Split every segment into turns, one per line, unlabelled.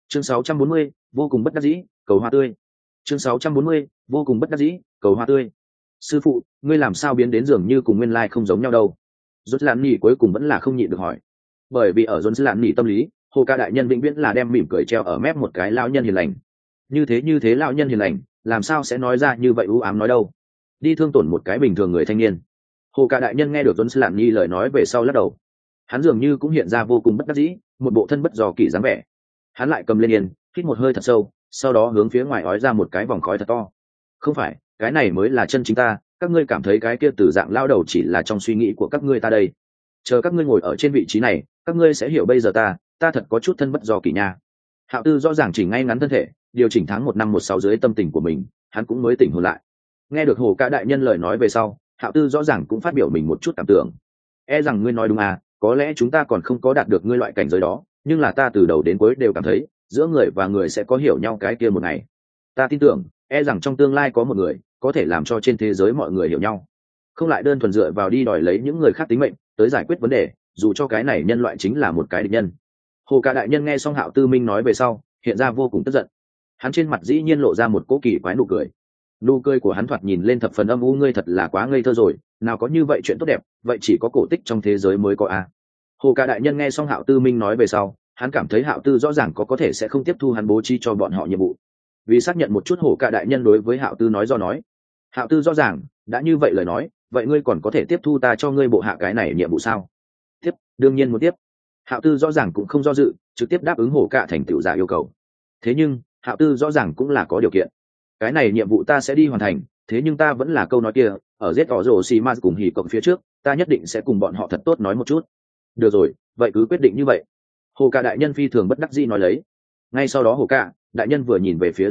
Chương 640, vô cùng bất đắc dĩ, cầu hoa tươi. Chương 640, vô cùng bất đắc dĩ, cầu hoa tươi. Sư phụ, ngươi làm sao biến đến dường như cùng nguyên lai không giống nhau đâu? Rốt Lan Nhỉ cuối cùng vẫn là không nhịn được hỏi. Bởi vì ở Rốt Lan Nhỉ tâm lý, Hồ Ca đại nhân vĩnh viễn là đem mỉm cười treo ở mép một cái lão nhân hiền lành. Như thế lão nhân hiền lành, làm sao sẽ nói ra như vậy u ám nói đâu? Đi thương tổn một cái bình thường người thanh niên. Hồ Ca đại nhân nghe được Rốt Lan Nhỉ lời nói về sau lắc đầu. Hắn dường như cũng hiện ra vô cùng bất đắc dĩ, một bộ thân bất do kỳ dáng vẻ. Hắn lại cầm lên yên, hít một hơi thật sâu, sau đó hướng phía ngoài ói ra một cái vòng khói thật to. Không phải, cái này mới là chân chính ta, các ngươi cảm thấy cái kia từ dạng lao đầu chỉ là trong suy nghĩ của các ngươi ta đây. Chờ các ngươi ngồi ở trên vị trí này, các ngươi sẽ hiểu bây giờ ta thật có chút thân bất do kỳ nha. Hạo Tư rõ ràng chỉnh ngay ngắn thân thể, điều chỉnh tháng 1 năm 16 dưới tâm tình của mình, hắn cũng mới tỉnh hồn lại. Nghe được Hồ Ca đại nhân lời nói về sau, Hạo Tư rõ ràng cũng phát biểu mình một chút cảm tưởng. E rằng ngươi nói đúng à, có lẽ chúng ta còn không có đạt được ngươi loại cảnh giới đó, nhưng là ta từ đầu đến cuối đều cảm thấy giữa người và người sẽ có hiểu nhau cái kia một ngày. Ta tin tưởng e rằng trong tương lai có một người có thể làm cho trên thế giới mọi người hiểu nhau, không lại đơn thuần dựa vào đi đòi lấy những người khác tính mệnh tới giải quyết vấn đề, dù cho cái này nhân loại chính là một cái địch nhân. Hồ Ca đại nhân nghe xong Hạo Tư Minh nói về sau hiện ra vô cùng tức giận, hắn trên mặt dĩ nhiên lộ ra một cố kỳ quái nụ cười. Nụ cười của hắn thoạt nhìn lên thập phần âm u, ngươi thật là quá ngây thơ rồi, nào có như vậy chuyện tốt đẹp, vậy chỉ có cổ tích trong thế giới mới có a. Hồ Ca đại nhân nghe xong Hạo Tư Minh nói về sau, hắn cảm thấy Hạo Tư rõ ràng có thể sẽ không tiếp thu hắn bố trí cho bọn họ nhiệm vụ. Vì xác nhận một chút, Hồ Ca đại nhân đối với Hạo Tư nói do nói. Hạo Tư rõ ràng, đã như vậy lời nói, vậy ngươi còn có thể tiếp thu ta cho ngươi bộ hạ cái này nhiệm vụ sao? Tiếp, đương nhiên muốn tiếp. Hạo Tư rõ ràng cũng không do dự, trực tiếp đáp ứng Hồ Ca thành tựu giả yêu cầu. Thế nhưng, Hạo Tư rõ ràng cũng là có điều kiện. Cái này nhiệm vụ ta sẽ đi hoàn thành, thế nhưng ta vẫn là câu nói kia, ở giết tỏ rồ xì ma cùng hỉ cộng phía trước, ta nhất định sẽ cùng bọn họ thật tốt nói một chút. Được rồi, vậy cứ quyết định như vậy. Hồ Ca đại nhân phi thường bất đắc dĩ nói lấy. Ngay sau đó Hồ Ca đại nhân vừa nhìn về phía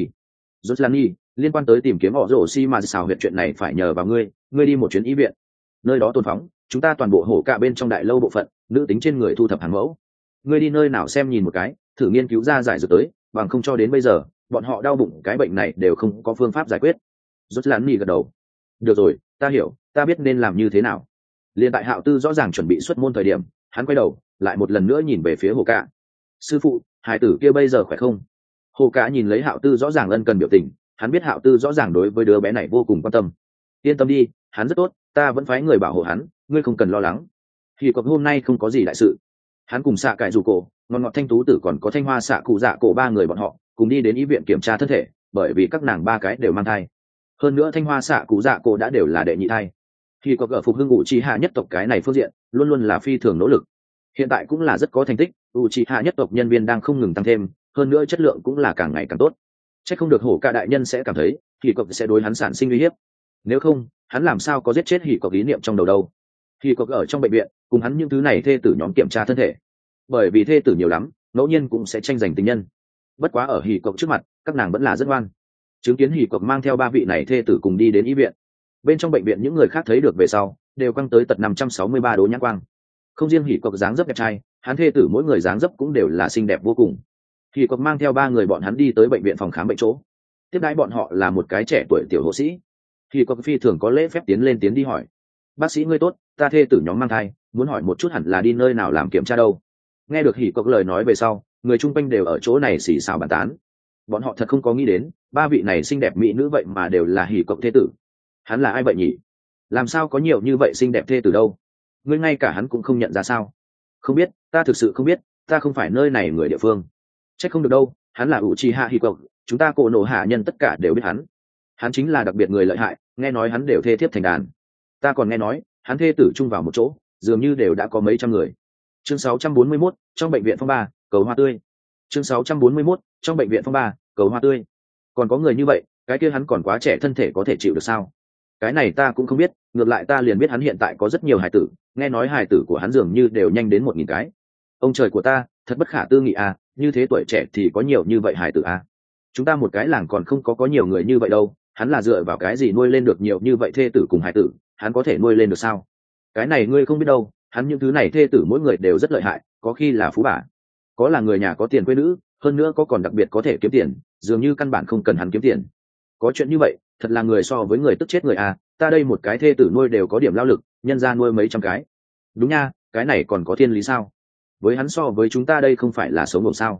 Joslani, liên quan tới tìm kiếm họ rổ xi mà xào huyệt chuyện này phải nhờ vào ngươi đi một chuyến y viện, nơi đó tôn phóng chúng ta toàn bộ Hồ Ca bên trong đại lâu bộ phận nữ tính trên người thu thập hàng mẫu. Ngươi đi nơi nào xem nhìn một cái, thử nghiên cứu ra giải dược tới, bằng không cho đến bây giờ bọn họ đau bụng cái bệnh này đều không có phương pháp giải quyết. Joslani gật đầu. Được rồi, ta hiểu, ta biết nên làm như thế nào. Liên tại Hạo Tư rõ ràng chuẩn bị xuất môn thời điểm, hắn quay đầu lại một lần nữa nhìn về phía Hồ Ca. Sư phụ, hải tử kia bây giờ khỏe không? Hồ Ca nhìn lấy Hạo Tư rõ ràng ân cần biểu tình, hắn biết Hạo Tư rõ ràng đối với đứa bé này vô cùng quan tâm. Yên tâm đi, hắn rất tốt, ta vẫn phái người bảo hộ hắn, ngươi không cần lo lắng. Thì có hôm nay không có gì đại sự. Hắn cùng xạ cải dù cổ, ngọt thanh tú tử còn có thanh hoa xạ cụ dạ cổ ba người bọn họ cùng đi đến y viện kiểm tra thân thể, bởi vì các nàng ba cái đều mang thai. Hơn nữa thanh hoa xạ cụ dạ cổ đã đều là đệ nhị thai. Thì có ở phục hưng Uchiha nhất tộc cái này phương diện luôn luôn là phi thường nỗ lực, hiện tại cũng là rất có thành tích. Uchiha nhất tộc nhân viên đang không ngừng tăng thêm, hơn nữa chất lượng cũng là càng ngày càng tốt. Chắc không được Hổ Ca đại nhân sẽ cảm thấy thì cộc sẽ đối hắn sản sinh uy hiếp, nếu không hắn làm sao có giết chết hỉ cộc ý niệm trong đầu đâu. Hỉ cộc ở trong bệnh viện cùng hắn những thứ này thê tử nhóm kiểm tra thân thể, bởi vì thê tử nhiều lắm ngẫu nhiên cũng sẽ tranh giành tình nhân. Bất quá ở hỉ cộc trước mặt các nàng vẫn là rất ngoan. Chứng kiến hỉ cộc mang theo ba vị này thê tử cùng đi đến y viện, bên trong bệnh viện những người khác thấy được về sau đều căng tới tận 563 đố nhãn quang. Không riêng hỉ cộc dáng dấp đẹp trai, hắn thê tử mỗi người dáng dấp cũng đều là xinh đẹp vô cùng. Hỉ cộc mang theo ba người bọn hắn đi tới bệnh viện phòng khám bệnh chỗ, tiếp đãi bọn họ là một cái trẻ tuổi tiểu hộ sĩ. Hỉ cộc phi thường có lễ phép tiến đi hỏi: bác sĩ ngươi tốt, ta thê tử nhóm mang thai, muốn hỏi một chút hẳn là đi nơi nào làm kiểm tra đâu. Nghe được hỉ cộc lời nói về sau, người chung quanh đều ở chỗ này xì xào bàn tán. Bọn họ thật không có nghĩ đến ba vị này xinh đẹp mỹ nữ vậy mà đều là hỉ cộc thê tử. Hắn là ai vậy nhỉ? Làm sao có nhiều như vậy xinh đẹp thê tử đâu? Ngươi ngay cả hắn cũng không nhận ra sao? Không biết, ta thực sự không biết, ta không phải nơi này người địa phương. Chắc không được đâu, hắn là Uchiha Hỉ cộc, chúng ta cổ nổ hạ nhân tất cả đều biết hắn. Hắn chính là đặc biệt người lợi hại, nghe nói hắn đều thê thiếp thành đàn. Ta còn nghe nói hắn thê tử chung vào một chỗ dường như đều đã có mấy trăm người. Chương 641, trong bệnh viện phong ba, cầu hoa tươi. Chương 641, trong bệnh viện phong ba, cầu hoa tươi. Còn có người như vậy, cái kia hắn còn quá trẻ, thân thể có thể chịu được sao? Cái này ta cũng không biết, ngược lại ta liền biết hắn hiện tại có rất nhiều hài tử, nghe nói hài tử của hắn dường như đều nhanh đến 1000 cái. Ông trời của ta, thật bất khả tư nghị à, như thế tuổi trẻ thì có nhiều như vậy hài tử à. Chúng ta một cái làng còn không có nhiều người như vậy đâu, hắn là dựa vào cái gì nuôi lên được nhiều như vậy thê tử cùng hài tử, hắn có thể nuôi lên được sao? Cái này ngươi không biết đâu, hắn những thứ này thê tử mỗi người đều rất lợi hại, có khi là phú bà, có là người nhà có tiền quê nữ, hơn nữa có còn đặc biệt có thể kiếm tiền, dường như căn bản không cần hắn kiếm tiền. Có chuyện như vậy, thật là người so với người tức chết người à, ta đây một cái thê tử nuôi đều có điểm lao lực, nhân ra nuôi mấy trăm cái. Đúng nha, cái này còn có thiên lý sao? Với hắn so với chúng ta đây không phải là sống ngầu sao?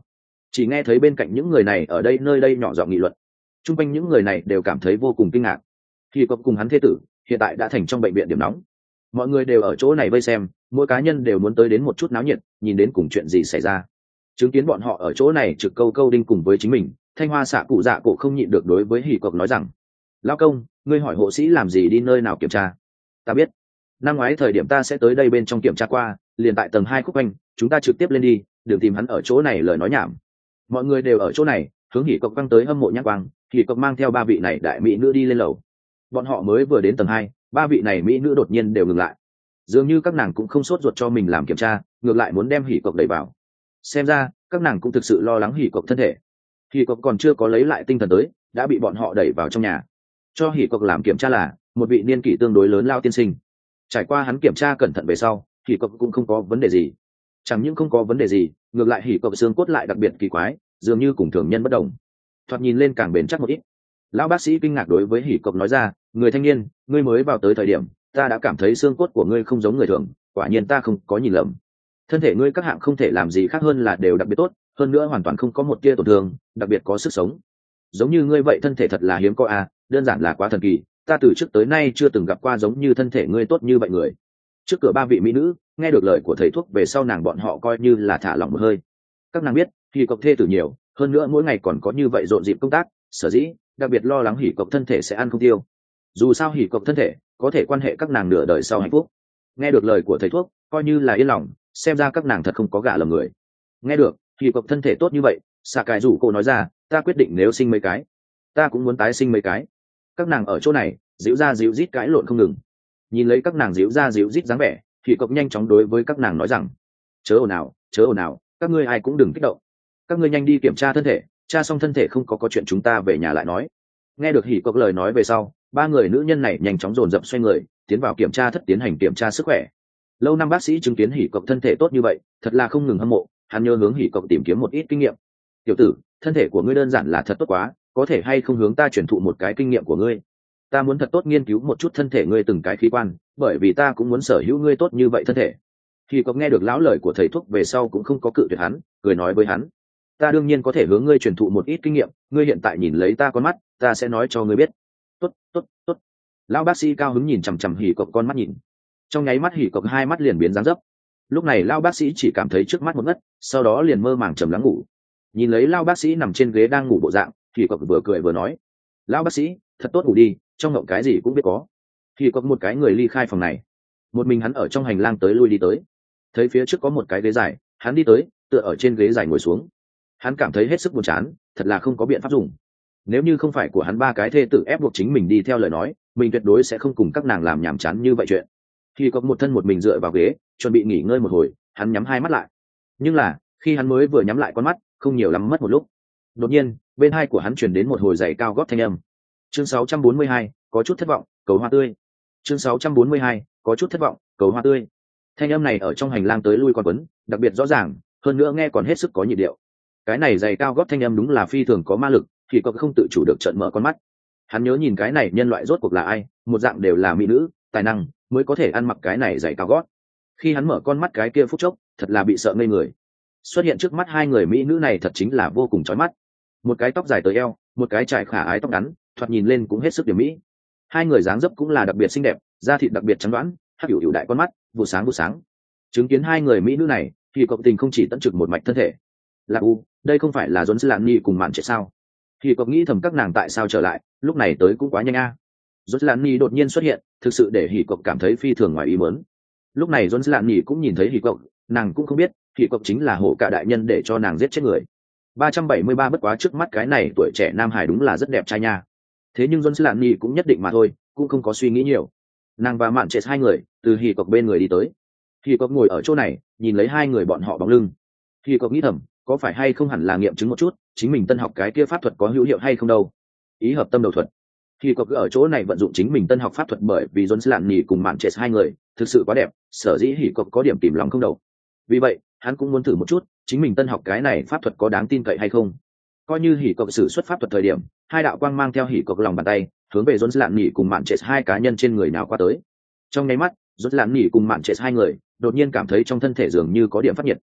chỉ nghe thấy bên cạnh những người này ở đây nơi đây nhỏ giọng nghị luận. Trung quanh những người này đều cảm thấy vô cùng kinh ngạc. Hy Cốc cùng hắn thê tử hiện tại đã thành trong bệnh viện điểm nóng, mọi người đều ở chỗ này vây xem, mỗi cá nhân đều muốn tới đến một chút náo nhiệt, nhìn đến cùng chuyện gì xảy ra. Chứng kiến bọn họ ở chỗ này trực câu câu đinh cùng với chính mình, Thanh Hoa xạ cụ dạ cổ không nhịn được đối với Hy Cốc nói rằng: lão công, ngươi hỏi hộ sĩ làm gì đi nơi nào kiểm tra? Ta biết, năm ngoái thời điểm ta sẽ tới đây bên trong kiểm tra qua, liền tại tầng 2 khúc quanh, chúng ta trực tiếp lên đi, đừng tìm hắn ở chỗ này lời nói nhảm. Mọi người đều ở chỗ này, hướng Hỉ Cốc quăng tới hâm mộ nhãn quang. Hỉ Cốc mang theo 3 vị này đại mỹ nữ đi lên lầu. Bọn họ mới vừa đến tầng 2, 3 vị này mỹ nữ đột nhiên đều ngừng lại, dường như các nàng cũng không sốt ruột cho mình làm kiểm tra, ngược lại muốn đem Hỉ Cốc đẩy vào. Xem ra các nàng cũng thực sự lo lắng Hỉ Cốc thân thể. Hỉ Cốc còn chưa có lấy lại tinh thần tới, đã bị bọn họ đẩy vào trong nhà. Cho Hỉ Cốc làm kiểm tra là một vị niên kỷ tương đối lớn lao tiên sinh. Trải qua hắn kiểm tra cẩn thận về sau, Hỉ Cốc cũng không có vấn đề gì. Chẳng những không có vấn đề gì, ngược lại Hỉ Cốc xương cốt lại đặc biệt kỳ quái, dường như cùng thường nhân bất đồng, thoạt nhìn lên càng bền chắc một ít. Lão bác sĩ kinh ngạc đối với Hỉ Cốc nói ra: người thanh niên, ngươi mới vào tới thời điểm, ta đã cảm thấy xương cốt của ngươi không giống người thường, quả nhiên ta không có nhìn lầm. Thân thể ngươi các hạng không thể làm gì khác hơn là đều đặc biệt tốt, hơn nữa hoàn toàn không có một tia tổn thương, đặc biệt có sức sống. Giống như ngươi vậy thân thể thật là hiếm có à, đơn giản là quá thần kỳ, ta từ trước tới nay chưa từng gặp qua giống như thân thể ngươi tốt như vậy người. Trước cửa 3 vị mỹ nữ nghe được lời của thầy thuốc về sau, nàng bọn họ coi như là thả lỏng một hơi. Các nàng biết Hỉ Cốc thê tử nhiều, hơn nữa mỗi ngày còn có như vậy rộn rịp công tác, sở dĩ đặc biệt lo lắng Hỉ Cốc thân thể sẽ ăn không tiêu. Dù sao Hỉ Cốc thân thể có thể quan hệ các nàng nửa đời sau hạnh phúc. Nghe được lời của thầy thuốc, coi như là yên lòng, xem ra các nàng thật không có gả lầm người. Nghe được Hỉ Cốc thân thể tốt như vậy, Sakai rủ cô nói ra: ta quyết định nếu sinh mấy cái, ta cũng muốn tái sinh mấy cái. Các nàng ở chỗ này díu ra díu rít cãi lộn không ngừng. Nhìn lấy các nàng díu ra díu rít dáng vẻ, Hỉ Cốc nhanh chóng đối với các nàng nói rằng: chớ ồn ào, chớ ồn ào, các ngươi ai cũng đừng kích động, các ngươi nhanh đi kiểm tra thân thể, tra xong thân thể không có chuyện chúng ta về nhà lại nói. Nghe được Hỉ Cốc lời nói về sau, 3 người nữ nhân này nhanh chóng dồn dập xoay người tiến vào kiểm tra thất tiến hành kiểm tra sức khỏe. Lâu năm bác sĩ chứng kiến Hỉ Cốc thân thể tốt như vậy, thật là không ngừng hâm mộ, hắn nhớ hướng Hỉ Cốc tìm kiếm một ít kinh nghiệm. tiểu tử, thân thể của ngươi đơn giản là thật tốt quá, có thể hay không hướng ta truyền thụ một cái kinh nghiệm của ngươi? Ta muốn thật tốt nghiên cứu một chút thân thể ngươi từng cái khí quan, bởi vì ta cũng muốn sở hữu ngươi tốt như vậy thân thể. Khi có nghe được lão lời của thầy thuốc về sau cũng không có cự tuyệt hắn, cười nói với hắn: ta đương nhiên có thể hướng ngươi truyền thụ một ít kinh nghiệm, ngươi hiện tại nhìn lấy ta con mắt, ta sẽ nói cho ngươi biết. Tốt, tốt, tốt. Lão bác sĩ cao hứng nhìn chằm chằm Hỉ Cộc con mắt nhìn. Trong nháy mắt Hỉ Cộc hai mắt liền biến dáng dấp. Lúc này lão bác sĩ chỉ cảm thấy trước mắt một ngất, sau đó liền mơ màng trầm lắng ngủ. Nhìn lấy lão bác sĩ nằm trên ghế đang ngủ bộ dạng, Hỉ Cộc vừa cười vừa nói: lão bác sĩ, thật tốt ngủ đi, trong ngộng cái gì cũng biết có. Hỉ Cộc một cái người ly khai phòng này, một mình hắn ở trong hành lang tới lui đi tới, thấy phía trước có một cái ghế dài, hắn đi tới tựa ở trên ghế dài ngồi xuống. Hắn cảm thấy hết sức buồn chán, thật là không có biện pháp dùng. Nếu như không phải của hắn ba cái thê tử ép buộc chính mình đi theo lời nói, mình tuyệt đối sẽ không cùng các nàng làm nhảm chán như vậy chuyện. Khi có một thân một mình dựa vào ghế chuẩn bị nghỉ ngơi một hồi, hắn nhắm hai mắt lại. Nhưng là khi hắn mới vừa nhắm lại con mắt, không nhiều lắm mất một lúc, đột nhiên bên hai của hắn truyền đến một hồi giày cao gót thanh âm. Chương 642, có chút thất vọng, cầu hoa tươi. Chương 642, có chút thất vọng, cầu hoa tươi. Thanh âm này ở trong hành lang tới lui con quấn, đặc biệt rõ ràng, hơn nữa nghe còn hết sức có nhịp điệu. Cái này giày cao gót thanh âm đúng là phi thường có ma lực, thì có không tự chủ được trợn mở con mắt. Hắn nhớ nhìn cái này nhân loại rốt cuộc là ai, một dạng đều là mỹ nữ, tài năng mới có thể ăn mặc cái này giày cao gót. Khi hắn mở con mắt cái kia phút chốc, thật là bị sợ ngây người. Xuất hiện trước mắt hai người mỹ nữ này thật chính là vô cùng chói mắt. Một cái tóc dài tới eo, một cái trải khả ái tóc ngắn, thoạt nhìn lên cũng hết sức điểm mỹ. Hai người dáng dấp cũng là đặc biệt xinh đẹp, da thịt đặc biệt trắng đoán, hắc hữu đại con mắt, vụ sáng. Chứng kiến hai người mỹ nữ này, thì cộng tình không chỉ tận trực một mạch thân thể. Là đây không phải là John Slaney cùng mạn trẻ sao? Thì cộng nghĩ thầm các nàng tại sao trở lại, lúc này tới cũng quá nhanh a. John Slaney đột nhiên xuất hiện, thực sự để Hỉ Cộc cảm thấy phi thường ngoài ý muốn. Lúc này John Slaney cũng nhìn thấy Hỉ Cộc, nàng cũng không biết, Hỉ Cộc chính là hổ cả đại nhân để cho nàng giết chết người. 373 bất quá trước mắt cái này tuổi trẻ nam hải đúng là rất đẹp trai nha. Thế nhưng John Slaney cũng nhất định mà thôi, cũng không có suy nghĩ nhiều. Nàng và mạn trẻ hai người từ Hỉ Cộc bên người đi tới. Hỉ Cộc ngồi ở chỗ này, nhìn lấy hai người bọn họ bóng lưng. Hỉ Cộc nghĩ thầm, có phải hay không hẳn là nghiệm chứng một chút, chính mình tân học cái kia pháp thuật có hữu hiệu hay không đâu. Ý hợp tâm đầu thuật. Hỉ Cộc ở chỗ này vận dụng chính mình tân học pháp thuật, bởi vì John Slaney cùng mạn trẻ hai người thực sự quá đẹp, sở dĩ Hỉ Cộc có điểm tìm lòng không đầu. Vì vậy, hắn cũng muốn thử một chút, chính mình tân học cái này pháp thuật có đáng tin cậy hay không. Coi như Hỉ Cộc sử xuất pháp thuật thời điểm, hai đạo quang mang theo Hỉ Cộc lòng bàn tay hướng về John Slaney cùng mạn trẻ hai cá nhân trên người nào qua tới. Trong nháy mắt, John Slaney cùng mạn trẻ hai người đột nhiên cảm thấy trong thân thể dường như có điểm phát nhiệt.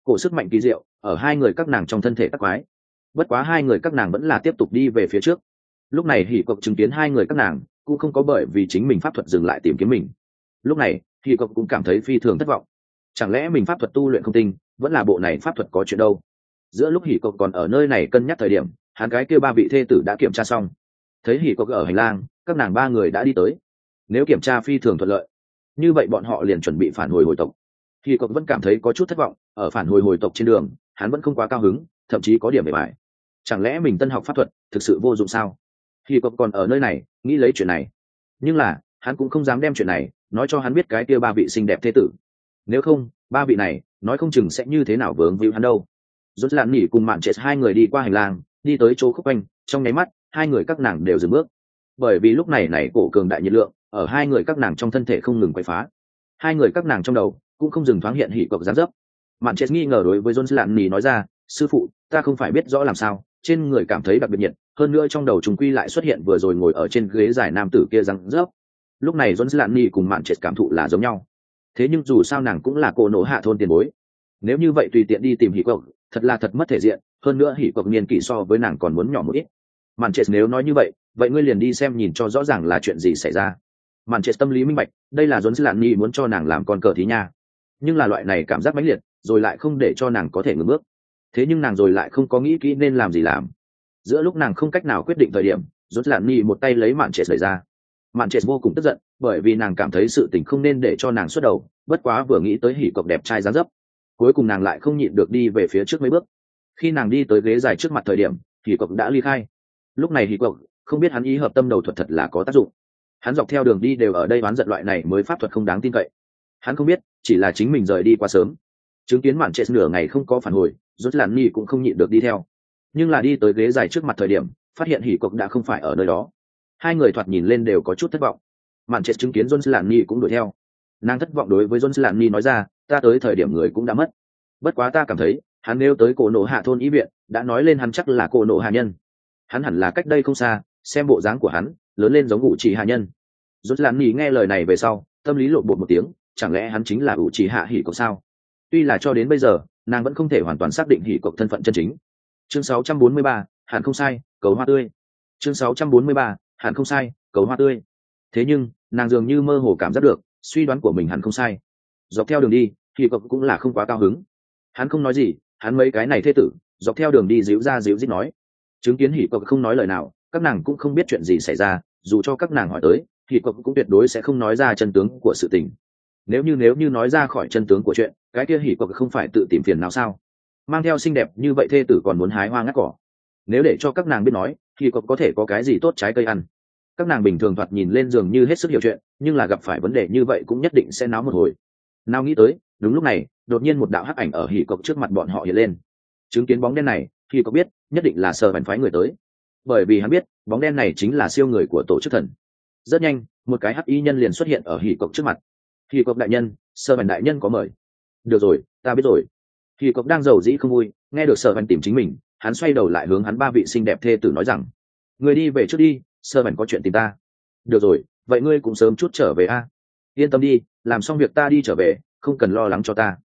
cổ sức mạnh kỳ diệu ở hai người các nàng trong thân thể các quái. Bất quá hai người các nàng vẫn là tiếp tục đi về phía trước. Lúc này hỉ cộc chứng kiến hai người các nàng cũng không có bởi vì chính mình pháp thuật dừng lại tìm kiếm mình. Lúc này hỉ cộc cũng cảm thấy phi thường thất vọng. Chẳng lẽ mình pháp thuật tu luyện không tinh, vẫn là bộ này pháp thuật có chuyện đâu. Giữa lúc hỉ cộc còn ở nơi này cân nhắc thời điểm, hắn cái kia ba vị thê tử đã kiểm tra xong. Thấy hỉ cộc ở hành lang, các nàng ba người đã đi tới. Nếu kiểm tra phi thường thuận lợi, như vậy bọn họ liền chuẩn bị phản hồi hồi tộc. Hỉ cộc vẫn cảm thấy có chút thất vọng, ở phản hồi hồi tộc trên đường hắn vẫn không quá cao hứng, thậm chí có điểm bề bài. Chẳng lẽ mình tân học pháp thuật thực sự vô dụng sao? Hỉ cộc còn ở nơi này nghĩ lấy chuyện này, nhưng là hắn cũng không dám đem chuyện này nói cho hắn biết cái kia ba vị xinh đẹp thế tử. Nếu không ba vị này nói không chừng sẽ như thế nào vướng víu hắn đâu. Rốt lạn nỉ cùng mạn trệt hai người đi qua hành lang, đi tới chỗ khúc quanh, trong nháy mắt hai người các nàng đều dừng bước, bởi vì lúc này cổ cường đại nhiệt lượng ở hai người các nàng trong thân thể không ngừng quấy phá. Hai người các nàng trong đầu cũng không dừng thoáng hiện hỉ cộc gián dấp. Mạn chết nghi ngờ đối với John lạn nỉ nói ra, sư phụ, ta không phải biết rõ làm sao, trên người cảm thấy đặc biệt nhiệt, hơn nữa trong đầu trùng quy lại xuất hiện vừa rồi ngồi ở trên ghế dài nam tử kia răng rớp. Lúc này John lạn nỉ cùng Mạn chết cảm thụ là giống nhau. Thế nhưng dù sao nàng cũng là cô nỗ hạ thôn tiền bối, nếu như vậy tùy tiện đi tìm hỉ cộc, thật là thật mất thể diện. Hơn nữa hỉ cộc niên kỷ so với nàng còn muốn nhỏ một ít. Mạn chết nếu nói như vậy ngươi liền đi xem nhìn cho rõ ràng là chuyện gì xảy ra. Mạn chết tâm lý minh bạch, đây là John lạn nỉ muốn cho nàng làm con cờ thí nha. Nhưng là loại này cảm giác mãnh liệt rồi lại không để cho nàng có thể ngừng bước. Thế nhưng nàng rồi lại không có nghĩ kỹ nên làm gì làm. Giữa lúc nàng không cách nào quyết định thời điểm, Rốt lạn nỉ một tay lấy Mạn Trệt đẩy ra. Mạn Trệt vô cùng tức giận, bởi vì nàng cảm thấy sự tình không nên để cho nàng xuất đầu, bất quá vừa nghĩ tới hỉ cộc đẹp trai dáng dấp, cuối cùng nàng lại không nhịn được đi về phía trước mấy bước. Khi nàng đi tới ghế dài trước mặt thời điểm, hỉ cộc đã ly khai. Lúc này hỉ cộc không biết hắn ý hợp tâm đầu thuật thật là có tác dụng. Hắn dọc theo đường đi đều ở đây oán giận loại này mới pháp thuật không đáng tin cậy. Hắn không biết, chỉ là chính mình rời đi quá sớm. Chứng kiến Mạn Trệt nửa ngày không có phản hồi, Rốt lạn nỉ cũng không nhịn được đi theo. Nhưng là đi tới ghế dài trước mặt thời điểm, phát hiện hỉ cộc đã không phải ở nơi đó. Hai người thoạt nhìn lên đều có chút thất vọng. Mạn Trệt chứng kiến John lạn nỉ cũng đuổi theo. Nàng thất vọng đối với John lạn nỉ nói ra, ta tới thời điểm người cũng đã mất. Bất quá ta cảm thấy, hắn nếu tới cổ nổ hạ thôn ý viện, đã nói lên hắn chắc là cổ nổ hạ nhân. Hắn hẳn là cách đây không xa, xem bộ dáng của hắn, lớn lên giống ngụ chỉ hạ nhân. John lạn nỉ nghe lời này về sau, tâm lý lộn bột một tiếng, chẳng lẽ hắn chính là ngụ chỉ hạ hỉ cộc sao? Tuy là cho đến bây giờ, nàng vẫn không thể hoàn toàn xác định hỉ cộc thân phận chân chính. Chương 643, hẳn không sai, cầu hoa tươi. Chương 643, hẳn không sai, cầu hoa tươi. Thế nhưng nàng dường như mơ hồ cảm giác được suy đoán của mình hẳn không sai. Dọc theo đường đi hỉ cộc cũng là không quá cao hứng. Hắn không nói gì, hắn mấy cái này thê tử dọc theo đường đi díu ra díu dít nói. Chứng kiến hỉ cộc không nói lời nào, các nàng cũng không biết chuyện gì xảy ra, dù cho các nàng hỏi tới hỉ cộc cũng tuyệt đối sẽ không nói ra chân tướng của sự tình. Nếu như nói ra khỏi chân tướng của chuyện, cái kia hỉ cộc không phải tự tìm phiền nào sao? Mang theo xinh đẹp như vậy thê tử còn muốn hái hoa ngắt cỏ. Nếu để cho các nàng biết nói hỉ cộc có thể có cái gì tốt trái cây ăn. Các nàng bình thường thoạt nhìn lên dường như hết sức hiểu chuyện, nhưng là gặp phải vấn đề như vậy cũng nhất định sẽ náo một hồi. Nào nghĩ tới đúng lúc này đột nhiên một đạo hắc ảnh ở hỉ cộc trước mặt bọn họ hiện lên. Chứng kiến bóng đen này hỉ cộc biết nhất định là Sở Bành phái người tới, bởi vì hắn biết bóng đen này chính là siêu người của tổ chức thần. Rất nhanh một cái hắc y nhân liền xuất hiện ở hỉ cộc trước mặt. Hỉ cộc đại nhân, Sở Bành đại nhân có mời. Được rồi, ta biết rồi. Hỉ cộc đang giàu dĩ không vui, nghe được Sở Bành tìm chính mình, hắn xoay đầu lại hướng hắn ba vị xinh đẹp thê tử nói rằng, người đi về trước đi, Sở Bành có chuyện tìm ta. Được rồi, vậy ngươi cũng sớm chút trở về a. Yên tâm đi, làm xong việc ta đi trở về, không cần lo lắng cho ta.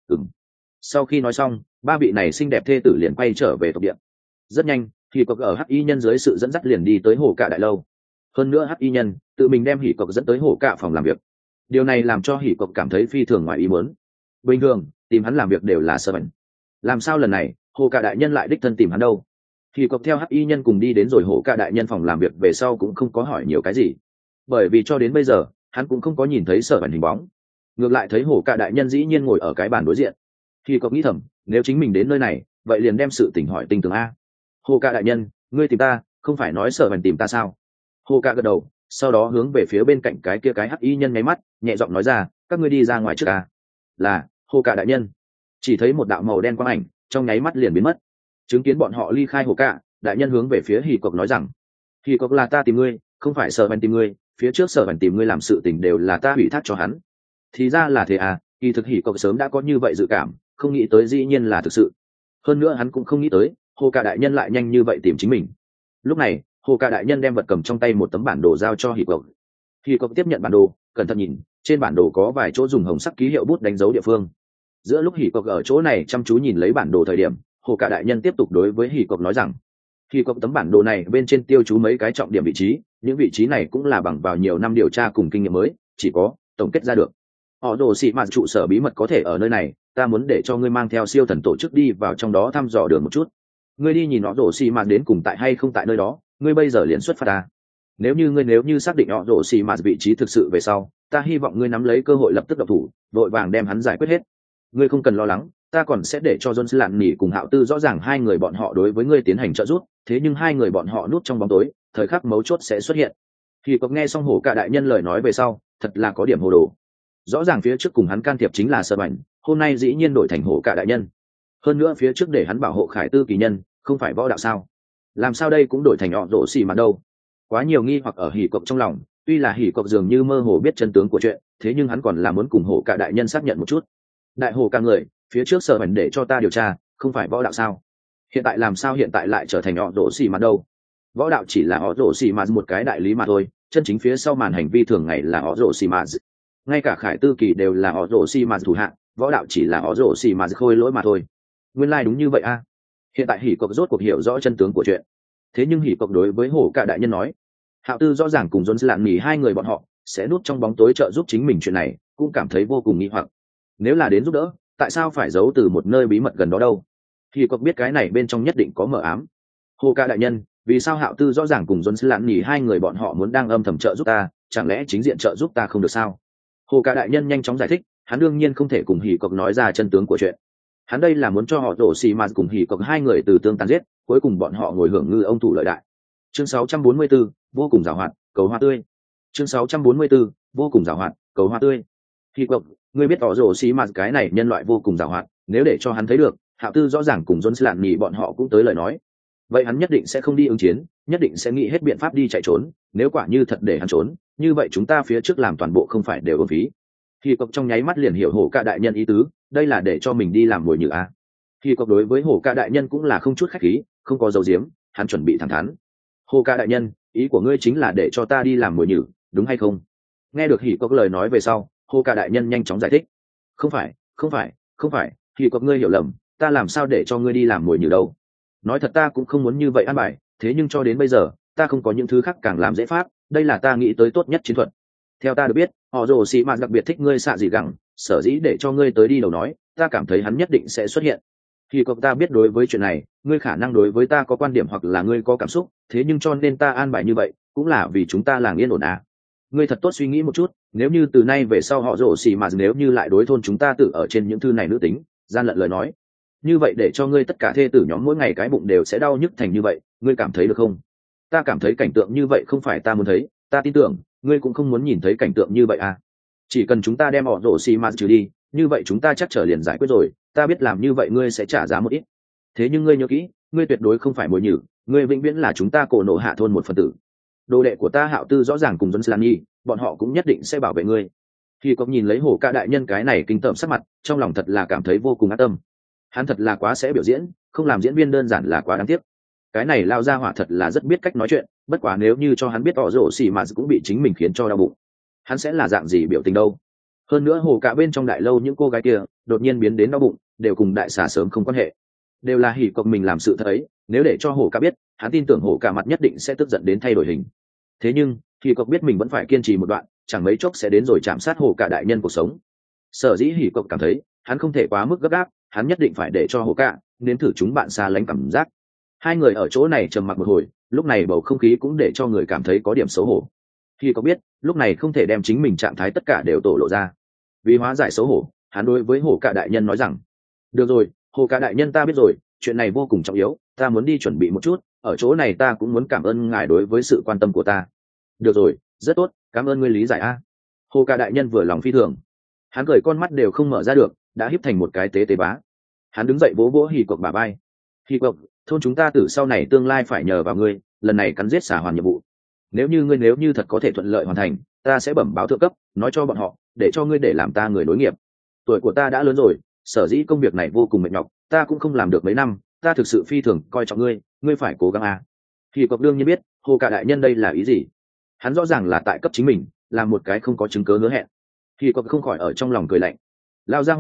Sau khi nói xong, ba vị này xinh đẹp thê tử liền quay trở về tộc điện. Rất nhanh hỉ cộc ở hắc y nhân dưới sự dẫn dắt liền đi tới hồ cạ đại lâu. Hơn nữa hắc y nhân tự mình đem hỉ cộc dẫn tới hồ cạ phòng làm việc. Điều này làm cho hỉ cộc cảm thấy phi thường ngoài ý muốn. Bình thường tìm hắn làm việc đều là Sở Bành, làm sao lần này hồ cạ đại nhân lại đích thân tìm hắn đâu? Hỉ cộc theo hắc y nhân cùng đi đến rồi hồ cạ đại nhân phòng làm việc về sau cũng không có hỏi nhiều cái gì, bởi vì cho đến bây giờ hắn cũng không có nhìn thấy Sở Bành hình bóng. Ngược lại thấy hồ cạ đại nhân dĩ nhiên ngồi ở cái bàn đối diện. Hỉ cộc nghĩ thầm, nếu chính mình đến nơi này vậy liền đem sự tình hỏi tinh tường a. Hồ cạ đại nhân, ngươi tìm ta không phải nói Sở Bành tìm ta sao? Hồ cạ gật đầu, sau đó hướng về phía bên cạnh cái kia cái hắc y nhân nháy mắt, nhẹ giọng nói ra, các ngươi đi ra ngoài trước a. Là, hồ cạ đại nhân. Chỉ thấy một đạo màu đen quang ảnh trong nháy mắt liền biến mất. Chứng kiến bọn họ ly khai hồ cạ, đại nhân hướng về phía hỉ cộc nói rằng, hỉ cộc, là ta tìm ngươi, không phải Sở Bành tìm ngươi, phía trước Sở Bành tìm ngươi làm sự tình đều là ta ủy thác cho hắn. Thì ra là thế à, kỳ thực hỉ cộc sớm đã có như vậy dự cảm, không nghĩ tới dĩ nhiên là thực sự. Hơn nữa hắn cũng không nghĩ tới hồ cạ đại nhân lại nhanh như vậy tìm chính mình. Lúc này hồ cạ đại nhân đem vật cầm trong tay một tấm bản đồ giao cho hỉ cộc. Hỉ cộc tiếp nhận bản đồ, cẩn thận nhìn, trên bản đồ có vài chỗ dùng hồng sắc ký hiệu bút đánh dấu địa phương. Giữa lúc hỉ cộc ở chỗ này chăm chú nhìn lấy bản đồ thời điểm, hồ cả đại nhân tiếp tục đối với hỉ cộc nói rằng hỉ cộc tấm bản đồ này bên trên tiêu chú mấy cái trọng điểm vị trí, những vị trí này cũng là bằng vào nhiều năm điều tra cùng kinh nghiệm mới chỉ có tổng kết ra được. Họ rồ xị mạt trụ sở bí mật có thể ở nơi này, ta muốn để cho ngươi mang theo siêu thần tổ chức đi vào trong đó thăm dò đường một chút. Ngươi đi nhìn họ rồ xị mạt đến cùng tại hay không tại nơi đó, ngươi bây giờ liền xuất phát ta. Nếu như xác định họ rồ xị mạt vị trí thực sự về sau, ta hy vọng ngươi nắm lấy cơ hội lập tức độc thủ, vội vàng đem hắn giải quyết hết. Ngươi không cần lo lắng, ta còn sẽ để cho Jones lạn nỉ cùng Hạo Tư rõ ràng hai người bọn họ đối với ngươi tiến hành trợ giúp, thế nhưng hai người bọn họ núp trong bóng tối, thời khắc mấu chốt sẽ xuất hiện. Khi có nghe xong hổ cả đại nhân lời nói về sau, thật là có điểm hồ đồ. Rõ ràng phía trước cùng hắn can thiệp chính là Sơ Bảnh, hôm nay dĩ nhiên đổi thành hổ cả đại nhân. Hơn nữa phía trước để hắn bảo hộ Khải Tư kỳ nhân, không phải võ đạo sao? Làm sao đây cũng đổi thành họ rỗ xì mà đâu? Quá nhiều nghi hoặc ở hỉ cộc trong lòng, tuy là hỉ cộc dường như mơ hồ biết chân tướng của chuyện, thế nhưng hắn còn là muốn cùng hổ cả đại nhân xác nhận một chút. Đại hồ cả người, phía trước Sơ Bảnh để cho ta điều tra, không phải võ đạo sao? Hiện tại làm sao hiện tại lại trở thành họ rỗ xì mà đâu? Võ đạo chỉ là họ rỗ xì mà một cái đại lý mà thôi, chân chính phía sau màn hành vi thường ngày là họ rỗ xì mà. Ngay cả Khải Tư kỳ đều là họ rỗ xì mà thủ hạng, võ đạo chỉ là họ rỗ xì mà khôi lỗi mà thôi. Nguyên lai đúng như vậy a. Hiện tại hỉ cộc rốt cuộc hiểu rõ chân tướng của chuyện. Thế nhưng hỉ cộc đối với hổ cả đại nhân nói, Hạo Tư rõ ràng cùng Jones lạn nghỉ hai người bọn họ sẽ núp trong bóng tối trợ giúp chính mình chuyện này, cũng cảm thấy vô cùng nghi hoặc. Nếu là đến giúp đỡ, tại sao phải giấu từ một nơi bí mật gần đó đâu? Hỉ cộc biết cái này bên trong nhất định có mờ ám. Hổ cả đại nhân, vì sao Hạo Tư rõ ràng cùng Jones lạn nghỉ hai người bọn họ muốn đang âm thầm trợ giúp ta, chẳng lẽ chính diện trợ giúp ta không được sao? Hồ cả đại nhân nhanh chóng giải thích, hắn đương nhiên không thể cùng hỉ cộc nói ra chân tướng của chuyện. Hắn đây là muốn cho họ rổ xì mà cùng hỉ cộc hai người từ tương tàn giết, cuối cùng bọn họ ngồi hưởng ngư ông thủ lợi đại. Chương 644, vô cùng giàu hoạt, cầu hoa tươi. Chương 644, vô cùng giàu hoạt, cầu hoa tươi. Hỉ cộc, ngươi biết họ rổ xì mà cái này nhân loại vô cùng giàu hoạt, nếu để cho hắn thấy được, Hạo Tư rõ ràng cùng Jones lạn nhị bọn họ cũng tới lời nói. Vậy hắn nhất định sẽ không đi ứng chiến, nhất định sẽ nghĩ hết biện pháp đi chạy trốn, nếu quả như thật để hắn trốn, như vậy chúng ta phía trước làm toàn bộ không phải đều uổng phí. Khi cộc trong nháy mắt liền hiểu hổ ca đại nhân ý tứ, đây là để cho mình đi làm mồi nhử a. Khi cộc đối với hổ ca đại nhân cũng là không chút khách khí, không có dấu diếm, hắn chuẩn bị thẳng thắn. Hổ ca đại nhân, ý của ngươi chính là để cho ta đi làm mồi nhử, đúng hay không? Nghe được hỉ cộc lời nói về sau, hổ ca đại nhân nhanh chóng giải thích. Không phải, hỉ cộc ngươi hiểu lầm, ta làm sao để cho ngươi đi làm mồi nhử đâu? Nói thật ta cũng không muốn như vậy an bài, thế nhưng cho đến bây giờ ta không có những thứ khác càng làm dễ pháp, đây là ta nghĩ tới tốt nhất chiến thuật. Theo ta được biết, họ rồ xì mạt đặc biệt thích ngươi xạ gì gẳng, sở dĩ để cho ngươi tới đi đầu nói, ta cảm thấy hắn nhất định sẽ xuất hiện. Khi cậu ta biết đối với chuyện này, ngươi khả năng đối với ta có quan điểm hoặc là ngươi có cảm xúc, thế nhưng cho nên ta an bài như vậy, cũng là vì chúng ta làng yên ổn à. Ngươi thật tốt suy nghĩ một chút, nếu như từ nay về sau họ rồ xì mạt nếu như lại đối thôn chúng ta tự ở trên những thư này nữ tính, gian lận lời nói, như vậy để cho ngươi tất cả thê tử nhóm mỗi ngày cái bụng đều sẽ đau nhức thành như vậy, ngươi cảm thấy được không? Ta cảm thấy cảnh tượng như vậy không phải ta muốn thấy, ta tin tưởng ngươi cũng không muốn nhìn thấy cảnh tượng như vậy à. Chỉ cần chúng ta đem họ rổ xì ma trừ đi, như vậy chúng ta chắc trở liền giải quyết rồi, ta biết làm như vậy ngươi sẽ trả giá một ít. Thế nhưng ngươi nhớ kỹ, ngươi tuyệt đối không phải mồi nhử, ngươi vĩnh viễn là chúng ta cổ nổ hạ thôn một phần tử. Đồ đệ của ta Hạo Tư rõ ràng cùng Jones Lani, bọn họ cũng nhất định sẽ bảo vệ ngươi. Khi có nhìn lấy hổ ca đại nhân cái này kinh tởm sắc mặt, trong lòng thật là cảm thấy vô cùng ác tâm. Hắn thật là quá sẽ biểu diễn, không làm diễn viên đơn giản là quá đáng tiếc. Cái này lao ra hỏa thật là rất biết cách nói chuyện, bất quá nếu như cho hắn biết tỏ rổ xì mà cũng bị chính mình khiến cho đau bụng, hắn sẽ là dạng gì biểu tình đâu. Hơn nữa hồ cả bên trong đại lâu những cô gái kia đột nhiên biến đến đau bụng, đều cùng đại xà sớm không quan hệ, đều là hỉ cộc mình làm sự thật ấy. Nếu để cho hồ cả biết, hắn tin tưởng hồ cả mặt nhất định sẽ tức giận đến thay đổi hình. Thế nhưng hỉ cộc biết mình vẫn phải kiên trì một đoạn, chẳng mấy chốc sẽ đến rồi chạm sát hồ cả đại nhân cuộc sống. Sở dĩ hỉ cộc cảm thấy hắn không thể quá mức gấp gáp, hắn nhất định phải để cho hồ cả nếm thử chúng bạn xa lánh cảm giác. Hai người ở chỗ này trầm mặc một hồi, lúc này bầu không khí cũng để cho người cảm thấy có điểm xấu hổ. Khi có biết lúc này không thể đem chính mình trạng thái tất cả đều tổ lộ ra, vì hóa giải xấu hổ, hắn đối với hồ cả đại nhân nói rằng: được rồi, hồ cả đại nhân, ta biết rồi, chuyện này vô cùng trọng yếu, ta muốn đi chuẩn bị một chút, ở chỗ này ta cũng muốn cảm ơn ngài đối với sự quan tâm của ta. Được rồi, rất tốt, cảm ơn ngươi lý giải a. Hồ cả đại nhân vừa lòng phi thường, hắn cười con mắt đều không mở ra được, đã híp thành một cái tế tế bá. Hắn đứng dậy vỗ vỗ hì cộc bả vai. Hì cộc, thôn chúng ta từ sau này tương lai phải nhờ vào ngươi, lần này cắn giết xả hoàn nhiệm vụ, nếu như thật có thể thuận lợi hoàn thành, ta sẽ bẩm báo thượng cấp, nói cho bọn họ, để cho ngươi để làm ta người nối nghiệp. Tuổi của ta đã lớn rồi, sở dĩ công việc này vô cùng mệt nhọc, ta cũng không làm được mấy năm, ta thực sự phi thường coi trọng ngươi, ngươi phải cố gắng a. Hì cộc đương nhiên biết hồ cả đại nhân đây là ý gì, hắn rõ ràng là tại cấp chính mình làm một cái không có chứng cớ hứa hẹn. Hì cộc không khỏi ở trong lòng cười lạnh. Lao ra hỏa,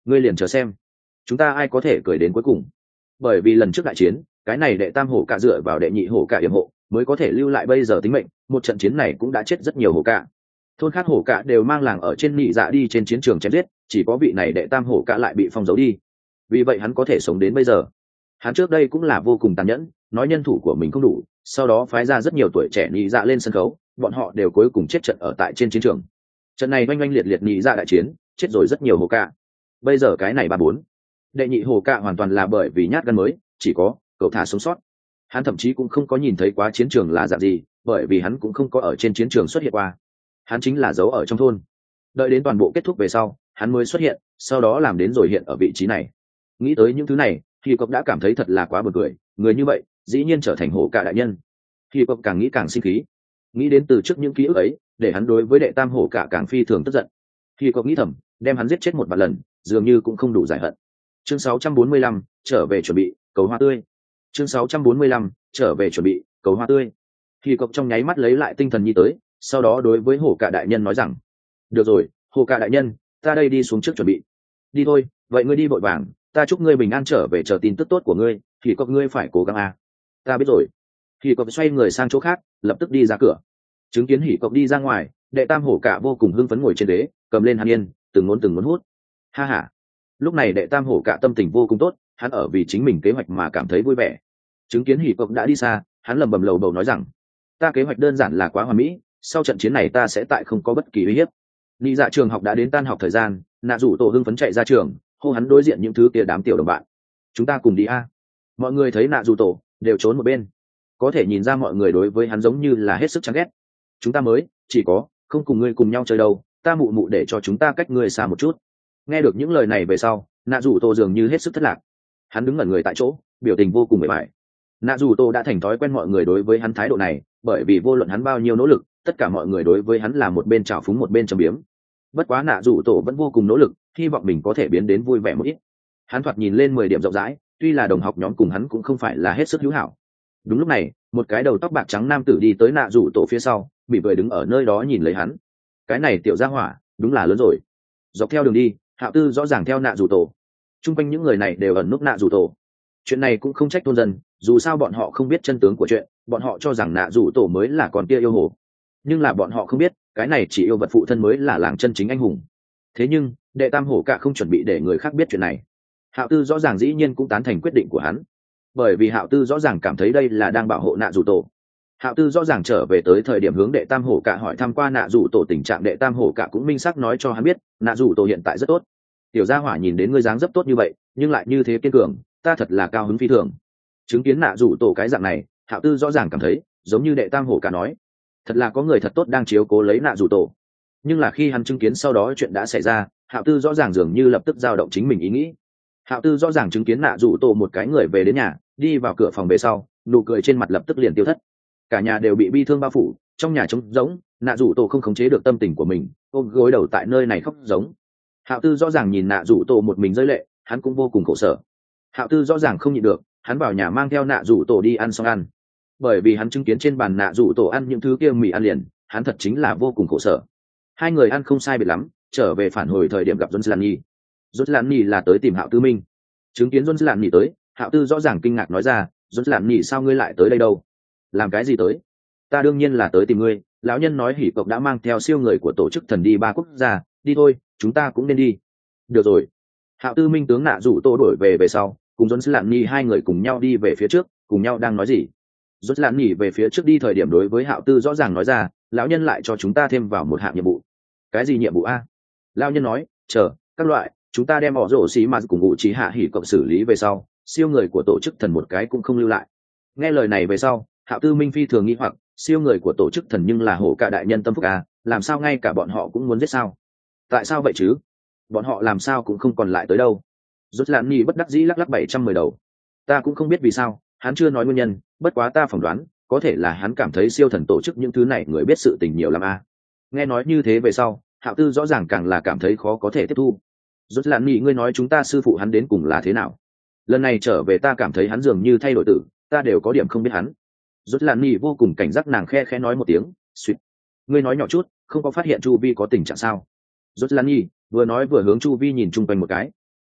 ngươi liền chờ xem chúng ta ai có thể cười đến cuối cùng. Bởi vì lần trước đại chiến, cái này đệ tam hổ cả dựa vào đệ nhị hổ cả yểm hộ mới có thể lưu lại bây giờ tính mệnh. Một trận chiến này cũng đã chết rất nhiều hổ cả. Thôn khác hổ cả đều mang làng ở trên nhị dạ đi trên chiến trường chém giết, chỉ có vị này đệ tam hổ cả lại bị phong giấu đi. Vì vậy hắn có thể sống đến bây giờ. Hắn trước đây cũng là vô cùng tàn nhẫn, nói nhân thủ của mình không đủ, sau đó phái ra rất nhiều tuổi trẻ nhị dạ lên sân khấu, bọn họ đều cuối cùng chết trận ở tại trên chiến trường. Trận này oanh oanh liệt liệt nhị dạ đại chiến, chết rồi rất nhiều hổ cả. Bây giờ cái này 34 đệ nhị hổ cả hoàn toàn là bởi vì nhát gan mới, chỉ có cậu thả sống sót. Hắn thậm chí cũng không có nhìn thấy quá chiến trường là dạng gì, bởi vì hắn cũng không có ở trên chiến trường xuất hiện qua. Hắn chính là giấu ở trong thôn. Đợi đến toàn bộ kết thúc về sau, hắn mới xuất hiện, sau đó làm đến rồi hiện ở vị trí này. Nghĩ tới những thứ này, Hy Cốc đã cảm thấy thật là quá buồn cười, người như vậy, dĩ nhiên trở thành hổ cả đại nhân. Hy Cốc càng nghĩ càng sinh khí. Nghĩ đến từ trước những ký ức ấy, để hắn đối với đệ tam hổ cả càng phi thường tức giận. Hy Cốc nghĩ thầm, đem hắn giết chết một vài lần, dường như cũng không đủ giải hận. Chương 645, trở về chuẩn bị, cầu hoa tươi. Chương 645, trở về chuẩn bị, cầu hoa tươi. Hy Cốc trong nháy mắt lấy lại tinh thần nhi tới, sau đó đối với hổ cả đại nhân nói rằng: được rồi, hổ cả đại nhân, ta đây đi xuống trước chuẩn bị. Đi thôi, vậy ngươi đi vội vàng, ta chúc ngươi bình an trở về, chờ tin tức tốt của ngươi. Hy Cốc ngươi phải cố gắng à. Ta biết rồi. Hy Cốc xoay người sang chỗ khác, lập tức đi ra cửa. Chứng kiến Hy Cốc đi ra ngoài, đệ tam hổ cả vô cùng hưng phấn ngồi trên ghế, cầm lên hàn yên, từng ngốn hút. Ha ha. Lúc này đệ tam hổ cả tâm tình vô cùng tốt, hắn ở vì chính mình kế hoạch mà cảm thấy vui vẻ. Chứng kiến Hỉ Cốc đã đi xa, hắn lẩm bẩm lầu bầu nói rằng: ta kế hoạch đơn giản là quá hoàn mỹ, sau trận chiến này ta sẽ tại không có bất kỳ uy hiếp. Lý dạ trường học đã đến tan học thời gian, nạ rủ tổ hưng phấn chạy ra trường, hô hắn đối diện những thứ kia đám tiểu đồng bạn: chúng ta cùng đi a. Mọi người thấy nạ rủ tổ đều trốn một bên, có thể nhìn ra mọi người đối với hắn giống như là hết sức chán ghét. Chúng ta mới chỉ có không cùng ngươi cùng nhau chơi đâu, ta mụ mụ để cho chúng ta cách ngươi xa một chút. Nghe được những lời này về sau, nạ rủ tổ dường như hết sức thất lạc, hắn đứng ngẩn người tại chỗ, biểu tình vô cùng bề bại. Nạ rủ tổ đã thành thói quen mọi người đối với hắn thái độ này, bởi vì vô luận hắn bao nhiêu nỗ lực, tất cả mọi người đối với hắn là một bên trào phúng một bên châm biếm. Bất quá nạ rủ tổ vẫn vô cùng nỗ lực, hy vọng mình có thể biến đến vui vẻ một ít. Hắn thoạt nhìn lên 10 điểm rộng rãi, tuy là đồng học nhóm cùng hắn cũng không phải là hết sức hữu hảo. Đúng lúc này, một cái đầu tóc bạc trắng nam tử đi tới nạ rủ tổ phía sau, mỉm cười đứng ở nơi đó nhìn lấy hắn. Cái này tiểu gia hỏa đúng là lớn rồi. Dọc theo đường đi, Hạo Tư rõ ràng theo nạ rủ tổ, chung quanh những người này đều ẩn núp nạ rủ tổ. Chuyện này cũng không trách thôn dân, dù sao bọn họ không biết chân tướng của chuyện, bọn họ cho rằng nạ rủ tổ mới là con kia yêu hồ. Nhưng là bọn họ không biết, cái này chỉ yêu vật phụ thân mới là làng chân chính anh hùng. Thế nhưng đệ tam hổ cả không chuẩn bị để người khác biết chuyện này. Hạo Tư rõ ràng dĩ nhiên cũng tán thành quyết định của hắn, bởi vì Hạo Tư rõ ràng cảm thấy đây là đang bảo hộ nạ rủ tổ. Hạo Tư rõ ràng trở về tới thời điểm hướng đệ tam hổ cả hỏi thăm qua nạ rủ tổ tình trạng, đệ tam hổ cả cũng minh xác nói cho hắn biết nạ rủ tổ hiện tại rất tốt. Tiểu gia hỏa nhìn đến ngươi dáng dấp tốt như vậy, nhưng lại như thế kiên cường, ta thật là cao hứng phi thường. Chứng kiến nạ rủ tổ cái dạng này, Hạo Tư rõ ràng cảm thấy giống như đệ tam hổ cả nói, thật là có người thật tốt đang chiếu cố lấy nạ rủ tổ. Nhưng là khi hắn chứng kiến sau đó chuyện đã xảy ra, Hạo Tư rõ ràng dường như lập tức dao động chính mình ý nghĩ. Hạo Tư rõ ràng chứng kiến nạ rủ tổ một cái người về đến nhà, đi vào cửa phòng về sau, nụ cười trên mặt lập tức liền tiêu thất. Cả nhà đều bị bi thương bao phủ, trong nhà trống rỗng, nạ rủ tổ không khống chế được tâm tình của mình, ôm gối đầu tại nơi này khóc giống. Hạo Tư rõ ràng nhìn nạ rủ tổ một mình rơi lệ, hắn cũng vô cùng khổ sở. Hạo Tư rõ ràng không nhịn được, hắn vào nhà mang theo nạ rủ tổ đi ăn xong ăn. Bởi vì hắn chứng kiến trên bàn nạ rủ tổ ăn những thứ kia mì ăn liền, hắn thật chính là vô cùng khổ sở. Hai người ăn không sai biệt lắm, trở về phản hồi thời điểm gặp Jones Lan Nhi. Jones Lan Nhi là tới tìm Hạo Tư Minh. Chứng kiến Jones Lan Nhi tới, Hạo Tư rõ ràng kinh ngạc nói ra: Jones Lan Nhi sao ngươi lại tới đây đâu? Làm cái gì tới? Ta đương nhiên là tới tìm ngươi. Lão nhân nói Hỉ Cốc đã mang theo siêu người của tổ chức thần đi 3 quốc gia, đi thôi, chúng ta cũng nên đi. Được rồi. Hạo Tư Minh tướng nạ rủ tổ đuổi về sau, cùng Jones Lan Nhi hai người cùng nhau đi về phía trước, cùng nhau đang nói gì. Jones Lan Nhi về phía trước đi thời điểm đối với Hạo Tư rõ ràng nói ra: lão nhân lại cho chúng ta thêm vào một hạng nhiệm vụ. Cái gì nhiệm vụ a? Lão nhân nói: chờ các loại, chúng ta đem ỏ rổ xí mà cùng ngụ trí hạ Hỉ Cốc xử lý về sau, siêu người của tổ chức thần một cái cũng không lưu lại. Nghe lời này về sau, Hạo Tư Minh phi thường nghi hoặc, siêu người của tổ chức thần nhưng là hổ cả đại nhân tâm phúc à, làm sao ngay cả bọn họ cũng muốn giết sao? Tại sao vậy chứ? Bọn họ làm sao cũng không còn lại tới đâu? Rốt Lan Nhi bất đắc dĩ lắc lắc 710 đầu. Ta cũng không biết vì sao, hắn chưa nói nguyên nhân, bất quá ta phỏng đoán, có thể là hắn cảm thấy siêu thần tổ chức những thứ này người biết sự tình nhiều lắm à. Nghe nói như thế về sau, Hạo Tư rõ ràng càng là cảm thấy khó có thể tiếp thu. Rốt Lan Nhi, ngươi nói chúng ta sư phụ hắn đến cùng là thế nào? Lần này trở về ta cảm thấy hắn dường như thay đổi tử, ta đều có điểm không biết hắn. Rốt Lan Nhi vô cùng cảnh giác, nàng khe nói một tiếng, suýt. Ngươi nói nhỏ chút, không có phát hiện chu vi có tình trạng sao? Rốt Lan Nhi vừa nói vừa hướng chu vi nhìn chung quanh một cái.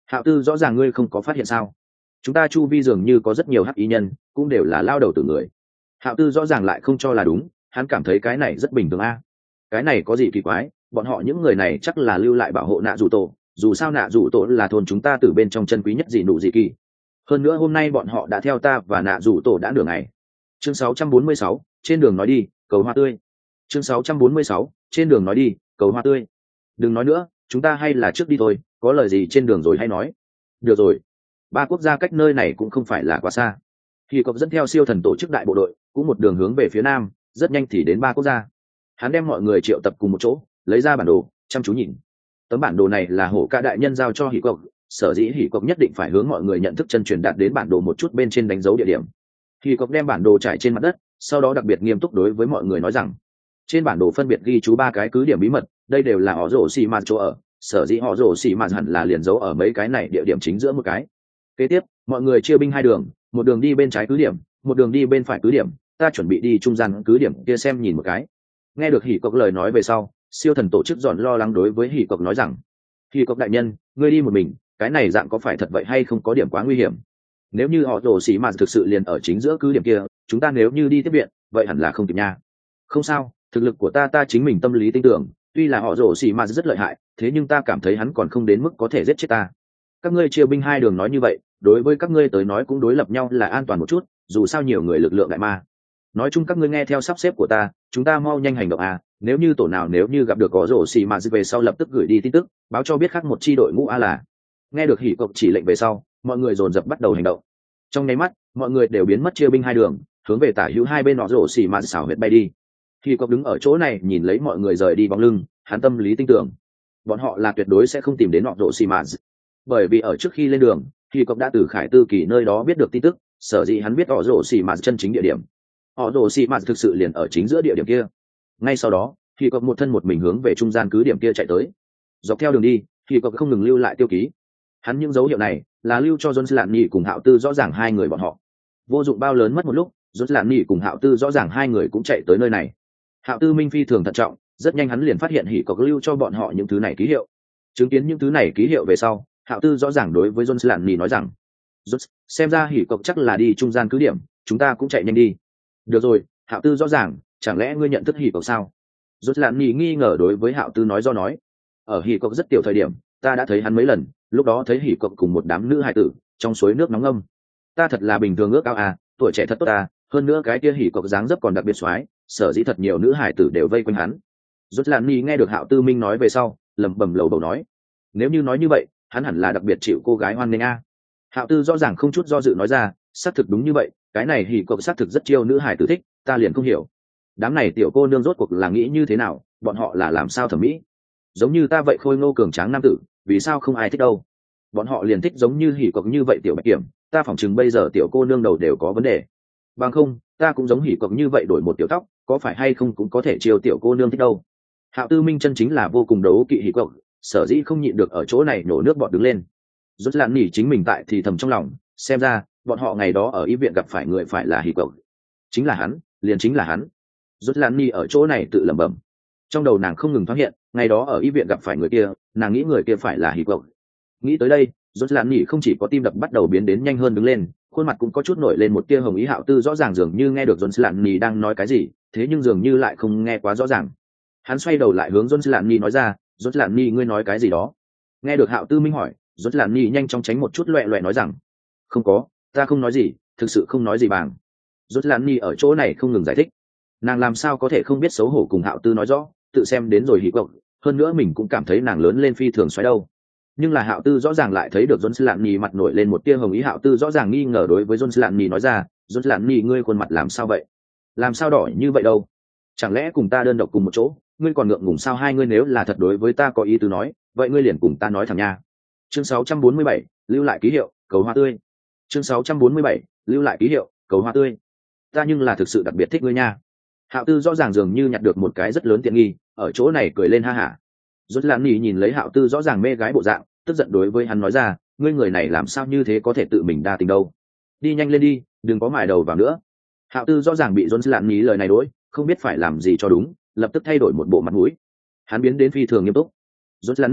Hạo Tư rõ ràng ngươi không có phát hiện sao? Chúng ta chu vi dường như có rất nhiều hắc ý nhân, cũng đều là lao đầu tử người. Hạo Tư rõ ràng lại không cho là đúng, hắn cảm thấy cái này rất bình thường a. Cái này có gì kỳ quái, bọn họ những người này chắc là lưu lại bảo hộ nạ dù tổ, dù sao nạ dù tổ là thôn chúng ta từ bên trong chân quý nhất gì nụ gì kỳ. Hơn nữa hôm nay bọn họ đã theo ta và nạ dù tổ đã nửa ngày. Chương 646, trên đường nói đi, cầu hoa tươi. Chương 646, trên đường nói đi, cầu hoa tươi. Đừng nói nữa, chúng ta hay là trước đi thôi, có lời gì trên đường rồi hay nói. Được rồi. 3 quốc gia cách nơi này cũng không phải là quá xa. Khi cậu dẫn theo siêu thần tổ chức đại bộ đội, cũng một đường hướng về phía nam, rất nhanh thì đến 3 quốc gia. Hắn đem mọi người triệu tập cùng một chỗ, lấy ra bản đồ, chăm chú nhìn. Tấm bản đồ này là hổ ca đại nhân giao cho Hỉ Cộc, sở dĩ Hỉ Cộc nhất định phải hướng mọi người nhận thức chân truyền đạt đến bản đồ một chút bên trên đánh dấu địa điểm. Hỉ Cộc đem bản đồ trải trên mặt đất, sau đó đặc biệt nghiêm túc đối với mọi người nói rằng, trên bản đồ phân biệt ghi chú 3 cái cứ điểm bí mật, đây đều là họ rổ xì mạt chỗ ở, sở dĩ họ rổ xì mạt hẳn là liền dấu ở mấy cái này địa điểm chính giữa một cái. Kế tiếp, mọi người chia binh 2 đường, một đường đi bên trái cứ điểm, một đường đi bên phải cứ điểm, ta chuẩn bị đi trung gian cứ điểm kia xem nhìn một cái. Nghe được Hỉ Cộc lời nói về sau, siêu thần tổ chức dọn lo lắng đối với Hỉ Cộc nói rằng, Hỉ Cộc đại nhân, ngươi đi một mình, cái này dạng có phải thật vậy hay không có điểm quá nguy hiểm? Nếu như họ rổ xì mạt thực sự liền ở chính giữa cứ điểm kia, chúng ta nếu như đi tiếp viện, vậy hẳn là không kịp nha. Không sao, thực lực của ta chính mình tâm lý tin tưởng, tuy là họ rổ xì mạt rất lợi hại, thế nhưng ta cảm thấy hắn còn không đến mức có thể giết chết ta. Các ngươi chia binh 2 đường nói như vậy, đối với các ngươi tới nói cũng đối lập nhau là an toàn một chút, dù sao nhiều người lực lượng đại ma. Nói chung các ngươi nghe theo sắp xếp của ta, chúng ta mau nhanh hành động à, nếu như tổ nào nếu như gặp được có rổ xì mà về sau lập tức gửi đi tin tức, báo cho biết khác một chi đội ngũ a là. Nghe được Hỉ Cộc chỉ lệnh về sau, mọi người dồn dập bắt đầu hành động. Trong nháy mắt, mọi người đều biến mất chia binh 2 đường, hướng về tả hữu hai bên nọ rổ xì mà xảo huyệt bay đi. Hỉ Cộc đứng ở chỗ này nhìn lấy mọi người rời đi bóng lưng, hắn tâm lý tin tưởng, bọn họ là tuyệt đối sẽ không tìm đến nọ rổ xì mà, bởi vì ở trước khi lên đường, Hỉ Cộc đã từ Khải Tư Kỳ nơi đó biết được tin tức, sở dĩ hắn biết họ rổ xì mà chân chính địa điểm. Họ rổ xì mà thực sự liền ở chính giữa địa điểm kia. Ngay sau đó, Hỉ Cộc một thân một mình hướng về trung gian cứ điểm kia chạy tới. Dọc theo đường đi, Hỉ Cộc không ngừng lưu lại tiêu ký. Hắn những dấu hiệu này là lưu cho Jones Lạn Nhị cùng Hạo Tư rõ ràng 2 người bọn họ. Vô dụng bao lớn mất một lúc, Jones Lạn Nhị cùng Hạo Tư rõ ràng 2 người cũng chạy tới nơi này. Hạo Tư minh phi thường thận trọng, rất nhanh hắn liền phát hiện Hỉ Cộc lưu cho bọn họ những thứ này ký hiệu. Chứng kiến những thứ này ký hiệu về sau, Hạo Tư rõ ràng đối với Jones Lạn Nhị nói rằng, Jones, xem ra Hỉ Cộc chắc là đi trung gian cứ điểm, chúng ta cũng chạy nhanh đi. Được rồi, Hạo Tư rõ ràng, chẳng lẽ ngươi nhận thức Hỉ Cộc sao? Jones Lạn Nhị nghi ngờ đối với Hạo Tư nói do nói, ở Hỉ Cộc rất tiểu thời điểm, ta đã thấy hắn mấy lần, lúc đó thấy Hỉ Cộc cùng một đám nữ hài tử trong suối nước nóng ngâm. Ta thật là bình thường ước ao à, tuổi trẻ thật tốt à, hơn nữa cái kia Hỉ Cộc dáng dấp còn đặc biệt xoái, sở dĩ thật nhiều nữ hài tử đều vây quanh hắn. Jones Lạn Nhị nghe được Hạo Tư minh nói về sau, lẩm bẩm lầu bầu nói, nếu như nói như vậy, hắn hẳn là đặc biệt chịu cô gái hoan nghênh a. Hạo Tư rõ ràng không chút do dự nói ra, xác thực đúng như vậy, cái này Hỉ Cộc xác thực rất chiêu nữ hài tử thích, ta liền không hiểu, đám này tiểu cô nương rốt cuộc là nghĩ như thế nào, bọn họ là làm sao thẩm mỹ? Giống như ta vậy khôi ngô cường tráng nam tử, vì sao không ai thích đâu? Bọn họ liền thích giống như Hỉ Cộc như vậy tiểu bạch kiểm, ta phỏng chừng bây giờ tiểu cô nương đầu đều có vấn đề. Bằng không, ta cũng giống Hỉ Cộc như vậy đổi một tiểu tóc, có phải hay không cũng có thể chiêu tiểu cô nương thích đâu. Hạo Tư minh chân chính là vô cùng đấu kỵ Hỉ Cộc, sở dĩ không nhịn được ở chỗ này nổ nước bọt đứng lên. Rốt Lạn Nhị chính mình tại thì thầm trong lòng, xem ra bọn họ ngày đó ở y viện gặp phải người phải là Hỉ Cộc, chính là hắn, liền chính là hắn. Rốt Lạn Nhị ở chỗ này tự lẩm bẩm, trong đầu nàng không ngừng thoáng hiện, ngày đó ở y viện gặp phải người kia, nàng nghĩ người kia phải là Hỉ Cộc. Nghĩ tới đây, Rốt Lạn Nhị không chỉ có tim đập bắt đầu biến đến nhanh hơn đứng lên, khuôn mặt cũng có chút nổi lên một tia hồng ý. Hạo Tư rõ ràng dường như nghe được Rốt Lạn Nhị đang nói cái gì, thế nhưng dường như lại không nghe quá rõ ràng. Hắn xoay đầu lại hướng Rốt Lạn Nhị nói ra, Rốt Lạn Nhị ngươi nói cái gì đó? Nghe được Hạo Tư minh hỏi, Rốt Lạn Nhị nhanh chóng tránh một chút loẹ loẹ nói rằng, không có, ta không nói gì, thực sự không nói gì bàng. Rốt Lạn Nhị ở chỗ này không ngừng giải thích, nàng làm sao có thể không biết xấu hổ cùng Hạo Tư nói rõ, tự xem đến rồi Hỉ Cộc, hơn nữa mình cũng cảm thấy nàng lớn lên phi thường xoáy đâu. Nhưng là Hạo Tư rõ ràng lại thấy được Rốt Lạn Nhị mặt nổi lên một tia hồng ý. Hạo Tư rõ ràng nghi ngờ đối với Rốt Lạn Nhị nói ra, Rốt Lạn Nhị ngươi khuôn mặt làm sao vậy? Làm sao đỏ như vậy đâu? Chẳng lẽ cùng ta đơn độc cùng một chỗ, ngươi còn ngượng ngùng sao? Hai ngươi nếu là thật đối với ta có ý tứ nói, vậy ngươi liền cùng ta nói thẳng nha. Chương 647, lưu lại ký hiệu, cầu hoa tươi. Chương 647, lưu lại ký hiệu, cầu hoa tươi. Ta nhưng là thực sự đặc biệt thích ngươi nha. Hạo Tư rõ ràng dường như nhặt được một cái rất lớn tiện nghi, ở chỗ này cười lên ha hả. Rốt Lạn Nhị nhìn lấy Hạo Tư rõ ràng mê gái bộ dạng, tức giận đối với hắn nói ra, ngươi người này làm sao như thế có thể tự mình đa tình đâu? Đi nhanh lên đi, đừng có mài đầu vào nữa. Hạo Tư rõ ràng bị Rốt Lạn Nhị lời này đối, không biết phải làm gì cho đúng, lập tức thay đổi một bộ mặt mũi. Hắn biến đến phi thường nghiêm túc. Rốt Lạn Nhị,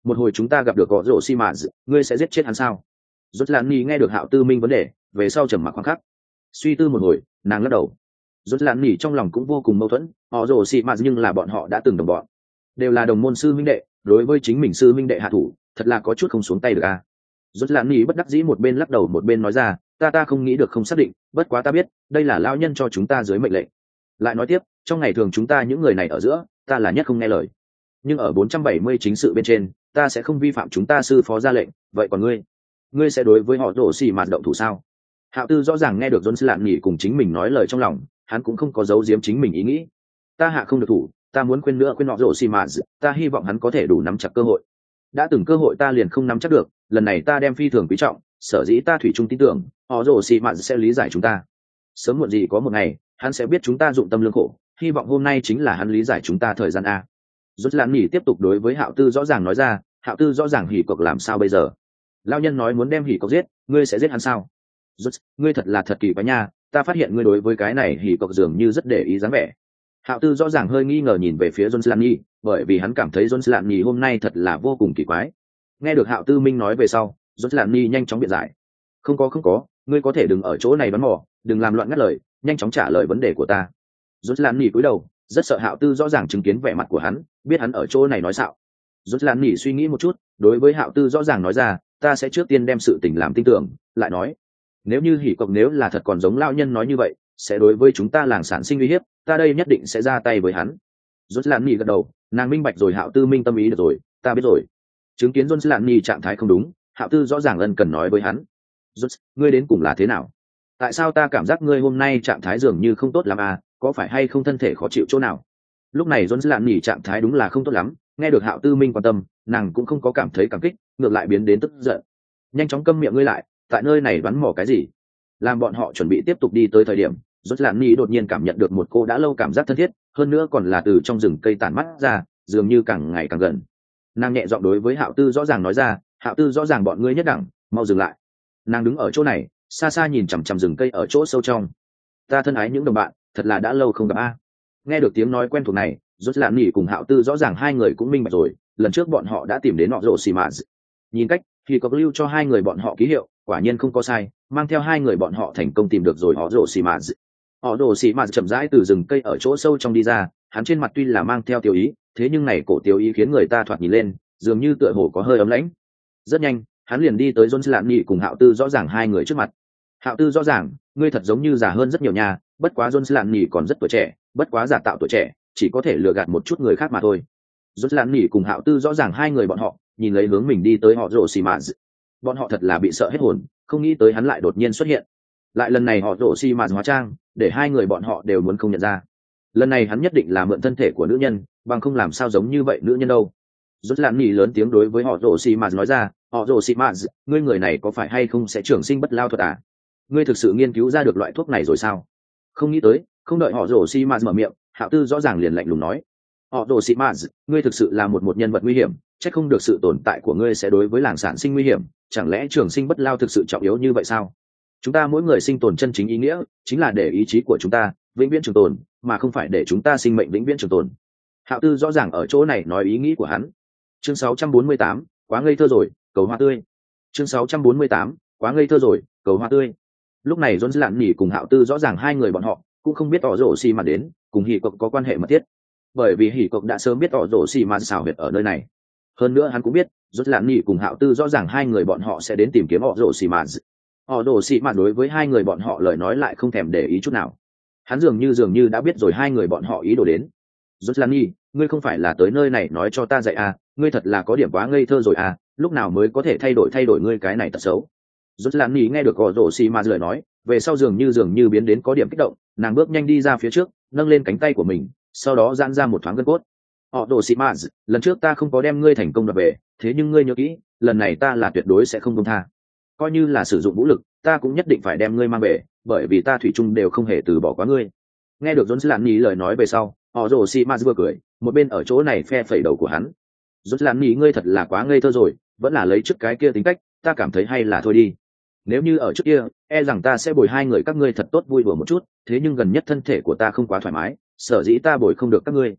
một hồi chúng ta gặp được gõ rổ xi mã, ngươi sẽ giết chết hắn sao? Rốt Lan Nhi nghe được Hạo Tư Minh vấn đề, về sau trầm mặc khoảng khắc, suy tư một hồi, nàng lắc đầu. Rốt Lan Nhi trong lòng cũng vô cùng mâu thuẫn, họ rổ xi mã nhưng là bọn họ đã từng đồng bọn, đều là đồng môn sư huynh đệ, đối với chính mình sư huynh đệ hạ thủ, thật là có chút không xuống tay được a. Rốt Lan Nhi bất đắc dĩ một bên lắc đầu một bên nói ra, ta không nghĩ được không xác định, bất quá ta biết, đây là lão nhân cho chúng ta dưới mệnh lệnh. Lại nói tiếp, trong ngày thường chúng ta những người này ở giữa, ta là nhất không nghe lời. Nhưng ở 470 chính sự bên trên, ta sẽ không vi phạm chúng ta sư phó ra lệnh, vậy còn ngươi sẽ đối với họ rổ xì mạt động thủ sao? Hạo Tư rõ ràng nghe được John Lạn Nhỉ cùng chính mình nói lời trong lòng, hắn cũng không có giấu giếm chính mình ý nghĩ. Ta hạ không được thủ, ta muốn khuyên họ rổ xì mạt, ta hy vọng hắn có thể đủ nắm chặt cơ hội. Đã từng cơ hội ta liền không nắm chắc được, lần này ta đem phi thường quý trọng, sở dĩ ta thủy chung tin tưởng, họ rổ xì mạt sẽ lý giải chúng ta. Sớm muộn gì có một ngày, hắn sẽ biết chúng ta dụng tâm lương khổ, hy vọng hôm nay chính là hắn lý giải chúng ta thời gian a. Rốt Lan Nhỉ tiếp tục đối với Hạo Tư rõ ràng nói ra, Hạo Tư rõ ràng hỉ cộc làm sao bây giờ? Lão nhân nói muốn đem hỉ cộc giết, ngươi sẽ giết hắn sao? Rốt, ngươi thật là thật kỳ quá nha, ta phát hiện ngươi đối với cái này hỉ cộc dường như rất để ý dáng vẻ. Hạo Tư rõ ràng hơi nghi ngờ nhìn về phía John Lan Nhỉ, bởi vì hắn cảm thấy John Lan Nhỉ hôm nay thật là vô cùng kỳ quái. Nghe được Hạo Tư Minh nói về sau, John Lan Nhỉ nhanh chóng biện giải. Không có, ngươi có thể đừng ở chỗ này bắn mỏ, đừng làm loạn ngắt lời, nhanh chóng trả lời vấn đề của ta. John Lan Nhỉ cúi đầu, rất sợ Hạo Tư rõ ràng chứng kiến vẻ mặt của hắn, biết hắn ở chỗ này nói xạo. Rốt Lan Nhỉ suy nghĩ một chút, đối với Hạo Tư rõ ràng nói ra, ta sẽ trước tiên đem sự tình làm tin tưởng, lại nói, nếu như hỉ cộc nếu là thật còn giống lão nhân nói như vậy, sẽ đối với chúng ta làng sản sinh uy hiếp, ta đây nhất định sẽ ra tay với hắn. Rốt Lan Nhỉ gật đầu, nàng minh bạch rồi Hạo Tư minh tâm ý được rồi, ta biết rồi. Chứng kiến Rốt Lan Nhỉ trạng thái không đúng, Hạo Tư rõ ràng ân cần nói với hắn, Rốt, ngươi đến cùng là thế nào? Tại sao ta cảm giác ngươi hôm nay trạng thái dường như không tốt lắm à, có phải hay không thân thể khó chịu chỗ nào? Lúc này John Lạn Nhỉ trạng thái đúng là không tốt lắm, nghe được Hạo Tư Minh quan tâm, nàng cũng không có cảm thấy cảm kích, ngược lại biến đến tức giận. Nhanh chóng câm miệng ngươi lại, tại nơi này bắn mỏ cái gì? Làm bọn họ chuẩn bị tiếp tục đi tới thời điểm, John Lạn Nhỉ đột nhiên cảm nhận được một cô đã lâu cảm giác thân thiết, hơn nữa còn là từ trong rừng cây tản mắt ra, dường như càng ngày càng gần. Nàng nhẹ giọng đối với Hạo Tư rõ ràng nói ra, Hạo Tư rõ ràng bọn ngươi nhất đẳng, mau dừng lại. Nàng đứng ở chỗ này, xa xa nhìn chằm chằm rừng cây ở chỗ sâu trong. Ta thân ái những đồng bạn, thật là đã lâu không gặp a. Nghe được tiếng nói quen thuộc này, Rốt Lan Nhỉ cùng Hạo Tư rõ ràng hai người cũng minh bạch rồi, lần trước bọn họ đã tìm đến họ rồ xì mạt. Nhìn cách thì có lưu cho hai người bọn họ ký hiệu, quả nhiên không có sai, mang theo hai người bọn họ thành công tìm được rồi họ rồ xì mạt. Họ rồ xì mạt chậm rãi từ rừng cây ở chỗ sâu trong đi ra, hắn trên mặt tuy là mang theo tiêu ý, thế nhưng này cổ tiêu ý khiến người ta thoạt nhìn lên, dường như tựa hồ có hơi ấm lãnh. Rất nhanh, hắn liền đi tới Rốt Lan Nhỉ cùng Hạo Tư rõ ràng hai người trước mặt. Hạo Tư rõ ràng, ngươi thật giống như già hơn rất nhiều nha, bất quá John Lạn Nhỉ còn rất tuổi trẻ, bất quá giả tạo tuổi trẻ, chỉ có thể lừa gạt một chút người khác mà thôi. John Lạn Nhỉ cùng Hạo Tư rõ ràng hai người bọn họ, nhìn lấy hướng mình đi tới họ rồ xì mạt. Bọn họ thật là bị sợ hết hồn, không nghĩ tới hắn lại đột nhiên xuất hiện. Lại lần này họ rồ xì mạt hóa trang, để hai người bọn họ đều muốn không nhận ra. Lần này hắn nhất định là mượn thân thể của nữ nhân, bằng không làm sao giống như vậy nữ nhân đâu. John Lạn Nhỉ lớn tiếng đối với họ rồ xì mạt nói ra, họ rồ xì mạt, ngươi người này có phải hay không sẽ trường sinh bất lao thuật à? Ngươi thực sự nghiên cứu ra được loại thuốc này rồi sao? Không nghĩ tới, không đợi họ rồ xi mạt mở miệng, Hạo Tư rõ ràng liền lạnh lùng nói, họ rồ xi mạt, ngươi thực sự là một nhân vật nguy hiểm, chắc không được sự tồn tại của ngươi sẽ đối với làng sản sinh nguy hiểm, chẳng lẽ trường sinh bất lao thực sự trọng yếu như vậy sao? Chúng ta mỗi người sinh tồn chân chính ý nghĩa chính là để ý chí của chúng ta vĩnh viễn trường tồn, mà không phải để chúng ta sinh mệnh vĩnh viễn trường tồn. Hạo Tư rõ ràng ở chỗ này nói ý nghĩ của hắn. Chương 648, quá ngây thơ rồi, cầu hoa tươi. Chương 648, quá ngây thơ rồi, cầu hoa tươi. Lúc này John Lạn Nhỉ cùng Hạo Tư rõ ràng hai người bọn họ cũng không biết tỏ rổ xì mà đến, cùng hỉ cộc có quan hệ mật thiết, bởi vì hỉ cộc đã sớm biết tỏ rổ xì mà xào huyệt ở nơi này. Hơn nữa hắn cũng biết John Lạn Nhỉ cùng Hạo Tư rõ ràng hai người bọn họ sẽ đến tìm kiếm họ rổ xì mà. Họ rổ xì mà đối với hai người bọn họ lời nói lại không thèm để ý chút nào. Hắn dường như đã biết rồi hai người bọn họ ý đồ đến. John Lạn Nhỉ, ngươi không phải là tới nơi này nói cho ta dạy à? Ngươi thật là có điểm quá ngây thơ rồi à? Lúc nào mới có thể thay đổi ngươi cái này tật xấu? Rốt Lan Nhỉ nghe được họ rồ xì mà lời nói, về sau dường như biến đến có điểm kích động, nàng bước nhanh đi ra phía trước, nâng lên cánh tay của mình, sau đó giãn ra một thoáng gân cốt. Họ rồ xì mà, lần trước ta không có đem ngươi thành công đoạt về, thế nhưng ngươi nhớ kỹ, lần này ta là tuyệt đối sẽ không buông tha. Coi như là sử dụng vũ lực, ta cũng nhất định phải đem ngươi mang về, bởi vì ta thủy chung đều không hề từ bỏ quá ngươi. Nghe được Rốt Lan Nhỉ lời nói về sau, họ rồ xì mà vừa cười, một bên ở chỗ này phe phẩy đầu của hắn. Rốt Lan Nhỉ ngươi thật là quá ngây thơ rồi, vẫn là lấy trước cái kia tính cách, ta cảm thấy hay là thôi đi. Nếu như ở trước kia, e rằng ta sẽ bồi hai người các ngươi thật tốt vui đùa một chút, thế nhưng gần nhất thân thể của ta không quá thoải mái, sở dĩ ta bồi không được các ngươi.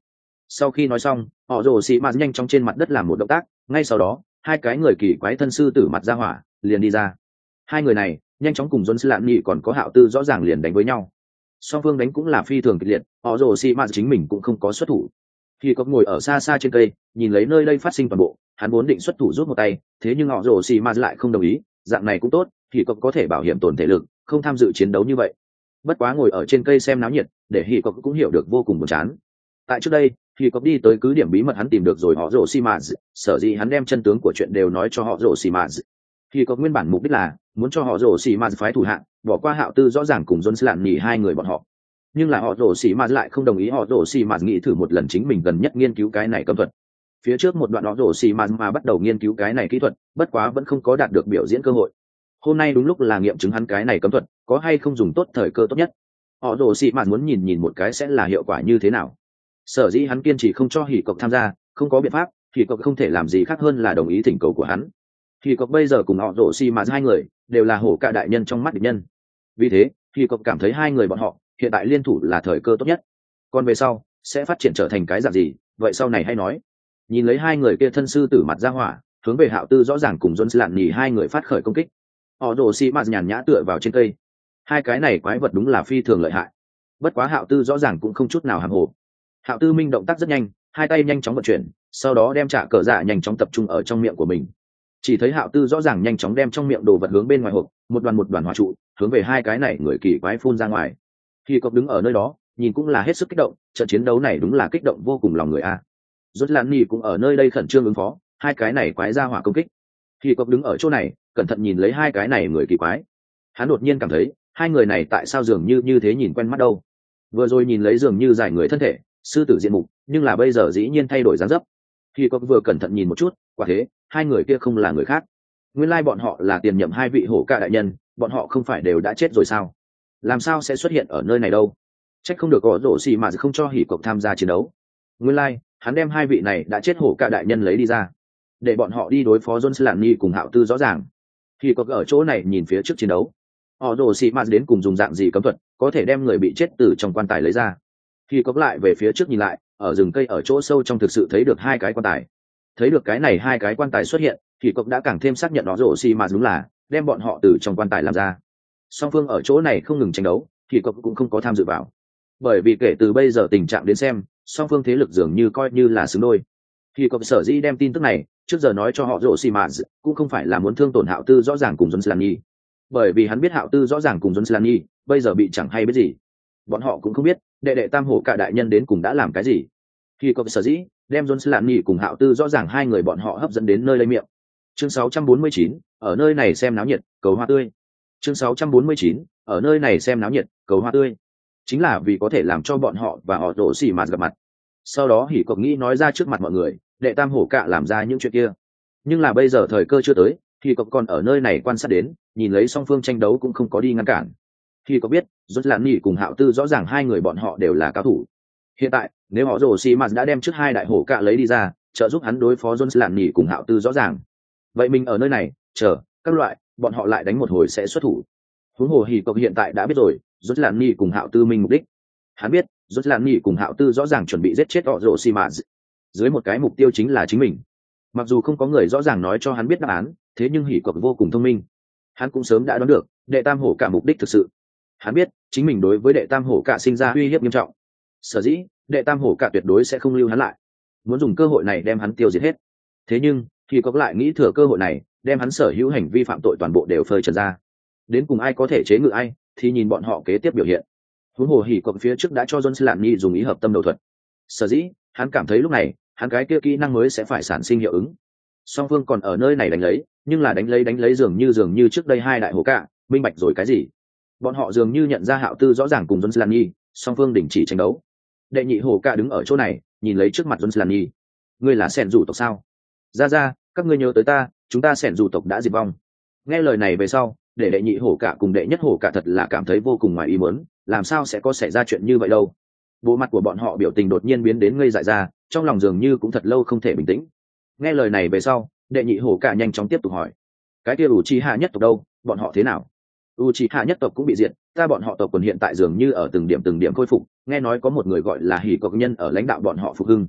Sau khi nói xong, họ rồ xì mạt nhanh chóng trên mặt đất làm một động tác, ngay sau đó hai cái người kỳ quái thân sư tử mặt ra hỏa liền đi ra. Hai người này nhanh chóng cùng John Slan nhị còn có Hạo Tư rõ ràng liền đánh với nhau. Song phương đánh cũng là phi thường kịch liệt, họ rồ xì mạt chính mình cũng không có xuất thủ. Khi có ngồi ở xa xa trên cây, nhìn lấy nơi đây phát sinh toàn bộ, hắn vốn định xuất thủ rút một tay, thế nhưng họ rồ xì mạt lại không đồng ý, dạng này cũng tốt, thì có thể bảo hiểm tổn thể lực, không tham dự chiến đấu như vậy. Bất quá ngồi ở trên cây xem náo nhiệt, để Hỉ Cốc cũng hiểu được vô cùng buồn chán. Tại trước đây, Hỉ Cốc đi tới cứ điểm bí mật hắn tìm được rồi họ rồ xì mạt, sở dĩ hắn đem chân tướng của chuyện đều nói cho họ rồ xì mạt. Hỉ Cốc nguyên bản mục đích là muốn cho họ rồ xì mạt phái thủ hạng, bỏ qua Hạo Tư rõ ràng cùng John Slan nhỉ hai người bọn họ. Nhưng là họ rồ xì mạt lại không đồng ý, họ rồ xì mạt nghĩ thử một lần chính mình gần nhất nghiên cứu cái này cấm thuật. Phía trước một đoạn họ rồ xì mạt mà bắt đầu nghiên cứu cái này kỹ thuật, bất quá vẫn không có đạt được biểu diễn cơ hội. Hôm nay đúng lúc là nghiệm chứng hắn cái này cấm thuật có hay không dùng tốt thời cơ tốt nhất. Họ rồ xì mạt muốn nhìn một cái sẽ là hiệu quả như thế nào. Sở dĩ hắn kiên trì không cho Hỉ Cốc tham gia, không có biện pháp, Hỉ Cốc không thể làm gì khác hơn là đồng ý thỉnh cầu của hắn. Hỉ Cốc bây giờ cùng họ rồ xì mạt hai người đều là hổ cả đại nhân trong mắt địch nhân, vì thế Hỉ Cốc cảm thấy hai người bọn họ hiện tại liên thủ là thời cơ tốt nhất. Còn về sau sẽ phát triển trở thành cái dạng gì, vậy sau này hay nói. Nhìn lấy hai người kia thân sư tử mặt ra hỏa, hướng về Hạo Tư rõ ràng cùng John Slan nhỉ hai người phát khởi công kích. Họ rồ xì mạt nhàn nhã tựa vào trên cây. Hai cái này quái vật đúng là phi thường lợi hại. Bất quá Hạo Tư rõ ràng cũng không chút nào hàm hồ. Hạo Tư minh động tác rất nhanh, hai tay nhanh chóng vận chuyển, sau đó đem trả cờ dạ nhanh chóng tập trung ở trong miệng của mình. Chỉ thấy Hạo Tư rõ ràng nhanh chóng đem trong miệng đồ vật hướng bên ngoài hộp, một đoàn hỏa trụ hướng về hai cái này người kỳ quái phun ra ngoài. Khi Cốc đứng ở nơi đó nhìn cũng là hết sức kích động, trận chiến đấu này đúng là kích động vô cùng lòng người a. Rốt Lan Nhi cũng ở nơi đây khẩn trương ứng phó hai cái này quái ra hỏa công kích. Khi Cốc đứng ở chỗ này cẩn thận nhìn lấy hai cái này người kỳ quái, hắn đột nhiên cảm thấy hai người này tại sao dường như thế nhìn quen mắt đâu. Vừa rồi nhìn lấy dường như dài người thân thể sư tử diện mục, nhưng là bây giờ dĩ nhiên thay đổi dáng dấp. Khi Cốc vừa cẩn thận nhìn một chút, quả thế hai người kia không là người khác, nguyên lai bọn họ là tiền nhiệm hai vị hổ ca đại nhân. Bọn họ không phải đều đã chết rồi sao, làm sao sẽ xuất hiện ở nơi này đâu. Trách không được có rổ xì mà không cho Hỉ Cốc tham gia chiến đấu. Nguyên lai hắn đem hai vị này đã chết hổ ca đại nhân lấy đi ra, để bọn họ đi đối phó John Slan Nhi cùng Hạo Tư rõ ràng. Hỉ Cốc ở chỗ này nhìn phía trước chiến đấu, họ rồ xì mạt đến cùng dùng dạng gì cấm thuật có thể đem người bị chết từ trong quan tài lấy ra. Hỉ Cốc lại về phía trước nhìn lại, ở rừng cây ở chỗ sâu trong thực sự thấy được hai cái quan tài. Thấy được cái này hai cái quan tài xuất hiện, Hỉ Cốc đã càng thêm xác nhận họ rồ xì mạt đúng là đem bọn họ từ trong quan tài làm ra. Song phương ở chỗ này không ngừng tranh đấu, Hỉ Cốc cũng không có tham dự vào, bởi vì kể từ bây giờ tình trạng đến xem, song phương thế lực dường như coi như là xứng đôi. Hỉ Cốc sở dĩ đem tin tức này trước giờ nói cho họ rồ xì mạt cũng không phải là muốn thương tổn Hạo Tư rõ ràng cùng John Slan Nhi, bởi vì hắn biết Hạo Tư rõ ràng cùng John Slan Nhi bây giờ bị chẳng hay biết gì. Bọn họ cũng không biết đệ tam hổ cả đại nhân đến cùng đã làm cái gì. Hỉ Cốc sở dĩ đem John Slan Nhi cùng Hạo Tư rõ ràng hai người bọn họ hấp dẫn đến nơi lấy miệng. Chương 649, ở nơi này xem náo nhiệt, cầu hoa tươi. Chương 649, ở nơi này xem náo nhiệt, cầu hoa tươi. Chính là vì có thể làm cho bọn họ và họ rồ xì mạt gặp mặt. Sau đó Hỉ Cốc nghĩ nói ra trước mặt mọi người đệ tam hổ cả làm ra những chuyện kia. Nhưng là bây giờ thời cơ chưa tới, Hỉ Cốc còn ở nơi này quan sát đến, nhìn lấy song phương tranh đấu cũng không có đi ngăn cản. Hỉ Cốc biết John Slan Nhi cùng Hạo Tư rõ ràng hai người bọn họ đều là cao thủ. Hiện tại nếu họ rồ xì mạt đã đem trước hai đại hổ cả lấy đi ra, trợ giúp hắn đối phó John Slan Nhi cùng Hạo Tư rõ ràng, vậy mình ở nơi này chờ các loại bọn họ lại đánh một hồi sẽ xuất thủ. Huống hồ Hỉ Cốc hiện tại đã biết rồi John Slan Nhi cùng Hạo Tư minh mục đích. Hắn biết John Slan Nhi cùng Hạo Tư rõ ràng chuẩn bị giết chết họ rồ xì mạt dưới một cái mục tiêu chính là chính mình. Mặc dù không có người rõ ràng nói cho hắn biết đáp án, thế nhưng Hỉ Cốc vô cùng thông minh, hắn cũng sớm đã đoán được đệ tam hổ cả mục đích thực sự. Hắn biết chính mình đối với đệ tam hổ cả sinh ra uy hiếp nghiêm trọng, sở dĩ đệ tam hổ cả tuyệt đối sẽ không lưu hắn lại, muốn dùng cơ hội này đem hắn tiêu diệt hết. Thế nhưng Hỉ Cốc lại nghĩ thừa cơ hội này đem hắn sở hữu hành vi phạm tội toàn bộ đều phơi trần ra. Đến cùng ai có thể chế ngự ai thì nhìn bọn họ kế tiếp biểu hiện. Huống hồ Hỉ Cốc phía trước đã cho John Slan Nhi dùng ý hợp tâm đầu thuật, sở dĩ hắn cảm thấy lúc này hắn cái kia kỹ năng mới sẽ phải sản sinh hiệu ứng. Song phương còn ở nơi này đánh lấy, nhưng là đánh lấy dường như trước đây hai đại hổ cả minh bạch rồi cái gì. Bọn họ dường như nhận ra Hạo Tư rõ ràng cùng John Slan Nhi, song phương đình chỉ tranh đấu. Đệ nhị hổ cả đứng ở chỗ này nhìn lấy trước mặt John Slan Nhi. Ngươi là sẻn rủ tộc sao? Ra các ngươi nhớ tới ta, chúng ta sẻn rủ tộc đã diệt vong. Nghe lời này về sau, để đệ nhị hổ cả cùng đệ nhất hổ cả thật là cảm thấy vô cùng ngoài ý muốn, làm sao sẽ có xảy ra chuyện như vậy đâu. Bộ mặt của bọn họ biểu tình đột nhiên biến đến ngây dại ra, trong lòng dường như cũng thật lâu không thể bình tĩnh. Nghe lời này về sau, đệ nhị hổ cả nhanh chóng tiếp tục hỏi, cái kia Uchiha nhất tộc đâu, bọn họ thế nào? Uchiha nhất tộc cũng bị diệt, ta bọn họ tộc quần hiện tại dường như ở từng điểm khôi phục, nghe nói có một người gọi là Hỉ Cốc nhân ở lãnh đạo bọn họ phục hưng,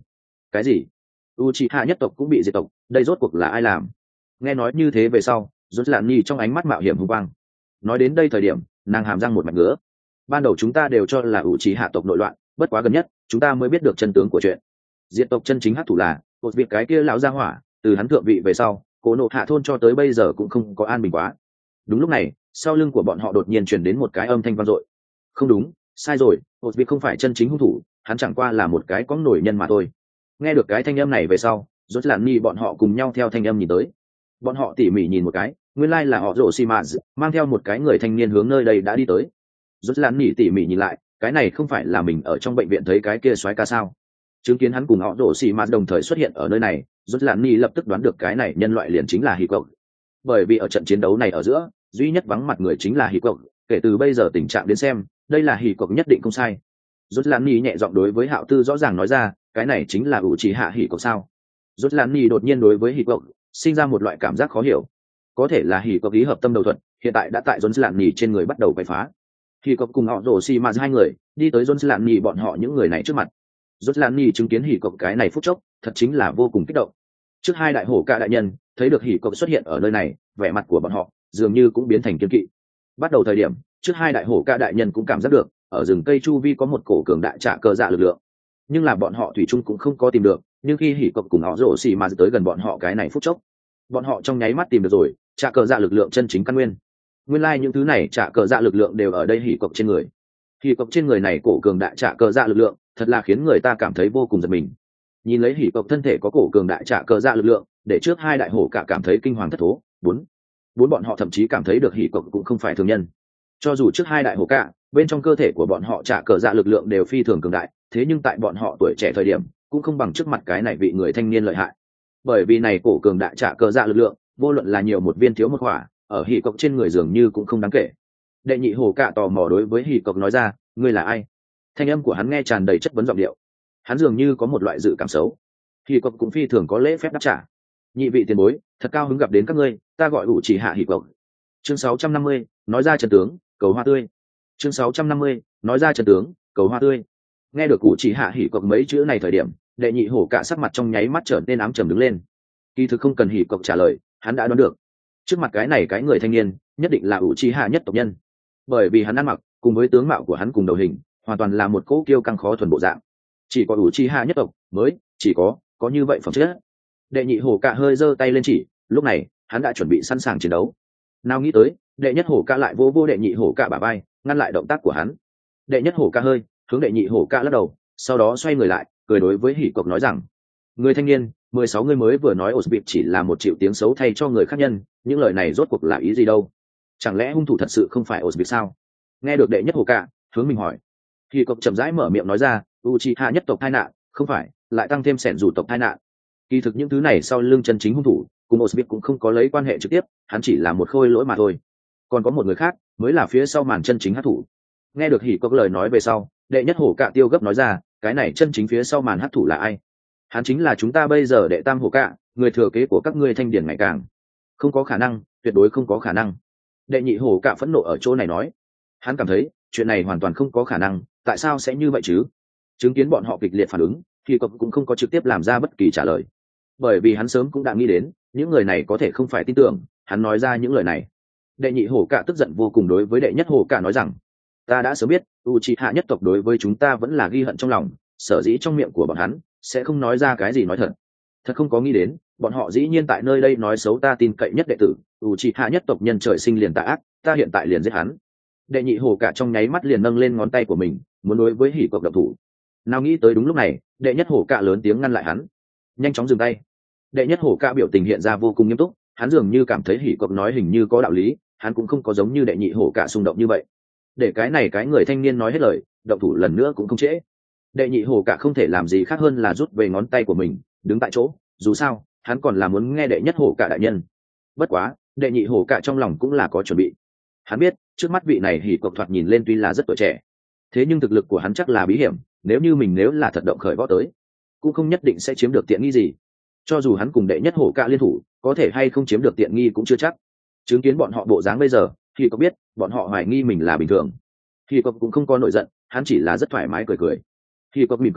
Cái gì? Uchiha nhất tộc cũng bị diệt tộc, đây rốt cuộc là ai làm? Nghe nói như thế về sau, rốt lạn nhi trong ánh mắt mạo hiểm hung quang. Nói đến đây thời điểm, nàng hàm răng một mạch ngứa. Ban đầu chúng ta đều cho là Uchiha tộc nội loạn, bất quá gần nhất chúng ta mới biết được chân tướng của chuyện. Diệt tộc chân chính hắc thủ là một việc cái kia lão gia hỏa, từ hắn thượng vị về sau, Cố Nộ Hạ thôn cho tới bây giờ cũng không có an bình quá. Đúng lúc này, sau lưng của bọn họ đột nhiên truyền đến một cái âm thanh vang dội. Không đúng, sai rồi, một việc không phải chân chính hung thủ, hắn chẳng qua là một cái con nổi nhân mà thôi. Nghe được cái thanh âm này về sau, rốt lạn nhi bọn họ cùng nhau theo thanh âm nhìn tới. Bọn họ tỉ mỉ nhìn một cái, nguyên lai là họ rồ xi mã mang theo một cái người thanh niên hướng nơi đây đã đi tới. Rốt lạn nhi tỉ mỉ nhìn lại, cái này không phải là mình ở trong bệnh viện thấy cái kia soái ca sao? Chứng kiến hắn cùng họ rồ xi mã đồng thời xuất hiện ở nơi này, rốt lạn nhi lập tức đoán được cái này nhân loại liền chính là Hiko. Bởi vì ở trận chiến đấu này ở giữa, duy nhất vắng mặt người chính là Hiko, kể từ bây giờ tình trạng đến xem, đây là Hiko nhất định không sai. Rốt lạn nhi nhẹ giọng đối với Hạo Tư rõ ràng nói ra, cái này chính là Uchiha Hiko sao? Rốt lạn nhi đột nhiên đối với Hiko sinh ra một loại cảm giác khó hiểu. Có thể là Hiko ý hợp tâm đầu thuận, hiện tại đã tại Rốt lạn nhi trên người bắt đầu quậy phá. Hiko cùng họ rồ xi mã hai người đi tới Rốt lạn nhi bọn họ những người này trước mặt. Rốt lạn nhi chứng kiến Hiko cái này phút chốc, thật chính là vô cùng kích động. Trước hai đại hổ cả đại nhân thấy được Hiko xuất hiện ở nơi này, vẻ mặt của bọn họ dường như cũng biến thành kiên kỵ. Bắt đầu thời điểm, trước hai đại hổ cả đại nhân cũng cảm giác được ở rừng cây chu vi có một cổ cường đại trả cơ dạ lực lượng, nhưng là bọn họ thủy chung cũng không có tìm được. Nhưng khi Hiko cùng họ rồ xì mà tới gần bọn họ cái này phút chốc, bọn họ trong nháy mắt tìm được rồi trả cơ dạ lực lượng chân chính căn nguyên. Nguyên lai những thứ này trả cơ dạ lực lượng đều ở đây Hiko trên người. Hiko trên người này cổ cường đại trả cơ dạ lực lượng thật là khiến người ta cảm thấy vô cùng giật mình. Nhìn lấy Hiko thân thể có cổ cường đại trả cơ dạ lực lượng, để trước hai đại hổ cả cảm thấy kinh hoàng thất thố. Bốn bọn họ thậm chí cảm thấy được Hiko cũng không phải thường nhân. Cho dù trước hai đại hổ cả bên trong cơ thể của bọn họ trả cờ dạ lực lượng đều phi thường cường đại, thế nhưng tại bọn họ tuổi trẻ thời điểm cũng không bằng trước mặt cái này vị người thanh niên lợi hại. Bởi vì này cổ cường đại trả cờ dạ lực lượng, vô luận là nhiều một viên thiếu một hỏa, ở Hiko trên người dường như cũng không đáng kể. Đệ nhị hổ cả tò mò đối với Hiko nói ra, ngươi là ai? Thanh âm của hắn nghe tràn đầy chất vấn giọng điệu. Hắn dường như có một loại dự cảm xấu. Hiko cũng phi thường có lễ phép đáp trả. Nhị vị tiền bối, thật cao hứng gặp đến các ngươi, ta gọi Uchiha Hiko. Chương 650, nói ra trận tướng, cầu hoa tươi. Chương 650, nói ra trận tướng, cầu hoa tươi. Nghe được Uchiha Hiko mấy chữ này thời điểm, đệ nhị hổ cả sắc mặt trong nháy mắt trở nên ám trầm đứng lên. Kỳ thực không cần Hiko trả lời, hắn đã đoán được. Trước mặt cái này cái người thanh niên, nhất định là Uchiha nhất tộc nhân. Bởi vì hắn ăn mặc, cùng với tướng mạo của hắn cùng đầu hình, hoàn toàn là một cỗ kiêu căng khó thuần bộ dạng. Chỉ có Uchiha nhất tộc mới chỉ có như vậy phẩm chất. Đệ nhị hổ cả hơi giơ tay lên chỉ, lúc này hắn đã chuẩn bị sẵn sàng chiến đấu. Nào nghĩ tới, đệ nhất hổ cả lại vô đệ nhị hổ cả bả vai, ngăn lại động tác của hắn. Đệ nhất hổ cả hơi hướng đệ nhị hổ cả lắc đầu, sau đó xoay người lại, cười đối với Hiko nói rằng: người thanh niên, 16 người mới vừa nói Osbit chỉ là một triệu tiếng xấu thay cho người khác nhân, những lời này rốt cuộc là ý gì đâu? Chẳng lẽ hung thủ thật sự không phải Osbit sao? Nghe được đệ nhất hổ cả hướng mình hỏi, Hiko chậm rãi mở miệng nói ra: Uchiha nhất tộc tai nạn, không phải, lại tăng thêm sẻn dù tộc tai nạn. Kỳ thực những thứ này sau lưng chân chính hung thủ cùng Osbit cũng không có lấy quan hệ trực tiếp, hắn chỉ là một khôi lỗi mà thôi. Còn có một người khác mới là phía sau màn chân chính hắc thủ. Nghe được Hỉ có lời nói về sau, đệ nhất hổ cạ tiêu gấp nói ra, cái này chân chính phía sau màn hắc thủ là ai? Hắn chính là chúng ta bây giờ đệ tam hổ cạ, người thừa kế của các ngươi thanh điển ngày càng. Không có khả năng, tuyệt đối không có khả năng. Đệ nhị hổ cạ phẫn nộ ở chỗ này nói, hắn cảm thấy chuyện này hoàn toàn không có khả năng, tại sao sẽ như vậy chứ? Chứng kiến bọn họ kịch liệt phản ứng, thì cũng không có trực tiếp làm ra bất kỳ trả lời, bởi vì hắn sớm cũng đã nghĩ đến những người này có thể không phải tin tưởng hắn nói ra những lời này. Đệ nhị hổ cạ tức giận vô cùng đối với đệ nhất hổ cạ nói rằng, ta đã sớm biết Uchiha nhất tộc đối với chúng ta vẫn là ghi hận trong lòng, sở dĩ trong miệng của bọn hắn sẽ không nói ra cái gì nói thật không có nghĩ đến bọn họ dĩ nhiên tại nơi đây nói xấu ta tin cậy nhất đệ tử Uchiha nhất tộc nhân trời sinh liền tà ác, ta hiện tại liền giết hắn. Đệ nhị hổ cạ trong nháy mắt liền nâng lên ngón tay của mình muốn đối với Hỉ Cộc động thủ. Nào nghĩ tới đúng lúc này, đệ nhất hổ cạ lớn tiếng ngăn lại hắn, nhanh chóng dừng tay. Đệ nhất hổ cạ biểu tình hiện ra vô cùng nghiêm túc, hắn dường như cảm thấy Hỉ Cộc nói hình như có đạo lý, hắn cũng không có giống như đệ nhị hổ cạ xung động như vậy. Để cái này cái người thanh niên nói hết lời, động thủ lần nữa cũng không trễ. Đệ nhị hổ cạ không thể làm gì khác hơn là rút về ngón tay của mình, đứng tại chỗ, dù sao hắn còn là muốn nghe đệ nhất hổ cạ đại nhân. Bất quá đệ nhị hổ cạ trong lòng cũng là có chuẩn bị, hắn biết trước mắt vị này Hỉ Cộc thoạt nhìn lên tuy là rất tuổi trẻ, thế nhưng thực lực của hắn chắc là bí hiểm, nếu là thật động khởi võ tới cũng không nhất định sẽ chiếm được tiện nghi gì. Cho dù hắn cùng đệ nhất hổ cạ liên thủ, có thể hay không chiếm được tiện nghi cũng chưa chắc. Chứng kiến bọn họ bộ dáng bây giờ, thì có biết bọn họ hoài nghi mình là bình thường. Thì có cũng không có nổi giận, hắn chỉ là rất thoải mái cười. Thì có mỉm cười,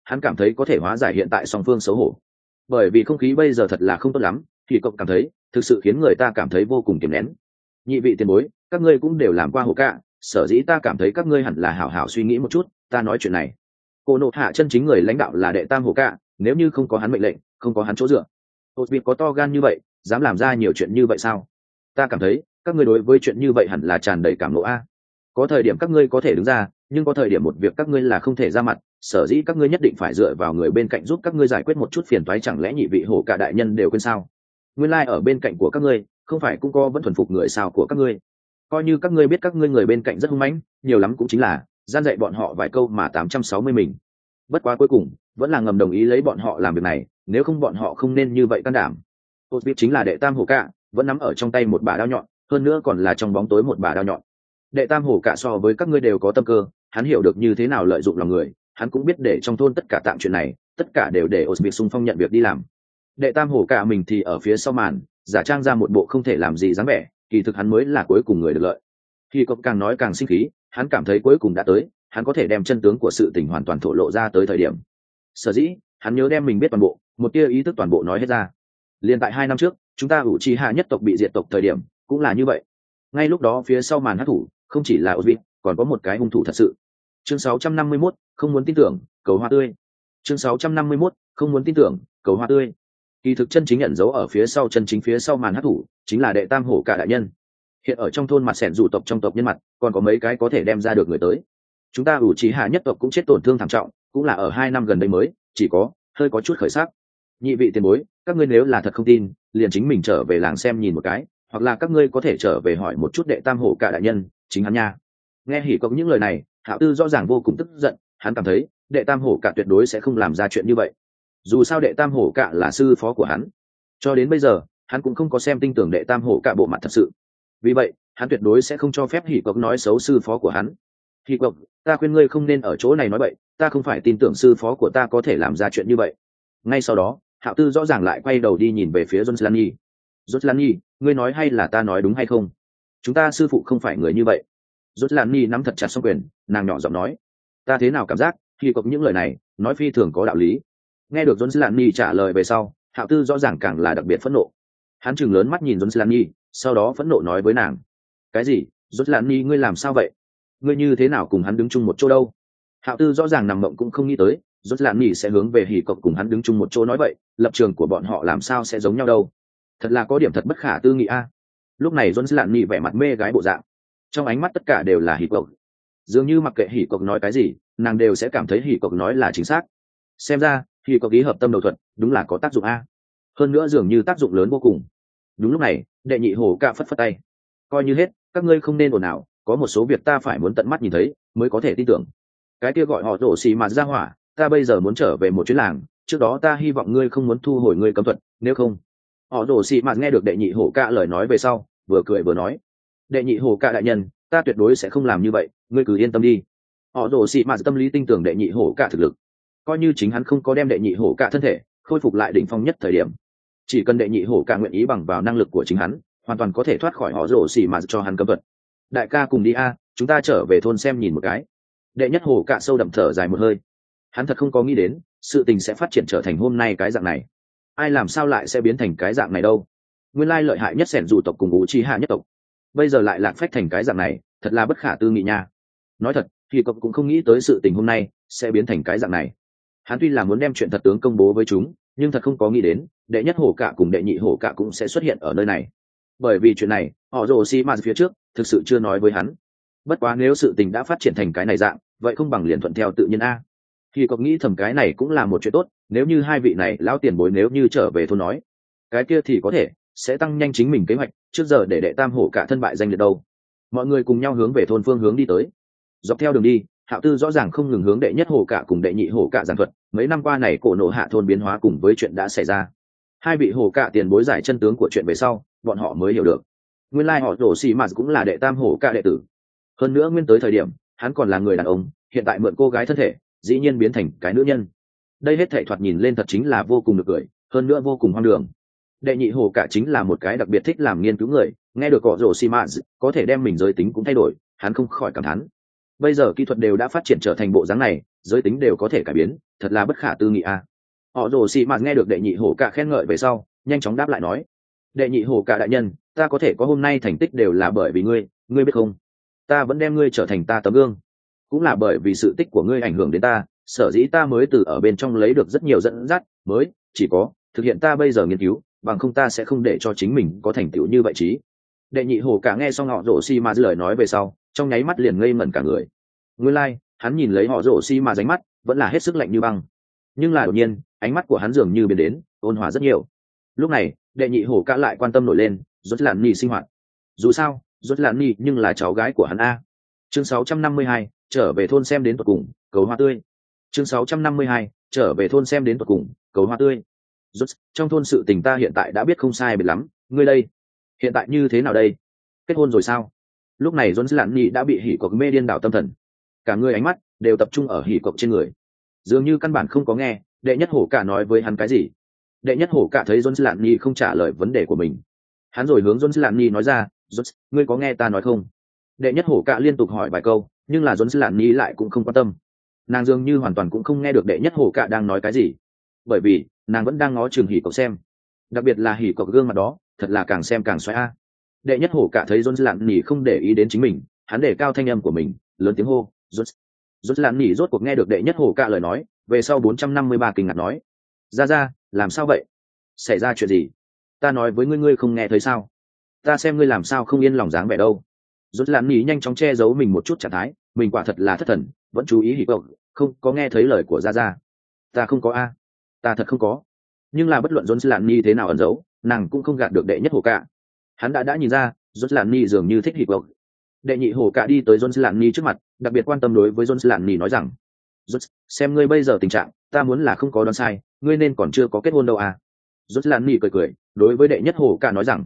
hắn cảm thấy có thể hóa giải hiện tại song phương xấu hổ. Bởi vì không khí bây giờ thật là không tốt lắm, thì cậu cảm thấy thực sự khiến người ta cảm thấy vô cùng kiềm nén. Nhị vị tiền bối, các ngươi cũng đều làm qua hồ cạ, sở dĩ ta cảm thấy các ngươi hẳn là hảo hảo suy nghĩ một chút, ta nói chuyện này. Cô nộ hạ chân chính người lãnh đạo là đệ tam hồ cạ, nếu như không có hắn mệnh lệnh, không có hắn chỗ dựa, Ôt Vịt có to gan như vậy, dám làm ra nhiều chuyện như vậy sao? Ta cảm thấy các ngươi đối với chuyện như vậy hẳn là tràn đầy cảm nộ a. Có thời điểm các ngươi có thể đứng ra, nhưng có thời điểm một việc các ngươi là không thể ra mặt, sở dĩ các ngươi nhất định phải dựa vào người bên cạnh giúp các ngươi giải quyết một chút phiền toái, chẳng lẽ nhị vị hổ cả đại nhân đều quên sao? Nguyên lai ở bên cạnh của các ngươi, không phải cũng có vẫn thuần phục người sao của các ngươi. Coi như các ngươi biết các ngươi người bên cạnh rất hung mãnh, nhiều lắm cũng chính là gian dạy bọn họ vài câu mà 860 mình. Bất quá cuối cùng, vẫn là ngầm đồng ý lấy bọn họ làm việc này, nếu không bọn họ không nên như vậy can đảm. Ôt Vịt chính là đệ tam hổ cả, vẫn nắm ở trong tay một bả đao nhọn, hơn nữa còn là trong bóng tối một bả đao nhọn. Đệ tam hổ cả so với các ngươi đều có tâm cơ, hắn hiểu được như thế nào lợi dụng lòng người, hắn cũng biết để trong thôn tất cả tạm chuyện này, tất cả đều để Ôt Vịt xung phong nhận việc đi làm. Đệ tam hổ cả mình thì ở phía sau màn, giả trang ra một bộ không thể làm gì dáng vẻ, kỳ thực hắn mới là cuối cùng người được lợi. Khi cậu càng nói càng sinh khí, hắn cảm thấy cuối cùng đã tới, hắn có thể đem chân tướng của sự tình hoàn toàn thổ lộ ra tới thời điểm. Sở dĩ, hắn nhớ đem mình biết toàn bộ, một tia ý thức toàn bộ nói hết ra. Liên tại 2 năm trước, chúng ta Uchiha nhất tộc bị diệt tộc thời điểm, cũng là như vậy. Ngay lúc đó phía sau màn hắc thủ, không chỉ là Ozvit, còn có một cái hung thủ thật sự. Chương 651, không muốn tin tưởng, cầu hoa tươi. Chương 651, không muốn tin tưởng, cầu hoa tươi. Kỳ thực chân chính ẩn giấu ở phía sau chân chính phía sau màn hắc thủ, chính là đệ tam hổ cả đại nhân. Hiện ở trong thôn mặt sẻn dụ tộc trong tộc nhân mặt, còn có mấy cái có thể đem ra được người tới. Chúng ta Uchiha nhất tộc cũng chết tổn thương thảm trọng, cũng là ở 2 năm gần đây mới, chỉ có hơi có chút khởi sắc. Nhị vị tiền bối, các ngươi nếu là thật không tin, liền chính mình trở về làng xem nhìn một cái, hoặc là các ngươi có thể trở về hỏi một chút đệ tam hổ cả đại nhân, chính hắn nha. Nghe Hỉ Cốc những lời này, Hạo Tư rõ ràng vô cùng tức giận, hắn cảm thấy đệ tam hổ cả tuyệt đối sẽ không làm ra chuyện như vậy. Dù sao đệ tam hổ cả là sư phó của hắn, cho đến bây giờ hắn cũng không có xem tin tưởng đệ tam hổ cả bộ mặt thật sự, vì vậy hắn tuyệt đối sẽ không cho phép Hỉ Cốc nói xấu sư phó của hắn. Hỉ Cốc, ta khuyên ngươi không nên ở chỗ này nói bậy, ta không phải tin tưởng sư phó của ta có thể làm ra chuyện như vậy. Ngay sau đó Hạo Tư rõ ràng lại quay đầu đi nhìn về phía Joslani. Joslani, ngươi nói hay là ta nói đúng hay không? Chúng ta sư phụ không phải người như vậy. Joslani nắm thật chặt song quyền, nàng nhỏ giọng nói. Ta thế nào cảm giác, khi có những lời này, nói phi thường có đạo lý. Nghe được Joslani trả lời về sau, Hạo Tư rõ ràng càng là đặc biệt phẫn nộ. Hắn trừng lớn mắt nhìn Joslani, sau đó phẫn nộ nói với nàng. Cái gì? Joslani, ngươi làm sao vậy? Ngươi như thế nào cùng hắn đứng chung một chỗ đâu? Hạo Tư rõ ràng nằm mộng cũng không nghĩ tới, rốt lạn nhỉ sẽ hướng về Hỉ Cốc cùng hắn đứng chung một chỗ nói vậy, lập trường của bọn họ làm sao sẽ giống nhau đâu? Thật là có điểm thật bất khả tư nghị a. Lúc này rốt lạn nhỉ vẻ mặt mê gái bộ dạng, trong ánh mắt tất cả đều là Hỉ Cốc. Dường như mặc kệ Hỉ Cốc nói cái gì, nàng đều sẽ cảm thấy Hỉ Cốc nói là chính xác. Xem ra, Hỉ Cốc ý hợp tâm đầu thuận, đúng là có tác dụng a. Hơn nữa dường như tác dụng lớn vô cùng. Đúng lúc này, đệ nhị hổ cạ phất phất tay. Coi như hết, các ngươi không nên ồn ào, có một số việc ta phải muốn tận mắt nhìn thấy, mới có thể tin tưởng. Cái kia gọi họ rổ xì mà ra hỏa, ta bây giờ muốn trở về một chuyến làng, trước đó ta hy vọng ngươi không muốn thu hồi ngươi cấm thuật, nếu không. Họ rổ xì mà nghe được đệ nhị hổ cạ lời nói về sau, vừa cười vừa nói. Đệ nhị hổ cạ đại nhân, ta tuyệt đối sẽ không làm như vậy, ngươi cứ yên tâm đi. Họ rổ xì mà tâm lý tin tưởng đệ nhị hổ cạ thực lực. Coi như chính hắn không có đem đệ nhị hổ cạ thân thể khôi phục lại đỉnh phong nhất thời điểm, chỉ cần đệ nhị hổ cạ nguyện ý bằng vào năng lực của chính hắn, hoàn toàn có thể thoát khỏi họ rổ xì mà cho hắn cấm thuật. Đại ca cùng đi a, chúng ta trở về thôn xem nhìn một cái. Đệ nhất hổ cạ sâu đậm thở dài một hơi, hắn thật không có nghĩ đến sự tình sẽ phát triển trở thành hôm nay cái dạng này. Ai làm sao lại sẽ biến thành cái dạng này đâu? Nguyên lai lợi hại nhất sẻn dù tộc cùng Uchiha nhất tộc, bây giờ lại lạc phách thành cái dạng này, thật là bất khả tư nghị nha. Nói thật, thì cậu cũng không nghĩ tới sự tình hôm nay sẽ biến thành cái dạng này. Hắn tuy là muốn đem chuyện thật tướng công bố với chúng, nhưng thật không có nghĩ đến đệ nhất hổ cạ cùng đệ nhị hổ cạ cũng sẽ xuất hiện ở nơi này. Bởi vì chuyện này, họ rồ xi mạt phía trước thực sự chưa nói với hắn. Bất quá nếu sự tình đã phát triển thành cái này dạng, vậy không bằng liền thuận theo tự nhiên a. Thì có nghĩ thầm cái này cũng là một chuyện tốt, nếu như hai vị này lão tiền bối nếu như trở về thôn nói, cái kia thì có thể sẽ tăng nhanh chính mình kế hoạch, trước giờ để đệ tam hổ cả thân bại danh liệt đâu. Mọi người cùng nhau hướng về thôn phương hướng đi tới. Dọc theo đường đi, Hạo Tư rõ ràng không ngừng hướng đệ nhất hổ cả cùng đệ nhị hổ cả giảng thuật mấy năm qua này cổ nộ hạ thôn biến hóa cùng với chuyện đã xảy ra. Hai vị hổ cả tiền bối giải chân tướng của chuyện về sau, bọn họ mới hiểu được nguyên lai họ rổ xì mạt cũng là đệ tam hổ cả đệ tử. Hơn nữa nguyên tới thời điểm hắn còn là người đàn ông, hiện tại mượn cô gái thân thể dĩ nhiên biến thành cái nữ nhân. Đây hết thảy thoạt nhìn lên thật chính là vô cùng được cười, hơn nữa vô cùng hoang đường. Đệ nhị hổ cả chính là một cái đặc biệt thích làm nghiên cứu người, nghe được họ rổ xì mạt có thể đem mình giới tính cũng thay đổi, hắn không khỏi cảm thán. bây giờ kỹ thuật đều đã phát triển trở thành bộ dáng này, giới tính đều có thể cải biến, thật là bất khả tư nghị à. Họ rồ xì mạt nghe được đệ nhị hổ cả khen ngợi về sau nhanh chóng đáp lại nói, đệ nhị hổ cả đại nhân, ta có thể có hôm nay thành tích đều là bởi vì ngươi biết không, ta vẫn đem ngươi trở thành ta tấm gương, cũng là bởi vì sự tích của ngươi ảnh hưởng đến ta, sở dĩ ta mới từ ở bên trong lấy được rất nhiều dẫn dắt mới, chỉ có thực hiện ta bây giờ nghiên cứu, bằng không ta sẽ không để cho chính mình có thành tựu như vậy chí. Đệ nhị hổ cả nghe xong họ rồ xi ma lời nói về sau trong nháy mắt liền ngây ngẩn cả người. Nguyên lai hắn nhìn lấy họ rồ xi ma ránh mắt vẫn là hết sức lạnh như băng, nhưng là đột nhiên ánh mắt của hắn dường như biến đến ôn hòa rất nhiều. Lúc này đệ nhị hổ cả lại quan tâm nổi lên rốt lạn nhì sinh hoạt, dù sao rốt lạn nhì nhưng là cháu gái của hắn a. Chương 652, trở về thôn xem đến tận cùng, cầu hoa tươi. Chương 652, trở về thôn xem đến tận cùng, cầu hoa tươi. Rốt, trong thôn sự tình ta hiện tại đã biết không sai biệt lắm, ngươi đây hiện tại như thế nào đây, kết hôn rồi sao? Lúc này John Lạn Nhị đã bị hỉ cộc mê điên đảo tâm thần, cả người ánh mắt đều tập trung ở hỉ cộc trên người, dường như căn bản không có nghe đệ nhất hổ cả nói với hắn cái gì. Đệ nhất hổ cả thấy John Lạn Nhị không trả lời vấn đề của mình, hắn rồi hướng John Lạn Nhị nói ra, John, ngươi có nghe ta nói không? Đệ nhất hổ cả liên tục hỏi vài câu, nhưng là John Lạn Nhị lại cũng không quan tâm, nàng dường như hoàn toàn cũng không nghe được đệ nhất hổ cả đang nói cái gì, bởi vì nàng vẫn đang ngó chừng hỉ cộc xem, đặc biệt là hỉ cộc gương mặt đó thật là càng xem càng xoáy a. Đệ nhất hổ cả thấy John Lạn Nhị không để ý đến chính mình, hắn để cao thanh âm của mình lớn tiếng hô, John Lạn Nhị rốt cuộc nghe được đệ nhất hổ cả lời nói về sau 453 kinh ngạc nói, ra làm sao vậy, xảy ra chuyện gì? Ta nói với ngươi không nghe thấy sao? Ta xem ngươi làm sao không yên lòng dáng vẻ đâu. John Lạn Nhị nhanh chóng che giấu mình một chút trạng thái, mình quả thật là thất thần, vẫn chú ý hỉ cộc, không có nghe thấy lời của ra. Ta không có a, ta thật không có. Nhưng là bất luận John Lạn Nhị thế nào ẩn giấu, nàng cũng không gạt được đệ nhất hổ cả. Hắn đã nhìn ra John Lạn Nhị dường như thích hỉ cộc. Đệ nhị hổ cả đi tới John Lạn Nhị trước mặt, đặc biệt quan tâm đối với John Lạn Nhị nói rằng, John, xem ngươi bây giờ tình trạng, ta muốn là không có đoán sai, ngươi nên còn chưa có kết hôn đâu à. John Lạn Nhị cười đối với đệ nhất hổ cả nói rằng,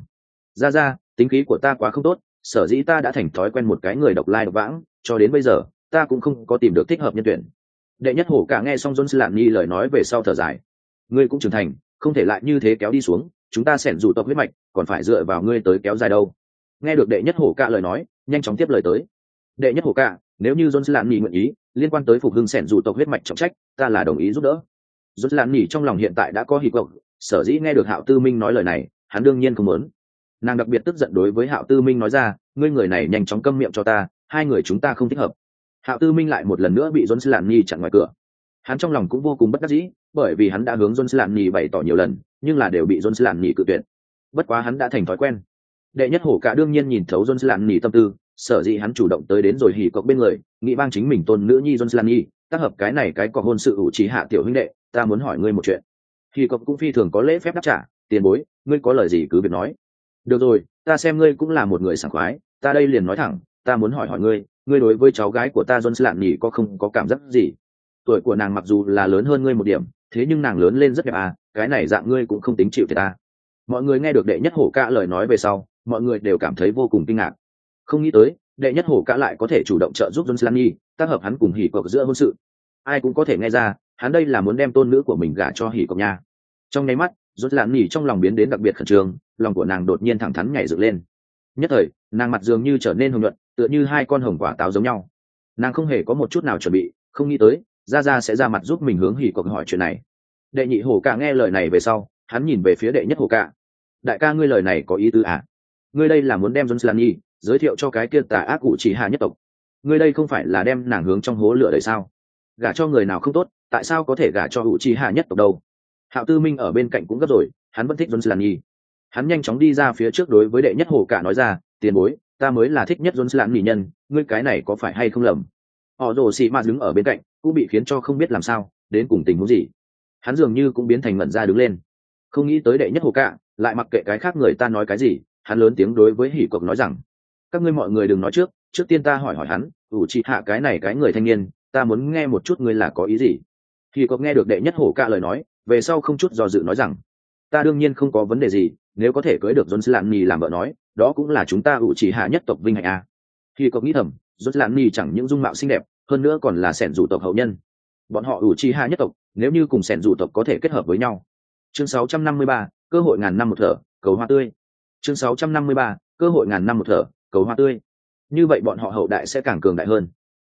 ra tính khí của ta quá không tốt, sở dĩ ta đã thành thói quen một cái người độc lai độc vãng, cho đến bây giờ ta cũng không có tìm được thích hợp nhân tuyển. Đệ nhất hổ cả nghe xong John Lạn Nhị lời nói về sau thở dài, ngươi cũng trưởng thành, không thể lại như thế kéo đi xuống, chúng ta xẻn rủ tộc huyết mạch còn phải dựa vào ngươi tới kéo dài đâu. Nghe được đệ nhất hổ cả lời nói nhanh chóng tiếp lời tới, đệ nhất hổ cả, nếu như John Lạn Nhị nguyện ý liên quan tới phục hưng xẻn rủ tộc huyết mạch trọng trách, ta là đồng ý giúp đỡ. John Lạn Nhị trong lòng hiện tại đã có hỉ cộc, sở dĩ nghe được Hạo Tư Minh nói lời này hắn đương nhiên không muốn. Nàng đặc biệt tức giận đối với Hạo Tư Minh nói ra, ngươi người này nhanh chóng câm miệng cho ta, hai người chúng ta không thích hợp. Hạo Tư Minh lại một lần nữa bị John Lạn Nhị chặn ngoài cửa, hắn trong lòng cũng vô cùng bất đắc dĩ, bởi vì hắn đã hướng John Lạn Nhị bày tỏ nhiều lần, nhưng là đều bị John Lạn Nhị cự tuyệt. Bất quá hắn đã thành thói quen. Đệ nhất hổ cả đương nhiên nhìn thấu John Lạn Nhị tâm tư, sở dĩ hắn chủ động tới đến rồi hỉ cộc bên người, nghĩ bang chính mình tôn nữ nhi John Lạn Nhị tác hợp cái này cái cọc hôn sự ủ trí hạ tiểu huynh đệ, ta muốn hỏi ngươi một chuyện. Hỉ cộc cũng phi thường có lễ phép đáp trả, tiền bối, ngươi có lời gì cứ việc nói. Được rồi, ta xem ngươi cũng là một người sảng khoái, ta đây liền nói thẳng, ta muốn hỏi ngươi đối với cháu gái của ta John Lạn Nhị có không có cảm giác gì? Tuổi của nàng mặc dù là lớn hơn ngươi một điểm, thế nhưng nàng lớn lên rất đẹp à, cái này dạng ngươi cũng không tính chịu thiệt ta. Mọi người nghe được đệ nhất hổ cả lời nói về sau, mọi người đều cảm thấy vô cùng kinh ngạc, không nghĩ tới đệ nhất hổ cả lại có thể chủ động trợ giúp John Lạn Nhị tác hợp hắn cùng hỉ cộc giữa hôn sự. Ai cũng có thể nghe ra hắn đây là muốn đem tôn nữ của mình gả cho hỉ cộc nha. Trong nháy mắt John Lạn Nhị trong lòng biến đến đặc biệt khẩn trương, lòng của nàng đột nhiên thẳng thắn nhảy dựng lên. Nhất thời nàng mặt dường như trở nên hồng nhuận, tựa như hai con hồng quả táo giống nhau. Nàng không hề có một chút nào chuẩn bị, không nghĩ tới ra sẽ ra mặt giúp mình hướng hỉ cộc hỏi chuyện này. Đệ nhị hổ cả nghe lời này về sau hắn nhìn về phía đệ nhất hổ cả, đại ca ngươi lời này có ý tứ à? Ngươi đây là muốn đem John Lạn Nhị giới thiệu cho cái kia tà ác cụ chỉ hạ nhất tộc, ngươi đây không phải là đem nàng hướng trong hố lửa đấy sao? Gả cho người nào không tốt, tại sao có thể gả cho cụ chỉ hạ nhất tộc đâu? Hạo Tư Minh ở bên cạnh cũng gấp rồi, hắn vẫn thích John Lạn Nhị. Hắn nhanh chóng đi ra phía trước đối với đệ nhất hổ cả nói ra, tiền bối, ta mới là thích nhất John Lạn Nhị nhân, ngươi cái này có phải hay không lầm? Họ rồ xì mà đứng ở bên cạnh cũng bị khiến cho không biết làm sao, đến cùng tình huống gì. Hắn dường như cũng biến thành ngẩn ra đứng lên, không nghĩ tới đệ nhất hổ cả lại mặc kệ cái khác người ta nói cái gì, hắn lớn tiếng đối với hỉ cộc nói rằng, các ngươi mọi người đừng nói trước tiên ta hỏi hắn, ủ trị hạ cái này cái người thanh niên, ta muốn nghe một chút ngươi là có ý gì. Hỉ cộc nghe được đệ nhất hổ cả lời nói về sau không chút do dự nói rằng, ta đương nhiên không có vấn đề gì, nếu có thể cưới được John Lạn Nhị làm vợ nói, đó cũng là chúng ta ủ trị hạ nhất tộc vinh hạnh à. Hỉ cộc nghĩ thầm, John Lạn Nhị chẳng những dung mạo xinh đẹp, hơn nữa còn là sẻn rủ tộc hậu nhân, bọn họ ủ trị hạ nhất tộc nếu như cùng sẻn rủ tộc có thể kết hợp với nhau. Chương 653, cơ hội ngàn năm một thở, cầu hoa tươi. Chương 653, cơ hội ngàn năm một thở, cầu hoa tươi. Như vậy bọn họ hậu đại sẽ càng cường đại hơn.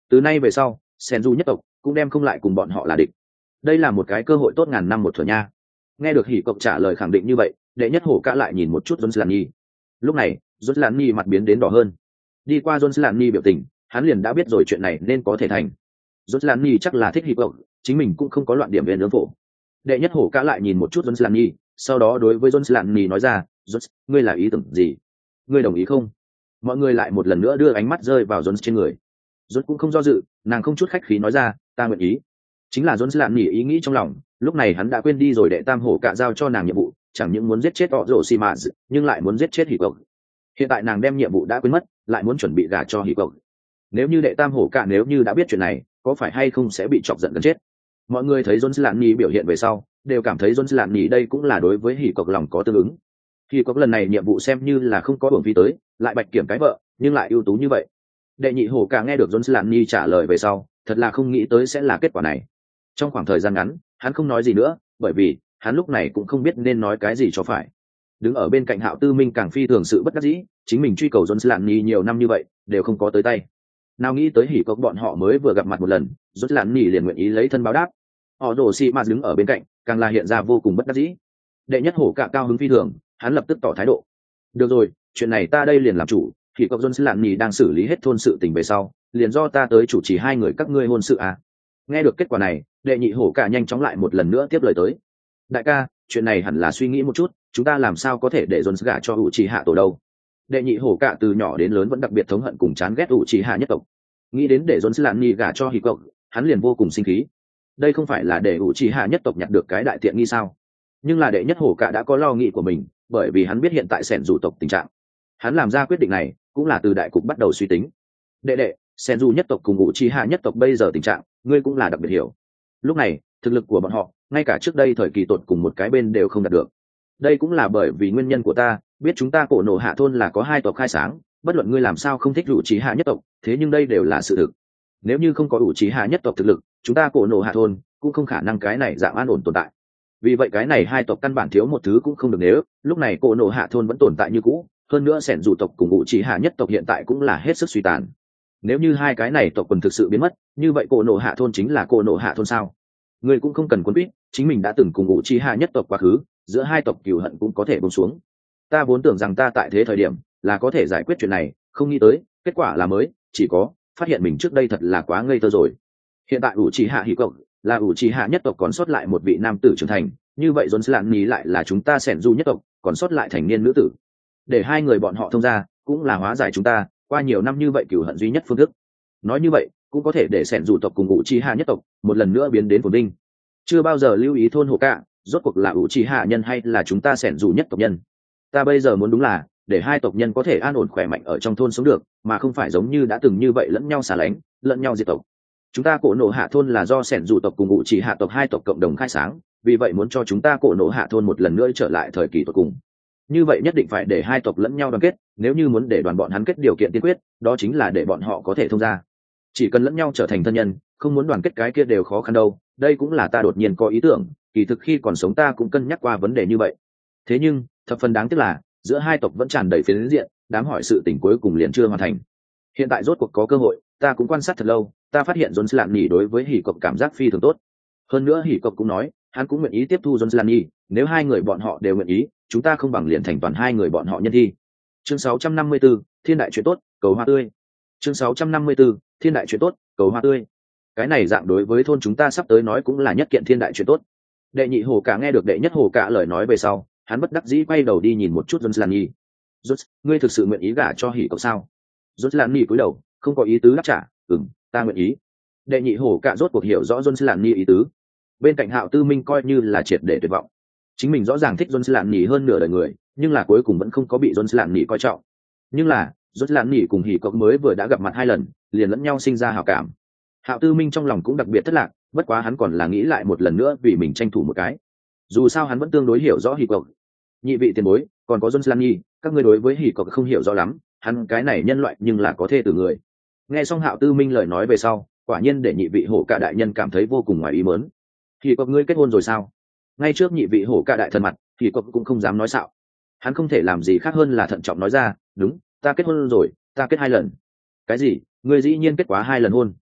Từ nay về sau sen du nhất tộc cũng đem không lại cùng bọn họ là địch. Đây là một cái cơ hội tốt ngàn năm một thuở nha. Nghe được hỉ cộc trả lời khẳng định như vậy, đệ nhất hổ cả lại nhìn một chút Jones Lanny. Lúc này Jones Lanny mặt biến đến đỏ hơn. Đi qua Jones Lanny biểu tình, hắn liền đã biết rồi chuyện này nên có thể thành. Jones Lanny chắc là thích hỉ cộc, chính mình cũng không có loạn điểm về nướng phổ. Đệ nhất hổ cả lại nhìn một chút Jones Lanny, sau đó đối với Jones Lanny nói ra, Jones, ngươi là ý tưởng gì? Ngươi đồng ý không? Mọi người lại một lần nữa đưa ánh mắt rơi vào Jones trên người. Jones cũng không do dự, nàng không chút khách khí nói ra, ta nguyện ý. Chính là Jones Lanny ý nghĩ trong lòng, lúc này hắn đã quên đi rồi đệ tam hổ cả giao cho nàng nhiệm vụ, chẳng những muốn giết chết họ rổ xì mà nhưng lại muốn giết chết hỉ cộc. Hiện tại nàng đem nhiệm vụ đã quên mất, lại muốn chuẩn bị gả cho hỉ cộc. Nếu như đệ tam hổ cả nếu như đã biết chuyện này, có phải hay không sẽ bị chọc giận gần chết. Mọi người thấy Jones Lanny biểu hiện về sau, đều cảm thấy Jones Lanny đây cũng là đối với hỉ cộc lòng có tương ứng. Hỉ cộc lần này nhiệm vụ xem như là không có uổng phí tới, lại bạch kiểm cái vợ, nhưng lại ưu tú như vậy. Đệ nhị hổ cả nghe được Jones Lanny trả lời về sau, thật là không nghĩ tới sẽ là kết quả này. Trong khoảng thời gian ngắn, hắn không nói gì nữa, bởi vì hắn lúc này cũng không biết nên nói cái gì cho phải. Đứng ở bên cạnh Hạo Tư Minh càng phi thường sự bất đắc dĩ, chính mình truy cầu Jones Lanny nhiều năm như vậy, đều không có tới tay. Nào nghĩ tới hỉ cộc bọn họ mới vừa gặp mặt một lần, Jones Lanny liền nguyện ý lấy thân báo đáp. Họ đổ xì mà đứng ở bên cạnh, càng là hiện ra vô cùng bất đắc dĩ. Đệ nhất hổ cả cao hứng phi thường, hắn lập tức tỏ thái độ. Được rồi, chuyện này ta đây liền làm chủ, hỉ cộc Jones Lanny đang xử lý hết thôn sự tình về sau, liền do ta tới chủ trì hai người các ngươi hôn sự à. Nghe được kết quả này, đệ nhị hổ cả nhanh chóng lại một lần nữa tiếp lời tới. Đại ca, chuyện này hẳn là suy nghĩ một chút, chúng ta làm sao có thể để Jones gả cho Uchiha tổ đâu. Đệ nhị hổ cả từ nhỏ đến lớn vẫn đặc biệt thống hận cùng chán ghét Uchiha nhất tộc. Nghĩ đến để Jones Lanny gả cho hỉ cộc, hắn liền vô cùng sinh khí. Đây không phải là để Uchiha nhất tộc nhặt được cái đại tiện nghi sao? Nhưng là đệ nhất hổ cả đã có lo nghĩ của mình, bởi vì hắn biết hiện tại Senju tộc tình trạng. Hắn làm ra quyết định này cũng là từ đại cục bắt đầu suy tính. Đệ, Senju nhất tộc cùng Uchiha nhất tộc bây giờ tình trạng, ngươi cũng là đặc biệt hiểu. Lúc này, thực lực của bọn họ, ngay cả trước đây thời kỳ tột cùng một cái bên đều không đạt được. Đây cũng là bởi vì nguyên nhân của ta, biết chúng ta cổ nổ hạ thôn là có hai tộc khai sáng, bất luận ngươi làm sao không thích Uchiha nhất tộc, thế nhưng đây đều là sự thực. Nếu như không có Uchiha nhất tộc thực lực, chúng ta cổ nổ hạ thôn cũng không khả năng cái này dạng an ổn tồn tại. Vì vậy cái này hai tộc căn bản thiếu một thứ cũng không được, nếu lúc này cổ nổ hạ thôn vẫn tồn tại như cũ, hơn nữa sẻn dù tộc cùng Uchiha nhất tộc hiện tại cũng là hết sức suy tàn. Nếu như hai cái này tộc quần thực sự biến mất, như vậy cổ nổ hạ thôn chính là cổ nổ hạ thôn sao? Ngươi cũng không cần quấn quýt, chính mình đã từng cùng Uchiha nhất tộc quá khứ, giữa hai tộc cừu hận cũng có thể buông xuống. Ta vốn tưởng rằng ta tại thế thời điểm là có thể giải quyết chuyện này, không nghĩ tới kết quả là mới chỉ có phát hiện mình trước đây thật là quá ngây thơ rồi. Hiện tại Uchiha Hikoki là Uchiha nhất tộc còn sót lại một vị nam tử trưởng thành, như vậy Jones Lanny lại là chúng ta Senju nhất tộc còn sót lại thành niên nữ tử. Để hai người bọn họ thông ra, cũng là hóa giải chúng ta qua nhiều năm như vậy cừu hận duy nhất phương thức. Nói như vậy, cũng có thể để Senju tộc cùng Uchiha nhất tộc một lần nữa biến đến phồn vinh. Chưa bao giờ lưu ý thôn hộ cả, rốt cuộc là Uchiha nhân hay là chúng ta Senju nhất tộc nhân. Ta bây giờ muốn đúng là để hai tộc nhân có thể an ổn khỏe mạnh ở trong thôn sống được, mà không phải giống như đã từng như vậy lẫn nhau xả lánh, lẫn nhau diệt tộc. Chúng ta cổ nổ hạ thôn là do Senju tộc cùng Uchiha tộc hai tộc cộng đồng khai sáng, vì vậy muốn cho chúng ta cổ nổ hạ thôn một lần nữa trở lại thời kỳ tột cùng. Như vậy nhất định phải để hai tộc lẫn nhau đoàn kết, nếu như muốn để đoàn bọn hắn kết điều kiện tiên quyết, đó chính là để bọn họ có thể thông ra. Chỉ cần lẫn nhau trở thành thân nhân, không muốn đoàn kết cái kia đều khó khăn đâu. Đây cũng là ta đột nhiên có ý tưởng, kỳ thực khi còn sống ta cũng cân nhắc qua vấn đề như vậy. Thế nhưng thập phần đáng tiếc là giữa hai tộc vẫn tràn đầy phiến diện, đám hỏi sự tình cuối cùng liền chưa hoàn thành. Hiện tại rốt cuộc có cơ hội, ta cũng quan sát thật lâu, ta phát hiện Jones Lanny đối với hỉ cộc cảm giác phi thường tốt. Hơn nữa hỉ cộc cũng nói hắn cũng nguyện ý tiếp thu Jones Lanny, nếu hai người bọn họ đều nguyện ý, chúng ta không bằng liền thành toàn hai người bọn họ nhân thi. Chương 654, thiên đại chuyện tốt, cầu hoa tươi. Chương 654, thiên đại chuyện tốt, cầu hoa tươi. Cái này dạng đối với thôn chúng ta sắp tới nói cũng là nhất kiện thiên đại chuyện tốt. Đệ nhị hồ cả nghe được đệ nhất hồ cả lời nói về sau, hắn bất đắc dĩ quay đầu đi nhìn một chút Jones Lanny. Jones, ngươi thực sự nguyện ý gả cho hỉ cộc sao? Jones Lanny cúi đầu, không có ý tứ đáp trả, ta nguyện ý. Đệ nhị hồ cả rốt cuộc hiểu rõ Jones Lanny ý tứ. Bên cạnh Hạo Tư Minh coi như là triệt để tuyệt vọng. Chính mình rõ ràng thích Jones Lanny hơn nửa đời người, nhưng là cuối cùng vẫn không có bị Jones Lanny coi trọng. Nhưng là Jones Lanny cùng hỉ cộc mới vừa đã gặp mặt hai lần, liền lẫn nhau sinh ra hảo cảm. Hạo Tư Minh trong lòng cũng đặc biệt thất lạc, bất quá hắn còn là nghĩ lại một lần nữa vì mình tranh thủ một cái. Dù sao hắn vẫn tương đối hiểu rõ hỉ cộc. Nhị vị tiền bối, còn có Jones Lanny, các ngươi đối với hỉ cộc không hiểu rõ lắm, hắn cái này nhân loại nhưng là có thê tử người. Nghe xong Hạo Tư Minh lời nói về sau, quả nhiên để nhị vị hổ cả đại nhân cảm thấy vô cùng ngoài ý muốn. Hỉ cộc ngươi kết hôn rồi sao? Ngay trước nhị vị hổ cả đại thần mặt, hỉ cộc cũng không dám nói xạo. Hắn không thể làm gì khác hơn là thận trọng nói ra, đúng, ta kết hôn rồi, ta kết 2 lần. Cái gì? Ngươi dĩ nhiên kết quá 2 lần hôn?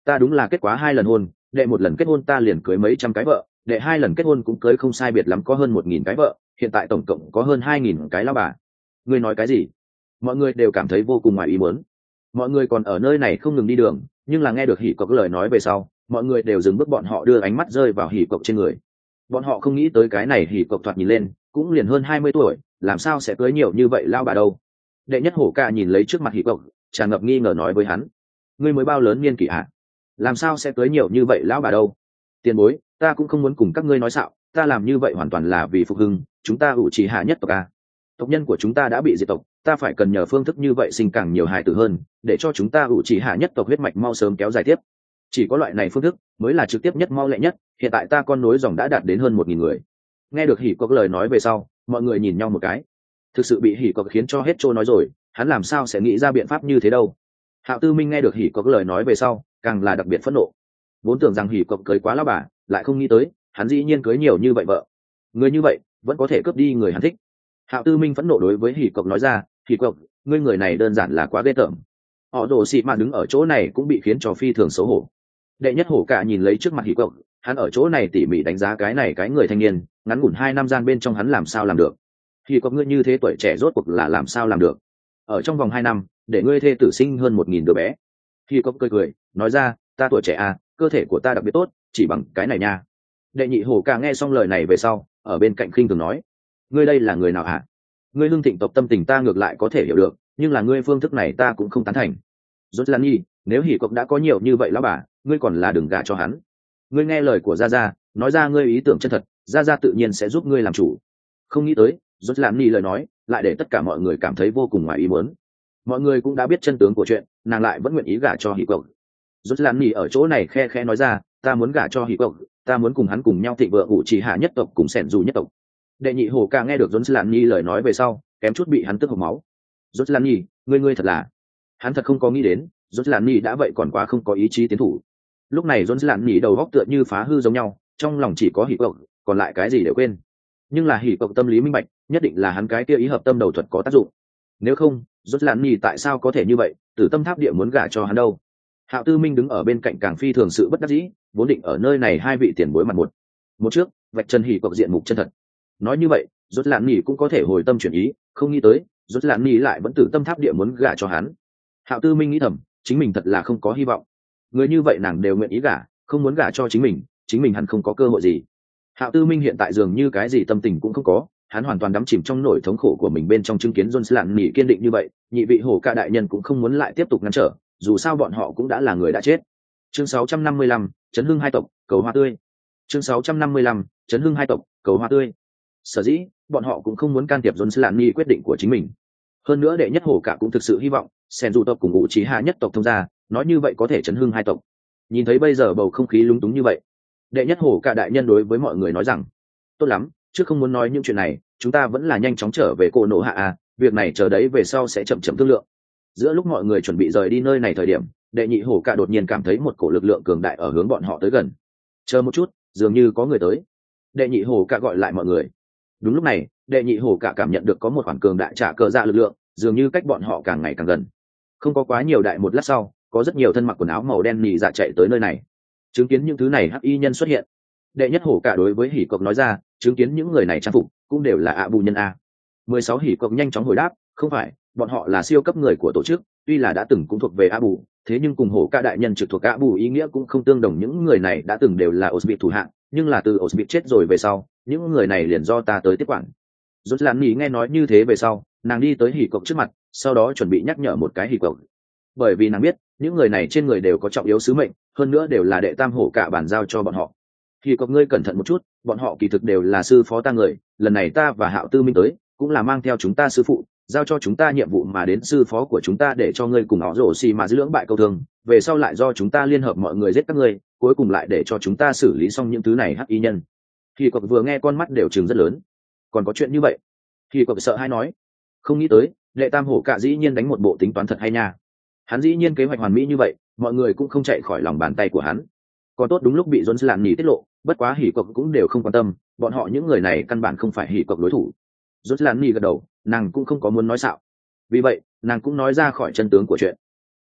ta đúng là kết quá 2 lần hôn, đệ một lần kết hôn ta liền cưới mấy trăm cái vợ, đệ 2 lần kết hôn cũng cưới không sai biệt lắm có hơn 1.000 cái vợ, hiện tại tổng cộng có hơn 2.000 cái lao bà. Ngươi nói cái gì? Mọi người đều cảm thấy vô cùng ngoài ý muốn. Mọi người còn ở nơi này không ngừng đi đường, nhưng là nghe được hỉ cộc lời nói về sau, mọi người đều dừng bước, bọn họ đưa ánh mắt rơi vào hỉ cộc trên người. Bọn họ không nghĩ tới cái này hỉ cộc thoạt nhìn lên cũng liền hơn 20 tuổi, làm sao sẽ cưới nhiều như vậy lao bà đâu. Đệ nhất hổ ca nhìn lấy trước mặt hỉ cộc, tràn ngập nghi ngờ nói với hắn: ngươi mới bao lớn niên kỷ hả? Làm sao sẽ cưới nhiều như vậy lão bà đâu? Tiền bối, ta cũng không muốn cùng các ngươi nói xạo, ta làm như vậy hoàn toàn là vì phục hưng chúng ta ủ trì hạ nhất tộc a. Tộc nhân của chúng ta đã bị diệt tộc, ta phải cần nhờ phương thức như vậy sinh càng nhiều hài tử hơn, để cho chúng ta ủ trì hạ nhất tộc huyết mạch mau sớm kéo dài tiếp. Chỉ có loại này phương thức mới là trực tiếp nhất, mau lẹ nhất. Hiện tại ta con nối dòng đã đạt đến hơn 1.000 người. Nghe được hỉ cộc lời nói về sau, mọi người nhìn nhau một cái, thực sự bị hỉ cộc khiến cho hết trôi nói rồi, hắn làm sao sẽ nghĩ ra biện pháp như thế đâu. Hạo Tư Minh nghe được hỉ cộc lời nói về sau, càng là đặc biệt phẫn nộ. Vốn tưởng rằng hỉ cộc cưới quá lão bà, lại không nghĩ tới hắn dĩ nhiên cưới nhiều như vậy vợ. Người như vậy vẫn có thể cướp đi người hắn thích. Hạo Tư Minh phẫn nộ đối với hỉ cộc nói ra: hỉ cộc, ngươi người này đơn giản là quá ghê tởm. Họ Đồ Xị mà đứng ở chỗ này cũng bị khiến cho phi thường xấu hổ. Đệ nhất hổ cả nhìn lấy trước mặt hỉ cộc, hắn ở chỗ này tỉ mỉ đánh giá cái này cái người thanh niên, ngắn ngủn 2 năm gian bên trong hắn làm sao làm được. Hỉ cộc, ngươi như thế tuổi trẻ rốt cuộc là làm sao làm được? Ở trong vòng 2 năm để ngươi thê tử sinh hơn 1.000 đứa bé. Hỉ cộc cười cười nói ra: ta tuổi trẻ à, cơ thể của ta đặc biệt tốt, chỉ bằng cái này nha. Đệ nhị hổ cả nghe xong lời này về sau, ở bên cạnh khinh thường nói: ngươi đây là người nào hả? Ngươi hưng thịnh tộc tâm tình ta ngược lại có thể hiểu được, nhưng là ngươi phương thức này ta cũng không tán thành. Rốt Lan Nhi, nếu hỉ cộc đã có nhiều như vậy lão bà, ngươi còn là đừng gả cho hắn. Ngươi nghe lời của gia gia, nói ra ngươi ý tưởng chân thật, gia gia tự nhiên sẽ giúp ngươi làm chủ. Không nghĩ tới Rốt Lan Nhi lời nói lại để tất cả mọi người cảm thấy vô cùng ngoài ý muốn. Mọi người cũng đã biết chân tướng của chuyện, nàng lại vẫn nguyện ý gả cho hỉ cộc. Rốt Lan Nhi ở chỗ này khe khẽ nói ra: ta muốn gả cho hỉ cộc, ta muốn cùng hắn cùng nhau thịnh vượng ủ trì hạ nhất tộc cùng sẻn dù nhất tộc. Đệ nhị hổ ca nghe được Rốt Lan Nhi lời nói về sau, kém chút bị hắn tức hộc máu. Rốt Lan Nhi, ngươi thật là... Hắn thật không có nghĩ đến Rốt Lan Nhi đã vậy còn quá không có ý chí tiến thủ. Lúc này Rốt Lan Nhi đầu óc tựa như phá hư giống nhau, trong lòng chỉ có hỉ cộc, còn lại cái gì đều quên. Nhưng là hỉ cộc tâm lý minh bạch, nhất định là hắn cái kia ý hợp tâm đầu thuật có tác dụng. Nếu không Rốt Lan Nhi tại sao có thể như vậy, Tử Tâm Tháp Địa muốn gả cho hắn đâu. Hạo Tư Minh đứng ở bên cạnh càng phi thường sự bất đắc dĩ, vốn định ở nơi này hai vị tiền bối mặt một trước vạch chân hỉ cộc diện mục chân thật. Nói như vậy Rốt Lan Nhi cũng có thể hồi tâm chuyển ý, không nghĩ tới Rốt Lan Nhi lại vẫn Tử Tâm Tháp Địa muốn gả cho hắn. Hạo Tư Minh nghĩ thầm, chính mình thật là không có hy vọng. Người như vậy nàng đều nguyện ý gả, không muốn gả cho chính mình hẳn không có cơ hội gì. Hạo Tư Minh hiện tại dường như cái gì tâm tình cũng không có, hắn hoàn toàn đắm chìm trong nỗi thống khổ của mình bên trong, chứng kiến Rốt Lan Nhi kiên định như vậy, nhị vị hổ ca đại nhân cũng không muốn lại tiếp tục ngăn trở, dù sao bọn họ cũng đã là người đã chết. Chương 655, Chấn Hưng hai tộc, cầu hoa tươi. Chương 655, Chấn Hưng hai tộc, cầu hoa tươi. Sở dĩ bọn họ cũng không muốn can thiệp Rốt Lan Nhi quyết định của chính mình. Hơn nữa đệ nhất hổ cả cũng thực sự hy vọng sen dù tộc cùng ngũ trí hạ nhất tộc thông gia, nói như vậy có thể chấn hưng hai tộc. Nhìn thấy bây giờ bầu không khí lúng túng như vậy, đệ nhất hổ cả đại nhân đối với mọi người nói rằng: tốt lắm, trước không muốn nói những chuyện này, chúng ta vẫn là nhanh chóng trở về Cổ Nổ Hạ à, việc này chờ đấy về sau sẽ chậm chậm thương lượng. Giữa lúc mọi người chuẩn bị rời đi nơi này thời điểm, đệ nhị hổ cả đột nhiên cảm thấy một cổ lực lượng cường đại ở hướng bọn họ tới gần. Chờ một chút, dường như có người tới. Đệ nhị hổ cả gọi lại mọi người. Đúng lúc này đệ nhị hổ cả cảm nhận được có một khoản cường đại trả cờ dạ lực lượng, dường như cách bọn họ càng ngày càng gần. Không có quá nhiều đại, một lát sau có rất nhiều thân mặc quần áo màu đen nhị dạ chạy tới nơi này. Chứng kiến những thứ này hắc y nhân xuất hiện, đệ nhất hổ cả đối với hỉ cộc nói ra: chứng kiến những người này trang phục cũng đều là ạ bù nhân a. 16 hỉ cộc nhanh chóng hồi đáp: không phải, bọn họ là siêu cấp người của tổ chức, tuy là đã từng cũng thuộc về ạ bù, thế nhưng cùng hổ ca đại nhân trực thuộc ạ bù ý nghĩa cũng không tương đồng. Những người này đã từng đều là Osbit thủ hạng, nhưng là từ Osbit chết rồi về sau, những người này liền do ta tới tiếp quản. Rốt Lan Nhi nghe nói như thế về sau, nàng đi tới hỉ cộc trước mặt, sau đó chuẩn bị nhắc nhở một cái hỉ cộc, bởi vì nàng biết những người này trên người đều có trọng yếu sứ mệnh, hơn nữa đều là đệ tam hổ cả bản giao cho bọn họ. Hỉ cộc, ngươi cẩn thận một chút, bọn họ kỳ thực đều là sư phó ta người, lần này ta và Hạo Tư Minh tới cũng là mang theo chúng ta sư phụ giao cho chúng ta nhiệm vụ mà đến, sư phó của chúng ta để cho ngươi cùng họ rổ xì mà giữ lưỡng bại câu thương, về sau lại do chúng ta liên hợp mọi người giết các ngươi, cuối cùng lại để cho chúng ta xử lý xong những thứ này hắc y nhân. Hỉ cộc vừa nghe con mắt đều trừng rất lớn. Còn có chuyện như vậy? Hỉ cộc sợ hãi nói. Không nghĩ tới đệ tam hổ cả dĩ nhiên đánh một bộ tính toán thật hay nha. Hắn dĩ nhiên kế hoạch hoàn mỹ như vậy, mọi người cũng không chạy khỏi lòng bàn tay của hắn. Còn tốt đúng lúc bị Rốt Lan Nhi tiết lộ, bất quá hỉ cộc cũng đều không quan tâm, bọn họ những người này căn bản không phải hỉ cộc đối thủ. Rốt Lan Nhi gật đầu, nàng cũng không có muốn nói xạo, vì vậy nàng cũng nói ra khỏi chân tướng của chuyện.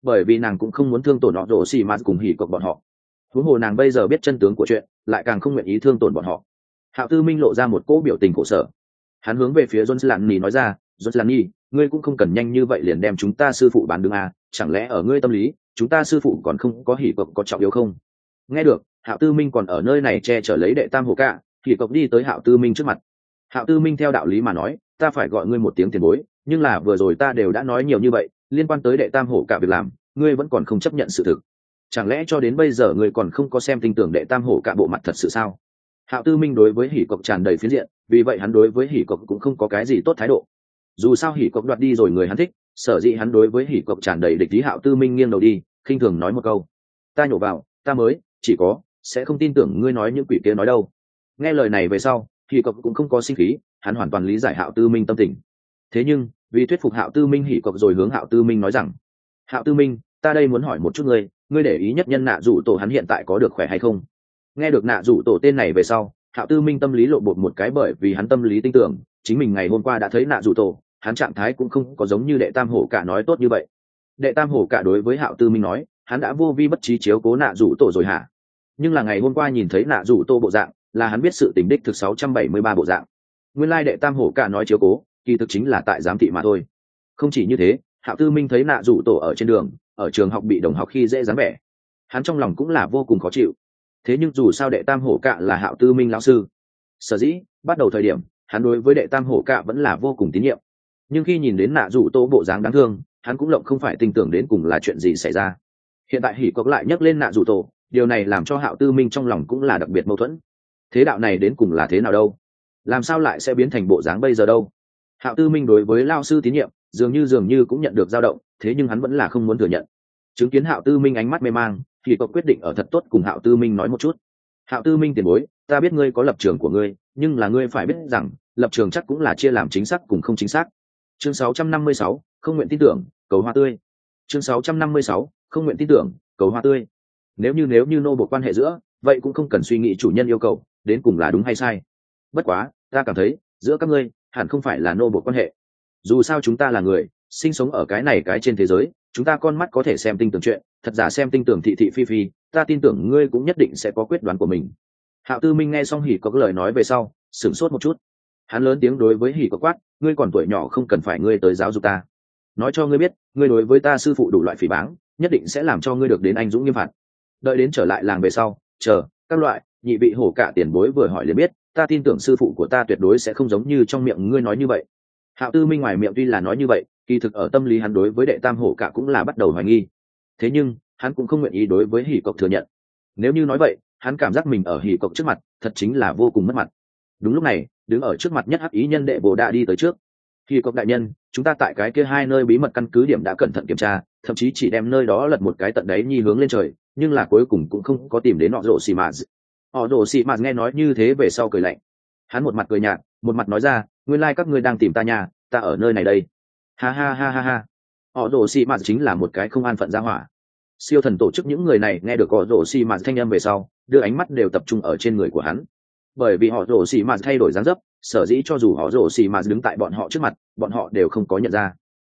bởi vì nàng cũng không muốn thương tổn họ rổ xì mạt cùng hỉ cộc bọn họ. Huống hồ nàng bây giờ biết chân tướng của chuyện, lại càng không nguyện ý thương tổn bọn họ. Hạo Tư Minh lộ ra một cỗ biểu tình khổ sở. Hắn hướng về phía John Lạn nói ra, John Lạn, ngươi cũng không cần nhanh như vậy liền đem chúng ta sư phụ bán đứng à, chẳng lẽ ở ngươi tâm lý, chúng ta sư phụ còn không có hỉ cộc có trọng yếu không? Nghe được, Hạo Tư Minh còn ở nơi này che chở lấy đệ tam hổ cả, hỉ cộc đi tới Hạo Tư Minh trước mặt. Hạo Tư Minh theo đạo lý mà nói, ta phải gọi ngươi một tiếng tiền bối, nhưng là vừa rồi ta đều đã nói nhiều như vậy, liên quan tới đệ tam hổ cả việc làm, ngươi vẫn còn không chấp nhận sự thực. Chẳng lẽ cho đến bây giờ ngươi còn không có xem tin tưởng đệ tam hổ cả bộ mặt thật sự sao? Hạo Tư Minh đối với hỉ cộc tràn đầy phiến diện, vì vậy hắn đối với hỉ cộc cũng không có cái gì tốt thái độ. Dù sao hỉ cộc đoạt đi rồi người hắn thích, sở dĩ hắn đối với hỉ cộc tràn đầy địch ý. Hạo Tư Minh nghiêng đầu đi, khinh thường nói một câu, ta nhổ vào, ta mới chỉ có sẽ không tin tưởng ngươi nói những quỷ kia nói đâu. Nghe lời này về sau, hỉ cộc cũng không có sinh khí, hắn hoàn toàn lý giải Hạo Tư Minh tâm tình. Thế nhưng vì thuyết phục Hạo Tư Minh, hỉ cộc rồi hướng Hạo Tư Minh nói rằng, Hạo Tư Minh, ta đây muốn hỏi một chút ngươi để ý nhất nhân nạ rủ tổ hắn hiện tại có được khỏe hay không? Nghe được nạ rủ tổ tên này về sau, Hạo Tư Minh tâm lý lộ bột một cái, bởi vì hắn tâm lý tin tưởng chính mình ngày hôm qua đã thấy nạ rủ tổ, hắn trạng thái cũng không có giống như đệ tam hổ cả nói tốt như vậy. Đệ tam hổ cả đối với Hạo Tư Minh nói, hắn đã vô vi bất trí chiếu cố nạ rủ tổ rồi hả? Nhưng là ngày hôm qua nhìn thấy nạ rủ tổ bộ dạng, là hắn biết sự tình đích thực 673 bộ dạng. Nguyên lai đệ tam hổ cả nói chiếu cố, kỳ thực chính là tại giám thị mà thôi. Không chỉ như thế, Hạo Tư Minh thấy nạ rủ tổ ở trên đường, ở trường học bị đồng học khi dễ dáng vẻ, hắn trong lòng cũng là vô cùng khó chịu. Thế nhưng dù sao đệ tam hổ cạ là Hạo Tư Minh lão sư, sở dĩ bắt đầu thời điểm hắn đối với đệ tam hổ cạ vẫn là vô cùng tín nhiệm. Nhưng khi nhìn đến nạ rủ tổ bộ dáng đáng thương, hắn cũng lộng không phải tin tưởng đến cùng là chuyện gì xảy ra. Hiện tại hỉ cộc lại nhắc lên nạ rủ tổ, điều này làm cho Hạo Tư Minh trong lòng cũng là đặc biệt mâu thuẫn. Thế đạo này đến cùng là thế nào đâu? Làm sao lại sẽ biến thành bộ dáng bây giờ đâu? Hạo Tư Minh đối với lao sư tín nhiệm dường như cũng nhận được dao động, thế nhưng hắn vẫn là không muốn thừa nhận. Chứng kiến Hạo Tư Minh ánh mắt mê mang, thì cậu quyết định ở thật tốt cùng Hạo Tư Minh nói một chút. Hạo Tư Minh tiền bối, ta biết ngươi có lập trường của ngươi, nhưng là ngươi phải biết rằng lập trường chắc cũng là chia làm chính xác cùng không chính xác. Chương 656, không nguyện tin tưởng, cầu hoa tươi. Chương 656, không nguyện tin tưởng, cầu hoa tươi. Nếu như nô bộc quan hệ giữa, vậy cũng không cần suy nghĩ chủ nhân yêu cầu đến cùng là đúng hay sai. Bất quá, ta cảm thấy giữa các ngươi hẳn không phải là nô bộc quan hệ. Dù sao chúng ta là người sinh sống ở cái trên thế giới, chúng ta con mắt có thể xem tinh tường chuyện, thật giả xem tinh tường thị thị phi phi, ta tin tưởng ngươi cũng nhất định sẽ có quyết đoán của mình. Hạo Tư Minh nghe xong hỉ có cái lời nói về sau, sửng sốt một chút. Hắn lớn tiếng đối với hỉ có quát, ngươi còn tuổi nhỏ không cần phải ngươi tới giáo dục ta. Nói cho ngươi biết, ngươi đối với ta sư phụ đủ loại phỉ báng, nhất định sẽ làm cho ngươi được đến anh dũng nghiêm phạt. Đợi đến trở lại làng về sau, chờ các loại nhị vị hổ cả tiền bối vừa hỏi liền biết, ta tin tưởng sư phụ của ta tuyệt đối sẽ không giống như trong miệng ngươi nói như vậy. Hạo Tư Minh ngoài miệng tuy là nói như vậy, kỳ thực ở tâm lý hắn đối với đệ tam hổ cả cũng là bắt đầu hoài nghi. Thế nhưng hắn cũng không nguyện ý đối với hỉ cộc thừa nhận. Nếu như nói vậy, hắn cảm giác mình ở hỉ cộc trước mặt thật chính là vô cùng mất mặt. Đúng lúc này, đứng ở trước mặt nhất hắc ý nhân đệ bồ đã đi tới trước. Hỉ cộc đại nhân, chúng ta tại cái kia hai nơi bí mật căn cứ điểm đã cẩn thận kiểm tra, thậm chí chỉ đem nơi đó lật một cái tận đáy nhi hướng lên trời, nhưng là cuối cùng cũng không có tìm đến họ rồ xì mạt. Họ rồ xì mạt nghe nói như thế về sau cười lạnh. Hắn một mặt cười nhạt, một mặt nói ra, nguyên lai các ngươi đang tìm ta nhà, ta ở nơi này đây. Ha ha ha ha ha. Họ rồ xì mạt chính là một cái không an phận ra hỏa. Siêu thần tổ chức những người này nghe được họ rồ xì mạt thanh âm về sau, đưa ánh mắt đều tập trung ở trên người của hắn. Bởi vì họ rồ xì mạt thay đổi dáng dấp, sở dĩ cho dù họ rồ xì mạt đứng tại bọn họ trước mặt, bọn họ đều không có nhận ra.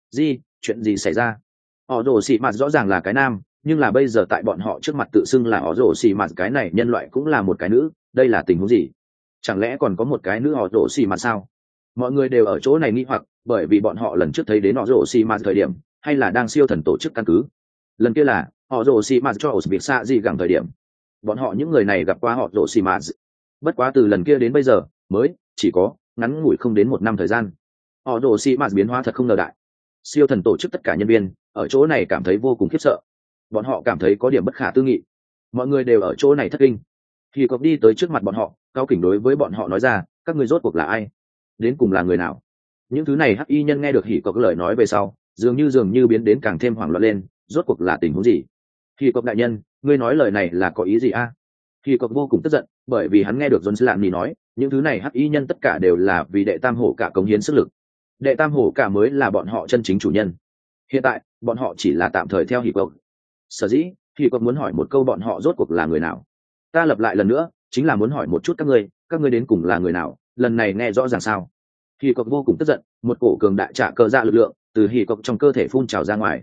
Chuyện gì xảy ra? Họ rồ xì mạt rõ ràng là cái nam, nhưng là bây giờ tại bọn họ trước mặt tự xưng là họ rồ xì mạt cái này nhân loại cũng là một cái nữ, đây là tình huống gì? Chẳng lẽ còn có một cái nữ họ rồ xì mạt sao? Mọi người đều ở chỗ này nghi hoặc, bởi vì bọn họ lần trước thấy đến họ rồ xì mạt thời điểm, hay là đang siêu thần tổ chức căn cứ. Lần kia là họ rồ xì mạt cho việc xa gì gẳng thời điểm. Bọn họ những người này gặp qua họ rồ xì mạt. Bất quá từ lần kia đến bây giờ, mới chỉ có ngắn ngủi không đến 1 năm thời gian. Họ rồ xì mạt biến hóa thật không ngờ đại. Siêu thần tổ chức tất cả nhân viên ở chỗ này cảm thấy vô cùng khiếp sợ. Bọn họ cảm thấy có điểm bất khả tư nghị. Mọi người đều ở chỗ này thất kinh. Thì cộc đi tới trước mặt bọn họ, cao kỉnh đối với bọn họ nói ra, các người rốt cuộc là ai? Đến cùng là người nào? Những thứ này hắc y nhân nghe được hỉ cộc lời nói về sau, dường như biến đến càng thêm hoảng loạn lên, rốt cuộc là tình huống gì? Hỉ cộc đại nhân, ngươi nói lời này là có ý gì a? Hỉ cộc vô cùng tức giận, bởi vì hắn nghe được John Slaney nói, những thứ này hắc y nhân tất cả đều là vì đệ tam hổ cả cống hiến sức lực. Đệ tam hổ cả mới là bọn họ chân chính chủ nhân. Hiện tại, bọn họ chỉ là tạm thời theo hỉ cộc. Sở dĩ, hỉ cộc muốn hỏi một câu bọn họ rốt cuộc là người nào? Ta lặp lại lần nữa, chính là muốn hỏi một chút các ngươi đến cùng là người nào? Lần này nghe rõ ràng sao? Hỉ cộc vô cùng tức giận, một cổ cường đại trả cờ dạ lực lượng từ hỉ cộc trong cơ thể phun trào ra ngoài.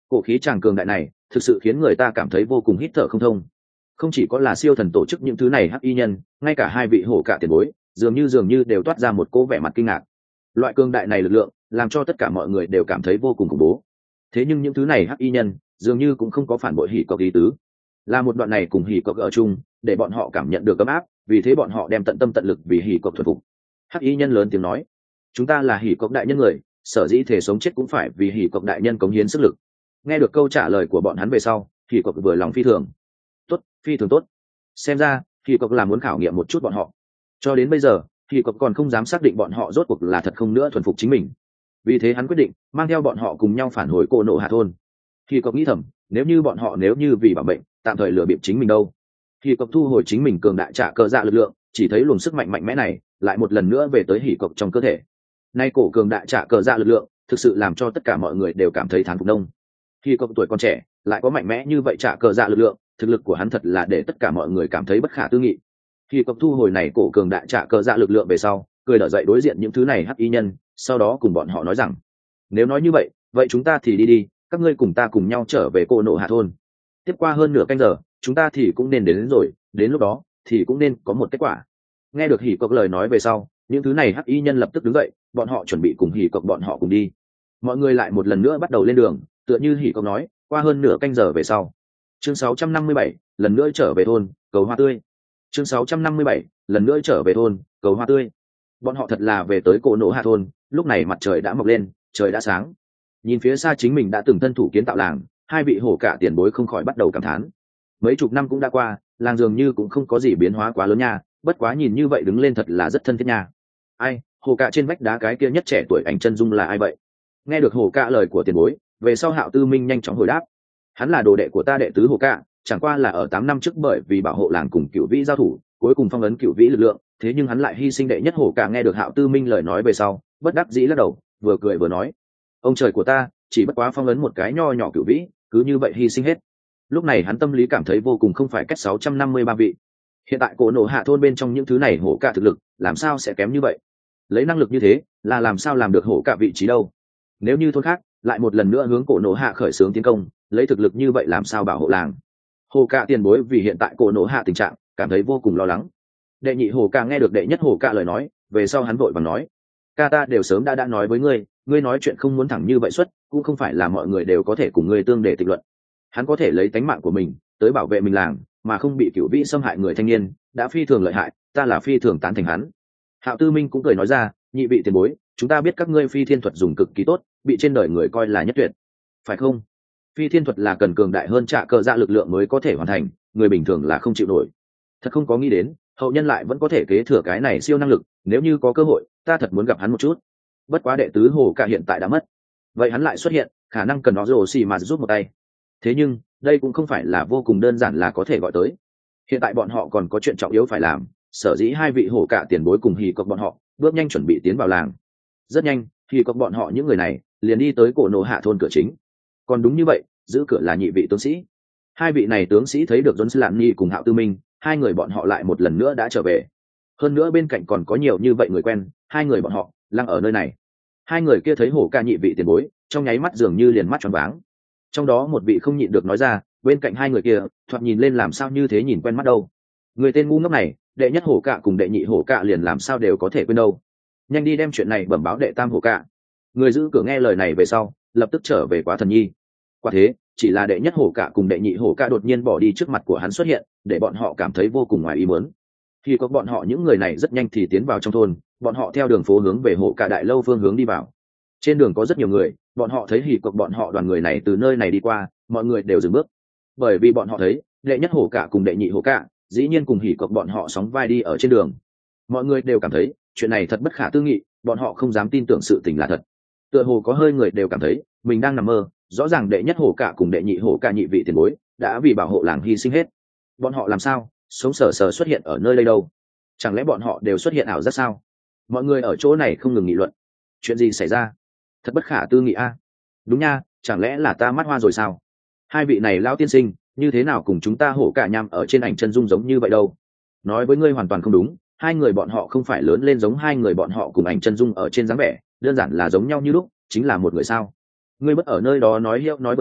Cổ khí tràng cường đại này thực sự khiến người ta cảm thấy vô cùng hít thở không thông. Không chỉ có là siêu thần tổ chức những thứ này hắc y nhân, ngay cả hai vị hổ cả tiền bối dường như đều toát ra một cố vẻ mặt kinh ngạc. Loại cường đại này lực lượng làm cho tất cả mọi người đều cảm thấy vô cùng khủng bố. Thế nhưng những thứ này hắc y nhân dường như cũng không có phản bội hỉ cọc ý tứ, là một đoạn này cùng hỉ cọc ở chung để bọn họ cảm nhận được ấm áp, vì thế bọn họ đem tận tâm tận lực vì hỉ cọc thuần phục. Hắc y nhân lớn tiếng nói, chúng ta là hỉ cọc đại nhân người, sở dĩ thể sống chết cũng phải vì hỉ cọc đại nhân cống hiến sức lực. Nghe được câu trả lời của bọn hắn về sau, hỉ cọc vừa lòng phi thường. Tốt, phi thường tốt. Xem ra hỉ cọc là muốn khảo nghiệm một chút bọn họ. Cho đến bây giờ hỉ cọc còn không dám xác định bọn họ rốt cuộc là thật không nữa thuần phục chính mình, vì thế hắn quyết định mang theo bọn họ cùng nhau phản hồi cô nộ hạ thôn. Hỉ cọc nghĩ thầm, nếu như vì bảo mệnh tạm thời lừa bịp chính mình đâu. Hỉ cọc thu hồi chính mình cường đại trả cờ dạ lực lượng, chỉ thấy luồng sức mạnh mạnh mẽ này lại một lần nữa về tới hỉ cọc trong cơ thể. Nay cổ cường đại trả cờ dạ lực lượng thực sự làm cho tất cả mọi người đều cảm thấy thán phục nông. Hỉ cọc tuổi còn trẻ lại có mạnh mẽ như vậy trả cờ dạ lực lượng, thực lực của hắn thật là để tất cả mọi người cảm thấy bất khả tư nghị. Hỉ cọc thu hồi này cổ cường đại trả cờ dạ lực lượng về sau, cười đỡ dậy đối diện những thứ này hắc y nhân, sau đó cùng bọn họ nói rằng, nếu nói như vậy chúng ta thì đi, các ngươi cùng ta cùng nhau trở về cô nộ hạ thôn. Tiếp qua hơn nửa canh giờ chúng ta thì cũng nên đến rồi, đến lúc đó thì cũng nên có một kết quả. Nghe được hỉ cọc lời nói về sau, những thứ này hắc y nhân lập tức đứng dậy, bọn họ chuẩn bị cùng hỉ cọc bọn họ cùng đi. Mọi người lại một lần nữa bắt đầu lên đường, tựa như hỉ cọc nói, qua hơn nửa canh giờ về sau. Chương 657, lần nữa trở về thôn cầu hoa tươi. Chương 657, lần nữa trở về thôn cầu hoa tươi. Bọn họ thật là về tới cô nộ hạ thôn, lúc này mặt trời đã mọc lên, trời đã sáng. Nhìn phía xa chính mình đã từng thân thủ kiến tạo làng, hai vị hổ cả tiền bối không khỏi bắt đầu cảm thán. Mấy chục năm cũng đã qua, làng dường như cũng không có gì biến hóa quá lớn nha, bất quá nhìn như vậy đứng lên thật là rất thân thiết nha. Ai, hổ cả trên vách đá cái kia nhất trẻ tuổi ảnh chân dung là ai vậy? Nghe được hổ cả lời của tiền bối, về sau Hạo Tư Minh nhanh chóng hồi đáp, hắn là đồ đệ của ta đệ tứ hổ cả, chẳng qua là ở 8 năm trước bởi vì bảo hộ làng cùng Cửu Vĩ giao thủ, cuối cùng phong ấn Cửu Vĩ lực lượng, thế nhưng hắn lại hy sinh đệ nhất hổ cả. Nghe được Hạo Tư Minh lời nói về sau, bất đắc dĩ lắc đầu, vừa cười vừa nói, ông trời của ta, chỉ bất quá phong ấn một cái nho nhỏ Cửu Vĩ, cứ như vậy hy sinh hết. Lúc này hắn tâm lý cảm thấy vô cùng không phải cách 653 vị. Hiện tại cổ nổ hạ thôn bên trong những thứ này hổ cả thực lực làm sao sẽ kém như vậy? Lấy năng lực như thế là làm sao làm được hổ cả vị trí đâu? Nếu như thôn khác lại một lần nữa hướng cổ nổ hạ khởi xướng tiến công, lấy thực lực như vậy làm sao bảo hộ làng? Hổ cả tiền bối vì hiện tại cổ nổ hạ tình trạng cảm thấy vô cùng lo lắng. Đệ nhị hổ cả nghe được đệ nhất hổ cả lời nói về sau, hắn vội vàng nói, ca ta đều sớm đã nói với ngươi, ngươi nói chuyện không muốn thẳng như vậy xuất, cũng không phải là mọi người đều có thể cùng ngươi tương để tịch luận. Hắn có thể lấy tánh mạng của mình tới bảo vệ mình làng mà không bị Cửu Vĩ xâm hại người thanh niên, đã phi thường lợi hại, ta là phi thường tán thành hắn. Hạo Tư Minh cũng cười nói ra, nhị vị tiền bối, chúng ta biết các ngươi phi thiên thuật dùng cực kỳ tốt, bị trên đời người coi là nhất tuyệt, phải không? Phi thiên thuật là cần cường đại hơn trả cờ dạ lực lượng mới có thể hoàn thành, người bình thường là không chịu nổi. Thật không có nghĩ đến hậu nhân lại vẫn có thể kế thừa cái này siêu năng lực, nếu như có cơ hội ta thật muốn gặp hắn một chút. Bất quá đệ tứ hồ cả hiện tại đã mất, vậy hắn lại xuất hiện, khả năng cần nó rồ xì mà giúp một tay. Thế nhưng đây cũng không phải là vô cùng đơn giản là có thể gọi tới. Hiện tại bọn họ còn có chuyện trọng yếu phải làm, sở dĩ hai vị hổ cả tiền bối cùng hì cọc bọn họ bước nhanh chuẩn bị tiến vào làng. Rất nhanh hì cọc bọn họ những người này liền đi tới cổ nổ hạ thôn cửa chính. Còn đúng như vậy, giữ cửa là nhị vị tướng sĩ. Hai vị này tướng sĩ thấy được Johnson Lạn Nhi cùng Hạo Tư Minh, hai người bọn họ lại một lần nữa đã trở về. Hơn nữa bên cạnh còn có nhiều như vậy người quen, hai người bọn họ lăng ở nơi này. Hai người kia thấy hổ ca nhị vị tiền bối, trong nháy mắt dường như liền mắt tròn váng. Trong đó một vị không nhịn được nói ra, bên cạnh hai người kia thoạt nhìn lên làm sao như thế nhìn quen mắt đâu. Người tên ngu ngốc này, đệ nhất hổ cạ cùng đệ nhị hổ cạ liền làm sao đều có thể quên đâu. Nhanh đi đem chuyện này bẩm báo đệ tam hổ cạ. Người giữ cửa nghe lời này về sau lập tức trở về Quá Thần Nhi. Quả thế chỉ là đệ nhất hổ cạ cùng đệ nhị hổ cạ đột nhiên bỏ đi trước mặt của hắn xuất hiện, để bọn họ cảm thấy vô cùng ngoài ý muốn. Khi có bọn họ những người này rất nhanh thì tiến vào trong thôn, bọn họ theo đường phố hướng về hổ cạ đại lâu phương hướng đi vào. Trên đường có rất nhiều người, bọn họ thấy hỉ cộc bọn họ đoàn người này từ nơi này đi qua, mọi người đều dừng bước, bởi vì bọn họ thấy đệ nhất hổ cạ cùng đệ nhị hổ cạ dĩ nhiên cùng hỉ cộc bọn họ sóng vai đi ở trên đường. Mọi người đều cảm thấy chuyện này thật bất khả tư nghị, bọn họ không dám tin tưởng sự tình là thật. Tựa hồ có hơi người đều cảm thấy mình đang nằm mơ, rõ ràng đệ nhất hổ cạ cùng đệ nhị hổ cạ nhị vị tiền bối đã vì bảo hộ làng hy sinh hết, bọn họ làm sao sống sờ sờ xuất hiện ở nơi đây đâu? Chẳng lẽ bọn họ đều xuất hiện ảo giác sao? Mọi người ở chỗ này không ngừng nghị luận, chuyện gì xảy ra, thật bất khả tư nghị a. Đúng nha, chẳng lẽ là ta mắt hoa rồi sao? Hai vị này lão tiên sinh như thế nào cùng chúng ta hổ cả nham ở trên ảnh chân dung giống như vậy đâu? Nói với ngươi hoàn toàn không đúng, hai người bọn họ không phải lớn lên giống hai người bọn họ cùng ảnh chân dung ở trên dáng vẻ, đơn giản là giống nhau như lúc, chính là một người sao? Ngươi bất ở nơi đó nói hiệu nói bận à,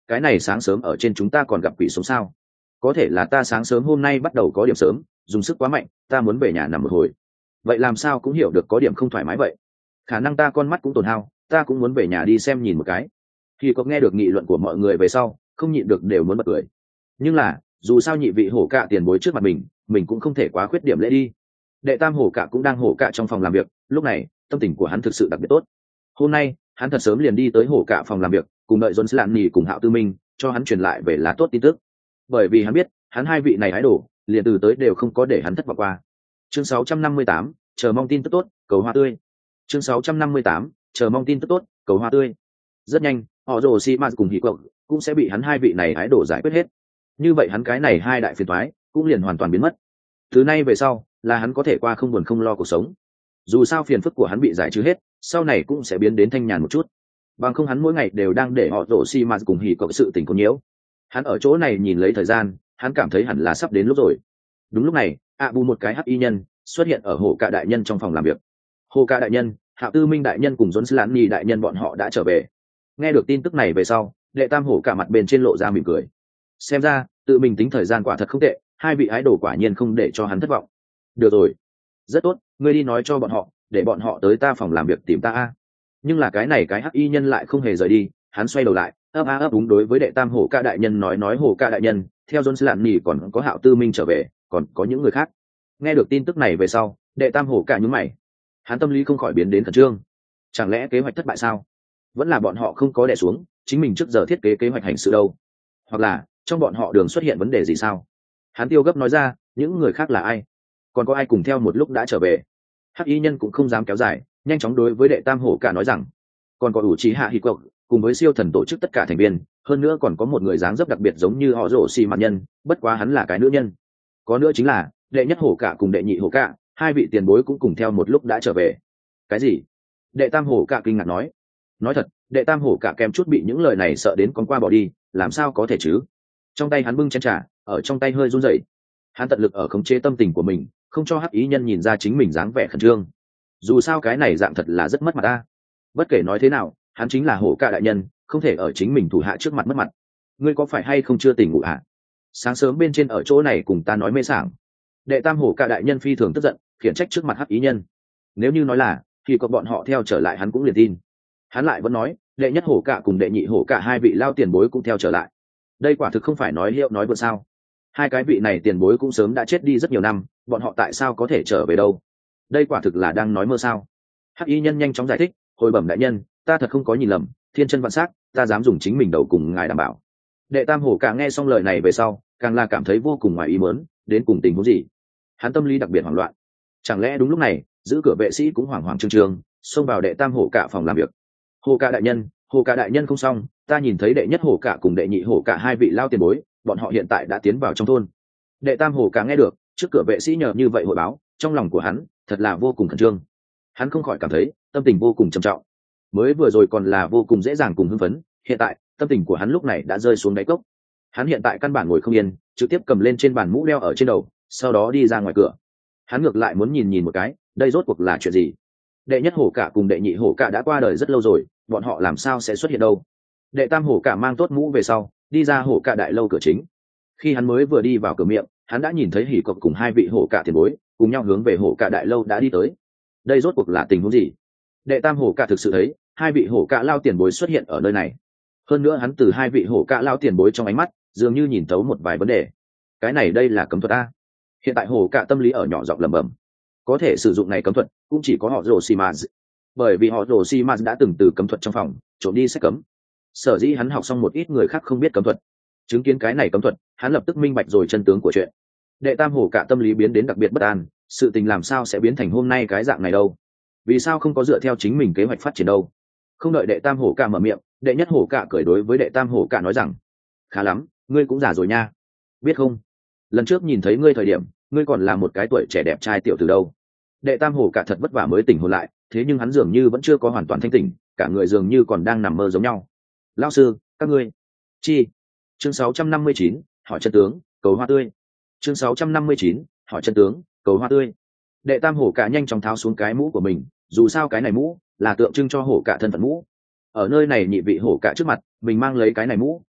cái này sáng sớm ở trên chúng ta còn gặp quỷ sống sao? Có thể là ta sáng sớm hôm nay bắt đầu có điểm sớm, dùng sức quá mạnh, ta muốn về nhà nằm một hồi. Vậy làm sao cũng hiểu được có điểm không thoải mái vậy. Khả năng ta con mắt cũng tổn hao, ta cũng muốn về nhà đi xem nhìn một cái. Khi có nghe được nghị luận của mọi người về sau, không nhịn được đều muốn bật cười. Nhưng là, dù sao nhị vị hổ cạ tiền bối trước mặt mình cũng không thể quá khuyết điểm lễ đi. Đệ tam hổ cạ cũng đang hổ cạ trong phòng làm việc, lúc này tâm tình của hắn thực sự đặc biệt tốt. Hôm nay hắn thật sớm liền đi tới hổ cạ phòng làm việc, cùng đợi John Slan Nhi cùng Hạo Tư Minh cho hắn truyền lại về lá tốt tin tức. Bởi vì hắn biết, hắn hai vị này hái đổ, liền từ tới đều không có để hắn thất vọng qua. Chương 658, chờ mong tin tức tốt, cầu hoa tươi. Chương 658, chờ mong tin tức tốt, cầu hoa tươi. Rất nhanh, họ rồ si ma cùng hỉ quộng cũng sẽ bị hắn hai vị này hái đổ giải quyết hết. Như vậy hắn cái này hai đại phiền toái cũng liền hoàn toàn biến mất. Từ nay về sau, là hắn có thể qua không buồn không lo cuộc sống. Dù sao phiền phức của hắn bị giải trừ hết, sau này cũng sẽ biến đến thanh nhàn một chút. Bằng không hắn mỗi ngày đều đang để họ rồ si ma cùng hỉ quộng sự tình có nhiễu. Hắn ở chỗ này nhìn lấy thời gian, hắn cảm thấy hẳn là sắp đến lúc rồi. Đúng lúc này, bù một cái hắc y nhân xuất hiện ở hồ cạ đại nhân trong phòng làm việc. Hồ cạ đại nhân, Hạo Tư Minh đại nhân cùng John Slan Nhi đại nhân bọn họ đã trở về. Nghe được tin tức này về sau, đệ tam hổ cả mặt bên trên lộ ra mỉm cười. Xem ra tự mình tính thời gian quả thật không tệ, hai vị ái đồ quả nhiên không để cho hắn thất vọng. Được rồi, rất tốt, ngươi đi nói cho bọn họ, để bọn họ tới ta phòng làm việc tìm ta a. Nhưng là cái này cái hắc y nhân lại không hề rời đi, hắn xoay đầu lại, ấp đúng đối với đệ tam hổ ca đại nhân nói hổ ca đại nhân, theo John Slan Nhi còn có Hạo Tư Minh trở về, còn có những người khác. Nghe được tin tức này về sau, đệ tam hổ ca nhướng mày, hắn tâm lý không khỏi biến đến khẩn trương. Chẳng lẽ kế hoạch thất bại sao? Vẫn là bọn họ không có đè xuống chính mình trước giờ thiết kế kế hoạch hành sự đâu? Hoặc là trong bọn họ đường xuất hiện vấn đề gì sao? Hắn tiêu gấp nói ra, những người khác là ai? Còn có ai cùng theo một lúc đã trở về? Hắc y nhân cũng không dám kéo dài, nhanh chóng đối với đệ tam hổ cả nói rằng, còn có ủ trí hạ hỉ quộc cùng với siêu thần tổ chức tất cả thành viên, hơn nữa còn có một người dáng dấp đặc biệt giống như họ rổ xì mặt nhân, bất quá hắn là cái nữ nhân. Có nữa chính là đệ nhất hổ cả cùng đệ nhị hổ cả, hai vị tiền bối cũng cùng theo một lúc đã trở về. Cái gì? Đệ tam hổ cả kinh ngạc nói thật, đệ tam hổ cả kém chút bị những lời này sợ đến con qua bỏ đi, làm sao có thể chứ? Trong tay hắn bưng chén trà, ở trong tay hơi run rẩy. Hắn tận lực ở khống chế tâm tình của mình, không cho hắc ý nhân nhìn ra chính mình dáng vẻ khẩn trương. Dù sao cái này dạng thật là rất mất mặt ta. Bất kể nói thế nào, hắn chính là hổ cả đại nhân, không thể ở chính mình thủ hạ trước mặt mất mặt. Ngươi có phải hay không chưa tỉnh ngủ hả? Sáng sớm bên trên ở chỗ này cùng ta nói mê sảng. Đệ tam hổ cả đại nhân phi thường tức giận, khiển trách trước mặt hắc ý nhân. Nếu như nói là thì có bọn họ theo trở lại hắn cũng liền tin. Hắn lại vẫn nói đệ nhất hổ cả cùng đệ nhị hổ cả hai vị lao tiền bối cũng theo trở lại. Đây quả thực không phải nói hiệu nói vượt sao? Hai cái vị này tiền bối cũng sớm đã chết đi rất nhiều năm, bọn họ tại sao có thể trở về đâu? Đây quả thực là đang nói mơ sao? Hắc y nhân nhanh chóng giải thích, hồi bẩm đại nhân, ta thật không có nhìn lầm, thiên chân vạn sắc, ta dám dùng chính mình đầu cùng ngài đảm bảo. Đệ tam hổ cả nghe xong lời này về sau, càng là cảm thấy vô cùng ngoài ý muốn, đến cùng tình huống gì? Hắn tâm lý đặc biệt hoảng loạn. Chẳng lẽ đúng lúc này, giữ cửa vệ sĩ cũng hoảng hoảng trương trương, xông vào đệ tam hổ cả phòng làm việc. Hồ cả đại nhân không xong, ta nhìn thấy đệ nhất hổ cả cùng đệ nhị hổ cả hai vị lao tiền bối, bọn họ hiện tại đã tiến vào trong thôn. Đệ tam hổ cả nghe được, trước cửa vệ sĩ nhờ như vậy hội báo, trong lòng của hắn thật là vô cùng khẩn trương. Hắn không khỏi cảm thấy tâm tình vô cùng trầm trọng. Mới vừa rồi còn là vô cùng dễ dàng cùng hưng phấn, hiện tại tâm tình của hắn lúc này đã rơi xuống đáy cốc. Hắn hiện tại căn bản ngồi không yên, trực tiếp cầm lên trên bàn mũ đeo ở trên đầu, sau đó đi ra ngoài cửa. Hắn ngược lại muốn nhìn một cái, đây rốt cuộc là chuyện gì? Đệ nhất hổ cả cùng đệ nhị hổ cả đã qua đời rất lâu rồi, bọn họ làm sao sẽ xuất hiện đâu? Đệ tam hổ cả mang tốt mũ về sau, đi ra hổ cả đại lâu cửa chính. Khi hắn mới vừa đi vào cửa miệng, hắn đã nhìn thấy hỉ cộc cùng hai vị hổ cả tiền bối cùng nhau hướng về hổ cả đại lâu đã đi tới. Đây rốt cuộc là tình huống gì? Đệ tam hổ cả thực sự thấy hai vị hổ cả lao tiền bối xuất hiện ở nơi này. Hơn nữa hắn từ hai vị hổ cả lao tiền bối trong ánh mắt dường như nhìn thấu một vài vấn đề. Cái này đây là cấm thuật a? Hiện tại hổ cả tâm lý ở nhỏ giọng lẩm bẩm, có thể sử dụng này cấm thuật cũng chỉ có họ rồ xì mà, bởi vì họ rồ xì mà đã từng từ cấm thuật trong phòng trộm đi sách cấm. Sở dĩ hắn học xong một ít người khác không biết cấm thuật. Chứng kiến cái này cấm thuật, hắn lập tức minh bạch rồi chân tướng của chuyện. Đệ tam hổ cả tâm lý biến đến đặc biệt bất an, sự tình làm sao sẽ biến thành hôm nay cái dạng này đâu? Vì sao không có dựa theo chính mình kế hoạch phát triển đâu? Không đợi đệ tam hổ cả mở miệng, đệ nhất hổ cả cười đối với đệ tam hổ cả nói rằng, khá lắm, ngươi cũng già rồi nha, biết không? Lần trước nhìn thấy ngươi thời điểm, ngươi còn là một cái tuổi trẻ đẹp trai tiểu từ đâu. Đệ tam hổ cả thật vất vả mới tỉnh hồn lại, thế nhưng hắn dường như vẫn chưa có hoàn toàn thanh tỉnh, cả người dường như còn đang nằm mơ giống nhau. Lão sư, các ngươi chi? Chương 659, hỏi chân tướng, cầu hoa tươi. Chương 659, hỏi chân tướng, cầu hoa tươi. Đệ tam hổ cả nhanh chóng tháo xuống cái mũ của mình, dù sao cái này mũ là tượng trưng cho hổ cả thân phận mũ. Ở nơi này nhị vị hổ cả trước mặt, mình mang lấy cái này mũ,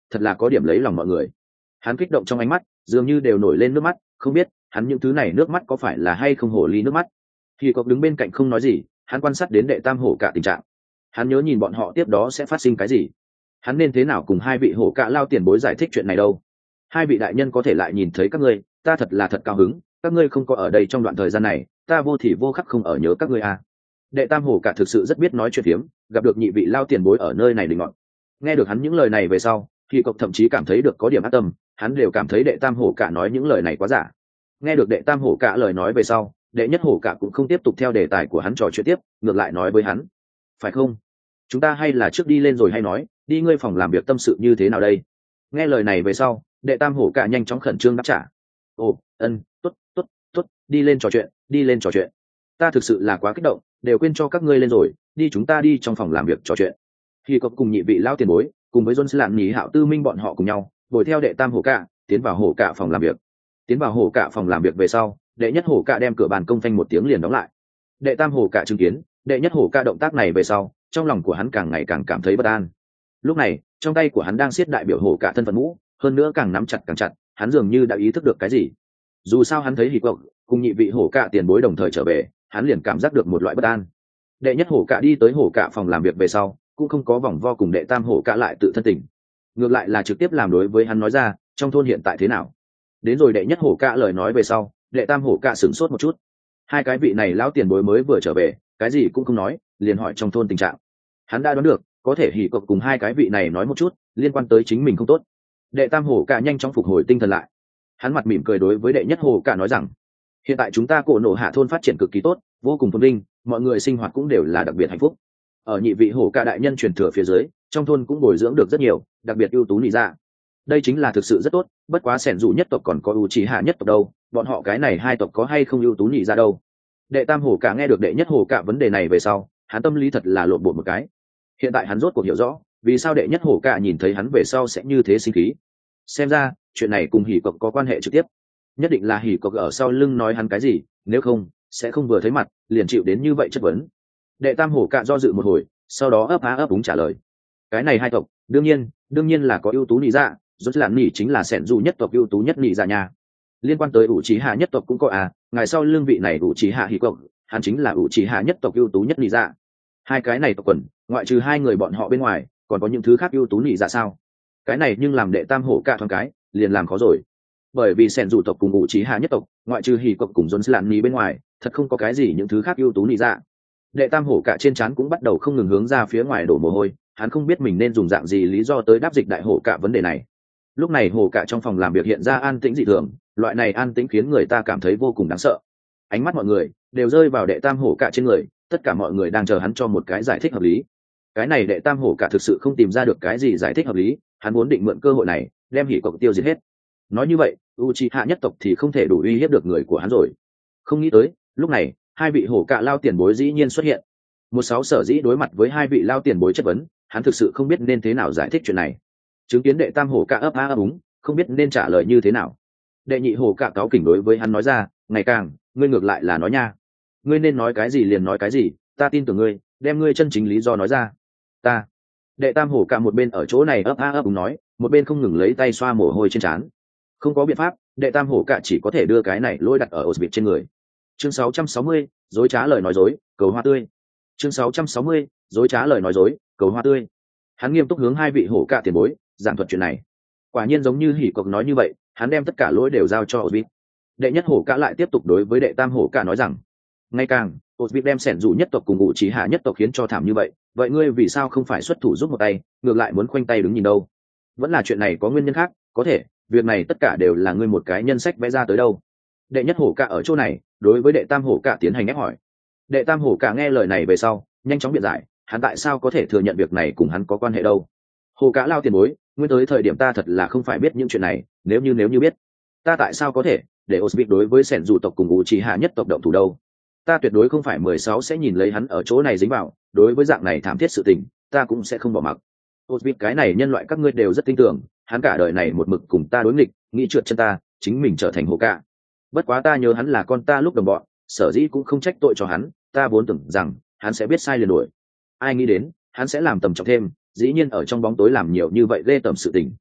thật là có điểm lấy lòng mọi người. Hắn kích động trong ánh mắt dường như đều nổi lên nước mắt, không biết hắn những thứ này nước mắt có phải là hay không hồ ly nước mắt. Khi cộc đứng bên cạnh không nói gì, hắn quan sát đến đệ tam hổ cả tình trạng. Hắn nhớ nhìn bọn họ tiếp đó sẽ phát sinh cái gì, hắn nên thế nào cùng hai vị hổ cả lao tiền bối giải thích chuyện này đâu. Hai vị đại nhân có thể lại nhìn thấy các ngươi, ta thật là thật cao hứng, các ngươi không có ở đây trong đoạn thời gian này, ta vô thì vô khắc không ở nhớ các ngươi à. Đệ tam hổ cả thực sự rất biết nói chuyện phiếm, gặp được nhị vị lao tiền bối ở nơi này định ngọn. Nghe được hắn những lời này về sau, Khi cộc thậm chí cảm thấy được có điểm ác tâm, hắn đều cảm thấy đệ tam hổ cả nói những lời này quá giả. Nghe được đệ tam hổ cả lời nói về sau, đệ nhất hổ cả cũng không tiếp tục theo đề tài của hắn trò chuyện tiếp, ngược lại nói với hắn, phải không, chúng ta hay là trước đi lên rồi hay nói, đi ngươi phòng làm việc tâm sự như thế nào đây. Nghe lời này về sau, đệ tam hổ cả nhanh chóng khẩn trương đáp trả, ồ tốt tốt tốt, đi lên trò chuyện, đi lên trò chuyện, ta thực sự là quá kích động, đều quên cho các ngươi lên rồi, đi chúng ta đi trong phòng làm việc trò chuyện. Khi cộc cùng nhị vị lao tiền bối cùng với Jones lạn nhí hạo tư minh bọn họ cùng nhau đuổi theo đệ tam hổ cả tiến vào hổ cả phòng làm việc. Tiến vào hổ cả phòng làm việc về sau, đệ nhất hổ cả đem cửa bàn công phanh một tiếng liền đóng lại. Đệ tam hổ cả chứng kiến đệ nhất hổ cả động tác này về sau, trong lòng của hắn càng ngày càng cảm thấy bất an. Lúc này trong tay của hắn đang siết đại biểu hổ cả thân phận mũ, hơn nữa càng nắm chặt càng chặt, hắn dường như đã ý thức được cái gì. Dù sao hắn thấy Hỉ Cộc cùng nhị vị hổ cả tiền bối đồng thời trở về, hắn liền cảm giác được một loại bất an. Đệ nhất hổ cả đi tới hổ cả phòng làm việc về sau, cũng không có vòng vo cùng đệ tam hổ cả lại tự thân tình, ngược lại là trực tiếp làm đối với hắn nói ra trong thôn hiện tại thế nào. Đến rồi đệ nhất hổ cả lời nói về sau, đệ tam hổ cả sửng sốt một chút. Hai cái vị này lão tiền bối mới vừa trở về, cái gì cũng không nói, liền hỏi trong thôn tình trạng. Hắn đã đoán được, có thể Hỉ Cộc cùng hai cái vị này nói một chút liên quan tới chính mình không tốt. Đệ tam hổ cả nhanh chóng phục hồi tinh thần lại, hắn mặt mỉm cười đối với đệ nhất hổ cả nói rằng, hiện tại chúng ta cổ nổ hạ thôn phát triển cực kỳ tốt, vô cùng phồn vinh, mọi người sinh hoạt cũng đều là đặc biệt hạnh phúc. Ở nhị vị hổ cả đại nhân truyền thừa phía dưới, trong thôn cũng bồi dưỡng được rất nhiều đặc biệt ưu tú nị dạ. Đây chính là thực sự rất tốt, bất quá sẻn dù nhất tộc còn có ưu trí hạ nhất tộc đâu, bọn họ cái này hai tộc có hay không ưu tú nị dạ đâu. Đệ tam hổ cả nghe được đệ nhất hổ cả vấn đề này về sau, hắn tâm lý thật là lộn bột một cái. Hiện tại hắn rốt cuộc hiểu rõ vì sao đệ nhất hổ cả nhìn thấy hắn về sau sẽ như thế sinh khí. Xem ra chuyện này cùng Hỉ Cộc có quan hệ trực tiếp, nhất định là Hỉ Cộc ở sau lưng nói hắn cái gì, nếu không sẽ không vừa thấy mặt liền chịu đến như vậy chất vấn. Đệ tam hổ cả do dự một hồi, sau đó ấp á ấp úng trả lời, cái này hai tộc đương nhiên là có ưu tú nị dạ, rốt lạn nỉ chính là sẻn dù nhất tộc ưu tú nhất nị dạ nhà. Liên quan tới ủ trí hạ nhất tộc cũng có à, ngài sau lưng vị này ủ trí hạ Hỉ Cộc, hắn chính là ủ trí hạ nhất tộc ưu tú nhất nị dạ. Hai cái này tộc quần ngoại trừ hai người bọn họ bên ngoài còn có những thứ khác ưu tú nị dạ sao? Cái này nhưng làm đệ tam hổ cả thoáng cái liền làm khó rồi, bởi vì sẻn dù tộc cùng ủ trí hạ nhất tộc ngoại trừ Hỉ Cộc cùng Jones lạn nỉ bên ngoài thật không có cái gì những thứ khác ưu tú nị dạ. Đệ tam hổ cả trên trán cũng bắt đầu không ngừng hướng ra phía ngoài đổ mồ hôi, hắn không biết mình nên dùng dạng gì lý do tới đáp dịch đại hổ cả vấn đề này. Lúc này hổ cả trong phòng làm việc hiện ra an tĩnh dị thường, loại này an tĩnh khiến người ta cảm thấy vô cùng đáng sợ. Ánh mắt mọi người đều rơi vào đệ tam hổ cả trên người, tất cả mọi người đang chờ hắn cho một cái giải thích hợp lý. Cái này đệ tam hổ cả thực sự không tìm ra được cái gì giải thích hợp lý, hắn muốn định mượn cơ hội này đem Hỉ Cộc tiêu diệt hết. Nói như vậy Uchiha nhất tộc thì không thể đủ uy hiếp được người của hắn rồi. Không nghĩ tới lúc này hai vị hổ cả lao tiền bối dĩ nhiên xuất hiện. Một sáu sở dĩ đối mặt với hai vị lao tiền bối chất vấn, hắn thực sự không biết nên thế nào giải thích chuyện này. Chứng kiến đệ tam hổ cả ấp á ấp úng, không biết nên trả lời như thế nào. Đệ nhị hổ cả cáu kỉnh đối với hắn nói ra, ngày càng ngươi ngược lại là nói nha, ngươi nên nói cái gì liền nói cái gì, ta tin tưởng ngươi, đem ngươi chân chính lý do nói ra. Ta đệ tam hổ cả một bên ở chỗ này ấp á ấp úng nói, một bên không ngừng lấy tay xoa mồ hôi trên trán. Không có biện pháp, đệ tam hổ cả chỉ có thể đưa cái này lôi đặt ở ổ vịt trên người. Chương 660, dối trá lời nói dối, cầu hoa tươi. Chương 660, dối trá lời nói dối, cầu hoa tươi. Hắn nghiêm túc hướng hai vị hổ cả tiền bối giảng thuật chuyện này. Quả nhiên giống như Hỉ Cộc nói như vậy, hắn đem tất cả lỗi đều giao cho Ozbit. Đệ nhất hổ cả lại tiếp tục đối với đệ tam hổ cả nói rằng, ngày càng Ozbit đem sẻn dù nhất tộc cùng ngụ trí hạ nhất tộc khiến cho thảm như vậy, vậy ngươi vì sao không phải xuất thủ giúp một tay, ngược lại muốn khoanh tay đứng nhìn đâu? Vẫn là chuyện này có nguyên nhân khác, có thể việc này tất cả đều là ngươi một cái nhân sách vẽ ra tới đâu? Đệ nhất hổ cả ở chỗ này đối với đệ tam hổ cả tiến hành ép hỏi. Đệ tam hổ cả nghe lời này về sau nhanh chóng biện giải, hắn tại sao có thể thừa nhận việc này cùng hắn có quan hệ đâu? Hổ cả lao tiền bối, nguyên tới thời điểm ta thật là không phải biết những chuyện này, nếu như biết, ta tại sao có thể để Ozbit đối với sẻn dù tộc cùng Uchiha nhất tộc động thủ đâu? Ta tuyệt đối không phải 16 sẽ nhìn lấy hắn ở chỗ này dính vào, đối với dạng này thảm thiết sự tình, ta cũng sẽ không bỏ mặc. Ozbit cái này nhân loại các ngươi đều rất tin tưởng, hắn cả đời này một mực cùng ta đối nghịch, nghĩ trượt chân ta, chính mình trở thành hổ cả. Bất quá ta nhớ hắn là con ta lúc đồng bọn, sở dĩ cũng không trách tội cho hắn, ta vốn tưởng rằng hắn sẽ biết sai liền đuổi. Ai nghĩ đến hắn sẽ làm tầm trọng thêm, dĩ nhiên ở trong bóng tối làm nhiều như vậy ghê tởm sự tình.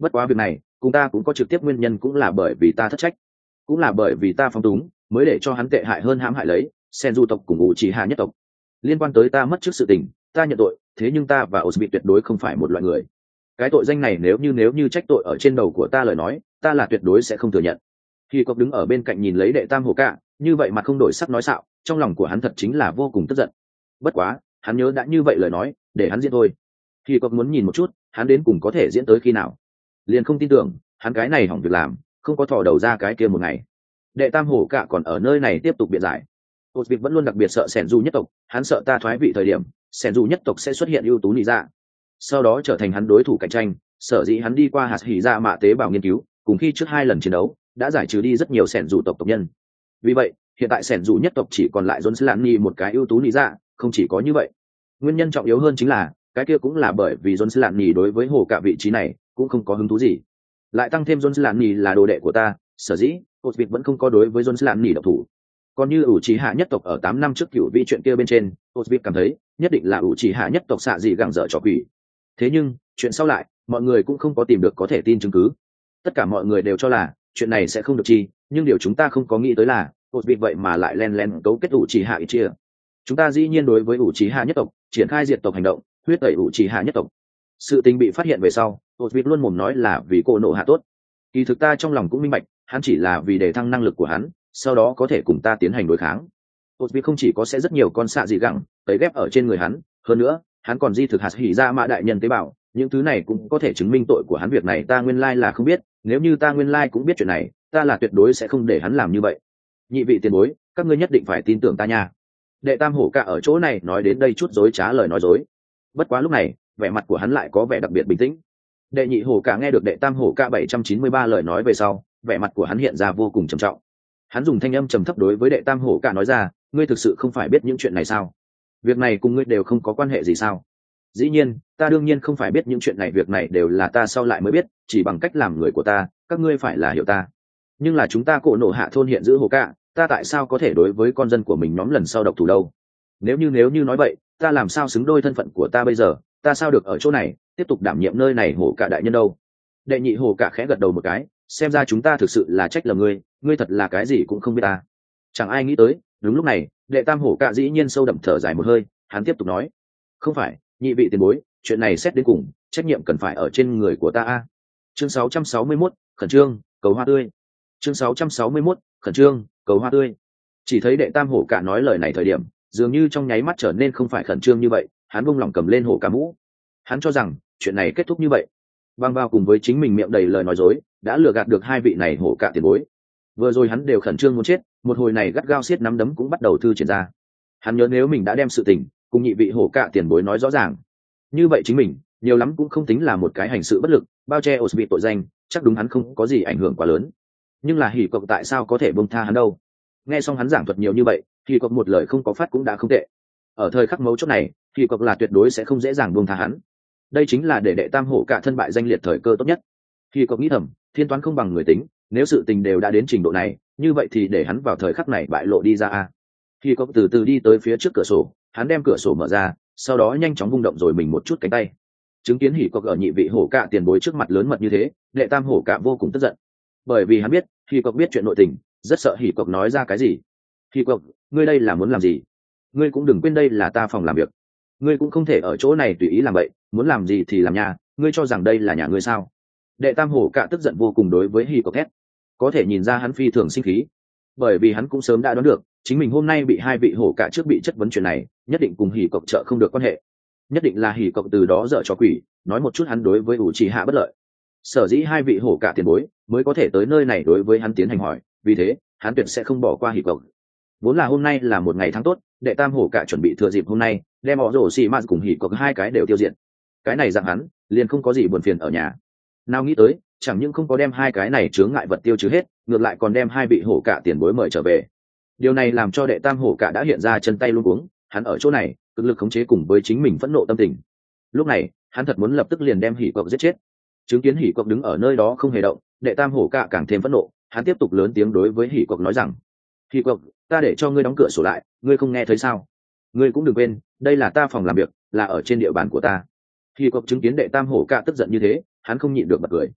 bất quá việc này cùng ta cũng có trực tiếp nguyên nhân, cũng là bởi vì ta thất trách, cũng là bởi vì ta phóng túng mới để cho hắn tệ hại hơn hãm hại lấy sen du tộc cùng ủ trì hạ nhất tộc. Liên quan tới ta mất trước sự tình, ta nhận tội, thế nhưng ta và Osby tuyệt đối không phải một loại người. Cái tội danh này nếu như trách tội ở trên đầu của ta lời nói, ta là tuyệt đối sẽ không thừa nhận. Khi cốc đứng ở bên cạnh nhìn lấy đệ tam hổ cạ như vậy mà không đổi sắc nói xạo, trong lòng của hắn thật chính là vô cùng tức giận. Bất quá hắn nhớ đã như vậy lời nói, để hắn diễn thôi. Khi cốc muốn nhìn một chút hắn đến cùng có thể diễn tới khi nào, liền không tin tưởng hắn cái này hỏng việc làm không có thò đầu ra cái kia một ngày. Đệ tam hổ cạ còn ở nơi này tiếp tục biện giải. Osby vẫn luôn đặc biệt sợ sẻn du nhất tộc, hắn sợ ta thoái vị thời điểm sẻn dù nhất tộc sẽ xuất hiện ưu tú nị dạ, sau đó trở thành hắn đối thủ cạnh tranh. Sở dĩ hắn đi qua hạt hỉ dạ mạ tế bào nghiên cứu, cùng khi trước 2 lần chiến đấu đã giải trừ đi rất nhiều sẻn dù tộc nhân. Vì vậy hiện tại sẻn dù nhất tộc chỉ còn lại John Slaney một cái ưu tú nị dạ. Không chỉ có như vậy, nguyên nhân trọng yếu hơn chính là cái kia cũng là bởi vì John Slaney đối với hồ cả vị trí này cũng không có hứng thú gì, lại tăng thêm John Slaney là đồ đệ của ta, sở dĩ Osby vẫn không có đối với John Slaney độc thủ. Còn như ủ trì hạ nhất tộc ở 8 năm trước cựu vị chuyện kia bên trên, Osby cảm thấy nhất định là ủ trì hạ nhất tộc xạ gì gặng dở trò quỷ. Thế nhưng chuyện sau lại mọi người cũng không có tìm được có thể tin chứng cứ, tất cả mọi người đều cho là chuyện này sẽ không được chi, nhưng điều chúng ta không có nghĩ tới là Osby vậy mà lại len lén cấu kết ủ trì hạ chia. Chúng ta dĩ nhiên đối với ủ trì hạ nhất tộc triển khai diệt tộc hành động, huyết tẩy ủ trì hạ nhất tộc. Sự tình bị phát hiện về sau, Osby luôn mồm nói là vì cô nộ hạ tốt, kỳ thực ta trong lòng cũng minh bạch hắn chỉ là vì để thăng năng lực của hắn, sau đó có thể cùng ta tiến hành đối kháng. Osby không chỉ có sẽ rất nhiều con xạ dị gặng tấy ghép ở trên người hắn, hơn nữa hắn còn di thực hạt hỉ ra mã đại nhân tế bào, những thứ này cũng có thể chứng minh tội của hắn. Việc này ta nguyên lai là không biết, nếu như ta nguyên lai cũng biết chuyện này, ta là tuyệt đối sẽ không để hắn làm như vậy. Nhị vị tiền bối, các ngươi nhất định phải tin tưởng ta nha. Đệ tam hổ cả ở chỗ này nói đến đây chút dối trá lời nói dối, bất quá lúc này vẻ mặt của hắn lại có vẻ đặc biệt bình tĩnh. Đệ nhị hổ cả nghe được đệ tam hổ cả 793 lời nói về sau, vẻ mặt của hắn hiện ra vô cùng trầm trọng. Hắn dùng thanh âm trầm thấp đối với đệ tam hổ cả nói ra, ngươi thực sự không phải biết những chuyện này sao? Việc này cùng ngươi đều không có quan hệ gì sao? Dĩ nhiên ta đương nhiên không phải biết những chuyện này, việc này đều là ta sau lại mới biết, chỉ bằng cách làm người của ta các ngươi phải là hiểu ta. Nhưng là chúng ta cổ nổ hạ thôn hiện giữ hổ cả, ta tại sao có thể đối với con dân của mình nhóm lần sau độc thủ đâu? Nếu như nói vậy, ta làm sao xứng đôi thân phận của ta bây giờ? Ta sao được ở chỗ này tiếp tục đảm nhiệm nơi này hổ cả đại nhân đâu? Đệ nhị hổ cả khẽ gật đầu một cái, xem ra chúng ta thực sự là trách lầm ngươi thật là cái gì cũng không biết ta. Chẳng ai nghĩ tới đúng lúc này đệ tam hổ cả dĩ nhiên sâu đậm thở dài một hơi, hắn tiếp tục nói, không phải nhị vị tiền bối, chuyện này xét đến cùng trách nhiệm cần phải ở trên người của ta a. Chương 661, khẩn trương cầu hoa tươi. Chương 661, khẩn trương cầu hoa tươi. Chỉ thấy đệ tam hổ cả nói lời này thời điểm dường như trong nháy mắt trở nên không phải khẩn trương như vậy, hắn buông lỏng cầm lên hổ cả mũ. Hắn cho rằng chuyện này kết thúc như vậy, băng vào cùng với chính mình miệng đầy lời nói dối đã lừa gạt được 2 vị này hổ cả tiền bối. Vừa rồi hắn đều khẩn trương muốn chết, một hồi này gắt gao siết nắm đấm cũng bắt đầu thư triển ra. Hắn nhớ nếu mình đã đem sự tình cùng nhị vị hổ cả tiền bối nói rõ ràng, như vậy chính mình nhiều lắm cũng không tính là một cái hành sự bất lực bao che Osby tội danh, chắc đúng hắn không có gì ảnh hưởng quá lớn. Nhưng là hỉ cộc tại sao có thể buông tha hắn đâu? Nghe xong hắn giảng thuật nhiều như vậy, hỉ cộc một lời không có phát cũng đã không tệ. Ở thời khắc mấu chốt này, hỉ cộc là tuyệt đối sẽ không dễ dàng buông tha hắn. Đây chính là để đệ tam hổ cả thân bại danh liệt thời cơ tốt nhất. Hỉ cộc nghĩ thầm, thiên toán không bằng người tính, nếu sự tình đều đã đến trình độ này, như vậy thì để hắn vào thời khắc này bại lộ đi ra a. Hỉ cộc từ từ đi tới phía trước cửa sổ, hắn đem cửa sổ mở ra, sau đó nhanh chóng vung động rồi mình một chút cánh tay. Chứng kiến hỉ cộc ở nhị vị hổ cả tiền bối trước mặt lớn mật như thế, đệ tam hổ cả vô cùng tức giận, bởi vì hắn biết hỉ cộc biết chuyện nội tình, rất sợ hỉ cộc nói ra cái gì. Hỉ cộc, ngươi đây là muốn làm gì? Ngươi cũng đừng quên đây là ta phòng làm việc, ngươi cũng không thể ở chỗ này tùy ý làm vậy, muốn làm gì thì làm nhà, ngươi cho rằng đây là nhà ngươi sao? Đệ tam hổ cả tức giận vô cùng đối với hỉ cộc hét. Có thể nhìn ra hắn phi thường sinh khí, bởi vì hắn cũng sớm đã đoán được chính mình hôm nay bị 2 vị hổ cả trước bị chất vấn chuyện này nhất định cùng hỉ cộc trợ không được quan hệ, nhất định là hỉ cộc từ đó dở trò quỷ, nói một chút hắn đối với ủ trì hạ bất lợi, sở dĩ 2 vị hổ cả tiền bối mới có thể tới nơi này đối với hắn tiến hành hỏi, vì thế hắn tuyệt sẽ không bỏ qua hỉ cộc. Vốn là hôm nay là một ngày tháng tốt, đệ tam hổ cả chuẩn bị thừa dịp hôm nay đem họ rổ xì mạt cùng hỉ cộc 2 cái đều tiêu diệt, cái này rằng hắn liền không có gì buồn phiền ở nhà. Nào nghĩ tới chẳng những không có đem 2 cái này chướng ngại vật tiêu trừ hết, ngược lại còn đem 2 vị hổ cả tiền bối mời trở về. Điều này làm cho đệ tam hổ cả đã hiện ra chân tay luống cuống, hắn ở chỗ này cực lực khống chế cùng với chính mình phẫn nộ tâm tình. Lúc này hắn thật muốn lập tức liền đem hỉ cộc giết chết. Chứng kiến hỉ cộc đứng ở nơi đó không hề động, đệ tam hổ cả càng thêm phẫn nộ, hắn tiếp tục lớn tiếng đối với hỉ cộc nói rằng, hỉ cộc, ta để cho ngươi đóng cửa sổ lại, ngươi không nghe thấy sao? Ngươi cũng đừng quên đây là ta phòng làm việc, là ở trên địa bàn của ta. Hỉ cộc chứng kiến đệ tam hổ cả tức giận như thế, hắn không nhịn được bật cười.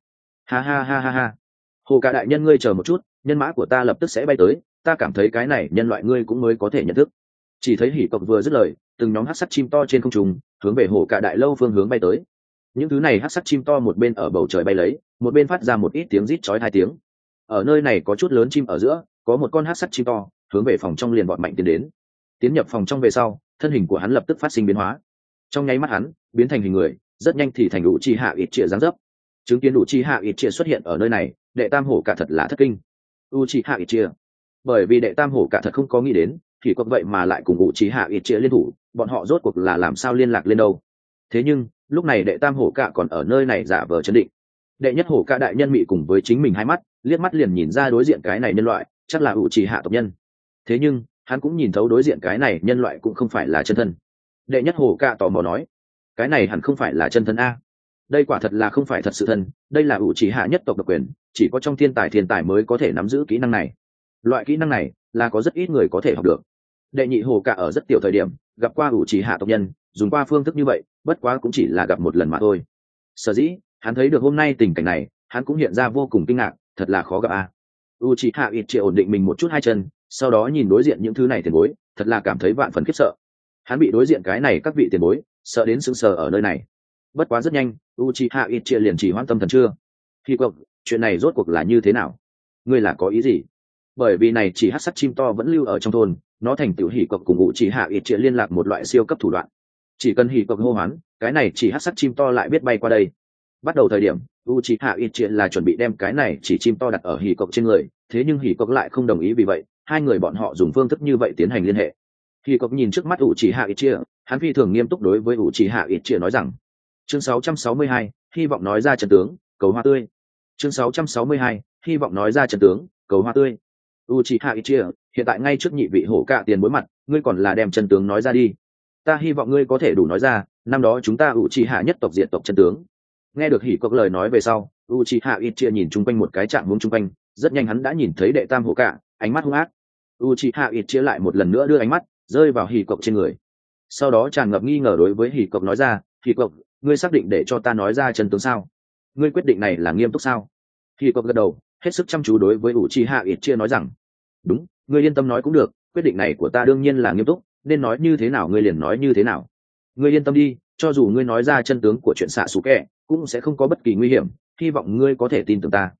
Ha ha ha ha ha. Hồ cả đại nhân ngươi chờ một chút, nhân mã của ta lập tức sẽ bay tới, ta cảm thấy cái này nhân loại ngươi cũng mới có thể nhận thức. Chỉ thấy hỉ cộc vừa dứt lời, từng nhóm hắc sắc chim to trên không trung hướng về hồ cả đại lâu phương hướng bay tới. Những thứ này hắc sắc chim to một bên ở bầu trời bay lấy, một bên phát ra một ít tiếng rít chói tai tiếng. Ở nơi này có chút lớn chim ở giữa, có một con hắc sắc chim to hướng về phòng trong liền vọt mạnh tiến đến. Tiến nhập phòng trong về sau, thân hình của hắn lập tức phát sinh biến hóa. Trong nháy mắt hắn biến thành hình người, rất nhanh thì thành đủ chi hạ ít trịa dáng dấp. Chứng kiến đủ chi hạ ít trịa xuất hiện ở nơi này, đệ tam hổ cả thật là thất kinh. U chi hạ ít trịa, bởi vì đệ tam hổ cả thật không có nghĩ đến thì có vậy mà lại cùng u chi hạ ít trịa liên thủ, bọn họ rốt cuộc là làm sao liên lạc lên đâu. Thế nhưng lúc này đệ tam hổ cả còn ở nơi này giả vờ chấn định. Đệ nhất hổ cả đại nhân mị cùng với chính mình hai mắt liếc mắt liền nhìn ra đối diện cái này nhân loại chắc là u chi hạ tộc nhân. Thế nhưng hắn cũng nhìn thấu đối diện cái này nhân loại cũng không phải là chân thân. Đệ nhất hổ cả tò mò nói, cái này hẳn không phải là chân thân a. Đây quả thật là không phải thật sự thân, đây là ủ chỉ hạ nhất tộc độc quyền, chỉ có trong thiên tài mới có thể nắm giữ kỹ năng này. Loại kỹ năng này là có rất ít người có thể học được. Đệ nhị hồ cả ở rất tiểu thời điểm gặp qua ủ chỉ hạ tộc nhân, dùng qua phương thức như vậy, bất quá cũng chỉ là gặp một lần mà thôi. Sở dĩ hắn thấy được hôm nay tình cảnh này, hắn cũng hiện ra vô cùng kinh ngạc, thật là khó gặp a. U chỉ hạ ít chỉ ổn định mình một chút hai chân, sau đó nhìn đối diện những thứ này tiền bối, thật là cảm thấy vạn phần khiếp sợ. Hắn bị đối diện cái này các vị tiền bối sợ đến sững sờ ở nơi này. Bất quá rất nhanh Uchiha Itchia liền chỉ hoãn tâm thần chưa. Khi cuộc chuyện này rốt cuộc là như thế nào, ngươi là có ý gì? Bởi vì này chỉ hắc sắc chim to vẫn lưu ở trong thôn, nó thành tiểu hỉ cộc cùng Uchiha Itchia liên lạc một loại siêu cấp thủ đoạn. Chỉ cần hỉ cộc hô hoán, cái này chỉ hắc sắc chim to lại biết bay qua đây. Bắt đầu thời điểm Uchiha Itchia là chuẩn bị đem cái này chỉ chim to đặt ở hỉ cộc trên người, thế nhưng hỉ cộc lại không đồng ý, vì vậy hai người bọn họ dùng phương thức như vậy tiến hành liên hệ. Hỉ cộc nhìn trước mắt Uchiha Itchia, hắn phi thường nghiêm túc đối với Uchiha Itchia nói rằng, chương 662, hy vọng nói ra trận tướng, cầu hoa tươi. Chương 662, hy vọng nói ra trận tướng, cầu hoa tươi. Uchiha Itchia, hiện tại ngay trước nhị vị hổ cả tiền bối mặt, ngươi còn là đem chân tướng nói ra đi. Ta hy vọng ngươi có thể đủ nói ra, năm đó chúng ta Uchiha nhất tộc diệt tộc chân tướng. Nghe được hỉ cộc lời nói về sau, Uchiha Itchia nhìn chung quanh một cái trạng hướng chung quanh, rất nhanh hắn đã nhìn thấy đệ tam hổ cả, ánh mắt hung ác. Uchiha Itchia lại một lần nữa đưa ánh mắt rơi vào hỉ cộc trên người. Sau đó tràn ngập nghi ngờ đối với hỉ cộc nói ra, hỉ cộc, ngươi xác định để cho ta nói ra chân tướng sao? Ngươi quyết định này là nghiêm túc sao? Hỉ cộc gật đầu, hết sức chăm chú đối với Uchiha Itchia nói rằng, đúng, ngươi yên tâm nói cũng được, quyết định này của ta đương nhiên là nghiêm túc, nên nói như thế nào ngươi liền nói như thế nào. Ngươi yên tâm đi, cho dù ngươi nói ra chân tướng của chuyện xạ xù kẹ cũng sẽ không có bất kỳ nguy hiểm, hy vọng ngươi có thể tin tưởng ta.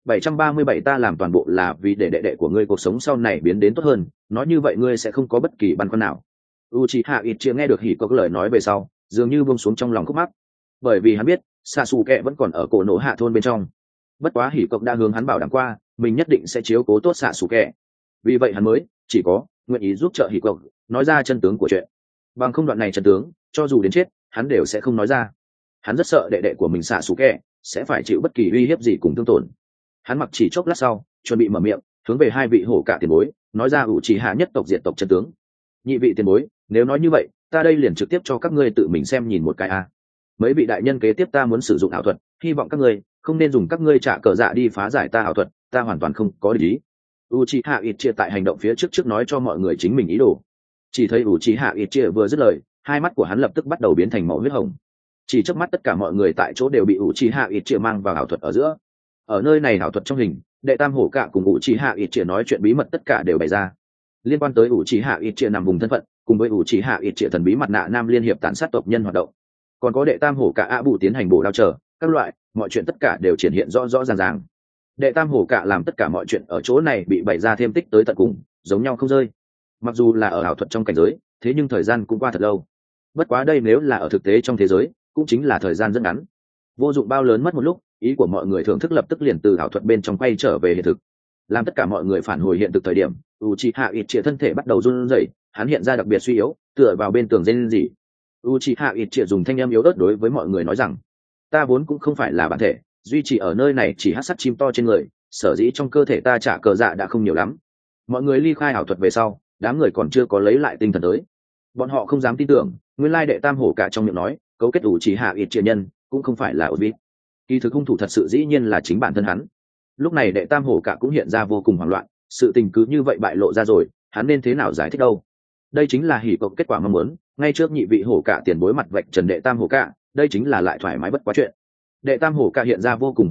737 ta làm toàn bộ là vì để đệ đệ của ngươi cuộc sống sau này biến đến tốt hơn, nói như vậy ngươi sẽ không có bất kỳ băn khoăn nào. Uchiha Itchia nghe được hỉ cộc lời nói về sau, dường như buông xuống trong lòng khúc mắc, bởi vì hắn biết Sasuke vẫn còn ở cổ nổ hạ thôn bên trong. Bất quá hỉ cộc đã hướng hắn bảo đảm qua, mình nhất định sẽ chiếu cố tốt Sasuke, vì vậy hắn mới chỉ có nguyện ý giúp trợ hỉ cộc nói ra chân tướng của chuyện. Bằng không đoạn này chân tướng, cho dù đến chết hắn đều sẽ không nói ra. Hắn rất sợ đệ đệ của mình Sasuke sẽ phải chịu bất kỳ uy hiếp gì cùng thương tổn. Hắn mặc chỉ chốc lát sau, chuẩn bị mở miệng hướng về hai vị hổ cả tiền bối nói ra Uchiha nhất tộc diệt tộc chân tướng. Nhị vị tiền bối, nếu nói như vậy, ta đây liền trực tiếp cho các ngươi tự mình xem nhìn một cái a. Mấy vị đại nhân kế tiếp ta muốn sử dụng ảo thuật, hy vọng các ngươi không nên dùng các ngươi trả cờ dạ đi phá giải ta ảo thuật, ta hoàn toàn không có ý. Uchiha Itchia tại hành động phía trước nói cho mọi người chính mình ý đồ. Chỉ thấy Uchiha Itchia vừa dứt lời, hai mắt của hắn lập tức bắt đầu biến thành màu huyết hồng. Chỉ chớp mắt tất cả mọi người tại chỗ đều bị Uchiha Itchia mang vào ảo thuật ở giữa. Ở nơi này ảo thuật trong hình, đệ tam hổ cả cùng Uchiha Itchia nói chuyện bí mật tất cả đều bày ra. Liên quan tới Uchiha Itchia nằm vùng thân phận, cùng với Uchiha Itchia thần bí mặt nạ nam liên hiệp tàn sát tộc nhân hoạt động, còn có đệ tam hổ cả ạ bù tiến hành bổ đao trở các loại, mọi chuyện tất cả đều triển hiện rõ rõ ràng ràng. Đệ tam hổ cả làm tất cả mọi chuyện ở chỗ này bị bày ra thêm tích tới tận cùng, giống nhau không rơi. Mặc dù là ở ảo thuật trong cảnh giới, thế nhưng thời gian cũng qua thật lâu. Bất quá đây nếu là ở thực tế trong thế giới, cũng chính là thời gian rất ngắn, vô dụng bao lớn mất một lúc, ý của mọi người thưởng thức lập tức liền từ ảo thuật bên trong quay trở về hiện thực. Làm tất cả mọi người phản hồi hiện thực thời điểm, Uchiha Itchia thân thể bắt đầu run rẩy, hắn hiện ra đặc biệt suy yếu, tựa vào bên tường rên rỉ. Uchiha Itchia dùng thanh âm yếu ớt đối với mọi người nói rằng, ta vốn cũng không phải là bản thể, duy trì ở nơi này chỉ hắc sắt chim to trên người, sở dĩ trong cơ thể ta trả cờ dạ đã không nhiều lắm. Mọi người ly khai ảo thuật về sau, đám người còn chưa có lấy lại tinh thần tới. Bọn họ không dám tin tưởng, nguyên lai đệ tam hổ cả trong miệng nói cấu kết Uchiha Itchia nhân cũng không phải là Obi. Kỳ thực hung thủ thật sự dĩ nhiên là chính bản thân hắn. Lúc này đệ tam hổ cả cũng hiện ra vô cùng hoảng loạn, sự tình cứ như vậy bại lộ ra rồi, hắn nên thế nào giải thích đâu? Đây chính là hỉ cộc kết quả mong muốn, ngay trước nhị vị hổ cả tiền bối mặt vạch trần đệ tam hổ cả, đây chính là lại thoải mái bất quá chuyện. Đệ tam hổ cả hiện ra vô cùng hoảng loạn,